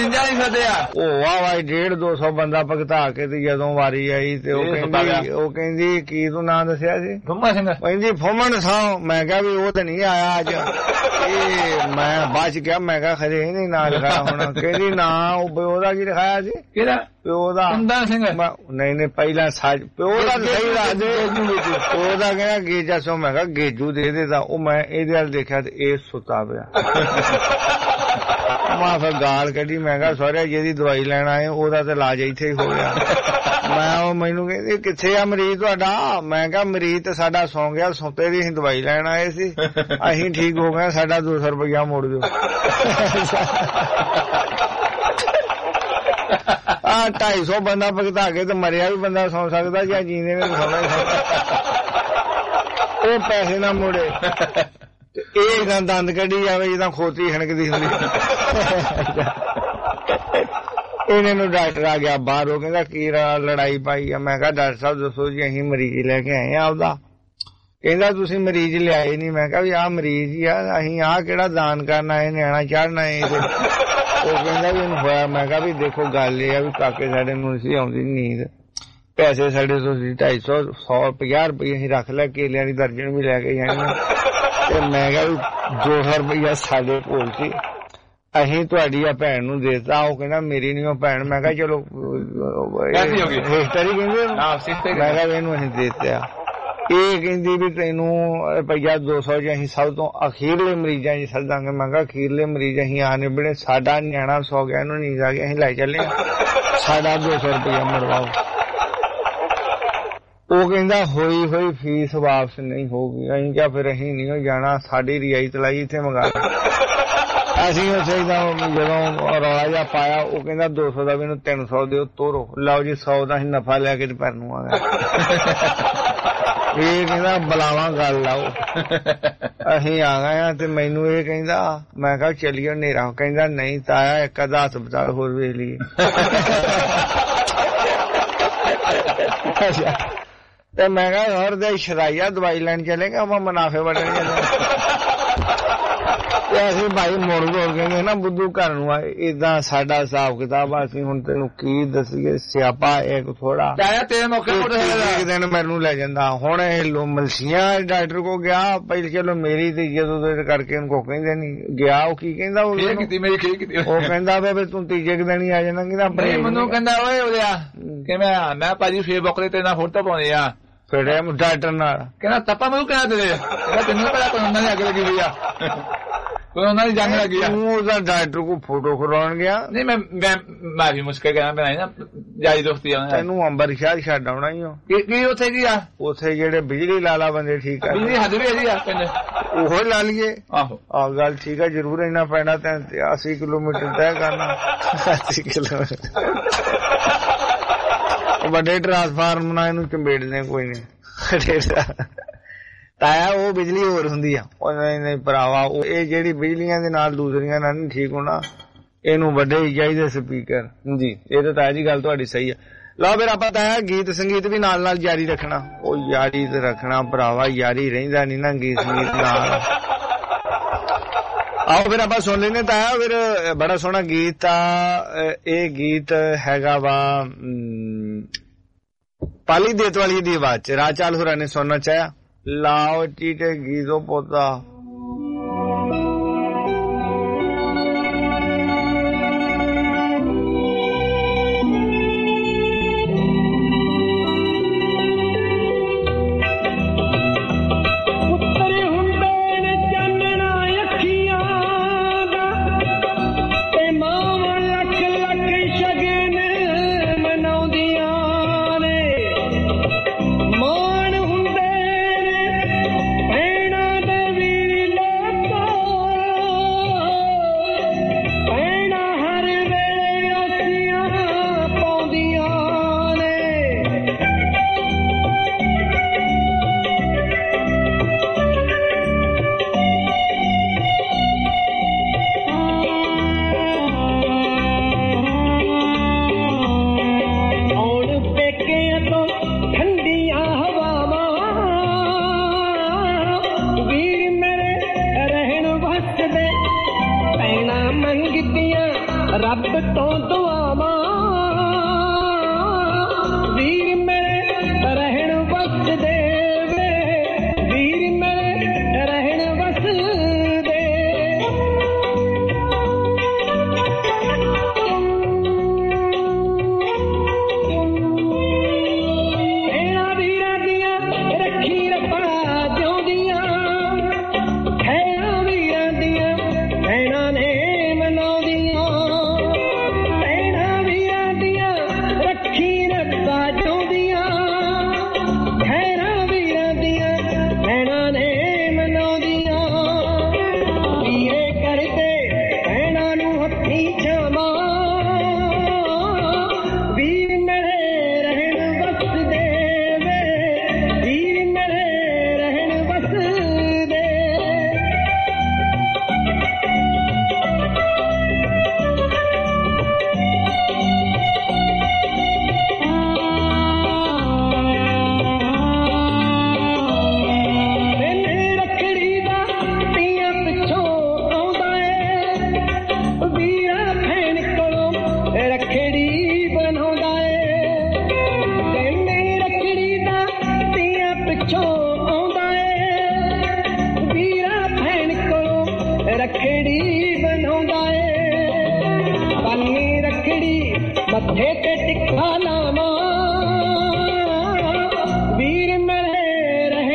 ਉਹ ਵਾਹ ਵਾਹ ਡੇਢ ਦੋ ਸੌ ਬੰਦਾ ਭੁਗਤਾ ਕੇ ਤੇ ਜਦੋਂ ਵਾਰੀ ਆਈ ਤੇ ਉਹ ਕਹਿੰਦੀ ਉਹ ਕਹਿੰਦੀ ਕੀ ਤੂੰ ਨਾਂ ਦੱਸਿਆ ਸੀ ਕਹਿੰਦੀ ਫੁੰਮਣ ਸਾਂ ਮੈਂ ਕਿਹਾ ਵੀ ਉਹ ਤਾਂ ਨਹੀਂ ਆਇਆ ਅੱਜ ਇਹ ਮੈਂ ਬਚ ਗਿਆ ਮੈਂ ਕਿਹਾ ਖਰੇ ਨਹੀਂ ਨਾਂ ਲਿਖਾਇਆ ਹੋਣਾ ਕਹਿੰਦੀ ਨਾ ਉਹ ਪਿਓ ਦਾ ਕੀ ਲਿਖਾਇਆ ਸੀ ਕਿਹੜਾ ਪਿਓ ਦਾ ਅੰਦਾ ਸਿੰਘ ਨਹੀਂ ਨਹੀਂ ਪਹਿਲਾਂ ਸੱਚ ਪਿਓ ਦਾ ਸਹੀ ਦੱਸ ਦੇ ਪਿਓ ਦਾ ਕਹਿੰਦਾ ਗੇਜਾ ਸੋ ਮੈਂ ਕਿਹਾ ਗੇਜੂ ਦੇ ਦੇਦਾ ਉਹ ਮੈਂ ਇਹਦੇ ਵੱਲ ਦੇਖਿਆ ਤੇ ਇਹ ਸੁੱਤਾ ਪਿਆ ਮੈਂ ਫਿਰ ਗਾਲ ਕੱਢੀ ਮੈਂ ਕਿਹਾ ਸਹੁਰੇ ਜਿਹਦੀ ਦਵਾਈ ਲੈਣ ਆਏ ਉਹਦਾ ਤਾਂ ਇਲਾਜ ਇੱਥੇ ਹੀ ਹੋ ਗਿਆ ਮੈਂ ਉਹ ਮੈਨੂੰ ਕਹਿੰਦੀ ਕਿੱਥੇ ਆ ਮਰੀਜ਼ ਤੁਹਾਡਾ ਮੈਂ ਕਿਹਾ ਮਰੀਜ਼ ਤੇ ਸਾਡਾ ਸੌਂ ਗਿਆ ਸੁੱਤੇ ਦੀ ਅਸੀਂ ਦਵਾਈ ਲੈਣ ਆਏ ਸੀ ਅਸੀਂ ਠੀਕ ਹੋ ਗਏ ਸਾਡਾ ਦੋ ਸੌ ਰੁਪਇਆ ਮੋੜ ਦਿਓ ਆ ਢਾਈ ਸੌ ਬੰਦਾ ਭੁਗਤਾ ਕੇ ਤੇ ਮਰਿਆ ਵੀ ਬੰਦਾ ਸੌਂ ਸਕਦਾ ਜਾਂ ਜੀਂਦੇ ਨੇ ਸੌਣਾ ਹੀ ਉਹ ਪੈਸੇ ਨਾ ਮੋੜੇ ਇਹ ਦੰਦ ਕੱਢੀ ਜਾਵੇ ਜਿੱਦਾਂ ਖੋਤੀ ਹਣਕਦੀ ਹੁੰਦੀ ਇਹਨਾਂ ਨੂੰ ਡਾਕਟਰ ਆ ਗਿਆ ਬਾਹਰ ਉਹ ਕਹਿੰਦਾ ਕੀ ਲੜਾਈ ਪਾਈ ਆ ਮੈਂ ਕਿਹਾ ਡਾਕਟਰ ਸਾਹਿਬ ਦੱਸੋ ਜੀ ਅਸੀਂ ਮਰੀਜ਼ ਲੈ ਕੇ ਆਏ ਆ ਆਪਦਾ ਕਹਿੰਦਾ ਤੁਸੀਂ ਮਰੀਜ਼ ਲਿਆਏ ਨਹੀਂ ਮੈਂ ਕਿਹਾ ਵੀ ਆਹ ਮਰੀਜ਼ ਹੀ ਆ ਅਸੀਂ ਆਹ ਕਿਹੜਾ ਦਾਨ ਕਰਨਾ ਇਹ ਨਿਆਣਾ ਚੜਨਾ ਇਹ ਉਹ ਕਹਿੰਦਾ ਵੀ ਇਹਨੂੰ ਹੋਇਆ ਮੈਂ ਕਿਹਾ ਵੀ ਦੇਖੋ ਗੱਲ ਇਹ ਆ ਵੀ ਕਾਕੇ ਸਾਡੇ ਨੂੰ ਸੀ ਆਉਂਦੀ ਨੀਂਦ ਪੈਸੇ ਸਾਡੇ ਤੋਂ ਸੀ ਢਾਈ ਸੌ ਸੌ ਪੰਜਾਹ ਰੁਪਏ ਅਸੀਂ ਰੱਖ ਲੈ ਕੇਲਿਆਂ ਦੀ ਦਰਜਨ ਵੀ ਲੈ ਕੇ ਜਾਣੀ ਤੇ ਮੈਂ ਕਿਹਾ ਵੀ ਦੋ ਸੌ ਰੁਪਇਆ ਸਾਡੇ ਕੋਲ ਸੀ ਅਸੀਂ ਤੁਹਾਡੀ ਆ ਭੈਣ ਨੂੰ ਦੇਤਾ ਉਹ ਕਹਿੰਦਾ ਮੇਰੀ ਨਹੀਂ ਉਹ ਭੈਣ ਮੈਂ ਕਿਹਾ ਚਲੋ ਹਿਸਟਰੀ ਕਹਿੰਦੇ ਮੈਂ ਕਿਹਾ ਇਹਨੂੰ ਅਸੀਂ ਦੇਤਾ ਇਹ ਕਹਿੰਦੀ ਵੀ ਤੈਨੂੰ ਰੁਪਈਆ ਦੋ ਸੌ ਚ ਅਸੀਂ ਸਭ ਤੋਂ ਅਖੀਰਲੇ ਮਰੀਜ਼ਾਂ ਚ ਸੱਦਾਂਗੇ। ਮੈਂ ਕਿਹਾ ਅਖੀਰਲੇ ਮਰੀਜ਼ ਅਸੀਂ ਆ ਨਿਬੜੇ, ਸਾਡਾ ਨਿਆਣਾ ਸੌ ਗਿਆ, ਇਹਨੂੰ ਨੀਂਦ ਆ ਗਈ, ਅਸੀਂ ਲੈ ਚੱਲੇ ਸਾਡਾ ਦੋ ਸੌ ਰੁਪਈਆ ਮਰਵਾਓ। ਉਹ ਕਹਿੰਦਾ ਹੋਈ ਹੋਈ ਫੀਸ ਵਾਪਸ ਨਹੀਂ ਹੋਊਗੀ। ਅਸੀਂ ਕਿਹਾ ਫਿਰ ਅਸੀਂ ਨਹੀਂ ਜਾਣਾ, ਸਾਡੀ ਰਿਆਇਤ ਲਈ ਇੱਥੇ ਮੰਗਾ ਅਸੀਂ ਉੱਥੇ ਜਦੋਂ ਰੌਲਾ ਜਿਹਾ ਪਾਇਆ ਉਹ ਕਹਿੰਦਾ ਦੋ ਸੌ ਦਾ ਵੀ ਇਹਨੂੰ ਤਿੰਨ ਸੌ ਦਿਓ ਤੋਰੋ। ਲਓ ਜੀ ਸੌ ਦਾ ਅਸੀਂ ਨਫਾ ਲੈ ਕੇ ਤੇ ਪਰ ਨੂੰ ਆ ਗਏ। ਇਹ ਕਹਿੰਦਾ ਬੁਲਾਵਾ ਗੱਲ ਲਾਓ। ਅਸੀਂ ਆ ਗਏ ਆ ਤੇ ਮੈਨੂੰ ਇਹ ਕਹਿੰਦਾ, ਮੈਂ ਕਿਹਾ ਚੱਲੀਏ ਹਨੇਰਾ। ਕਹਿੰਦਾ ਨਹੀਂ ਤਾਇਆ ਇੱਕ ਅੱਧਾ ਹਸਪਤਾਲ ਹੋਰ ਵੇਖ ਲਈਏ। ਤੇ ਮੈਂ ਕਿਹਾ ਹੋਰ ਦੇ ਸ਼ਰਾਈਆ ਦਵਾਈ ਲੈਣ ਚਲੇਗਾ ਆਪਾਂ ਮੁਨਾਫੇ ਵਟਣ ਚੱਲੇ। ਤੇ ਅਸੀਂ ਭਾਈ ਮੁੜ ਮੁੜ ਕਹਿੰਦੇ ਨਾ ਬੁੱਧੂ ਘਰ ਨੂੰ ਆਏ। ਏਦਾਂ ਸਾਡਾ ਹਿਸਾਬ ਕਿਤਾਬ ਆ। ਅਸੀਂ ਹੁਣ ਤੈਨੂੰ ਕੀ ਦੱਸੀਏ, ਸਿਆਪਾ ਇੱਕ ਥੋੜਾ ਇੱਕ ਦਿਨ ਮੈਨੂੰ ਲੈ ਜਾਂਦਾ। ਹੁਣ ਇਹ ਲੋ ਮਲਸੀਆਂ ਡਾਕਟਰ ਕੋ ਗਿਆ ਪਹਿਲੇ, ਚਲੋ ਮੇਰੀ ਤੇ ਜਦੋਂ ਕਰਕੇ ਇਹਨੂੰ ਕਹਿੰਦੇ ਨੀ ਗਿਆ। ਉਹ ਕੀ ਕਹਿੰਦਾ ਉਹ ਕਹਿੰਦਾ ਵੇ ਤੂੰ ਤੀਜੇ ਕੁ ਦਿਨ ਹੀ ਆ ਜਾਣਾ। ਕਹਿੰਦਾ ਮੈਨੂੰ ਕਹਿੰਦਾ ਓਏ ਉਹਦਾ ਕਿ ਮੈਂ ਮੈਂ ਭਾਜੀ ਫੇਸਬੁੱਕ ਤੇ ਤੇਰੇ ਨਾਲ ਫੋਟੋ ਪਾਉਣੀ ਆ ਫਿਰ ਡਾਕਟਰ ਨਾਲ। ਕਹਿੰਦਾ ਤੱਪਾ ਮੈਨੂੰ ਕਹਿਣਾ ਤੇਰੇ ਤੈਨੂੰ ਪਤਾ ਕੋਰੋਨਾ ਦੀ ਅੱਗ ਲੱਗੀ ਹੋਈ ਆ, ਕੋਰੋਨਾ ਦੀ ਜੰਗ ਲੱਗੀ ਆ। ਤੂੰ ਉਹਦਾ ਡਾਕਟਰ ਕੋ ਫੋਟੋ ਕਰਵਾਉਣ ਗਿਆ? ਨਹੀਂ ਮੈਂ ਮੈਂ ਵੀ ਮੁਸ਼ਕਿਲ ਕਹਿਣਾ ਬਣਾਈ ਨਾ ਜਾਈ ਦੋਸਤੀ ਆ। ਤੈਨੂੰ ਅੰਬਰਸਰ ਛੱਡ ਆਉਣਾ ਹੀ। ਕੀ ਉੱਥੇ ਕੀ ਆ? ਉੱਥੇ ਜਿਹੜੇ ਬਿਜਲੀ ਲਾਲਾ ਬੰਦੇ ਠੀਕ ਆ, ਬਿਜਲੀ ਹੱਦ ਵੀ ਇਹਦੀ ਆ ਪਿੰਡ, ਉਹ ਲਾ ਲਈਏ। ਆਹੋ ਆਹ ਗੱਲ ਠੀਕ ਆ, ਜ਼ਰੂਰ ਇੰਨਾ ਪੈਣਾ ਤੈਨੂੰ ਅੱਸੀ ਕਿਲੋਮੀਟਰ ਤੈਅ ਕਰਨਾ। ਅੱਸੀ ਕਿਲੋਮੀਟਰ ਵੱਡੇ ਟਰਾਂਸਫਾਰਮ ਨਾਲ ਇਹਨੂੰ ਚੰਬੇੜਦੇ ਕੋਈ ਨੀ। ਤਾਇਆ ਉਹ ਬਿਜਲੀ ਹੋਰ ਹੁੰਦੀ ਆ। ਉਹ ਨਹੀਂ ਨਹੀਂ ਭਰਾਵਾ, ਉਹ ਇਹ ਜਿਹੜੀ ਬਿਜਲੀਆਂ ਦੇ ਨਾਲ ਦੂਸਰੀਆਂ ਨਾਲ ਨਹੀਂ ਠੀਕ ਹੋਣਾ, ਇਹਨੂੰ ਵੱਡੇ ਹੀ ਚਾਹੀਦੇ ਸਪੀਕਰ ਜੀ। ਇਹ ਤਾਂ ਤਾਇਆ ਜੀ ਗੱਲ ਤੁਹਾਡੀ ਸਹੀ ਆ। ਲਓ ਫਿਰ ਆਪਾਂ ਤਾਇਆ ਗੀਤ ਸੰਗੀਤ ਵੀ ਨਾਲ ਨਾਲ ਜਾਰੀ ਰੱਖਣਾ। ਉਹ ਯਾਰੀ ਤੇ ਰੱਖਣਾ ਭਰਾਵਾ, ਯਾਰੀ ਰਹਿੰਦਾ ਨੀ ਨਾ ਗੀਤ ਸੰਗੀਤ ਨਾਲ। ਆਓ ਫਿਰ ਆਪਾਂ ਸੁਣ ਲੈਂਦੇ ਤਾਇਆ। ਫਿਰ ਬੜਾ ਸੋਹਣਾ ਗੀਤ ਆ ਇਹ। ਗੀਤ ਹੈਗਾ ਵਾ ਪਾਲੀ ਦੇਤ ਵਾਲੀ ਦੀ ਆਵਾਜ਼ ਚ। ਰਾਜਚਾਲ ਹੋਰਾਂ ਨੇ ਸੁਣਨਾ ਚਾਹਿਆ। ਲਾਓ ਚੀਟੇ ਗੀਤੋ ਪੋਤਾ। मथे ते टिक्का लावा वीर मेरे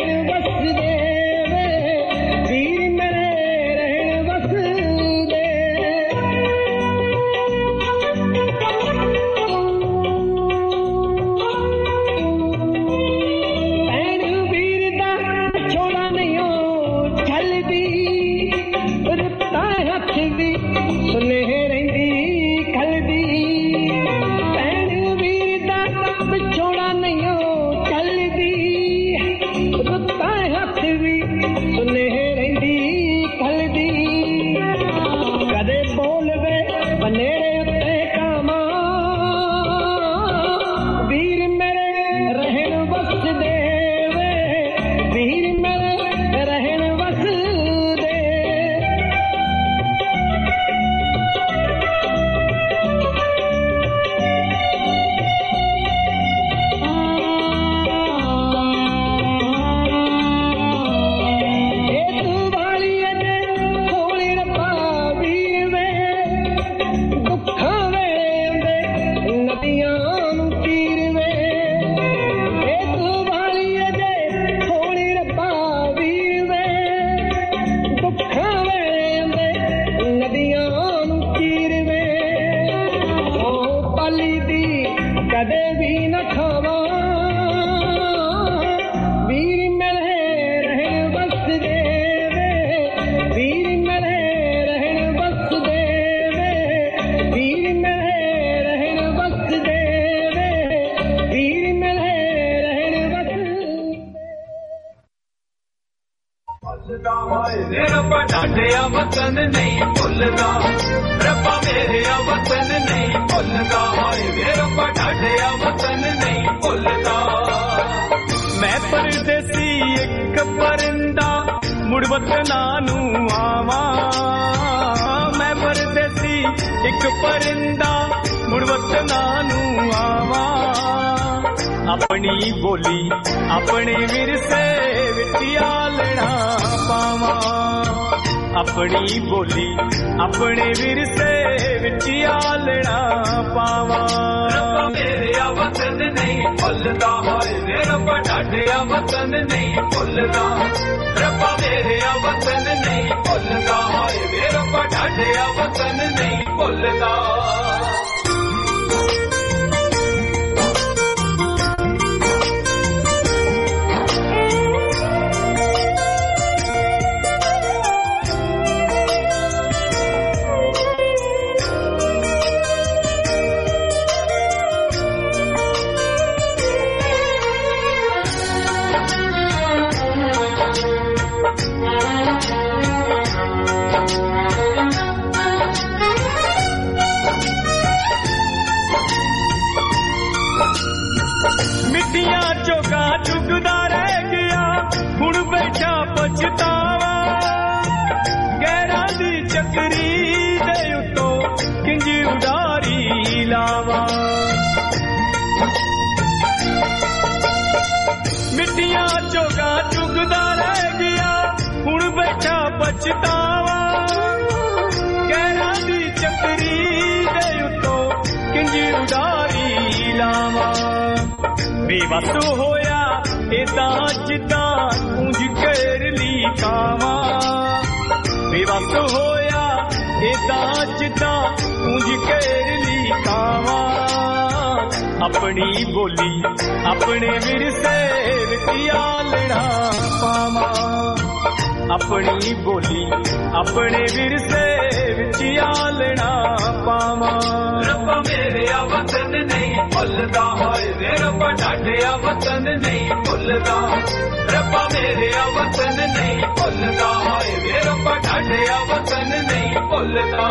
ਪਾਲੀ ਦੀ ਕਦੇ ਵੀ ਨਾ ਖਾਵਾਂ ਵੀਰ ਮਿਲੇ ਰਹਿਣ ਬਸ ਦੇਵੇ ਵੀਰ ਮਿਲੇ ਰਹਿਣ ਬਸ ਦੇਵੇ ਵੀਰ ਮਿਲੇ ਰਹਿਣ ਬਸ ਦੇਵੇ ਵੀਰ ਮਿਲੇ ਰਹਿਣ ਬਸ ਭੁੱਲਦਾ ਹੋਏ ਵੇ ਰੱਬਾ ਢਾਡਿਆ ਵਤਨ ਨਹੀਂ ਭੁੱਲਦਾ ਰੱਬਾ ਮੇਰਿਆ ਵਤਨ ਨਹੀਂ ਭੁੱਲਦਾ ਹੋਏ ਵੇ ਰੱਬਾ ਢਾਡਿਆ ਵਤਨ ਨਹੀਂ ਭੁੱਲਦਾ ਮੈਂ ਪਰਦੇਸੀ ਇੱਕ ਪਰਿੰਦਾ ਮੁੜ ਵਤਨਾਂ ਨੂੰ ਆਵਾਂ ਮੈਂ ਪਰਦੇਸੀ ਇੱਕ ਪਰਿੰਦਾ ਮੁੜ ਵਤਨਾਂ ਨੂੰ ਆਵਾਂ ਆਪਣੀ ਬੋਲੀ ਆਪਣੇ ਵਿਰਸੇ ਵਿੱਚ ਆਲਣਾ ਪਾਵਾਂ ਆਪਣੀ ਬੋਲੀ ਆਪਣੇ ਵਿਰਸੇ ਵਿੱਚ ਆਲਣਾ ਪਾਵਾਂ ਰੱਬਾ ਮੇਰਿਆ ਵਤਨ ਨਹੀਂ ਭੁੱਲਦਾ ਹੋਏ ਵੇ ਰੱਬਾ ਢਾਡਿਆ ਵਤਨ ਨਹੀਂ ਭੁੱਲਦਾ ਰੱਬਾ ਮੇਰਿਆ ਵਤਨ ਨਹੀਂ ਭੁੱਲਦਾ ਹੋਏ ਵੇ ਰੱਬਾ ਢਾਡਿਆ ਵਤਨ ਨਹੀਂ ਭੁੱਲਦਾ ਮਿੱਟੀਆਂ ਚੋਗਾ ਚੁਗਦਾ ਰਹਿ ਗਿਆ ਹੁਣ ਬੈਠਾ ਪਛਤਾਵਾ ਗਹਿਰਾਂ ਦੀ ਚੱਕਰੀ ਦੇ ਉੱਤੋਂ ਕਿੰਜ ਉਡਾਰੀ ਲਾਵਾਂ ਮਿੱਟੀਆਂ ਚੋਗਾ ਚੁਗਦਾ ਰਹਿ ਗਿਆ ਹੁਣ ਬੈਠਾ ਪਛਤਾਵਾ ਗਹਿਰਾਂ ਦੀ ਚੱਕਰੀ ਦੇ ਉੱਤੋਂ ਕਿੰਜ ਉਡਾਰੀ ਲਾਵਾਂ ਬੇਵਸ ਹੋਇਆ ਏਦਾਂ ਜਿੱਦਾਂ ਉਂਝ ਘੇਰ ਲਈ ਕਾਵਾਂ ਬੇਵਸ ਹੋਇਆ ਏਦਾਂ ਜਿੱਦਾਂ ਉਂਝ ਘੇਰ ਲਈ ਕਾਵਾਂ ਆਪਣੀ ਬੋਲੀ ਆਪਣੇ ਵਿਰਸੇ ਵਿੱਚ ਆਲਣਾ ਪਾਵਾਂ ਆਪਣੀ ਬੋਲੀ ਆਪਣੇ ਵਿਰਸੇ ਵਿੱਚ ਆਲਣਾ ਪਾਵਾਂ ਰੱਬਾ ਮੇਰਿਆ ਵਤਨ ਨਹੀਂ ਭੁੱਲਦਾ ਹੋਏ ਵੇ ਰੱਬਾ ਢਾਡਿਆ ਵਤਨ ਨਹੀਂ ਭੁੱਲਦਾ ਰੱਬਾ ਮੇਰਿਆ ਵਤਨ ਨਹੀਂ ਭੁੱਲਦਾ ਹੋਏ ਵੇ ਰੱਬਾ ਢਾਡਿਆ ਵਤਨ ਨਹੀਂ ਭੁੱਲਦਾ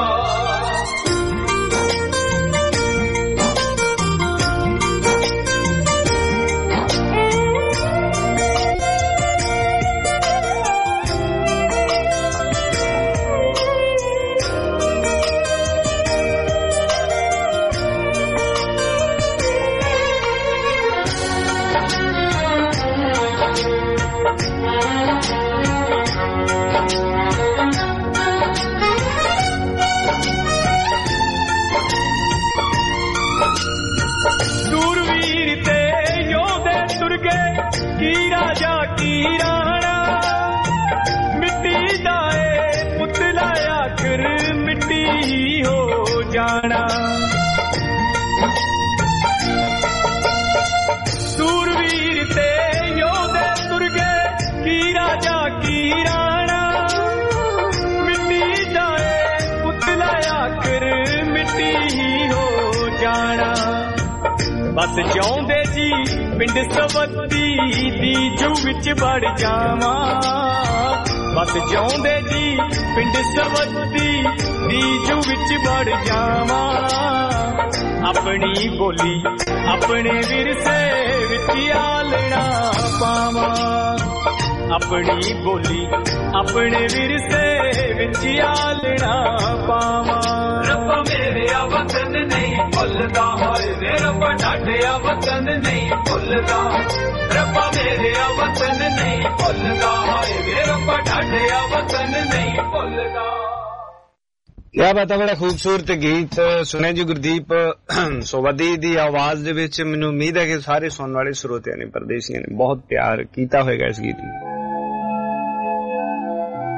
ਸੂਰਵੀਰ ਤੇ ਯੋਧੇ ਤੁਰ ਗਏ ਕੀ ਰਾਜਾ ਕੀ ਰਾਣਾ ਮਿੱਟੀ ਜਾਏ ਪੁਤਲਾ ਆਖਰ ਮਿੱਟੀ ਹੀ ਹੋ ਜਾਣਾ ਬਸ ਚਾਹੁੰਦੇ ਜੀ ਪਿੰਡ ਸਵੱਦੀ ਦੀ ਜੂ ਵਿੱਚ ਵੜ ਜਾਵਾਂ ਬਸ ਚਾਹੁੰਦੇ ਜੀ ਪਿੰਡ ਸਵੱਦੀ ਦੀ ਜੂ ਵਿੱਚ ਵੜ ਜਾਵਾਂ ਆਪਣੀ ਬੋਲੀ ਆਪਣੇ ਵਿਰਸੇ ਵਿੱਚ ਆਲਣਾ ਪਾਵਾਂ ਆਪਣੀ ਬੋਲੀ ਆਪਣੇ ਵਿਰਸੇ ਵਿੱਚ ਆਲਣਾ ਪਾਵਾਂ ਰੱਬਾ ਮੇਰਿਆ ਵਤਨ ਨਹੀਂ ਭੁੱਲਦਾ ਹੋਏ ਵੇ ਰੱਬਾ ਢਾਡਿਆ ਵਤਨ ਨਹੀਂ ਭੁੱਲਦਾ ਰੱਬਾ ਮੇਰਿਆ ਵਤਨ ਨਹੀਂ ਭੁੱਲਦਾ ਹੋਏ ਵੇ ਰੱਬਾ ਢਾਡਿਆ ਵਤਨ ਨਹੀਂ ਭੁੱਲਦਾ क्या बात है बड़ा खूबसूरत गीत सुने जी गुरदीप सोवदी दी आवाज दे विच मैनूं उम्मीद है कि सारे सुनने वाले श्रोतियां ने परदेसियां ने बहुत प्यार कीता होएगा इस गीत नूं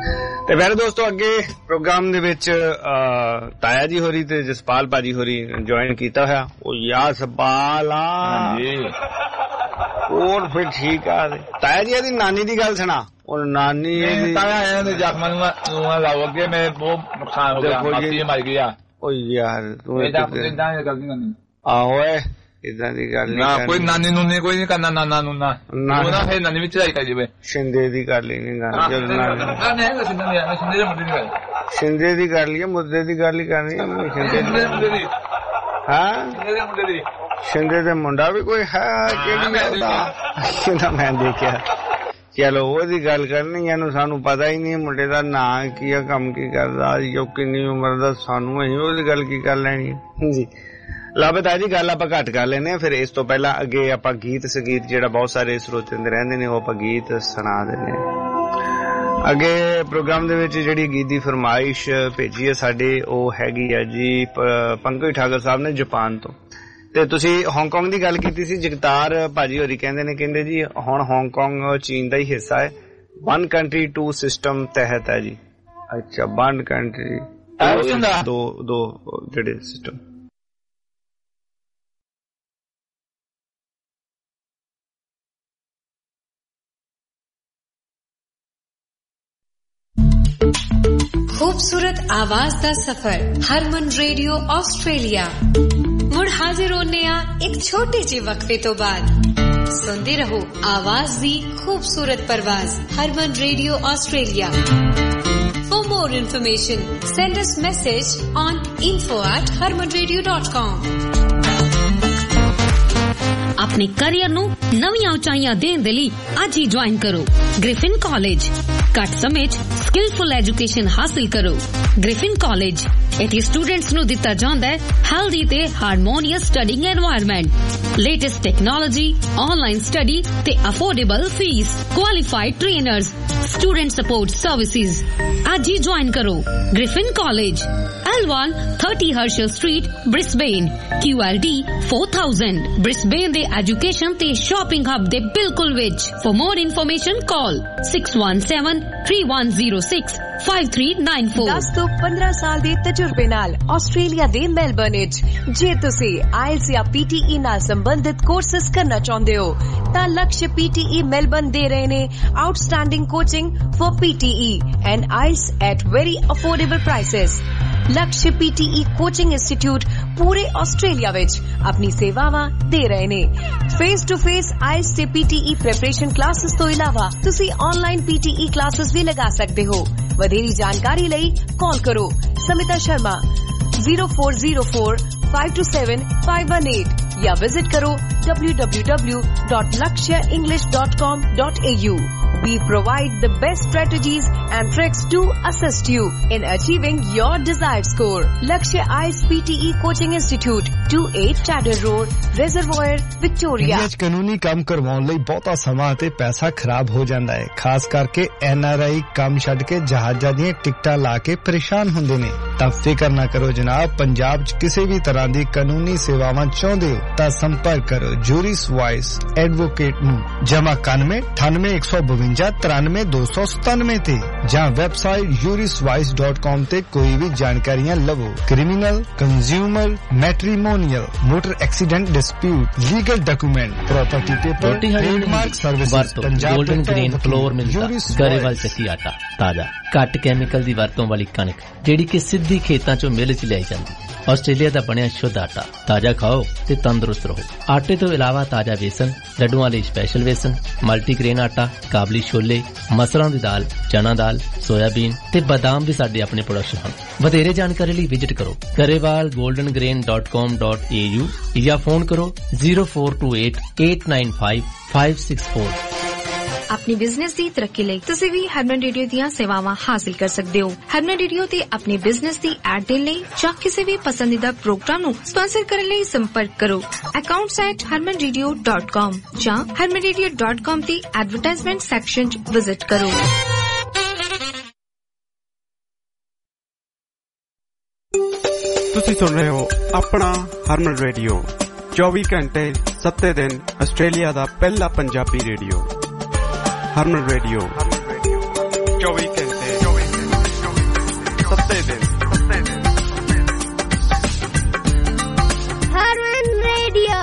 ਤੇ ਮੇਰੇ ਦੋਸਤੋ ਅੱਗੇ ਪ੍ਰੋਗਰਾਮ ਦੇ ਵਿੱਚ ਤਾਇਆ ਜੀ ਹੋਰੀ ਤੇ ਜਸਪਾਲ ਭਾਜੀ ਹੋਰੀ ਜੁਆਇਨ ਕੀਤਾ ਹੋਇਆ। ਉਹ ਯਾਰ ਸਪਾਲ ਹਾਂਜੀ ਹੋਰ ਫਿਰ ਠੀਕ ਆ। ਤਾਇਆ ਜੀ ਇਹਦੀ ਨਾਨੀ ਦੀ ਗੱਲ ਸੁਣਾ। ਉਹ ਨਾਨੀ ਤਾਇਆ ਆਇਆ ਤੇ ਜ਼ਖਮਾਂ ਨੂੰ ਲਾਓ ਅੱਗੇ ਮੈਂ ਬਹੁਤ ਨੁਕਸਾਨ ਹੋ ਗਿਆ ਮਾਸੀ ਮਰ ਗਿਆ। ਉਹ ਯਾਰ ਤੂੰ ਇਦਾਂ ਇਦਾਂ ਗੱਲ ਨਹੀਂ ਕਰਨੀ। ਆਹੋ ਏ ਇਦਾਂ ਦੀ ਗੱਲ ਨਹੀਂ ਨਾ ਕੋਈ ਨਾਨੀ ਨੂੰ ਨਹੀਂ ਕੋਈ ਨਹੀਂ ਕਰਨਾ ਨਾਨਾ ਨੂੰ ਨਾ ਉਹਦਾ ਫਿਰ ਨਾਨੀ ਵੀ ਚੜਾਈ ਕਰ ਜਵੇ ਸ਼ਿੰਦੇ ਦੀ ਕਰ ਲਈ ਨਹੀਂ ਗੱਲ ਜਦੋਂ ਨਾਨੀ ਸ਼ਿੰਦੇ ਦੀ ਕਰ ਲਈ ਮੁੱਦੇ ਦੀ ਗੱਲ ਹੀ ਕਰਨੀ ਸ਼ਿੰਦੇ ਦੀ ਹਾਂ ਸ਼ਿੰਦੇ ਦੇ ਮੁੰਡਾ ਵੀ ਕੋਈ ਹੈ ਕਿਹੜੀ ਗੱਲ ਮੈਂ ਦੇਖਿਆ। ਚਲੋ ਉਹਦੀ ਗੱਲ ਕਰਨੀ ਇਹਨੂੰ ਸਾਨੂੰ ਪਤਾ ਹੀ ਨਹੀਂ ਮੁੰਡੇ ਦਾ ਨਾਂ ਕੀ ਆ ਕੰਮ ਕੀ ਕਰਦਾ ਜੋ ਕਿੰਨੀ ਉਮਰ ਦਾ ਸਾਨੂੰ ਅਸੀਂ ਉਹਦੀ ਗੱਲ ਕੀ ਕਰ ਲੈਣੀ ਜੀ। ਲਾਭਤਾ ਜੀ ਗੱਲ ਆਪਾਂ ਘੱਟ ਕਰ ਲੈਂਦੇ ਹਾਂ। ਫਿਰ ਇਸ ਤੋਂ ਪਹਿਲਾਂ ਅੱਗੇ ਆਪਾਂ ਗੀਤ ਸੰਗੀਤ ਜਿਹੜਾ ਬਹੁਤ ਸਾਰੇ ਸਰੋਤੇ ਰਹਿੰਦੇ ਨੇ ਉਹ ਆਪਾਂ ਗੀਤ ਸੁਣਾ ਦਿੰਦੇ ਹਾਂ। ਅੱਗੇ ਪ੍ਰੋਗਰਾਮ ਦੇ ਵਿੱਚ ਜਿਹੜੀ ਗੀਤ ਦੀ ਫਰਮਾਇਸ਼ ਭੇਜੀ ਹੈ ਸਾਡੇ ਉਹ ਹੈਗੀ ਆ ਜੀ ਪੰਕਜ ਠਾਕਰ ਸਾਹਿਬ ਨੇ ਜਾਪਾਨ ਤੋਂ। ਤੇ ਤੁਸੀਂ ਹਾਂਗਕਾਂਗ ਦੀ ਗੱਲ ਕੀਤੀ ਸੀ ਜਗਤਾਰ ਭਾਜੀ ਹੋਰੀ ਕਹਿੰਦੇ ਨੇ ਕਹਿੰਦੇ ਜੀ ਹੁਣ ਹਾਂਗਕਾਂਗ ਚੀਨ ਦਾ ਹੀ ਹਿੱਸਾ ਹੈ ਵਨ ਕੰਟਰੀ ਟੂ ਸਿਸਟਮ ਤਹਿਤ ਹੈ ਜੀ। ਅੱਛਾ ਵਨ ਕੰਟਰੀ ਦੋ ਦੋ ਜਿਹੜੇ ਸਿਸਟਮ खूबसूरत आवाज दा सफर हरमन रेडियो ऑस्ट्रेलिया मुड़ हाजिर होने आ एक छोटे जे वक्फे तो बाद सुनते रहो आवाज दी खूबसूरत परवाज Harman radio Australia. For more information send us message on info at harmanradio dot com। अपने करियर ਨੂੰ ਨਵੀਆਂ ਉਚਾਈਆਂ ਦੇਣ ਦੇ ਲਈ ਅੱਜ ਹੀ ਜੁਆਇਨ ਕਰੋ ਗ੍ਰਿਫਿਨ ਕਾਲਜ। ਘੱਟ ਸਮੇਂ 'ਚ ਸਕਿਲਫੁਲ ਐਜੂਕੇਸ਼ਨ ਹਾਸਲ ਕਰੋ। ਗ੍ਰਿਫਿਨ ਕਾਲਜ ਇੱਥੇ ਸਟੂਡੈਂਟਸ ਨੂੰ ਦਿੱਤਾ ਜਾਂਦਾ ਹੈ ਹੈਲਦੀ ਤੇ harmonious studying environment, latest technology, online study ਤੇ affordable fees, qualified trainers, student support services. ਅੱਜ ਹੀ ਜੁਆਇਨ ਕਰੋ Griffin college L one thirty Herschel Street, Brisbane, Q L D four thousand। Brisbane ਦੇ ਐਜੂਕੇਸ਼ਨ ਤੇ ਸ਼ਾਪਿੰਗ ਹੱਬ ਦੇ ਬਿਲਕੁਲ ਵਿੱਚ। For more information call six one seven three one zero six five three nine four। ਦਸ ਤੋਂ ਪੰਦਰਾਂ ਸਾਲ ਦੇ ਤਜਰਬੇ ਨਾਲ ਆਸਟ੍ਰੇਲੀਆ ਦੇ ਮੈਲਬਰਨ ਵਿੱਚ ਜੇ ਤੁਸੀਂ ਆਇਲਸ ਜਾਂ P T E ਨਾਲ ਸੰਬੰਧਿਤ ਕੋਰਸਸ ਕਰਨਾ ਚਾਹੁੰਦੇ ਹੋ ਤਾਂ Laksh P T E Melbourne ਦੇ ਰਹੇ ਨੇ outstanding coaching for P T E and I E L T S at very affordable prices। Laksh P T E coaching institute ਪੂਰੇ ਆਸਟ੍ਰੇਲੀਆ ਵਿੱਚ ਆਪਣੀ ਸੇਵਾਵਾਂ ਦੇ ਰਹੇ ਨੇ। Face to face I E L T S ਤੇ P T E preparation classes ਤੋਂ ਇਲਾਵਾ ਤੁਸੀਂ online P T E classes ਵੀ ਲਗਾ ਸਕਦੇ ਹੋ। ਵਧੇਰੀ ਜਾਣਕਾਰੀ ਲਈ ਕਾਲ ਕਰੋ Smita Sharma zero four zero four five two seven five one eight ਜਾਂ ਵਿਜ਼ਿਟ ਕਰੋ w w w dot lakshya english dot com dot a u। We provide the best strategies and tricks to assist you in achieving your desired score। Lakshya I E L T S P T E Coaching Institute, twenty-eight Chatter Road, Reservoir, Victoria। India 'ਚ ਕਾਨੂੰਨੀ ਕੰਮ ਕਰਵਾਉਣ ਲਈ ਬਹੁਤਾ ਸਮਾਂ ਅਤੇ ਪੈਸਾ ਖਰਾਬ ਹੋ ਜਾਂਦਾ ਹੈ। ਖਾਸ ਕਰਕੇ N R I ਕੰਮ ਛੱਡ ਕੇ ਜਹਾਜ਼ਾਂ ਦੀਆਂ ਟਿਕਟਾਂ ਲਾ ਕੇ ਪਰੇਸ਼ਾਨ ਹੁੰਦੇ ਨੇ। ਤਾਂ ਫਿਕਰ ਨਾ ਕਰੋ ਜਨਾਬ, ਪੰਜਾਬ 'ਚ ਕਿਸੇ ਵੀ ਤਰ੍ਹਾਂ ਦੀ ਕਾਨੂੰਨੀ ਸੇਵਾਵਾਂ ਚਾਹੁੰਦੇ ਹੋ ਤਾਂ ਸੰਪਰਕ ਕਰੋ ਜੂਰਿਸ ਵਾਇਸ ਐਡਵੋਕੇਟ ਨੂੰ ਜਮਾ ਇਕਾਨਵੇਂ ਅਠਾਨਵੇਂ ਇੱਕ ਸੌ ਬਵੰਜਾ ਤਰਾਨਵੇਂ ਦੋ ਸੌ ਸਤਾਨਵੇਂ ਤੇ ਜਾਂ website juris wise dot com ਤੇ ਕੋਈ ਵੀ ਜਾਣਕਾਰੀਆਂ ਲਵੋ। Criminal, consumer, matrimonial, motor accident dispute, legal document, property paper, trademark service, Punjab golden grain flour ਮਿਲਦਾ ਗਰੇਵਾਲ ਚੱਕੀ ਆਟਾ ਤਾਜ਼ਾ ਘੱਟ ਕੈਮੀਕਲ ਦੀ ਵਰਤੋਂ ਵਾਲੀ ਕਣਕ ਜਿਹੜੀ ਕਿ ਸਿੱਧੀ ਖੇਤਾਂ ਚੋਂ ਮਿਲ ਚ ਲਿਆਈ ਜਾਂਦੀ। ਆਸਟ੍ਰੇਲੀਆ ਦਾ ਬਣਿਆ ਸ਼ੁੱਧ ਆਟਾ ਤਾਜ਼ਾ ਖਾਓ ਤੇ ਤੰਦਰੁਸਤ ਰਹੋ। ਆਟੇ ਤੋਂ ਇਲਾਵਾ ਤਾਜ਼ਾ ਵੇਸਣ, ਲੱਡੂਆਂ ਲਈ ਸਪੈਸ਼ਲ ਵੇਸਣ, ਮਲਟੀਗ੍ਰੇਨ ਆਟਾ, ਕਾਬਲੀ ਛੋਲੇ, ਮਸਰਾਂ ਦੀ ਦਾਲ, ਚਨਾ ਦਾਲ, ਸੋਇਆਬੀਨ ਤੇ ਬਾਦਾਮ ਵੀ ਸਾਡੇ ਆਪਣੇ ਪ੍ਰੋਡਕਟ ਹਨ। ਵਧੇਰੇ ਜਾਣਕਾਰੀ ਲਈ ਵਿਜ਼ਿਟ ਕਰੋ Grewal golden grain dot com dot a u ਜਾਂ ਫੋਨ ਕਰੋ zero four two eight eight nine five five six four। अपनी बिजनेस दी तरक्की ਲਈ ਤੁਸੀਂ ਵੀ ਹਰਮਨ ਰੇਡੀਓ ਦੀਆਂ ਸੇਵਾਵਾਂ ਹਾਸਲ ਕਰ ਸਕਦੇ ਹੋ। ਹਰਮਨ ਰੇਡੀਓ ਤੇ ਆਪਣੇ ਬਿਜ਼ਨਸ ਦੀ ਐਡ ਦੇਣ ਲਈ ਜਾਂ ਕਿਸੇ ਵੀ ਪਸੰਦੀਦਾ ਪ੍ਰੋਗਰਾਮ ਨੂੰ ਸਪਾਂਸਰ ਕਰਨ ਲਈ ਸੰਪਰਕ ਕਰੋ accounts at harman radio dot com ਜਾਂ harman radio dot com ਦੀ ਐਡਵਰਟਾਈਜ਼ਮੈਂਟ ਸੈਕਸ਼ਨ 'ਚ ਵਿਜ਼ਿਟ ਕਰੋ। ਤੁਸੀਂ ਸੁਣ ਰਹੇ ਹੋ ਆਪਣਾ ਹਰਮਨ ਰੇਡੀਓ ਚੌਵੀ ਘੰਟੇ ਸੱਤੇ ਦਿਨ ਆਸਟ੍ਰੇਲੀਆ ਦਾ ਪਹਿਲਾ ਪੰਜਾਬੀ ਰੇਡੀਓ ਹਰਮਨ ਰੇਡੀਓ ਚੌਵੀ ਘੰਟੇ ਸੱਤੇ ਦਿਨ ਹਰਮਨ ਰੇਡੀਓ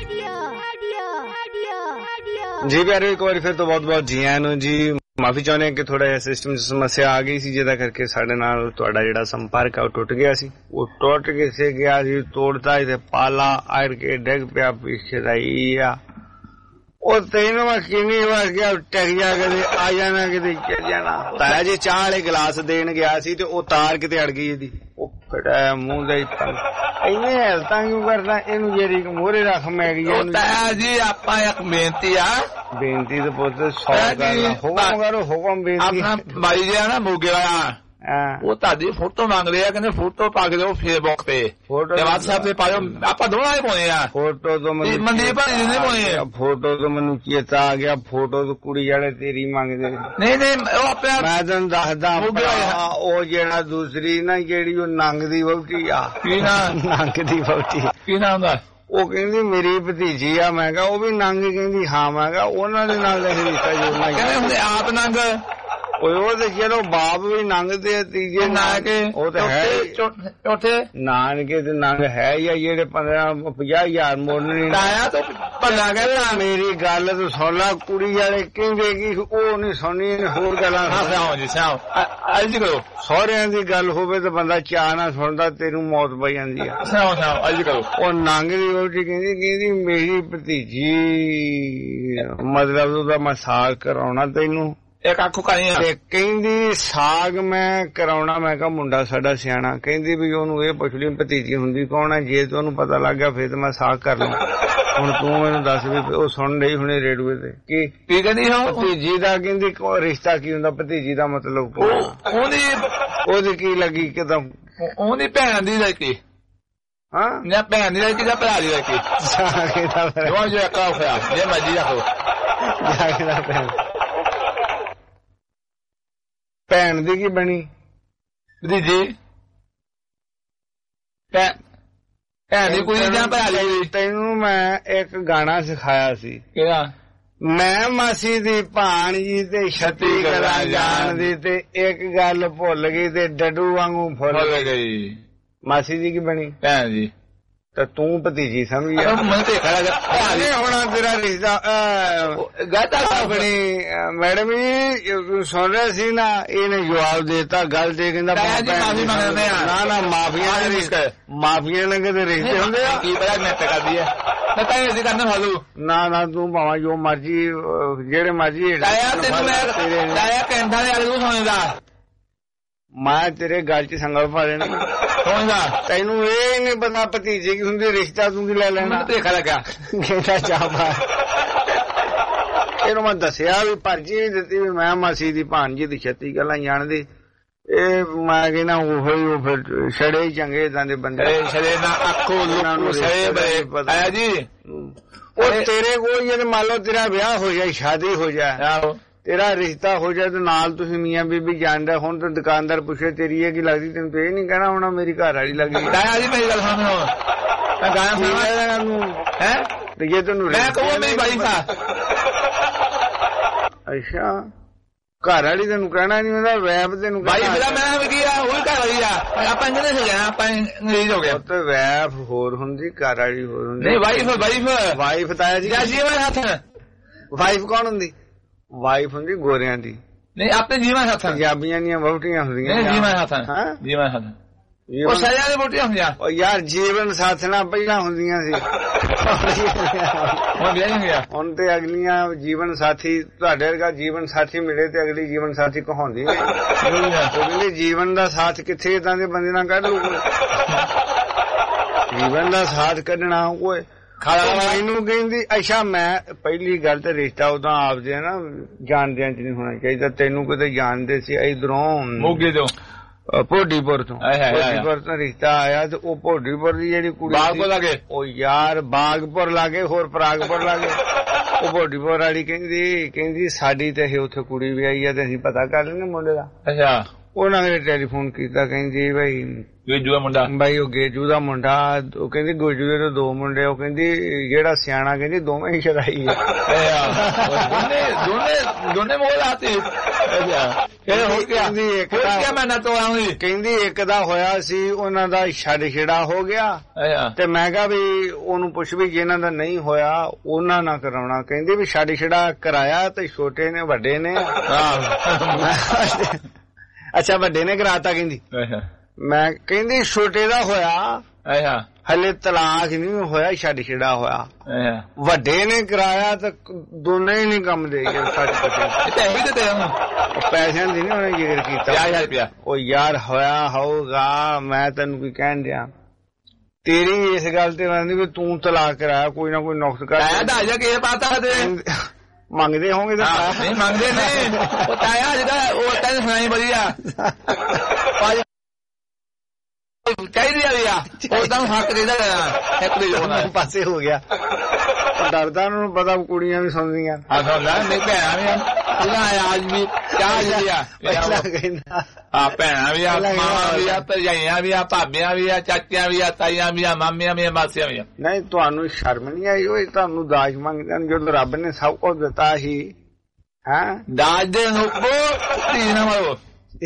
जी प्यारे एक बार फिर तो बहुत बहुत जी आयां जी माफी चाਹੁੰਦੇ ਹਾਂ ਕਿ ਥੋੜਾ ਜਿਹਾ ਸਿਸਟਮ 'ਚ ਸਮੱਸਿਆ ਆ ਗਈ ਸੀ ਜਿਹਦਾ ਕਰਕੇ ਸਾਡੇ ਨਾਲ ਤੁਹਾਡਾ ਜਿਹੜਾ ਸੰਪਰਕ ਆ ਉਹ ਟੁੱਟ ਗਿਆ ਸੀ ਉਹ ਟੁੱਟ ਕਿਸੇ ਗਿਆ ਸੀ ਤੋੜਦਾ ਤੇ ਪਾਲਾ ਆੜ ਕੇ ਡਿੱਗ ਪਿਆ ਪਿੱਛੇ ਰਹੀ ਆ ਉਹ ਤੈਨੂੰ ਮੈਂ ਕਿੰਨੀ ਵਾਰ ਗਿਆ ਟਿਕ ਜਾ ਕੇ ਆ ਜਾਣਾ ਕਿਤੇ ਚੱਲ ਜਾਣਾ ਤਾਇਆ ਜੀ ਚਾਹ ਵਾਲੇ ਗਲਾਸ ਦੇਣ ਗਿਆ ਸੀ ਤੇ ਉਹ ਤਾਰ ਕਿਤੇ ਅੜ ਗਈ ਇਹਦੀ ਉਹ ਫਟਿਆ ਮੂੰਹ ਦਾ ਹੀ ਇੰਨੇ ਹੈਲਤਾਂ ਕਿਉਂ ਕਰਦਾ ਇਹਨੂੰ ਜਿਹੜੀ ਮੋਹਰੇ ਰੱਖ ਮੈਂ ਗਈ ਤਾਇਆ ਜੀ ਆਪਾਂ ਇੱਕ ਬੇਨਤੀ ਆ ਬੇਨਤੀ ਤੇ ਪੁੱਤ ਸੌ ਗੱਲ ਹੁਕਮ ਕਰੋ ਹੁਕਮ ਬੇਨਤੀ ਆਪਣਾ ਬਾਈ ਜੀ ਆ ਨਾ ਮੋਗੇ ਵਾਲਾ ਉਹ ਤੁਹਾਡੀ ਫੋਟੋ ਮੰਗ ਰਿਹਾ ਕਹਿੰਦੇ ਫੋਟੋ ਪਾ ਕੇ ਦਿਓ ਫੇਸਬੁੱਕ ਤੇ ਤੇ WhatsApp ਤੇ ਪਾਇਓ ਆਪਾਂ ਦੋਵਾਂ ਹੀ ਪਾਉਣੇ ਆ ਫੋਟੋ ਤੋਂ ਮੈਨੂੰ ਮਨਦੀਪ ਭਾਈ ਨੇ ਪਾਉਣੇ ਆ ਫੋਟੋ ਤੋਂ ਮੈਨੂੰ ਚੇਤਾ ਆ ਗਿਆ ਫੋਟੋ ਤੋਂ ਕੁੜੀ ਵਾਲੇ ਤੇਰੀ ਮੰਗਦੇ ਨਹੀਂ ਨਹੀਂ ਉਹ ਆਪਣਾ ਮੈਂ ਤੈਨੂੰ ਦੱਸਦਾ ਉਹ ਜਿਹੜਾ ਦੂਸਰੀ ਨਾ ਜਿਹੜੀ ਉਹ ਨੰਗ ਦੀ ਵਹੁਟੀ ਆ ਕੀ ਨਾ ਨੰਗ ਦੀ ਵਹੁਟੀ ਕੀ ਨਾਮ ਦਾ ਉਹ ਕਹਿੰਦੀ ਮੇਰੀ ਭਤੀਜੀ ਆ ਮੈਂ ਕਿਹਾ ਉਹ ਵੀ ਨੰਗ ਕਹਿੰਦੀ ਹਾਂ ਮੈਂ ਕਿਹਾ ਉਹਨਾਂ ਦੇ ਨਾਲ ਇਹ ਰਿਸ਼ਤਾ ਜੋੜਨਾ ਕਹਿੰਦੇ ਹੁੰਦੇ ਆਪ ਨੰਗ ਉਹ ਤੇ ਚਲੋ ਬਾਪ ਵੀ ਨੰਗਦੇ ਤੀਜੇ ਨਾਨਕੇ ਉਹ ਤਾਂ ਹੈ ਚੌਥੇ ਨਾਨਕੇ ਤੇ ਨੰਗ ਹੈ ਹੀ ਆ ਜਿਹੜੇ ਪੰਦਰਾਂ ਪੰਜਾਹ ਹਜ਼ਾਰ ਮੋੜਨੇ ਤਾਇਆ ਤੋਂ ਭੱਲਾ ਕਹਿੰਦਾ ਮੇਰੀ ਗੱਲ ਤੂੰ ਸੁਣ ਲਾ ਕੁੜੀ ਵਾਲੇ ਕਹਿੰਦੇ ਕਿ ਉਹ ਨਹੀਂ ਸੁਣਨੀ ਹੋਰ ਗੱਲਾਂ ਸੁਣਾਓ ਜੀ ਸੁਣਾਓ ਅੱਜ ਕਰੋ ਸਹੁਰਿਆਂ ਦੀ ਗੱਲ ਹੋਵੇ ਤਾਂ ਬੰਦਾ ਚਾਹ ਨਾ ਸੁਣਦਾ ਤੈਨੂੰ ਮੌਤ ਪਈ ਜਾਂਦੀ ਆ ਸੁਣਾਓ ਸੁਣਾਓ ਅੱਜ ਕਰੋ ਉਹ ਨੰਗ ਦੀ ਵਹੁਟੀ ਕਹਿੰਦੀ ਕਹਿੰਦੀ ਮੇਰੀ ਭਤੀਜੀ ਮਤਲਬ ਉਹਦਾ ਮੈਂ ਸਾਗ ਕਰਾਉਣਾ ਤੈਨੂੰ ਇੱਕ ਆਖੋ ਕਰੀ ਤੇ ਕਹਿੰਦੀ ਸਾਗ ਮੈਂ ਕਰਾਉਣਾ ਮੈਂ ਕਿਹਾ ਮੁੰਡਾ ਸਾਡਾ ਸਿਆਣਾ ਕਹਿੰਦੀ ਵੀ ਉਹਨੂੰ ਇਹ ਪੁੱਛ ਲਈ ਭਤੀਜੀ ਹੁੰਦੀ ਕੌਣ ਹੈ ਜੇ ਤੁਹਾਨੂੰ ਪਤਾ ਲੱਗ ਗਿਆ ਫਿਰ ਤਾਂ ਮੈਂ ਸਾਗ ਕਰ ਲਵਾਂ ਹੁਣ ਤੂੰ ਮੈਨੂੰ ਦੱਸ ਵੀ ਉਹ ਸੁਣ ਰਹੀ ਹੁਣੇ ਰੇਡੀਓ ਤੇ ਕੀ ਕੀ ਕਹਿੰਦੀ ਹੋ ਭਤੀਜੀ ਦਾ ਕਹਿੰਦੀ ਰਿਸ਼ਤਾ ਕੀ ਹੁੰਦਾ ਭਤੀਜੀ ਦਾ ਮਤਲਬ ਉਹਦੀ ਉਹਦੀ ਕੀ ਲੱਗੀ ਕਿਦਾਂ ਉਹਦੀ ਭੈਣ ਦੀ ਲੱਗੀ ਹਾਂ ਨਾ ਭੈਣ ਦੀ ਲੱਗੀ ਜਾਂ ਭਰਾ ਦੀ ਲੱਗੀ ਦੋਵਾਂ ਜੋ ਇੱਕ ਹੋਇਆ ਜੇ ਮਰਜੀ ਰੱਖੋ ਜਾ ਕੇ ਦਾ ਭੈਣ ਭੈਣ ਦੀ ਕੀ ਬਣੀ ਭਤੀਜੀ ਭੈਣ ਦੀ ਕੁੜੀ ਜਾਂ ਭਰਾ ਦੀ ਤੈਨੂੰ ਮੈਂ ਇੱਕ ਗਾਣਾ ਸਿਖਾਇਆ ਸੀ ਕਿਹੜਾ ਮੈਂ ਮਾਸੀ ਦੀ ਭਾਣਜੀ ਤੇ ਛੱਤੀ ਕਲਾ ਜਾਣਦੀ ਤੇ ਇੱਕ ਗੱਲ ਭੁੱਲ ਗਈ ਤੇ ਡੱਡੂ ਵਾਂਗੂ ਫੁੱਲ ਗਈ ਮਾਸੀ ਦੀ ਕੀ ਬਣੀ ਭੈਣ ਜੀ ਤਾਂ ਤੂੰ ਭਤੀਜੀ ਸਮਝੀ ਮੈਂ ਤੇ ਖੜਾ ਹੋਣਾ ਤੇਰਾ ਰਿਸ਼ਤਾ ਗਾਤਾ ਆਪਣੀ ਮੈਡਮ ਜੀ ਸੁਣ ਰਿਹਾ ਸੀ ਨਾ ਇਹਨੇ ਜਵਾਬ ਦੇਤਾ ਗੱਲ ਤੇ ਕਹਿੰਦਾ ਨਾ ਨਾ ਮਾਫੀਆਂ ਦੇ ਰਿਸ਼ਤੇ ਮਾਫੀਆਂ ਨਾਲ ਕਿਤੇ ਰਿਸ਼ਤੇ ਹੁੰਦੇ ਆ ਕੀ ਪਤਾ ਮੈਂ ਤੇ ਕਰਦੀ ਆ ਮੈਂ ਤਾਂ ਇਹ ਕਰਨਾ ਫਾਲੂ ਨਾ ਨਾ ਤੂੰ ਭਾਵੇਂ ਜੋ ਮਰਜੀ ਜਿਹੜੇ ਮਰਜੀ ਤਾਇਆ ਤੈਨੂੰ ਮੈਂ ਤਾਇਆ ਕਹਿੰਦਾ ਨੇ ਅਲੂ ਸੁਣਦਾ ਮੈਂ ਤੇਰੇ ਗੱਲ 'ਚ ਸੰਗਲ ਪਾ ਦੇਣਾ ਹੋਣਾ ਤੈਨੂੰ ਇਹ ਨਹੀਂ ਪਤਾ ਭਤੀਜੇ ਕੀ ਹੁੰਦੀ ਰਿਸ਼ਤਾ ਤੂੰ ਕੀ ਲੈ ਲੈਣਾ ਦੇਖਾ ਲੱਗਾ ਕਹਿੰਦਾ ਚਾਪਾ ਇਹਨੂੰ ਮੈਂ ਦੱਸਿਆ ਵੀ ਪਰਚੀ ਵੀ ਦਿੱਤੀ ਵੀ ਮੈਂ ਮਾਸੀ ਦੀ ਭਾਣਜੀ ਦੀ ਛੱਤੀ ਗੱਲਾਂ ਜਾਣਦੀ ਇਹ ਮੈਂ ਕਹਿੰਦਾ ਉਹੋ ਹੀ ਉਹ ਫਿਰ ਛੜੇ ਚੰਗੇ ਇਦਾਂ ਦੇ ਬੰਦੇ ਛੜੇ ਨਾ ਆਖੋ ਲੋਕਾਂ ਛੜੇ ਬੜੇ ਆਇਆ ਜੀ ਉਹ ਤੇਰੇ ਕੋਲ ਜੇ ਮੰਨ ਲਓ ਤੇਰਾ ਵਿਆਹ ਹੋ ਜਾਏ ਸ਼ਾਦੀ ਹੋ ਜਾਏ ਤੇਰਾ ਰਿਸ਼ਤਾ ਹੋ ਜਾਏ ਤੇ ਨਾਲ ਤੁਸੀਂ ਮੀਆਂ ਬੀਬੀ ਜਾਣਦਾ ਹੁਣ ਤਾਂ ਦੁਕਾਨਦਾਰ ਪੁੱਛੇ ਤੇਰੀ ਇਹ ਕੀ ਲੱਗਦੀ ਤੈਨੂੰ ਤੇ ਇਹ ਨਹੀਂ ਕਹਿਣਾ ਹੋਣਾ ਮੇਰੀ ਘਰ ਵਾਲੀ ਲੱਗੀ ਤਾਇਆ ਜੀ ਮੇਰੀ ਗੱਲ ਸੁਣ ਮੈਂ ਗਾਣਾ ਸੁਣਾ ਨੂੰ ਹੈ ਤੇ ਜੇ ਤੈਨੂੰ ਮੈਂ ਕਹੂੰ ਮੇਰੀ ਬਾਈ ਦਾ ਅੱਛਾ ਘਰ ਵਾਲੀ ਤੈਨੂੰ ਕਹਿਣਾ ਨਹੀਂ ਹੁੰਦਾ ਵੈਬ ਤੈਨੂੰ ਬਾਈ ਮੇਰਾ ਮੈਂ ਵੀ ਕੀ ਆ ਉਹ ਘਰ ਵਾਲੀ ਆ ਆਪਾਂ ਇੰਨੇ ਹੋ ਜਾਣਾ ਆਪਾਂ ਅੰਗਰੇਜ਼ ਹੋ ਗਏ ਤੇ ਵੈਬ ਹੋਰ ਹੁੰਦੀ ਘਰ ਵਾਲੀ ਹੋਰ ਹੁੰਦੀ ਨਹੀਂ ਵਾਈਫ ਵਾਈਫ ਵਾਈਫ ਤਾਇਆ ਜੀ ਜੀਵਨ ਹੱਥ ਵਾਈਫ ਕੌਣ ਹੁੰਦੀ ਵਾਈਫ ਹੁੰਦੀ ਗੋਰਿਆਂ ਦੀ ਨਹੀਂ ਆਪਣੇ ਜੀਵਨ ਹੱਥ ਪੰਜਾਬੀਆਂ ਦੀਆਂ ਵਹੁਟੀਆਂ ਹੁੰਦੀਆਂ ਨਹੀਂ ਜੀਵਨ ਹੱਥ ਹਾਂ ਜੀਵਨ ਹੱਥ ਉਹ ਸਜ਼ਾ ਦੇ ਵਹੁਟੀਆਂ ਹੁੰਦੀਆਂ ਉਹ ਯਾਰ ਜੀਵਨ ਸਾਥਣਾ ਪਹਿਲਾਂ ਹੁੰਦੀਆਂ ਸੀ ਹੁਣ ਵਿਆਹ ਗਿਆ ਹੁਣ ਤੇ ਅਗਲੀਆਂ ਜੀਵਨ ਸਾਥੀ ਤੁਹਾਡੇ ਵਰਗਾ ਜੀਵਨ ਸਾਥੀ ਮਿਲੇ ਤੇ ਅਗਲੀ ਜੀਵਨ ਸਾਥੀ ਕਹਾਉਂਦੀ ਹੈ ਉਹ ਕਹਿੰਦੀ ਜੀਵਨ ਦਾ ਸਾਥ ਕਿੱਥੇ ਇਦਾਂ ਦੇ ਬੰਦੇ ਨਾਲ ਕੱਢ ਲੂਗਾ ਜੀਵਨ ਦਾ ਸਾਥ ਕੱਢਣਾ ਓਏ ਮੈਨੂੰ ਕਹਿੰਦੀ ਅੱਛਾ ਮੈਂ ਪਹਿਲੀ ਗੱਲ ਤੇ ਰਿਸ਼ਤਾ ਉਦਾਂ ਆਪਦੇ ਨਾ ਜਾਣਦਿਆਂ ਚ ਨਹੀਂ ਹੋਣਾ ਚਾਹੀਦਾ ਤੈਨੂੰ ਕਿਤੇ ਜਾਣਦੇ ਸੀ ਇਧਰੋਂ ਮੋਗੇ ਤੋਂ ਭੋਡੀਪੁਰ ਤੋਂ ਭੋਡੀਪੁਰ ਤੋਂ ਰਿਸ਼ਤਾ ਆਇਆ ਤੇ ਉਹ ਭੋਡੀਪੁਰ ਦੀ ਜਿਹੜੀ ਕੁੜੀ ਬਾਗਪੁਰ ਲਾਗੇ ਉਹ ਯਾਰ ਬਾਗਪੁਰ ਲਾਗੇ ਹੋਰ ਪ੍ਰਾਗਪੁਰ ਲਾਗੇ ਉਹ ਭੋਡੀਪੁਰ ਵਾਲੀ ਕਹਿੰਦੀ ਕਹਿੰਦੀ ਸਾਡੀ ਤੇ ਇਹ ਉੱਥੇ ਕੁੜੀ ਵੀ ਆਈ ਆ ਤੇ ਅਸੀਂ ਪਤਾ ਕਰ ਲੈਣੇ ਮੁੰਡੇ ਦਾ ਅੱਛਾ ਉਹਨਾਂ ਨੇ ਟੈਲੀਫੋਨ ਕੀਤਾ ਕਹਿੰਦੀ ਬਈ ਗੇਜੂ ਦਾ ਮੁੰਡਾ ਬਾਈ ਉਹ ਗੇਜੂ ਦਾ ਮੁੰਡਾ ਉਹ ਕਹਿੰਦੀ ਗੋਜੂ ਦੇ ਦੋ ਮੁੰਡੇ ਉਹ ਕਹਿੰਦੀ ਜਿਹੜਾ ਸਿਆਣਾ ਕਹਿੰਦੀ ਦੋਵੇਂ ਹੀ ਸ਼ਰਾਈ ਆ ਦੋਨੇ ਦੋਨੇ ਦੋਨੇ ਮੋਲ ਆਤੇ ਕਹਿੰਦੀ ਇੱਕ ਦਾ ਮੈਂ ਨਾ ਤੋਂ ਆਉਂਦੀ ਕਹਿੰਦੀ ਇੱਕ ਦਾ ਹੋਇਆ ਸੀ ਉਹਨਾਂ ਦਾ ਛੱਡ ਛਿੜਾ ਹੋ ਗਿਆ ਤੇ ਮੈਂ ਕਿਹਾ ਵੀ ਉਹਨੂੰ ਪੁੱਛ ਵੀ ਜਿਹਨਾਂ ਦਾ ਨਹੀਂ ਹੋਇਆ ਉਹਨਾਂ ਨਾਲ ਕਰਾਉਣਾ ਕਹਿੰਦੀ ਵੀ ਛੱਡ ਛਿੜਾ ਕਰਾਇਆ ਤੇ ਛੋਟੇ ਨੇ ਵੱਡੇ ਨੇ ਅੱਛਾ ਵੱਡੇ ਨੇ ਕਰਾਤਾ ਕਹਿੰਦੀ ਮੈਂ ਕਹਿੰਦੀ ਛੋਟੇ ਦਾ ਹੋਇਆ ਹਲੇ ਤਲਾਕ ਨਹੀਂ ਹੋਇਆ ਛੱਡ ਛਿੜਾ ਹੋਇਆ ਵੱਡੇ ਨੇ ਕਰਾਇਆ ਤਾਂ ਦੋਨੇ ਹੀ ਨਹੀਂ ਕੰਮ ਦੇ ਗਏ ਸੱਚ ਪੈਸਿਆਂ ਦੀ ਨੀ ਉਹਨੇ ਜ਼ਿਕਰ ਕੀਤਾ ਉਹ ਯਾਰ ਹੋਇਆ ਹੋਊਗਾ ਮੈਂ ਤੈਨੂੰ ਕੀ ਕਹਿਣ ਦਿਆਂ ਤੇਰੀ ਇਸ ਗੱਲ ਤੇ ਕਹਿੰਦੀ ਵੀ ਤੂੰ ਤਲਾਕ ਕਰਾਇਆ ਕੋਈ ਨਾ ਕੋਈ ਨੁਕਸ ਕਰ ਮੰਗਦੇ ਹੋਣਗੇ ਨਹੀਂ ਮੰਗਦੇ ਨੇ ਉਹ ਤਾਇਆ ਜਿਹੜਾ ਉਹ ਤੈਨੂੰ ਸੁਣਾਈ ਵਧੀਆ ਚਾਹੀਦੀ ਆ ਉਦਾਂ ਹੱਕ ਦੇ ਇੱਕ ਦੇ ਪਾਸੇ ਹੋ ਗਿਆ ਡਰਦਾ ਉਹਨੂੰ ਪਤਾ ਕੁੜੀਆਂ ਵੀ ਸੁਣਦੀਆਂ ਨਹੀਂ ਭੈਣਾਂ ਵੀ ਆਜ ਵੀ ਚਾਹ ਜਿਹੜੀ ਆ ਆ ਭੈਣਾਂ ਵੀ ਆ ਮਾਵਾਂ ਵੀ ਆ ਭਰਜਾਈਆਂ ਵੀ ਆ ਭਾਬੀਆਂ ਵੀ ਆ ਚਾਚੀਆਂ ਵੀ ਆ ਤਾਈਆਂ ਵੀ ਆ ਮਾਮੀਆਂ ਵੀ ਆ ਮਾਸੀਆਂ ਵੀ ਆ ਨਹੀਂ ਤੁਹਾਨੂੰ ਸ਼ਰਮ ਨਹੀਂ ਆਈ ਉਹ ਤੁਹਾਨੂੰ ਦਾਜ ਮੰਗਦੇ ਨੇ ਜਦੋਂ ਰੱਬ ਨੇ ਸਭ ਕੁਝ ਦਿੱਤਾ ਸੀ ਹੈਂ ਦਾਜ ਦੇ ਹੁਕਮ ਧੀ ਨਾ ਮਾਰੋ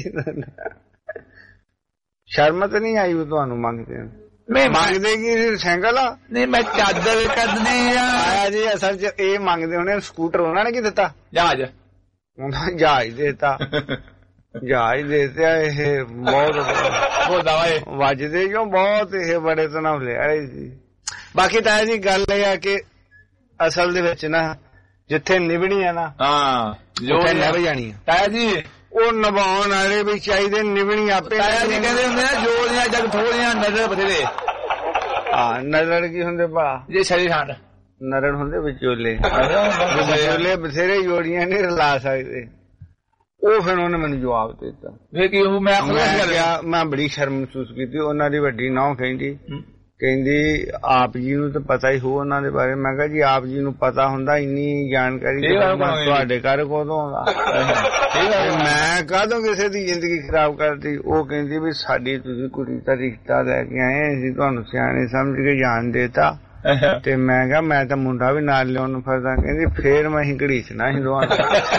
ਸ਼ਰਮ ਤਾਂ ਨਹੀਂ ਆਈ ਉਹ ਤੁਹਾਨੂੰ ਮੰਗਦੇ ਮੈਂ ਮੰਗਦੇ ਕੀ ਸਾਈਕਲ ਆ ਨਹੀਂ ਮੈਂ ਚਾਦਰ ਕੱਢਦੀ ਆ ਆਇਆ ਜੀ ਅਸਲ ਚ ਇਹ ਮੰਗਦੇ ਹੋਣੇ ਸਕੂਟਰ ਉਹਨਾਂ ਨੇ ਕੀ ਦਿੱਤਾ ਜਹਾਜ਼ ਉਹਨਾਂ ਜਹਾਜ਼ ਦੇਤਾ ਜਹਾਜ਼ ਦੇਤਾ ਇਹ ਬਹੁਤ ਵੱਜਦੇ ਜੋ ਬਹੁਤ ਇਹ ਬੜੇ ਤਨਾਵ ਆਏ ਸੀ ਬਾਕੀ ਤਾਂ ਜੀ ਗੱਲ ਇਹ ਆ ਕਿ ਅਸਲ ਦੇ ਵਿੱਚ ਨਾ ਜਿੱਥੇ ਨਿਭਣੀ ਆ ਨਾ ਹਾਂ ਜੋ ਨਿਭ ਜਾਣੀ ਆ ਤਾਇਆ ਜੀ ਉਹ ਨਿਭਾਉਣ ਵਾਲੇ ਵੀ ਚਾਹੀਦੇ ਨਿਭਣੀ ਆਪੇ ਕਹਿੰਦੇ ਹੁੰਦੇ ਆ ਜੋੜੀਆਂ ਜਗ ਥੋੜੀਆਂ ਨਜ਼ਰ ਬਥੇਰੇ ਹਾਂ ਨਜ਼ਰ ਕੀ ਹੁੰਦੇ ਭਾ ਜੇ ਛੜੀ ਖੰਡ ਨਰੜ ਹੁੰਦੇ ਵਿਚੋਲੇ ਵਿਚੋਲੇ ਬਥੇਰੇ ਜੋੜੀਆਂ ਨਹੀਂ ਰਲਾ ਸਕਦੇ ਉਹ ਫਿਰ ਉਹਨੇ ਮੈਨੂੰ ਜਵਾਬ ਦਿੱਤਾ ਵੇਖੀ ਉਹ ਮੈਂ ਮੈਂ ਬੜੀ ਸ਼ਰਮ ਮਹਿਸੂਸ ਕੀਤੀ ਉਹਨਾਂ ਦੀ ਵੱਡੀ ਨੌਂ ਕਹਿੰਦੀ ਕਹਿੰਦੀ ਆਪ ਜੀ ਨੂੰ ਤਾਂ ਪਤਾ ਹੀ ਹੋ ਉਹਨਾਂ ਦੇ ਬਾਰੇ ਮੈਂ ਕਿਹਾ ਜੀ ਆਪ ਜੀ ਨੂੰ ਪਤਾ ਹੁੰਦਾ ਇੰਨੀ ਜਾਣਕਾਰੀ ਤੁਹਾਡੇ ਘਰ ਕੋਲੋਂ ਆਉਂਦਾ ਮੈਂ ਕਾਹਦੋਂ ਕਿਸੇ ਦੀ ਜ਼ਿੰਦਗੀ ਖਰਾਬ ਕਰਦੀ ਉਹ ਕਹਿੰਦੀ ਵੀ ਸਾਡੀ ਤੁਸੀਂ ਕੁੜੀ ਦਾ ਰਿਸ਼ਤਾ ਲੈ ਕੇ ਆਏ ਅਸੀਂ ਤੁਹਾਨੂੰ ਸਿਆਣੇ ਸਮਝ ਕੇ ਜਾਣ ਦੇਤਾ ਤੇ ਮੈਂ ਕਿਹਾ ਮੈਂ ਤਾਂ ਮੁੰਡਾ ਵੀ ਨਾਲ ਲਿਆਉਣ ਨੂੰ ਫਿਰਦਾ ਕਹਿੰਦੀ ਫੇਰ ਮੈਂ ਹੀ ਘੜੀਸਣਾ ਸੀ ਦੋਵਾਂ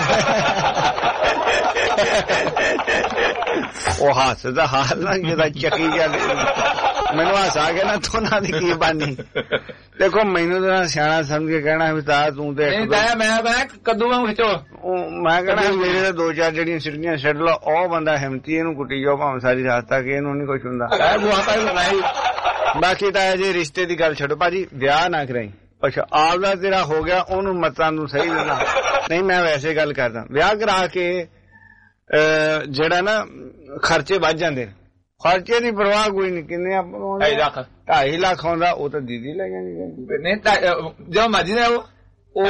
ਉਹ ਹੱਸਦਾ ਹਾਲ ਨਾ ਜਿਹਦਾ ਚੱਕੀ ਜਾਂਦੇ ਮੈਨੂੰ ਹੱਸ ਆ ਗਿਆ ਨਾ ਦੋਨਾਂ ਦੀ ਕੀ ਬਾਨੀ ਦੇਖੋ ਮੈਨੂੰ ਤਾਂ ਸਿਆਣਾ ਸਮਝ ਕੇ ਕਹਿਣਾ ਵੀ ਤਾਂ ਤੂੰ ਤੇ ਮੈਂ ਕੱਦੂ ਵਾਂਗ ਖਿੱਚੋ ਮੈਂ ਕਹਿਣਾ ਮੇਰੇ ਤਾਂ ਦੋ ਚਾਰ ਜਿਹੜੀਆਂ ਸਿੱਟੀਆਂ ਛੱਡ ਲਓ ਉਹ ਬੰਦਾ ਹਿੰਮਤੀ ਇਹਨੂੰ ਕੁੱਟੀ ਜਾਓ ਭਾਵੇਂ ਸਾਰੀ ਰਾਤ ਤੱਕ ਇਹਨੂੰ ਨੀ ਕੁਛ ਹੁੰਦਾ ਬਾਕੀ ਤਾਂ ਜੇ ਰਿਸ਼ਤੇ ਦੀ ਗੱਲ ਛੱਡੋ ਭਾਜੀ ਵਿਆਹ ਨਾ ਕਰਾਈ ਅੱਛਾ ਆਪਦਾ ਤੇਰਾ ਹੋ ਗਿਆ ਉਹਨੂੰ ਮਤਾਂ ਨੂੰ ਸਹੀ ਦੇਣਾ ਨਹੀਂ ਮੈਂ ਵੈਸੇ ਗੱਲ ਕਰਦਾ ਵਿਆਹ ਕਰਾ ਕੇ ਜਿਹੜਾ ਨਾ ਖਰਚੇ ਵੱਧ ਜਾਂਦੇ ਨੇ ਖਰਚੇ ਦੀ ਪਰਵਾਹ ਕੋਈ ਨਹੀਂ ਕਿੰਨੇ ਆਪਾਂ ਢਾਈ ਲੱਖ ਢਾਈ ਲੱਖ ਆਉਂਦਾ ਉਹ ਤਾਂ ਦੀਦੀ ਲੈ ਜਾਂਦੀ ਨਹੀਂ ਜੋ ਮਰਜ਼ੀ ਨੇ ਉਹ ਉਹ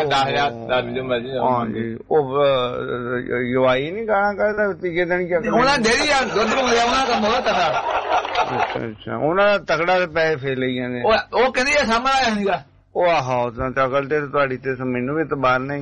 ਉਹ ਯਵਾਈ ਨਹੀਂ ਗਾਣਾ ਕਰਦਾ ਤੀਜੇ ਦਿਨ ਚੱਕ ਉਹਨਾਂ ਡੇਰੀ ਆ ਦੁੱਧ ਮੰਗਿਆ ਉਹਨਾਂ ਦਾ ਮੋਹ ਤਕੜਾ ਅੱਛਾ ਅੱਛਾ ਉਹਨਾਂ ਦਾ ਤਕੜਾ ਦੇ ਪੈਸੇ ਫੇਰ ਲਈ ਜਾਂਦੇ ਉਹ ਕਹਿੰਦੀ ਆ ਸਾਹਮਣੇ ਆਇਆ ਸੀਗਾ ਉਹ ਆਹੋ ਤਾਂ ਅਕਲ ਤੇ ਤੁਹਾਡੀ ਤੇ ਮੈਨੂੰ ਵੀ ਤਬਾਰ ਨਹੀਂ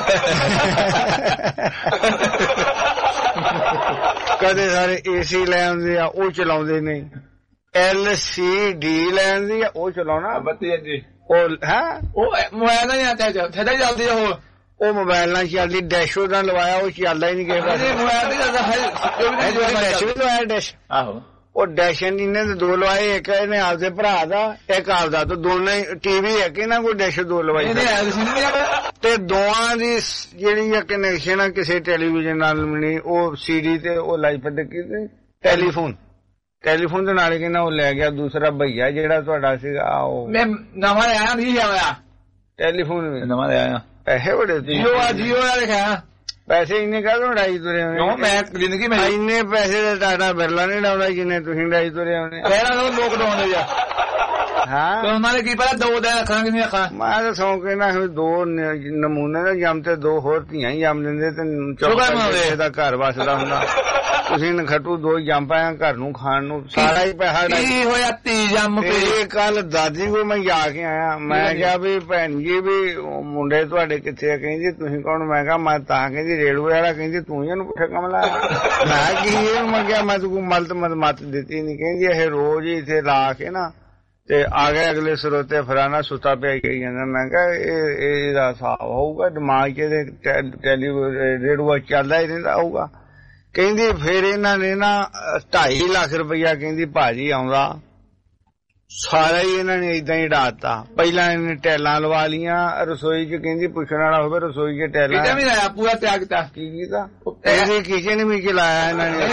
ਕਦੇ ਸਾਰੇ ਏਸੀ ਲੈ ਆਉਂਦੇ ਆ ਉਹ ਚਲਾਉਂਦੇ ਨਹੀਂ ਐਲ ਸੀ ਡੀ ਲੈ ਆਉਂਦੀ ਆ ਉਹ ਚਲਾਉਣਾ ਬੱਤੀ ਜੀ ਉਹ ਹੈ ਉਹ ਮੋਬਾਈਲ ਨਾਲ ਆਤਾ ਥੇੜਾ ਚੱਲਦੀ ਉਹ ਉਹ ਮੋਬਾਈਲ ਨਾਲ ਚੱਲਦੀ ਡੈਸ਼ ਉਹਦਾ ਲਵਾਇਆ ਉਹ ਚੱਲਦਾ ਹੀ ਨਹੀਂ ਕਿਸੇ ਪਾਸੇ ਮੋਬਾਈਲ ਤੇ ਚੱਲਦਾ ਹੈ ਡੈਸ਼ ਵੀ ਲਵਾਇਆ ਡੈਸ਼ ਆਹੋ ਉਹ ਡੈਸ਼ ਇਹਨੇ ਤੇ ਦੋ ਲਵਾਏ ਇੱਕ ਇਹਨੇ ਆਪਦੇ ਭਰਾ ਦਾ ਇੱਕ ਆਪਦਾ ਤੇ ਦੋਨੇ ਟੀਵੀ ਹੈ ਕਿ ਨਾ ਕੋਈ ਡੈਸ਼ ਦੋ ਲਵਾਈ ਤੇ ਦੋਵਾਂ ਦੀ ਜਿਹੜੀ ਕਨੈਕਸ਼ਨ ਆ ਕਿਸੇ ਟੈਲੀਵਿਜ਼ਨ ਨਾਲ ਮਿਲਣੀ ਉਹ ਸੀਡੀ ਤੇ ਉਹ ਲਾਈਵ ਤੇ ਕੀਤੀ ਟੈਲੀਫੋਨ ਟੈਲੀਫੋਨ ਦੇ ਨਾਲ ਕਹਿੰਦਾ ਉਹ ਲੈ ਗਿਆ ਦੂਸਰਾ ਭਈਆ ਜਿਹੜਾ ਤੁਹਾਡਾ ਸੀਗਾ ਉਹ ਮੈਂ ਨਵਾਂ ਆਇਆ ਨਹੀਂ ਆਇਆ ਟੈਲੀਫੋਨ ਨਵਾਂ ਆਇਆ ਪੈਸੇ ਬੜੇ ਜੀਓ ਆ ਜੀਓ ਆ ਲਿਖਿਆ ਪੈਸੇ ਇੰਨੇ ਕਾਹਦੋਂ ਉਡਾਈ ਤੁਰੇ ਹੋਏ ਮੈਂ ਜ਼ਿੰਦਗੀ ਮੈਂ ਇੰਨੇ ਪੈਸੇ ਦਾ ਟਾਟਾ ਬਿਰਲਾ ਨਹੀਂ ਡਾਉਂਦਾ ਜਿੰਨੇ ਤੁਸੀਂ ਉਡਾਈ ਤੁਰੇ ਹੋਣੇ ਪਹਿਲਾਂ ਤਾਂ ਲੋਕ ਡਾਉਂਦੇ ਆ ਹਾਂ ਤੇ ਉਹਨਾਂ ਨੇ ਕੀ ਪਤਾ ਦੋ ਦਿਨ ਅੱਖਾਂ ਕਿੰਨੀ ਅੱਖਾਂ ਮੈਂ ਤਾਂ ਸੌਂ ਕੇ ਨਾ ਦੋ ਨਮੂਨੇ ਦਾ ਜੰਮ ਤੇ ਦੋ ਹੋਰ ਧੀਆਂ ਹੀ ਜੰਮ ਦਿੰਦੇ ਤੇ ਚੌਥੇ ਦਾ ਘਰ ਵਸਦਾ ਹੁੰਦਾ ਤੁਸੀਂ ਨਖਟੂ ਦੋ ਜੰਮ ਪਾਇਆ ਘਰ ਨੂੰ ਖਾਣ ਨੂੰ ਸਾਰਾ ਹੀ ਪੈਸਾ ਕੀ ਹੋਇਆ ਧੀ ਜੰਮ ਕੇ ਇਹ ਕੱਲ ਦਾਦੀ ਕੋਲ ਮੈਂ ਜਾ ਕੇ ਆਇਆ ਮੈਂ ਕਿਹਾ ਵੀ ਭੈਣ ਜੀ ਵੀ ਮੁੰਡੇ ਤੁਹਾਡੇ ਕਿੱਥੇ ਆ ਕਹਿੰਦੀ ਤੁਸੀਂ ਕੌਣ ਮੈਂ ਕਿਹਾ ਮੈਂ ਤਾਂ ਕਹਿੰਦੀ ਰੇਲਵੇ ਵਾਲਾ ਕਹਿੰਦੀ ਤੂੰ ਹੀ ਇਹਨੂੰ ਪੁੱਠਾ ਕੰਮ ਲਾਇਆ ਮੈਂ ਕੀ ਇਹਨੂੰ ਮੈਂ ਕਿਹਾ ਮੈਂ ਤੂੰ ਮਲਤ ਮਤ ਦਿੱਤੀ ਨਹੀਂ ਕਹਿੰਦੀ ਇਹ ਰੋਜ਼ ਹੀ ਇੱਥੇ ਲਾ ਕੇ ਨਾ ਤੇ ਆ ਗਏ ਅਗਲੇ ਸਰੋਤੇ ਫਰਾਨਾ ਸੁੱਤਾ ਪਿਆ ਕਹੀ ਜਾਂਦਾ। ਮੈਂ ਕਿਹਾ ਇਹ ਇਹਦਾ ਹਿਸਾਬ ਹੋਊਗਾ, ਦਿਮਾਗ 'ਚ ਇਹਦੇ ਟੈਲੀ ਰੇਡੂਆ ਚੱਲਦਾ ਹੀ ਰਹਿੰਦਾ ਹੋਊਗਾ। ਕਹਿੰਦੀ ਫਿਰ ਇਹਨਾਂ ਨੇ ਨਾ ਢਾਈ ਲੱਖ ਰੁਪਈਆ ਕਹਿੰਦੀ ਭਾਜੀ ਆਉਂਦਾ ਸਾਰਾ ਹੀ ਇਹਨਾਂ ਨੇ ਏਦਾਂ ਹੀ ਢਾਤਾ। ਪਹਿਲਾਂ ਇਹਨੇ ਟੈਲਾਂ ਲਵਾ ਲੀਆਂ ਰਸੋਈ 'ਚ, ਕਹਿੰਦੀ ਪੁੱਛਣ ਵਾਲਾ ਹੋਵੇ ਰਸੋਈ 'ਚ ਟੈਲਾਂ ਵੀ ਲਾਇਆ ਪੂਰਾ ਤਿਆਗ ਕੀਤਾ। ਕੀ ਕੀਤਾ ਇਹਦੀ ਕਿਚਨ ਵੀ ਚਲਾਇਆ ਇਹਨਾਂ ਨੇ।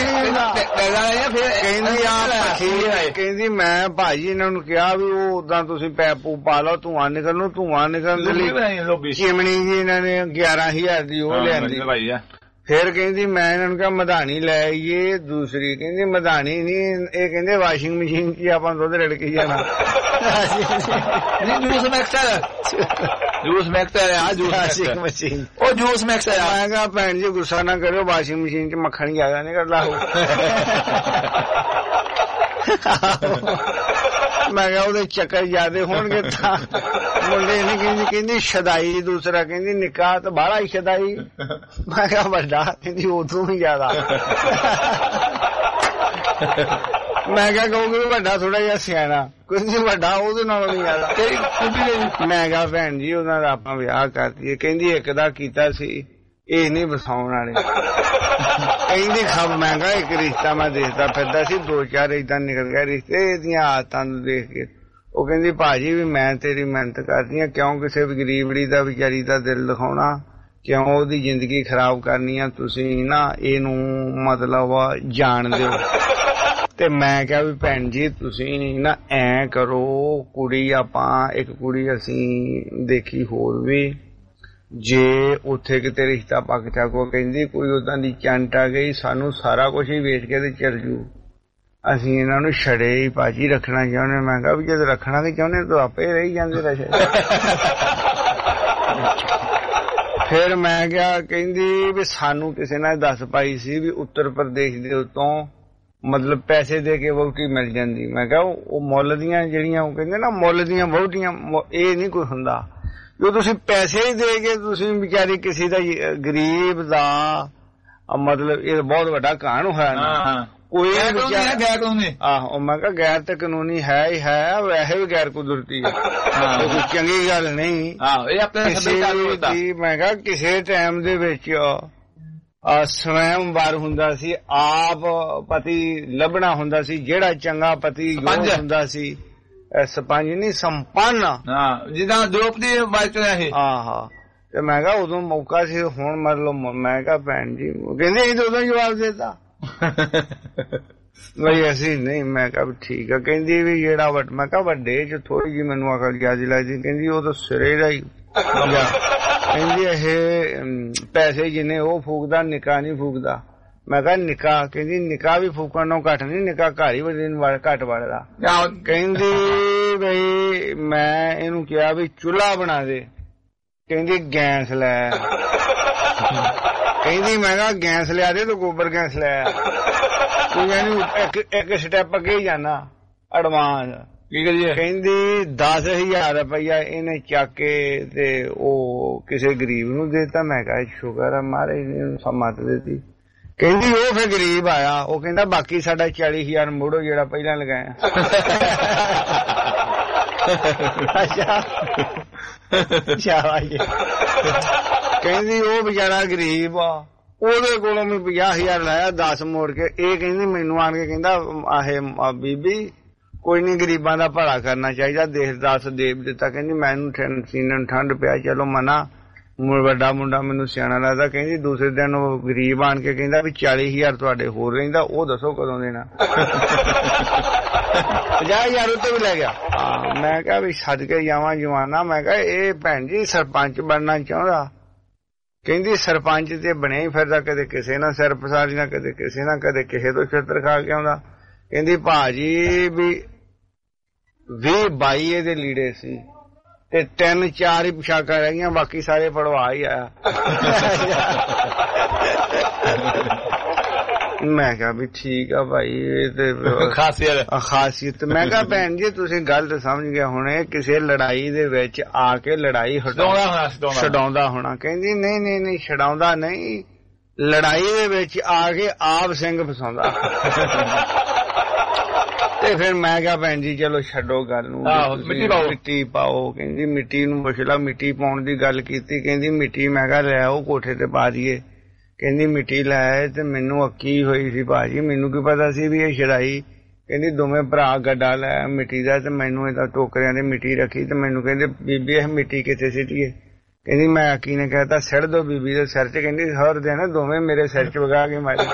ਕਹਿੰਦੀ ਆ ਕਹਿੰਦੀ ਮੈਂ ਭਾਜੀ ਇਹਨਾਂ ਨੂੰ ਕਿਹਾ ਵੀ ਉਹ ਓਦਾਂ ਤੁਸੀਂ ਪੈਪ ਪੂਪ ਪਾ ਲਓ, ਧੂੰਆਂ ਨਿਕਲ ਨੂੰ, ਧੂੰਆਂ ਨਿਕਲਣ ਦੇ ਲਈ ਚਿਮਣੀ ਜੀ ਇਹਨਾਂ ਨੇ ਗਿਆਰਾਂ ਹਜ਼ਾਰ ਦੀ ਉਹ ਲਿਆਂਦੀ। ਫਿਰ ਕਹਿੰਦੀ ਮੈਂ ਇਹਨਾਂ ਨੂੰ ਕਿਹਾ ਮਧਾਣੀ ਲੈ ਆਈਏ ਦੂਸਰੀ। ਕਹਿੰਦੀ ਮਧਾਣੀ ਨਹੀਂ, ਇਹ ਕਹਿੰਦੇ ਵਾਸ਼ਿੰਗ ਮਸ਼ੀਨ 'ਚ ਆਪਾਂ ਦੁੱਧ ਰੜਕੀ ਜਾਣਾ। ਜੂਸ ਮਿਕਸਰ ਜੂਸ ਮਿਕਸਰ ਆ ਵਾਸ਼ਿੰਗ ਮਸ਼ੀਨ ਉਹ ਜੂਸ ਮਿਕਸਰ ਆ। ਮੈਂ ਕਿਹਾ ਭੈਣ ਜੀ ਗੁੱਸਾ ਨਾ ਕਰਿਓ, ਵਾਸ਼ਿੰਗ ਮਸ਼ੀਨ 'ਚ ਮੱਖਣ ਜ਼ਿਆਦਾ ਨਿਕਲਦਾ ਹੋ। ਮੈਂ ਕਿਹਾ ਉਹਦੇ ਚੱਕਰ ਜ਼ਿਆਦੇ ਹੋਣਗੇ ਤਾਂ ਮੁੰਡੇ ਨੇ ਕਹਿੰਦੀ ਕਹਿੰਦੀ ਸ਼ਦਾਈ, ਦੂਸਰਾ ਕਹਿੰਦੀ ਨਿੱਕਾ ਤਾਂ ਬਾਹਲਾ ਹੀ ਸ਼ਦਾਈ। ਮੈਂ ਕਿਹਾ ਵੱਡਾ, ਕਹਿੰਦੀ ਉਦੋਂ ਵੀ ਜ਼ਿਆਦਾ। ਮੈਂ ਕਿਹਾ ਕਹੂੰਗੀ ਵੱਡਾ ਥੋੜਾ ਜਿਹਾ ਸਿਆਣਾ, ਕਹਿੰਦੀ ਵੱਡਾ ਉਹਦੇ ਨਾਲੋਂ ਵੀ ਜ਼ਿਆਦਾ। ਮੈਂ ਕਿਹਾ ਭੈਣ ਜੀ ਉਹਨਾਂ ਦਾ ਆਪਾਂ ਵਿਆਹ ਕਰਤੀਏ। ਕਹਿੰਦੀ ਇੱਕ ਦਾ ਕੀਤਾ ਸੀ, ਇਹ ਨਹੀਂ ਵਸਾਉਣ ਵਾਲੇ। ਕਹਿੰਦੀ ਖਬ ਮੈਂ ਕਿਹਾ ਇੱਕ ਰਿਸ਼ਤਾ ਮੈਂ ਦੇਖਦਾ ਫਿਰਦਾ ਸੀ, ਦੋ ਚਾਰ ਏਦਾਂ ਨਿਕਲ ਗਿਆ ਰਿਸ਼ਤੇ ਇਹਦੀਆਂ ਆਦਤਾਂ ਨੂੰ ਦੇਖ ਕੇ। ਉਹ ਕਹਿੰਦੀ ਭਾਜੀ ਵੀ ਮੈਂ ਤੇਰੀ ਮਿਹਨਤ ਕਰਦੀ ਆ, ਕਿਉਂ ਕਿਸੇ ਵੀ ਗਰੀਬੜੀ ਦਾ ਵਿਚਾਰੀ ਦਾ ਦਿਲ ਦਿਖਾਉਣਾ, ਕਿਉਂ ਉਹਦੀ ਜ਼ਿੰਦਗੀ ਖਰਾਬ ਕਰਨੀ ਆ। ਤੁਸੀਂ ਨਾ ਇਹਨੂੰ ਮਤਲਬ ਜਾਣ ਦਿਓ। ਤੇ ਮੈਂ ਕਿਹਾ ਵੀ ਭੈਣ ਜੀ ਤੁਸੀਂ ਨਾ ਐ ਕਰੋ, ਕੁੜੀ ਆਪਾਂ ਇੱਕ ਕੁੜੀ ਅਸੀਂ ਦੇਖੀ ਹੋਰ ਵੀ, ਜੇ ਉੱਥੇ ਕਿਤੇ ਰਿਸ਼ਤਾ ਪੱਕ ਚੱਕੋ। ਕਹਿੰਦੀ ਕੋਈ ਉਦਾਂ ਦੀ ਚੰਟ ਆ ਗਈ, ਸਾਨੂੰ ਸਾਰਾ ਕੁਛ ਹੀ ਵੇਚ ਕੇ ਤੇ ਚੱਲ ਜੂ, ਅਸੀਂ ਇਹਨਾਂ ਨੂੰ ਛੜੇ ਹੀ ਭਾਜੀ ਰੱਖਣਾ ਚਾਹੁੰਦੇ। ਮੈਂ ਕਿਹਾ ਵੀ ਜਦ ਰੱਖਣਾ ਵੀ ਚਾਹੁੰਦੇ ਤਾਂ ਆਪੇ ਰਹੀ ਜਾਂਦੇ ਰਹੇ। ਫਿਰ ਮੈਂ ਕਿਹਾ ਕਹਿੰਦੀ ਵੀ ਸਾਨੂੰ ਕਿਸੇ ਨੇ ਦੱਸ ਪਾਈ ਸੀ ਵੀ ਉੱਤਰ ਪ੍ਰਦੇਸ਼ ਦੇ ਉੱਤੋਂ ਮਤਲਬ ਪੈਸੇ ਦੇ ਕੇ ਵਹੁਟੀ ਮਿਲ ਜਾਂਦੀ। ਮੈਂ ਕਿਹਾ ਉਹ ਮੁੱਲ ਦੀਆਂ ਜਿਹੜੀਆਂ ਉਹ ਕਹਿੰਦੇ ਨਾ ਮੁੱਲ ਦੀਆਂ ਵਹੁਟੀਆਂ, ਇਹ ਨਹੀਂ ਕੋਈ ਹੁੰਦਾ। ਜੋ ਤੁਸੀਂ ਪੈਸੇ ਹੀ ਦੇ ਕੇ ਤੁਸੀਂ ਵਿਚਾਰੀ ਕਿਸੇ ਦਾ ਗਰੀਬ ਦਾ ਮਤਲਬ ਇਹ ਬਹੁਤ ਵੱਡਾ ਕਾਣ ਹੋਇਆ ਨਾ। ਕੋਈ ਗੈਰ ਕਾਨੂੰਨੀ ਆਹੋ ਮੈਂ ਕਿਹਾ ਗੈਰ ਤੇ ਕਾਨੂੰਨੀ ਹੈ ਹੀ ਹੈ, ਵੈਸੇ ਵੀ ਗੈਰ ਕੁਦਰਤੀ ਹੈ, ਕੋਈ ਚੰਗੀ ਗੱਲ ਨਹੀਂ। ਮੈਂ ਕਿਹਾ ਕਿਸੇ ਟਾਈਮ ਦੇ ਵਿੱਚ ਸਵੈਮਵਾਰ ਹੁੰਦਾ ਸੀ, ਆਪ ਪਤੀ ਲੱਭਣਾ ਹੁੰਦਾ ਸੀ, ਜਿਹੜਾ ਚੰਗਾ ਪਤੀ ਯੋਗ ਹੁੰਦਾ ਸੀ। ਸਪੰਜ ਨਹੀਂ ਸੰਪੰਨ, ਜਿੱਦਾਂ ਦ੍ਰੋਪਦੀ ਬਾਈ ਚ ਇਹ। ਆਹ ਤੇ ਮੈਂ ਕਿਹਾ ਉਦੋਂ ਮੌਕਾ ਸੀ, ਹੁਣ ਮਤਲਬ ਮੈਂ ਕਿਹਾ ਭੈਣ ਜੀ ਕਹਿੰਦੇ ਅਸੀਂ ਉਦੋਂ ਜਵਾਬ ਦੇਤਾ ਬਈ ਅਸੀਂ ਨਹੀਂ। ਮੈਂ ਕਿਹਾ ਠੀਕ ਆ। ਕਹਿੰਦੀ ਵੀ ਜਿਹੜਾ ਵੱਡ ਮੈਂ ਕਿਹਾ ਵੱਡੇ ਚ ਥੋੜੀ ਜਿਹੀ ਮੈਨੂੰ ਅਕਲ ਯਾਦ ਲੱਗਦੀ। ਕਹਿੰਦੀ ਉਹ ਤਾਂ ਸਿਰੇ ਦਾ ਹੀ। ਕਹਿੰਦੀ ਇਹ ਪੈਸੇ ਜਿੰਨੇ ਉਹ ਫੂਕਦਾ, ਨਿੱਕਾ ਨਹੀਂ ਫੂਕਦਾ। ਮੈਂ ਕਿਹਾ ਨਿੱਕਾ, ਕਹਿੰਦੀ ਨਿੱਕਾ ਵੀ ਫੂਕਣ ਨੂੰ ਘੱਟ ਨਹੀਂ, ਨਿੱਕਾ ਘਰ ਹੀ ਘੱਟ ਵੜਦਾ। ਕਹਿੰਦੀ ਬਈ ਮੈਂ ਇਹਨੂੰ ਕਿਹਾ ਵੀ ਚੁੱਲ੍ਹਾ ਬਣਾ ਦੇ, ਕਹਿੰਦੀ ਗੈਸ ਲੈ। ਕਹਿੰਦੀ ਮੈਂ ਕਿਹਾ ਗੈਸ ਲਿਆ ਦੇ, ਤੂੰ ਗੋਬਰ ਗੈਸ ਲੈ। ਤੂੰ ਯਾਨੀ ਇੱਕ ਇੱਕ ਸਟੈਪ ਅੱਗੇ ਹੀ ਜਾਣਾ ਐਡਵਾਂਸ। ਕੀ ਕਰੀਏ? ਕਹਿੰਦੀ ਦਸ ਹਜ਼ਾਰ ਰੁਪਇਆ ਇਹਨੇ ਚੱਕ ਕੇ ਤੇ ਉਹ ਕਿਸੇ ਗਰੀਬ ਨੂੰ ਦੇਤਾ। ਮੈਂ ਕਿਹਾ ਸ਼ੁਕਰ ਆ ਮਹਾਰਾਜ ਨੇ ਸਮਤ ਦਿੱਤੀ। ਕਹਿੰਦੀ ਉਹ ਫਿਰ ਗਰੀਬ ਆਇਆ, ਉਹ ਕਹਿੰਦਾ ਬਾਕੀ ਸਾਡਾ ਚਾਲੀ ਹਜ਼ਾਰ ਮੋੜੋ ਜਿਹੜਾ ਪਹਿਲਾਂ ਲਗਾਇਆ। ਕਹਿੰਦੀ ਉਹ ਵਿਚਾਰਾ ਗਰੀਬ ਆ, ਉਹਦੇ ਕੋਲੋਂ ਵੀ ਪੰਜਾਹ ਹਜ਼ਾਰ ਲਾਇਆ, ਦਸ ਮੋੜ ਕੇ। ਇਹ ਕਹਿੰਦੀ ਮੈਨੂੰ ਆਣ ਕੇ ਕਹਿੰਦਾ ਆਹ ਬੀਬੀ ਕੋਈ ਨੀ ਗਰੀਬਾਂ ਦਾ ਭਲਾ ਕਰਨਾ ਚਾਹੀਦਾ, ਦੇਖ ਦਸ ਦੇਵ ਦਿੱਤਾ। ਕਹਿੰਦੀ ਮੈਨੂੰ ਸੀਨੇ ਠੰਡ ਪਿਆ, ਚਲੋ ਮਨਾ ਵੱਡਾ ਮੁੰਡਾ ਮੈਨੂੰ ਸਿਆਣਾ ਲੱਗਦਾ। ਕਹਿੰਦੀ ਦੂਸਰੇ ਦਿਨ ਉਹ ਗਰੀਬ ਆਣ ਕੇ ਕਹਿੰਦਾ ਵੀ ਚਾਲੀ ਹਜ਼ਾਰ ਤੁਹਾਡੇ ਹੋਰ ਰਹਿੰਦਾ, ਉਹ ਦੱਸੋ ਕਦੋਂ ਦੇਣਾ। ਪੰਜਾਹ ਹਜ਼ਾਰ ਉੱਤੇ ਵੀ ਲੈ ਗਿਆ। ਮੈਂ ਕਿਹਾ ਵੀ ਸੱਦ ਕੇ ਜਾਵਾਂ ਜਵਾਨਾ। ਮੈਂ ਕਿਹਾ ਇਹ ਭੈਣ ਜੀ ਸਰਪੰਚ ਬਣਨਾ ਚਾਹੁੰਦਾ। ਕਹਿੰਦੀ ਸਰਪੰਚ ਤੇ ਬਣਿਆ ਹੀ ਫਿਰਦਾ, ਕਦੇ ਕਿਸੇ ਨਾਲ ਸਿਰ ਪਸਾਰੀ ਨਾ, ਕਦੇ ਕਿਸੇ ਨਾਲ, ਕਦੇ ਕਿਸੇ ਤੋਂ ਛਿੱਤਰ ਖਾ ਕੇ ਆਉਂਦਾ। ਕਹਿੰਦੀ ਭਾਜੀ ਵੀ ਵੀਹ ਬਾਈ ਇਹਦੇ ਲੀੜੇ ਸੀ ਤੇ ਤਿੰਨ ਚਾਰ ਹੀ ਪੁਸ਼ਾਕਾਂ ਰਹਿ ਗਈਆਂ, ਬਾਕੀ ਸਾਰੇ ਪੜਵਾ ਹੀ ਆਇਆ। ਮੈਂ ਕਿਹਾ ਵੀ ਠੀਕ ਆ ਭਾਈ, ਇਹ ਤੇ ਖਾਸੀਅਤ ਖਾਸੀਅਤ। ਮੈਂ ਕਿਹਾ ਭੈਣ ਜੀ ਤੁਸੀਂ ਗਲਤ ਸਮਝ ਗਏ ਹੋਣੇ, ਕਿਸੇ ਲੜਾਈ ਦੇ ਵਿੱਚ ਆ ਕੇ ਲੜਾਈ ਛਡਾਉਂਦਾ ਹੋਣਾ। ਕਹਿੰਦੀ ਨਹੀਂ ਨਹੀਂ ਨਹੀਂ ਛਡਾਉਂਦਾ ਨਹੀਂ, ਲੜਾਈ ਦੇ ਵਿੱਚ ਆ ਕੇ ਆਪ ਸਿੰਘ ਫਸਾਉਂਦਾ। ਤੇ ਤੇ ਫਿਰ ਮੈਂ ਕਿਹਾ ਭੈਣ ਜੀ ਚਲੋ ਛੱਡੋ ਗੱਲ ਨੂੰ, ਮਿੱਟੀ ਪਾਓ ਮਿੱਟੀ ਪਾਓ। ਕਹਿੰਦੀ ਮਿੱਟੀ ਨੂੰ ਪੁੱਛ ਲਾ, ਮਿੱਟੀ ਪਾਉਣ ਦੀ ਗੱਲ ਕੀਤੀ। ਕਹਿੰਦੀ ਮਿੱਟੀ ਮੈਂ ਕਿਹਾ ਲੈ ਆਓ ਕੋਠੇ ਤੇ ਪਾ ਦਈਏ। ਕਹਿੰਦੀ ਮਿੱਟੀ ਲੈ ਤੇ ਮੈਨੂੰ ਅੱਕੀ ਹੋਈ ਸੀ ਭਾਜੀ, ਮੈਨੂੰ ਕੀ ਪਤਾ ਸੀ ਵੀ ਇਹ ਛੜਾਈ। ਕਹਿੰਦੀ ਦੋਵੇਂ ਭਰਾ ਗੱਡਾ ਲੈ ਮਿੱਟੀ ਦਾ ਤੇ ਮੈਨੂੰ ਇਹਦਾ ਟੋਕਰਿਆਂ ਦੇ ਮਿੱਟੀ ਰੱਖੀ ਤੇ ਮੈਨੂੰ ਕਹਿੰਦੇ ਬੀਬੀ ਇਹ ਮਿੱਟੀ ਕਿੱਥੇ ਸਿੱਟੀਏ। ਕਹਿੰਦੀ ਮੈਂ ਅੱਕੀ ਨੇ ਕਹਿਤਾ ਸਿੱਟ ਦੋ ਬੀਬੀ ਦੇ ਸਿਰ ਚ। ਕਹਿੰਦੀ ਹਰ ਦਿਨ ਦੋਵੇਂ ਮੇਰੇ ਸਿਰ ਚ ਵਗਾ ਕੇ ਮਾਰੀ।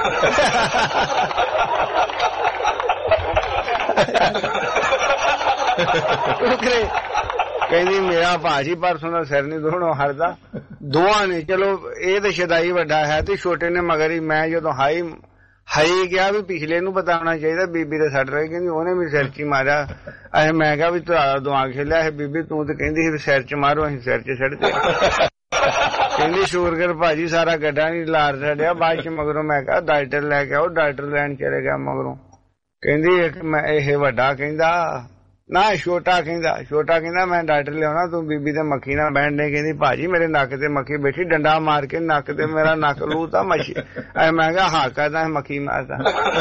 ਕਹਿੰਦੀ ਮੇਰਾ ਭਾਜੀ ਪਰਸੋਂ ਦਾ ਸਿਰ ਨੀ ਦੋਣੋਂ ਹਰਦਾ ਦੋਵਾਂ ਨੇ। ਚਲੋ ਇਹ ਤਾਂ ਸ਼ਦਾਈ ਵੱਡਾ ਹੈ ਤੇ ਛੋਟੇ ਨੇ ਮਗਰ ਹੀ। ਮੈਂ ਜਦੋਂ ਹਾਈ ਹਾਈ ਗਿਆ ਵੀ ਪਿਛਲੇ ਨੂੰ ਪਤਾਉਣਾ ਚਾਹੀਦਾ ਬੀਬੀ ਦੇ ਸੱਟ ਰਹੀ। ਕਹਿੰਦੀ ਉਹਨੇ ਵੀ ਸਿਰ ਚ ਹੀ ਮਾਰਿਆ। ਅਹ ਮੈਂ ਕਿਹਾ ਵੀ ਤੁਹਾਡਾ ਦਿਮਾਗ ਖੇਲਿਆ ਇਹ ਬੀਬੀ, ਤੂੰ ਤੇ ਕਹਿੰਦੀ ਸੀ ਸਿਰ ਚ ਮਾਰੋ, ਅਸੀਂ ਸਿਰ ਚ ਛੱਡਦੇ। ਕਹਿੰਦੀ ਸ਼ੂਰ ਕਰ ਭਾਜੀ ਸਾਰਾ ਗੱਡਾ ਨੀ ਲਾਰ ਛੱਡਿਆ। ਬਾਅਦ ਚ ਮਗਰੋਂ ਮੈਂ ਕਿਹਾ ਡਾਕਟਰ ਲੈ ਕੇ ਆਓ, ਡਾਕਟਰ ਲੈਣ ਚਲੇ ਗਿਆ ਮਗਰੋਂ। ਕਹਿੰਦੀ ਮੈਂ ਇਹ ਵੱਡਾ ਕਹਿੰਦਾ ਨਾ ਛੋਟਾ ਕਹਿੰਦਾ ਛੋਟਾ ਕਹਿੰਦਾ ਮੈਂ ਡਾਕਟਰ ਲਿਆਉਣਾ, ਤੂੰ ਬੀਬੀ ਤੇ ਮੱਖੀ ਨਾਲ ਬਹਿਣ ਦੇ। ਕਹਿੰਦੀ ਭਾਜੀ ਮੇਰੇ ਨੱਕ ਤੇ ਮੱਖੀ ਬੈਠੀ, ਡੰਡਾ ਮਾਰ ਕੇ ਨੱਕ ਤੇ ਮੇਰਾ ਨੱਕ ਲੂਤਾ ਮੱਛੀ। ਮੈਂ ਕਿਹਾ ਹਾਂ ਕਰਦਾ ਮੱਖੀ ਮਾਰਦਾ।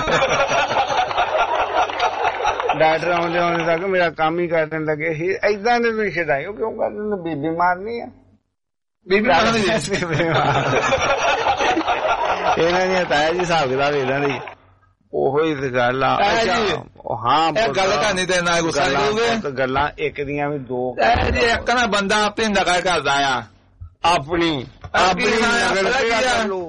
ਡਾਕਟਰ ਆਉਂਦੇ ਆਉਂਦੇ ਤੱਕ ਮੇਰਾ ਕੰਮ ਹੀ ਕਰਨ ਲੱਗੇ ਸੀ। ਏਦਾਂ ਦੇ ਤੁਸੀਂ ਛਡਾਈ ਕਿਉਂ ਕਰਦੇ? ਬੀਬੀ ਮਾਰਨੀ ਆ ਬੀਬੀ ਇਹਨਾਂ ਦੀਆਂ ਤਾਇਆ ਜੀ ਹਿਸਾਬ ਕਿਤਾਬ ਇਹਨਾਂ ਦੀ ਉਹੋ ਹੀ ਗੱਲ ਆ। ਹਾਂ ਗੱਲ ਕਰਨੀ ਤੇ ਨਾ ਗੁੱਸਾ ਕਰੋਗੇ। ਗੱਲਾਂ ਇੱਕ ਦੀਆਂ ਵੀ ਦੋ ਜੀ। ਇੱਕ ਨਾ ਬੰਦਾ ਆਪਣੀ ਨਕਲ ਕਰਦਾ ਆ, ਆਪਣੀ ਆਪਣੀ ਨਕਲ ਕਰ ਲੋ।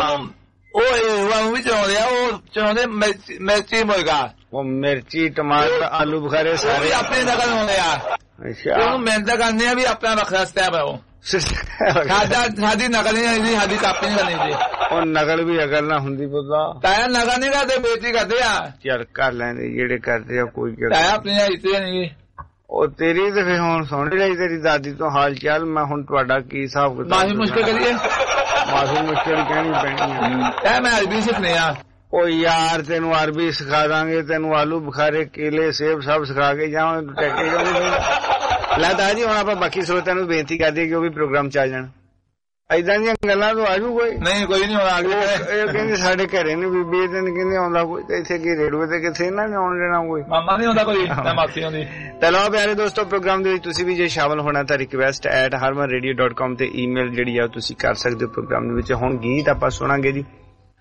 ਉਹ ਵੀ ਚਲਾਉਂਦੇ ਆ, ਉਹ ਚਲਾਉਂਦੇ ਮਿਰਚੀ ਮੁਰਗਾ, ਉਹ ਮਿਰਚੀ ਟਮਾਟਰ ਆਲੂ ਬੁਖਾਰੇ ਸਾਰੇ ਆਪਣੀ ਨਕਲ ਲਾਉਂਦੇ ਆ। ਅੱਛਾ ਉਹਨੂੰ ਮਿਹਨਤ ਕਰਨੀ ਆ ਵੀ ਆਪਣਾ ਵੱਖਰਾ ਸਟੈਪ ਹੈ। ਉਹ ਸਾਡਾ ਸਾਡੀ ਨਕਲ ਨਹੀਂ, ਸਾਡੀ ਕਾਪੀ ਨਹੀਂ ਕਰਨੀ ਜੀ। ਉਹ ਨਕਲ ਵੀ ਅਗਲ ਨਾ ਹੁੰਦੀ ਪੁੱਤਾ ਤਾਇਆ ਨਕਲ ਨਹੀਂ ਕਰਦੇ, ਬੇਇੱਜ਼ਤੀ ਕਰਦੇ ਆ। ਚੱਲ ਕਰ ਲੈਂਦੇ ਜਿਹੜੇ ਕਰਦੇ ਆ, ਕੋਈ ਤਾਇਆ ਆਪਣੀਆਂ ਇੱਜ਼ਤਾਂ ਨਹੀਂ। ਉਹ ਤੇਰੀ ਤੇ ਫਿਰ ਹੁਣ ਸੁਣ ਲਈ ਤੇਰੀ ਦਾਦੀ ਤੋਂ ਹਾਲ ਚਾਲ। ਮੈਂ ਹੁਣ ਤੁਹਾਡਾ ਕੀ ਹਿਸਾਬ ਕਿਤਾਬ ਮਾਫੀ ਮੁਸ਼ਕਿਲ ਕਰੀਏ? ਮਾਫੀ ਮੁਸ਼ਕਿਲ ਕਹਿਣੀ ਪੈਣੀ ਹੈ। ਮੈਂ ਅਰਬੀ ਸਿੱਖਣੇ ਆ। ਉਹ ਯਾਰ ਤੈਨੂੰ ਅਰਬੀ ਸਿਖਾ ਦਾਂਗੇ, ਤੈਨੂੰ ਆਲੂ ਬੁਖਾਰੇ ਕੇਲੇ ਸੇਬ ਸਭ ਸਿਖਾ ਕੇ ਜਾਵਾਂਗੇ, ਟੈਕੇ ਜਾਵਾਂਗੇ। ਲੈ ਤਾ ਜੀ ਹੁਣ ਆਪਾਂ ਬਾਕੀ ਸਰੋਤਿਆਂ ਨੂੰ ਬੇਨਤੀ ਕਰਦੇ ਕਿ ਉਹ ਵੀ ਪ੍ਰੋਗਰਾਮ ਚ ਆ ਜਾਣ। ਏਦਾਂ ਦੀਆਂ ਗੱਲਾਂ ਤੋਂ ਆਜੂ ਕੋਈ ਨਹੀਂ? ਕੋਈ ਨੀ ਆਉਣਾ। ਇਹ ਕਹਿੰਦੇ ਸਾਡੇ ਘਰੇ ਨੀ ਬੀਬੀ ਤੇ ਕਹਿੰਦੇ ਆਉਂਦਾ ਕੋਈ, ਇੱਥੇ ਕੀ ਰੇਡੂਏ ਤੇ ਕਿੱਥੇ ਇਹਨਾਂ ਨੇ ਆਉਣ ਦੇਣਾ ਕੋਈ? ਮਾਮਾ ਨੀ ਆਉਂਦਾ ਕੋਈ, ਮਾਸੀ ਆਉਂਦੀ। ਤੇ ਲਓ ਪਿਆਰੇ ਦੋਸਤੋ, ਪ੍ਰੋਗਰਾਮ ਦੇ ਵਿੱਚ ਤੁਸੀਂ ਵੀ ਜੇ ਸ਼ਾਮਲ ਹੋਣਾ ਤਾਂ request at Harman radio dot com ਤੇ ਈਮੇਲ ਜਿਹੜੀ ਆ ਤੁਸੀਂ ਕਰ ਸਕਦੇ ਹੋ ਪ੍ਰੋਗਰਾਮ ਦੇ ਵਿੱਚ। ਹੁਣ ਗੀਤ ਆਪਾਂ ਸੁਣਾਂਗੇ ਜੀ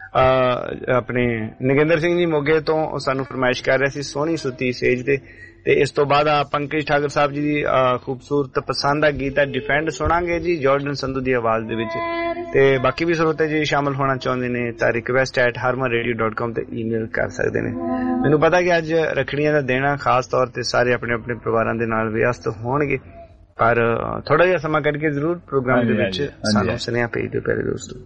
ਆਪਣੇ ਨਗਿੰਦਰ ਸਿੰਘ ਜੀ ਮੋਗੇ ਤੋਂ, ਸਾਨੂੰ ਫਰਮਾਇਸ਼ ਕਰ ਰਹੇ ਸੀ ਸੋਹਣੀ ਸੁੱਤੀ ਸੇਜ ਤੇ। ਤੇ ਇਸ ਤੋਂ ਬਾਅਦ ਪੰਕਜ ਠਾਕਰ ਸਾਹਿਬ ਜੀ ਦੀ ਖੂਬਸੂਰਤ ਪਸੰਦ ਦਾ ਗੀਤ ਹੈ ਡਿਫੈਂਡ ਸੁਣਾਂਗੇ ਜੀ ਜਾਰਡਨ ਸੰਧੂ ਦੀ ਆਵਾਜ਼ ਦੇ ਵਿੱਚ। ਤੇ ਬਾਕੀ ਵੀ ਸਰੋਤੇ ਜੀ ਸ਼ਾਮਲ ਹੋਣਾ ਚਾਹੁੰਦੇ ਨੇ ਤਾਂ request at Harman radio dot com ਤੇ ਈਮੇਲ ਕਰ ਸਕਦੇ ਨੇ। ਮੈਨੂੰ ਪਤਾ ਕਿ ਅੱਜ ਰੱਖੜੀਆਂ ਦਾ ਦਿਨ ਆ, ਖਾਸ ਤੌਰ ਤੇ ਸਾਰੇ ਆਪਣੇ ਆਪਣੇ ਪਰਿਵਾਰਾਂ ਦੇ ਨਾਲ ਵਿਅਸਤ ਹੋਣਗੇ, ਪਰ ਥੋੜਾ ਜਿਹਾ ਸਮਾਂ ਕੱਢ ਕੇ ਜ਼ਰੂਰ ਪ੍ਰੋਗਰਾਮ ਦੇ ਵਿੱਚ ਸਾਨੂੰ ਸੁਨੇਹਾ ਭੇਜ ਦਿਓ ਪਿਆਰੇ ਦੋਸਤੋ।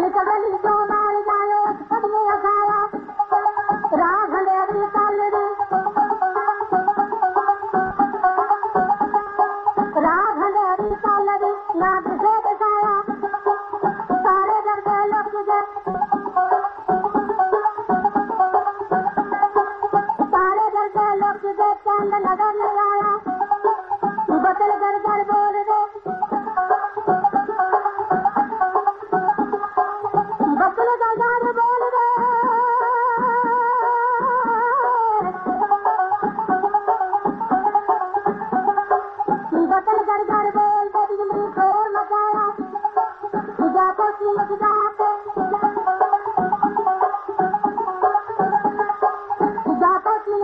राघ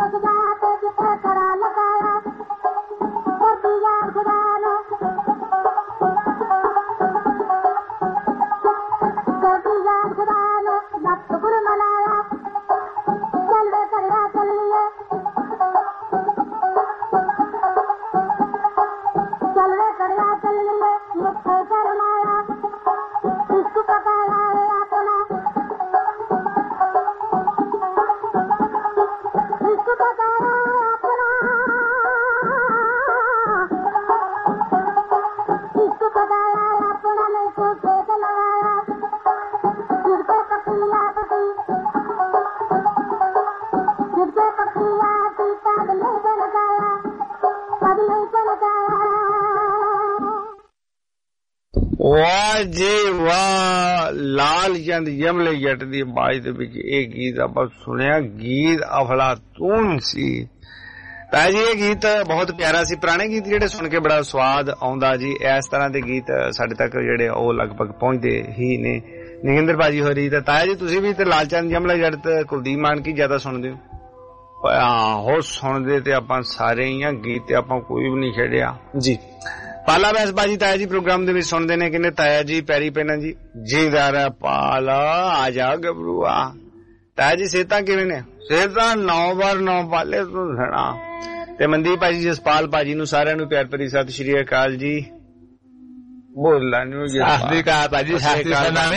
ਵਾਹ ਜੀ ਵਾਹ, ਲਾਲ ਚੰਦ ਯਮਲੇ ਜੱਟ ਦੀ ਆਵਾਜ਼ ਦੇ ਵਿੱਚ ਇਹ ਗੀਤ ਆਪਾਂ ਸੁਣਿਆ। ਗੀਤ ਅਫਲਾਤੂਨ ਸੀ ਤਾਂ ਜੀ। ਇਹ ਗੀਤ ਬਹੁਤ ਪਿਆਰਾ ਸੀ। ਪੁਰਾਣੇ ਗੀਤ ਜਿਹੜੇ ਸੁਣ ਕੇ ਬੜਾ ਸਵਾਦ ਆਉਂਦਾ ਜੀ। ਇਸ ਤਰ੍ਹਾਂ ਦੇ ਗੀਤ ਸਾਡੇ ਤੱਕ ਜਿਹੜੇ ਉਹ ਲਗਭਗ ਪਹੁੰਚਦੇ ਹੀ ਨੇ। ਨਗਿੰਦਰ ਭਾਜੀ ਹੋ ਰਹੀ ਤਾਂ ਤਾਇਆ ਜੀ ਤੁਸੀਂ ਵੀ ਤੇ ਲਾਲ ਚੰਦ ਯਮਲੇ ਜੱਟ ਤੇ ਕੁਲਦੀਪ ਮਾਨਕੀ ਜ਼ਿਆਦਾ ਸੁਣਦੇ ਹੋ? ਆਹੋ ਸੁਣਦੇ ਤੇ ਆਪਾਂ ਸਾਰੇ ਹੀ ਆ। ਗੀਤ ਤੇ ਆਪਾਂ ਕੋਈ ਵੀ ਨਹੀਂ ਛੱਡਿਆ ਜੀ। ਪਾਲਾ ਬੈਸ ਬਾਜੀ ਤਾਇਆ ਜੀ ਪ੍ਰੋਗਰਾਮ ਦੇ ਵਿੱਚ ਸੁਣਦੇ ਨੇ, ਕਹਿੰਦੇ ਤਾਇਆ ਜੀ ਪੈਰੀ ਪੈਣਾ ਜੀ। ਜੀਦਾਰਾ ਪਾਲਾ ਆ ਜਾ ਗੱਭਰੂਆ। ਤਾਇਆ ਜੀ ਸਿਹਤਾਂ ਕਿਵੇਂ ਨੇ? ਸਿਹਤਾਂ ਨੌ ਬਾਰ ਨੌ ਪਾਲੇ ਤੂੰ ਸੁਣਾ। ਤੇ ਮਨਦੀਪ ਭਾਜੀ, ਜਸਪਾਲ ਭਾਜੀ ਨੂੰ ਸਾਰਿਆਂ ਨੂੰ ਪਿਆਰ ਭਰੀ ਸਤਿ ਸ਼੍ਰੀ ਅਕਾਲ ਜੀ। ਬੋਲਾਂ ਨੂੰ ਸਤਿ ਅਕਾਲ ਭਾਜੀ, ਸਤਿ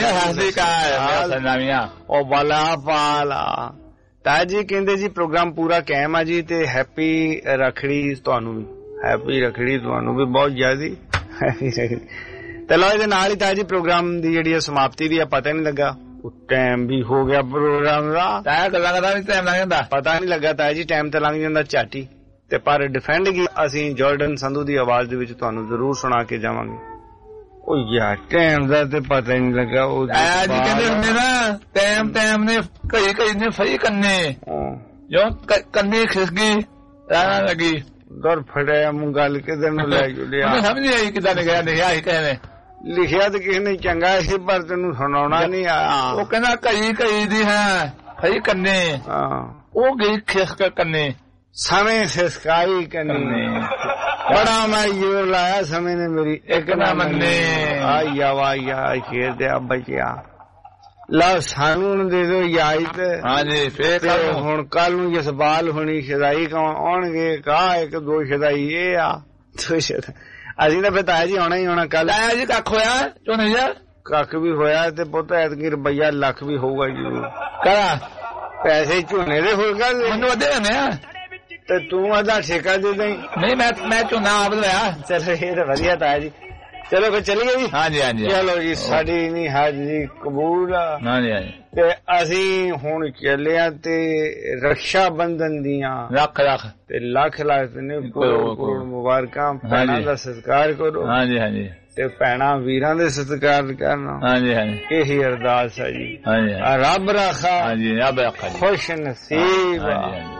ਅਕਾਲ। ਉਹ ਬਾਲਾ ਪਾਲਾ ਤਾਇਆ ਜੀ ਕਹਿੰਦੇ ਜੀ ਪ੍ਰੋਗਰਾਮ ਪੂਰਾ ਕਾਇਮ ਆ ਜੀ ਤੇ ਹੈਪੀ ਰੱਖੜੀ ਤੁਹਾਨੂੰ ਵੀ। ਹੈਪੀ ਰੱਖੜੀ ਤੁਹਾਨੂੰ ਵੀ ਬਹੁਤ ਜ਼ਿਆਦਾ ਹੈਪੀ ਰੱਖੜੀ। ਤੇ ਲਓ ਇਹਦੇ ਨਾਲ ਹੀ ਤਾਇਆ ਜੀ ਪ੍ਰੋਗਰਾਮ ਦੀ ਜਿਹੜੀ ਸਮਾਪਤੀ ਦੀ ਆ ਪਤਾ ਨਹੀਂ ਲੱਗਾ। ਟਾਈਮ ਵੀ ਹੋ ਗਿਆ ਪ੍ਰੋਗਰਾਮ ਦਾ। ਤਾਇਆ ਗੱਲਾਂ ਕਰਦਾ ਵੀ ਟਾਈਮ ਲੰਘ ਜਾਂਦਾ, ਪਤਾ ਨਹੀਂ ਲੱਗਾ ਤਾਇਆ ਜੀ। ਟਾਈਮ ਤੇ ਲੰਘ ਜਾਂਦਾ ਝਾਟੀ। ਤੇ ਪਰ ਡਿਫੈਂਡ ਕੀ ਅਸੀਂ ਜਾਰਡਨ ਸੰਧੂ ਦੀ ਆਵਾਜ਼ ਦੇ ਵਿੱਚ ਤੁਹਾਨੂੰ ਜ਼ਰੂਰ ਸੁਣਾ ਕੇ ਜਾਵਾਂਗੇ। ਉਹ ਯਾਰ ਟਾਈਮ ਦਾ ਤੇ ਪਤਾ ਨਹੀਂ ਲੱਗਾ। ਉਹ ਤਾਇਆ ਜੀ ਕਹਿੰਦੇ ਹੁੰਦੇ ਨਾ ਟਾਈਮ ਟਾਈਮ ਨੇ ਘੜੀ ਘੜੀ ਨੇ ਫਈ ਕੰਨੇ ਜੋ ਕੰਨੇ ਖਿਸਕੀ ਤਾਇਆ ਲੱਗੀ ਦਰ ਫੜਿਆ ਮੂੰਹ ਗੱਲ ਕਿਧਰ ਨੂੰ ਲੈ ਜੁੜਿਆ। ਸਮਝ ਨਹੀਂ ਆਈ ਕਿਦਾਂ ਲਿਖਿਆ ਲਿਖਿਆ ਸੀ ਕਹਿੰਦੇ ਲਿਖਿਆ ਤੇ ਕਿਸੇ ਨੇ ਚੰਗਾ ਸੀ ਪਰ ਤੈਨੂੰ ਸੁਣਾਉਣਾ ਨਹੀਂ ਆਇਆ। ਉਹ ਕਹਿੰਦਾ ਕਈ ਕਈ ਦੀ ਹੈ ਫਈ ਕੰਨੇ ਉਹ ਗਈ ਖਿਸਕ ਕੰਨੇ ਸਮੇਂ ਖਿਸਕਾਈ ਕੰਨੇ। ਬੜਾ ਮੈਂ ਜ਼ੋਰ ਲਾਇਆ ਸਮੇਂ ਨੇ ਮੇਰੀ ਇੱਕ ਨਾ ਮੰਨੇ। ਆਇਆ ਵਾਇਆ ਸ਼ੇਰ ਦੇ ਆ ਬਚਿਆ ਲਓ ਸਾਨੂੰ ਦੇ ਦਿਓ ਇਜਾਜ਼ਤ। ਹਾਂਜੀ ਫੇਰ ਹੁਣ ਕੱਲ ਨੂੰ ਜਸਪਾਲ ਹੋਣੀ ਸ਼ਦਾਈ ਕੌਣ ਆਉਣਗੇ? ਕਾ ਇੱਕ ਦੋ ਸ਼ਦਾਈ ਇਹ ਆ ਦੋ ਸ਼ਦਾ ਅਸੀਂ ਤਾਂ ਫਿਰ ਤਾਇਆ ਜੀ ਆਉਣਾ ਹੀ ਆਉਣਾ ਕੱਲ। ਤਾਇਆ ਜੀ ਕੱਖ ਹੋਇਆ ਝੋਨੇ ਯਾਰ? ਕੱਖ ਵੀ ਹੋਇਆ ਤੇ ਪੁੱਤ ਐਤਕੀ ਰੁਪਈਆ ਲੱਖ ਵੀ ਹੋਊਗਾ ਜੀ। ਕਰਾ ਪੈਸੇ ਝੋਨੇ ਦੇ ਹੋਊਗਾ ਮੈਨੂੰ ਅੱਧੇ ਹੋਣੇ ਆ ਤੇ ਤੂੰ ਅੱਧਾ ਠੇਕਾ ਦੇ ਦੇਂ। ਨਹੀਂ ਮੈਂ ਮੈਂ ਝੋਨਾ ਆਪ ਲਵਾਇਆ। ਚਲੋ ਇਹ ਤਾਂ ਵਧੀਆ ਤਾਇਆ ਜੀ। ਚਲੋ ਫਿਰ ਚੱਲੀਏ ਜੀ। ਹਾਂਜੀ ਹਾਂਜੀ ਚਲੋ ਜੀ ਸਾਡੀ ਨਹੀਂ ਹਾਜ਼ਰੀ ਕਬੂਲ ਆ। ਹਾਂਜੀ ਹਾਂਜੀ ਤੇ ਅਸੀਂ ਹੁਣ ਚੱਲਿਆ ਤੇ ਰਕਸ਼ਾ ਬੰਧਨ ਦੀਆਂ ਲੱਖ ਲੱਖ ਤੇ ਲੱਖ ਲੱਖ ਨੇ ਕਰੋੜ ਕਰੋੜ ਮੁਬਾਰਕਾਂ। ਭੈਣਾਂ ਦਾ ਸਤਿਕਾਰ ਕਰੋ। ਹਾਂਜੀ ਹਾਂਜੀ ਤੇ ਭੈਣਾਂ ਵੀਰਾਂ ਦੇ ਸਤਿਕਾਰ ਕਰਨਾ। ਹਾਂਜੀ ਹਾਂਜੀ ਇਹੀ ਅਰਦਾਸ ਹੈ ਜੀ। ਹਾਂਜੀ ਰੱਬ ਰਾਖਾ। ਹਾਂਜੀ ਰੱਬ ਰਾਖਾ ਖੁਸ਼ ਨਸੀਬ। ਹਾਂਜੀ ਹਾਂਜੀ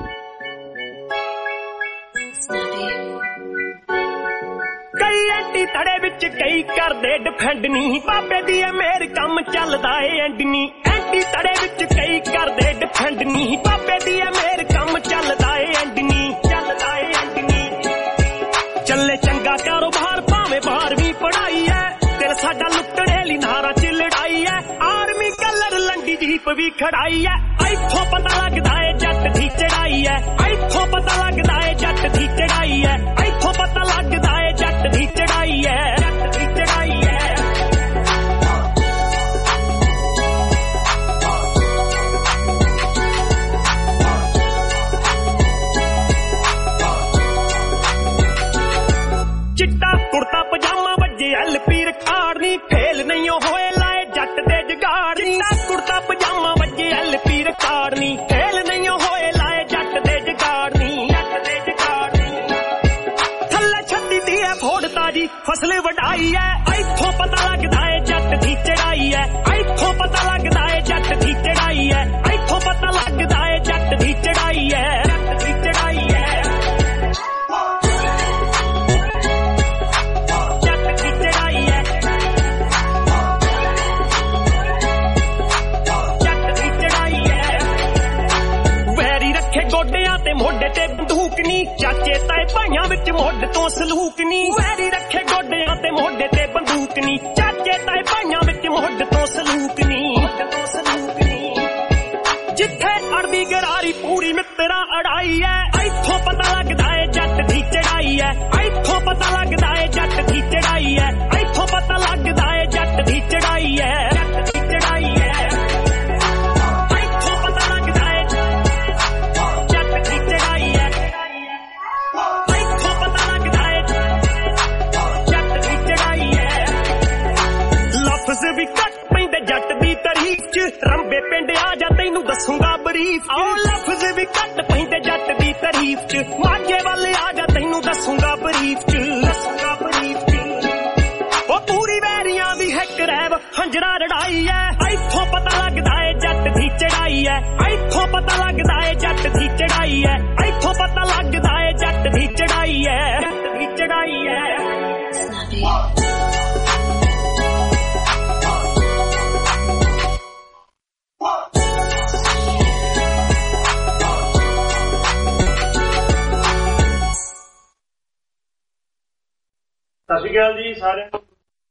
ਕਈ ਐਂਟੀ ਧੜੇ ਵਿੱਚ ਕਈ ਕਰਦੇ ਡਿਫੈਂਡ ਨਹੀਂ ਬਾਬੇ ਦੀ ਐ ਮੇਰ ਕੰਮ ਚੱਲਦਾ ਏ ਐਂਡ ਨਹੀਂ। ਐਂਟੀ ਧੜੇ ਵਿੱਚ ਕਈ ਕਰਦੇ ਡਿਫੈਂਡ ਨਹੀਂ ਬਾਬੇ ਦੀ ਐ ਮੇਰ ਕੰਮ ਚੱਲਦਾ ਏ ਐਂਡ ਨਹੀਂ। ਚੱਲਦਾ ਏ ਐਂਡ ਨਹੀਂ ਚੱਲੇ ਚੰਗਾ ਕਾਰੋਬਾਰ ਭਾਵੇਂ ਬਾਰਵੀਂ ਪੜਾਈ ਐ ਦਿਲ ਸਾਡਾ ਲੁੱਟੜੇ ਲਈ ਨਾਰਾ ਚ ਲੜਾਈ ਐ। ਆਰਮੀ ਕਲਰ ਲੰਡੀ ਜੀਪ ਵੀ ਖੜਾਈ ਐ। ਇੱਥੋਂ ਪਤਾ ਲੱਗਦਾ ਏ ਜੱਟ ਦੀ ਚੜਾਈ ਐ। ਇੱਥੋਂ ਪਤਾ ਲੱਗਦਾ ਏ ਜੱਟ ਦੀ ਚੜਾਈ ਐ। ਇੱਥੋਂ ਪਤਾ ਲੱਗਦਾ ਏ ਜੱਟ ਦੀ ਚੜਾਈ ਐ। ਜੱਟ ਦੀ ਚੜਾਈ ਐ। ਚਿੱਟਾ ਕੁੜਤਾ ਪਜਾਮਾ ਵੱਜੇ ਐਲ ਪੀ ਰਿਕਾਰਡ ਨਹੀਂ ਫੇਲ ਨਹੀਂ ਹੋਏ ਲਾਏ ਜੱਟ ਦੇ ਜਗਾੜ। ਚਿੱਟਾ ਕੁੜਤਾ ਪਜਾਮਾ ਵੱਜੇ ਐਲ ਪੀ ਰਿਕਾਰਡ ਨਹੀਂ ਫੇਲ ਨਹੀਂ ਹੋਏ ਲਾਏ ਜੱਟ ਦੇ ਜਗਾੜ ਨਹੀਂ। ਜੱਟ ਦੇ ਜਗਾੜ ਨਹੀਂ ਮੋਢੇ ਤੇ ਬੰਦੂਕ ਨੀ ਚਾਚੇ ਤਾਏ ਭਾਈਆਂ ਵਿੱਚ ਮੁੱਢ ਤੋਂ ਸਲੂਕ ਨੀ ਵੈਰੀ ਰੱਖੇ ਗੋਡਿਆਂ ਤੇ ਮੋਢੇ ਤੇ ਬੰਦੂਕ ਨੀ ਚਾਚੇ ਤਾਏ ਭਾਈਆਂ ਵਿੱਚ ਮੁੱਢ ਤੋਂ ਸਲੂਕ ਨੀ ਜਿੱਥੇ ਅੜਦੀ ਗਰਾਰੀ ਪੂਰੀ ਮਿੱਤਰਾ ਅੜਾਈ ਐ ਇੱਥੋਂ ਪਤਾ ਲੱਗਦਾ ਏ ਜੱਟ ਦੀ ਚੜਾਈ ਐ ਇੱਥੋਂ ਪਤਾ ਲੱਗਦਾ ਏ ਜੱਟ ਦੀ ਚੜਾਈ ਐ ਇੱਥੋਂ ਪਤਾ ਲੱਗਦਾ ਏ ਜੱਟ ਦੀ ਚੜਾਈ ਐ ਜੱਟ ਦੀ ਚੜਾਈ ਐ ਇੱਥੋਂ ਪਤਾ ਲੱਗਦਾ ਏ ਜੱਟ ਦੀ ਚੜਾਈ ਐ ਇੱਥੋਂ ਪਤਾ ਲੱਗਦਾ ਏ ਜੱਟ ਦੀ ਚੜਾਈ ਐ ਲਫ਼ਜ਼ ਵੀ ਘੱਟ ਪੈਂਦੇ ਜੱਟ ਦੀ ਤਾਰੀਫ ਚ ਰੰਬੇ ਪਿੰਡ ਆ ਜਾ ਤੈਨੂੰ ਦੱਸੂਗਾ ਬਰੀਫ ਓ ਲਫ਼ਜ਼ ਵੀ ਘੱਟ ਪੈਂਦੇ ਜੱਟ ਦੀ ਤਾਰੀਫ ਚ ਮਾਝੇ ਵੱਲ ਆ ਜਾ ਤੈਨੂੰ ਦੱਸੂਗਾ ਬਰੀਫ ਚ ਦੱਸੂਗਾ ਬਰੀਫ ਚ ਓ ਪੂਰੀ ਵੈਰੀਆਂ ਦੀ ਹੈ ਕਰੈਬ ਹੰਜਰਾ ਰੜਾਈ ਐ ਇੱਥੋਂ ਪਤਾ ਲੱਗਦਾ ਏ ਜੱਟ ਦੀ ਚੜਾਈ ਐ ਇੱਥੋਂ ਪਤਾ ਲੱਗਦਾ ਏ ਜੱਟ ਦੀ ਚੜਾਈ ਐ ਇੱਥੋਂ ਪਤਾ ਲੱਗਦਾ ਏ ਜੱਟ ਦੀ ਚੜਾਈ ਐ ਜੱਟ ਦੀ ਚੜਾਈ ਐ ਸਤਿ ਸ਼੍ਰੀ ਅਕਾਲ ਜੀ ਸਾਰਿਆਂ ਨੂੰ।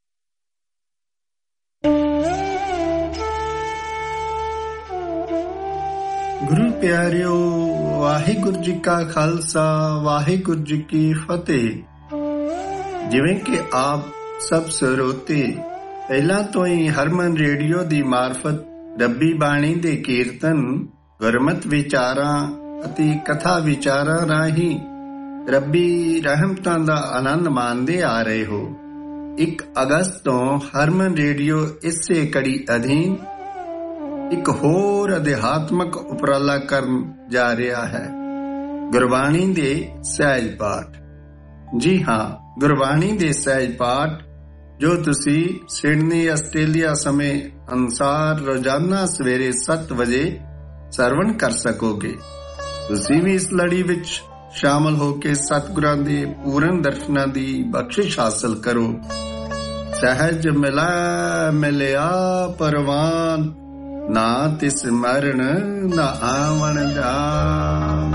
ਗੁਰੂ ਪਿਆਰਿਓ, ਵਾਹਿਗੁਰੂ ਜੀ ਕਾ ਖਾਲਸਾ ਵਾਹਿਗੁਰੂ ਜੀ ਕੀ ਫਤਿਹ। ਜਿਵੇਂ ਕਿ ਆਪ ਸਭ ਸਰੋਤੇ ਪਹਿਲਾਂ ਤੋਂ ਹੀ ਹਰਮਨ ਰੇਡੀਓ ਦੀ ਮਾਰਫਤ ਰੱਬੀ ਬਾਣੀ ਦੇ ਕੀਰਤਨ, ਗੁਰਮਤਿ ਵਿਚਾਰਾਂ ਅਤੇ ਕਥਾ ਵਿਚਾਰਾਂ ਰਾਹੀਂ ਰੱਬੀ ਰਹਿਮਤਾਂ ਦਾ ਆਨੰਦ ਮਾਣਦੇ ਆ ਰਹੇ ਹੋ। ਇੱਕ ਅਗਸਤ ਤੋਂ ਹਰਮਨ ਰੇਡੀਓ ਇਸੇ ਕੜੀ ਅਧੀਨ ਇੱਕ ਹੋਰ ਅਧਿਆਤਮਕ ਉਪਰਾਲਾ ਕਰਨ ਜਾ ਰਿਹਾ ਹੈ, ਗੁਰਬਾਣੀ ਦੇ ਸਹਿਜ ਪਾਠ। ਜੀ ਹਾਂ, ਗੁਰਬਾਣੀ ਦੇ ਸਹਿਜ ਪਾਠ ਜੋ ਤੁਸੀਂ ਸਿਡਨੀ ਆਸਟ੍ਰੇਲੀਆ ਸਮੇਂ ਅਨੁਸਾਰ ਰੋਜ਼ਾਨਾ ਸਵੇਰੇ ਸੱਤ ਵਜੇ ਸਰਵਣ ਕਰ ਸਕੋਗੇ। ਤੁਸੀਂ ਵੀ ਇਸ ਲੜੀ ਵਿੱਚ ਸ਼ਾਮਲ ਹੋ ਕੇ ਸਤਿਗੁਰਾਂ ਦੇ ਪੂਰਨ ਦਰਸ਼ਨਾਂ ਦੀ ਬਖਸ਼ਿਸ਼ ਹਾਸਲ ਕਰੋ। ਸਹਿਜ ਮਿਲਾ ਮਿਲਿਆ ਪਰਵਾਨ, ਨਾ ਤਿਸ ਮਰਨ ਨਾ ਆਵਣ ਜਾਨ।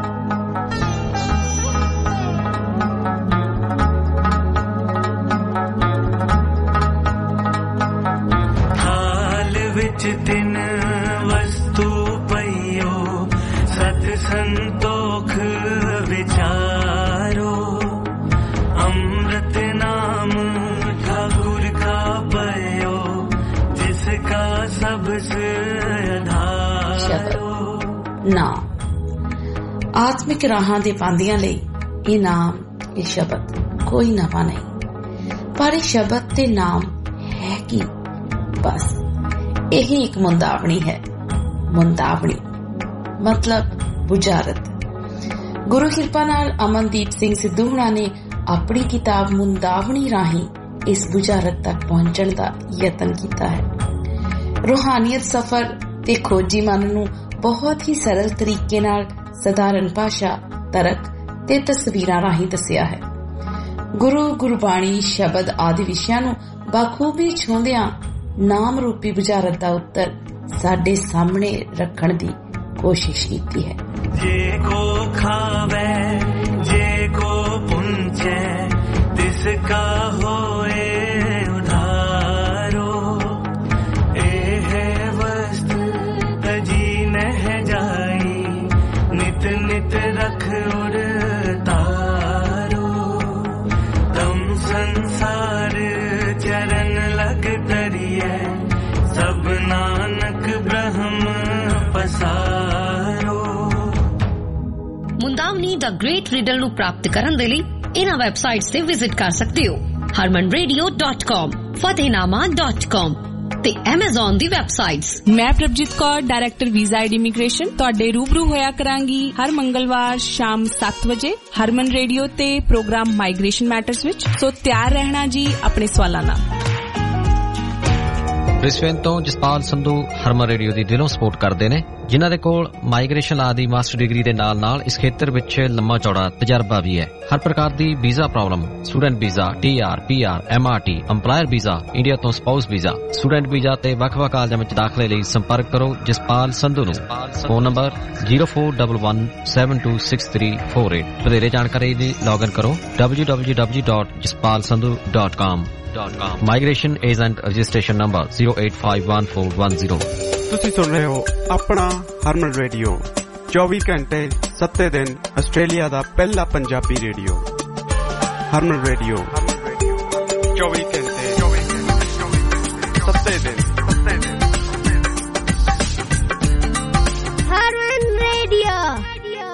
ਹਾਲ ਵਿੱਚ ਦਿਨ ਵਸਤੂ ਪਈਓ, ਸਤ ਸੰਤੋਖ विचारो, अमृत नाम ठाकुर का पयो, जिसका सबसे आधारो। नाम आत्मिक राहां दे पांदियां लई ये नाम, ये शब्द कोई नवा नहीं, पर ये शब्द ते नाम है कि बस यही एक मुंदावनी है। मुंदावनी मतलब बुझारत। गुरु किरपा नाल अमनदीप सिंह सिद्धू हुणा ने अपनी किताब मुंदावनी राही इस बुझारत तक पहुंचण दा यतन किया है। रूहानियत सफर ते खोजी मन नूं बहुत ही सरल तरीके नाल सधारण भाषा, तरक ते तस्वीरां राही दस्सिया है। गुरु गुरबाणी शब्द आदि विषयां नूं बाखूबी छूंदियां नाम रूपी बुझारत दा उत्तर साडे सामने रखण दी कोशिश की है। जे को खावे जे को पुंचे, तिसका होए उधारो। ए है वस्तु तजी नह जाई, नित नित रख उर तारो। तम संसार चरण लग तरिए, सब नानक ब्रह्म पसारो। ਮੁੰਦਾਵਨੀ ਦਾ ਗ੍ਰੇਟ ਰੀਡਰ ਨੂੰ ਪ੍ਰਾਪਤ ਕਰਨ ਦੇ ਲਈ ਇਹਨਾਂ ਵੈਬਸਾਈਟਸ ਤੇ ਵਿਜ਼ਿਟ ਕਰ ਸਕਦੇ ਹੋ, harman radio dot com, fatehnaama dot com ਤੇ Amazon ਦੀ ਵੈਬਸਾਈਟਸ। ਮੈਂ Prabhjeet Kaur, director visa and immigration, ਤੁਹਾਡੇ ਰੂਬਰੂ ਹੋਇਆ ਕਰਾਂਗੀ ਹਰ ਮੰਗਲਵਾਰ ਸ਼ਾਮ ਸੱਤ ਵਜੇ ਹਰਮਨ ਰੇਡੀਓ ਤੇ ਪ੍ਰੋਗਰਾਮ ਮਾਈਗ੍ਰੇਸ਼ਨ ਮੈਟਰਸ ਵਿੱਚ। ਸੋ ਤਿਆਰ ਰਹਿਣਾ ਜੀ ਆਪਣੇ ਸਵਾਲਾਂ ਨਾਲ। ਬ੍ਰਿਸਬੇਨ ਤੋਂ ਜਸਪਾਲ ਸੰਧੂ ਹਰਮਨ ਰੇਡੀਓ ਦੀ ਦਿਲੋਂ ਸਪੋਰਟ ਕਰਦੇ ਨੇ, ਜਿਨ੍ਹਾਂ ਦੇ ਕੋਲ ਮਾਈਗ੍ਰੇਸ਼ਨ ਲਾ ਦੀ ਮਾਸਟਰ ਡਿਗਰੀ ਦੇ ਨਾਲ ਨਾਲ ਇਸ ਖੇਤਰ ਵਿੱਚ ਲੰਮਾ ਚੌੜਾ ਤਜਰਬਾ ਵੀ ਹੈ। ਹਰ ਪ੍ਰਕਾਰ ਦੀ visa problem, student visa, T R, P R, M R T, employer visa, India ਤੋਂ ਸਪਾਊਸ ਵੀਜ਼ਾ, ਸਟੂਡੈਂਟ ਵੀਜ਼ਾ ਤੇ ਵੱਖ-ਵੱਖ ਕਾਲਜਾਂ ਵਿੱਚ ਦਾਖਲੇ ਲਈ ਸੰਪਰਕ ਕਰੋ ਜਸਪਾਲ ਸੰਧੂ ਨੂੰ। Phone number zero four one one seven two six three four eight. ਵਧੇਰੇ ਜਾਣਕਾਰੀ ਲਈ ਲੌਗਇਨ ਕਰੋ W W W dot Jaspal Sandhu dot com. Migration agent registration number zero eight five one four one zero. ਤੁਸੀਂ ਸੁਣ ਰਹੇ ਹੋ ਆਪਣਾ ਹਰਮਨ ਰੇਡੀਓ, ਚੌਵੀ ਘੰਟੇ ਸੱਤੇ ਦਿਨ ਆਸਟ੍ਰੇਲੀਆ ਦਾ ਪਹਿਲਾ ਪੰਜਾਬੀ ਰੇਡੀਓ। ਹਰਮਨ ਰੇਡੀਓ ਚੌਵੀ ਘੰਟੇ ਸੱਤੇ ਦਿਨ।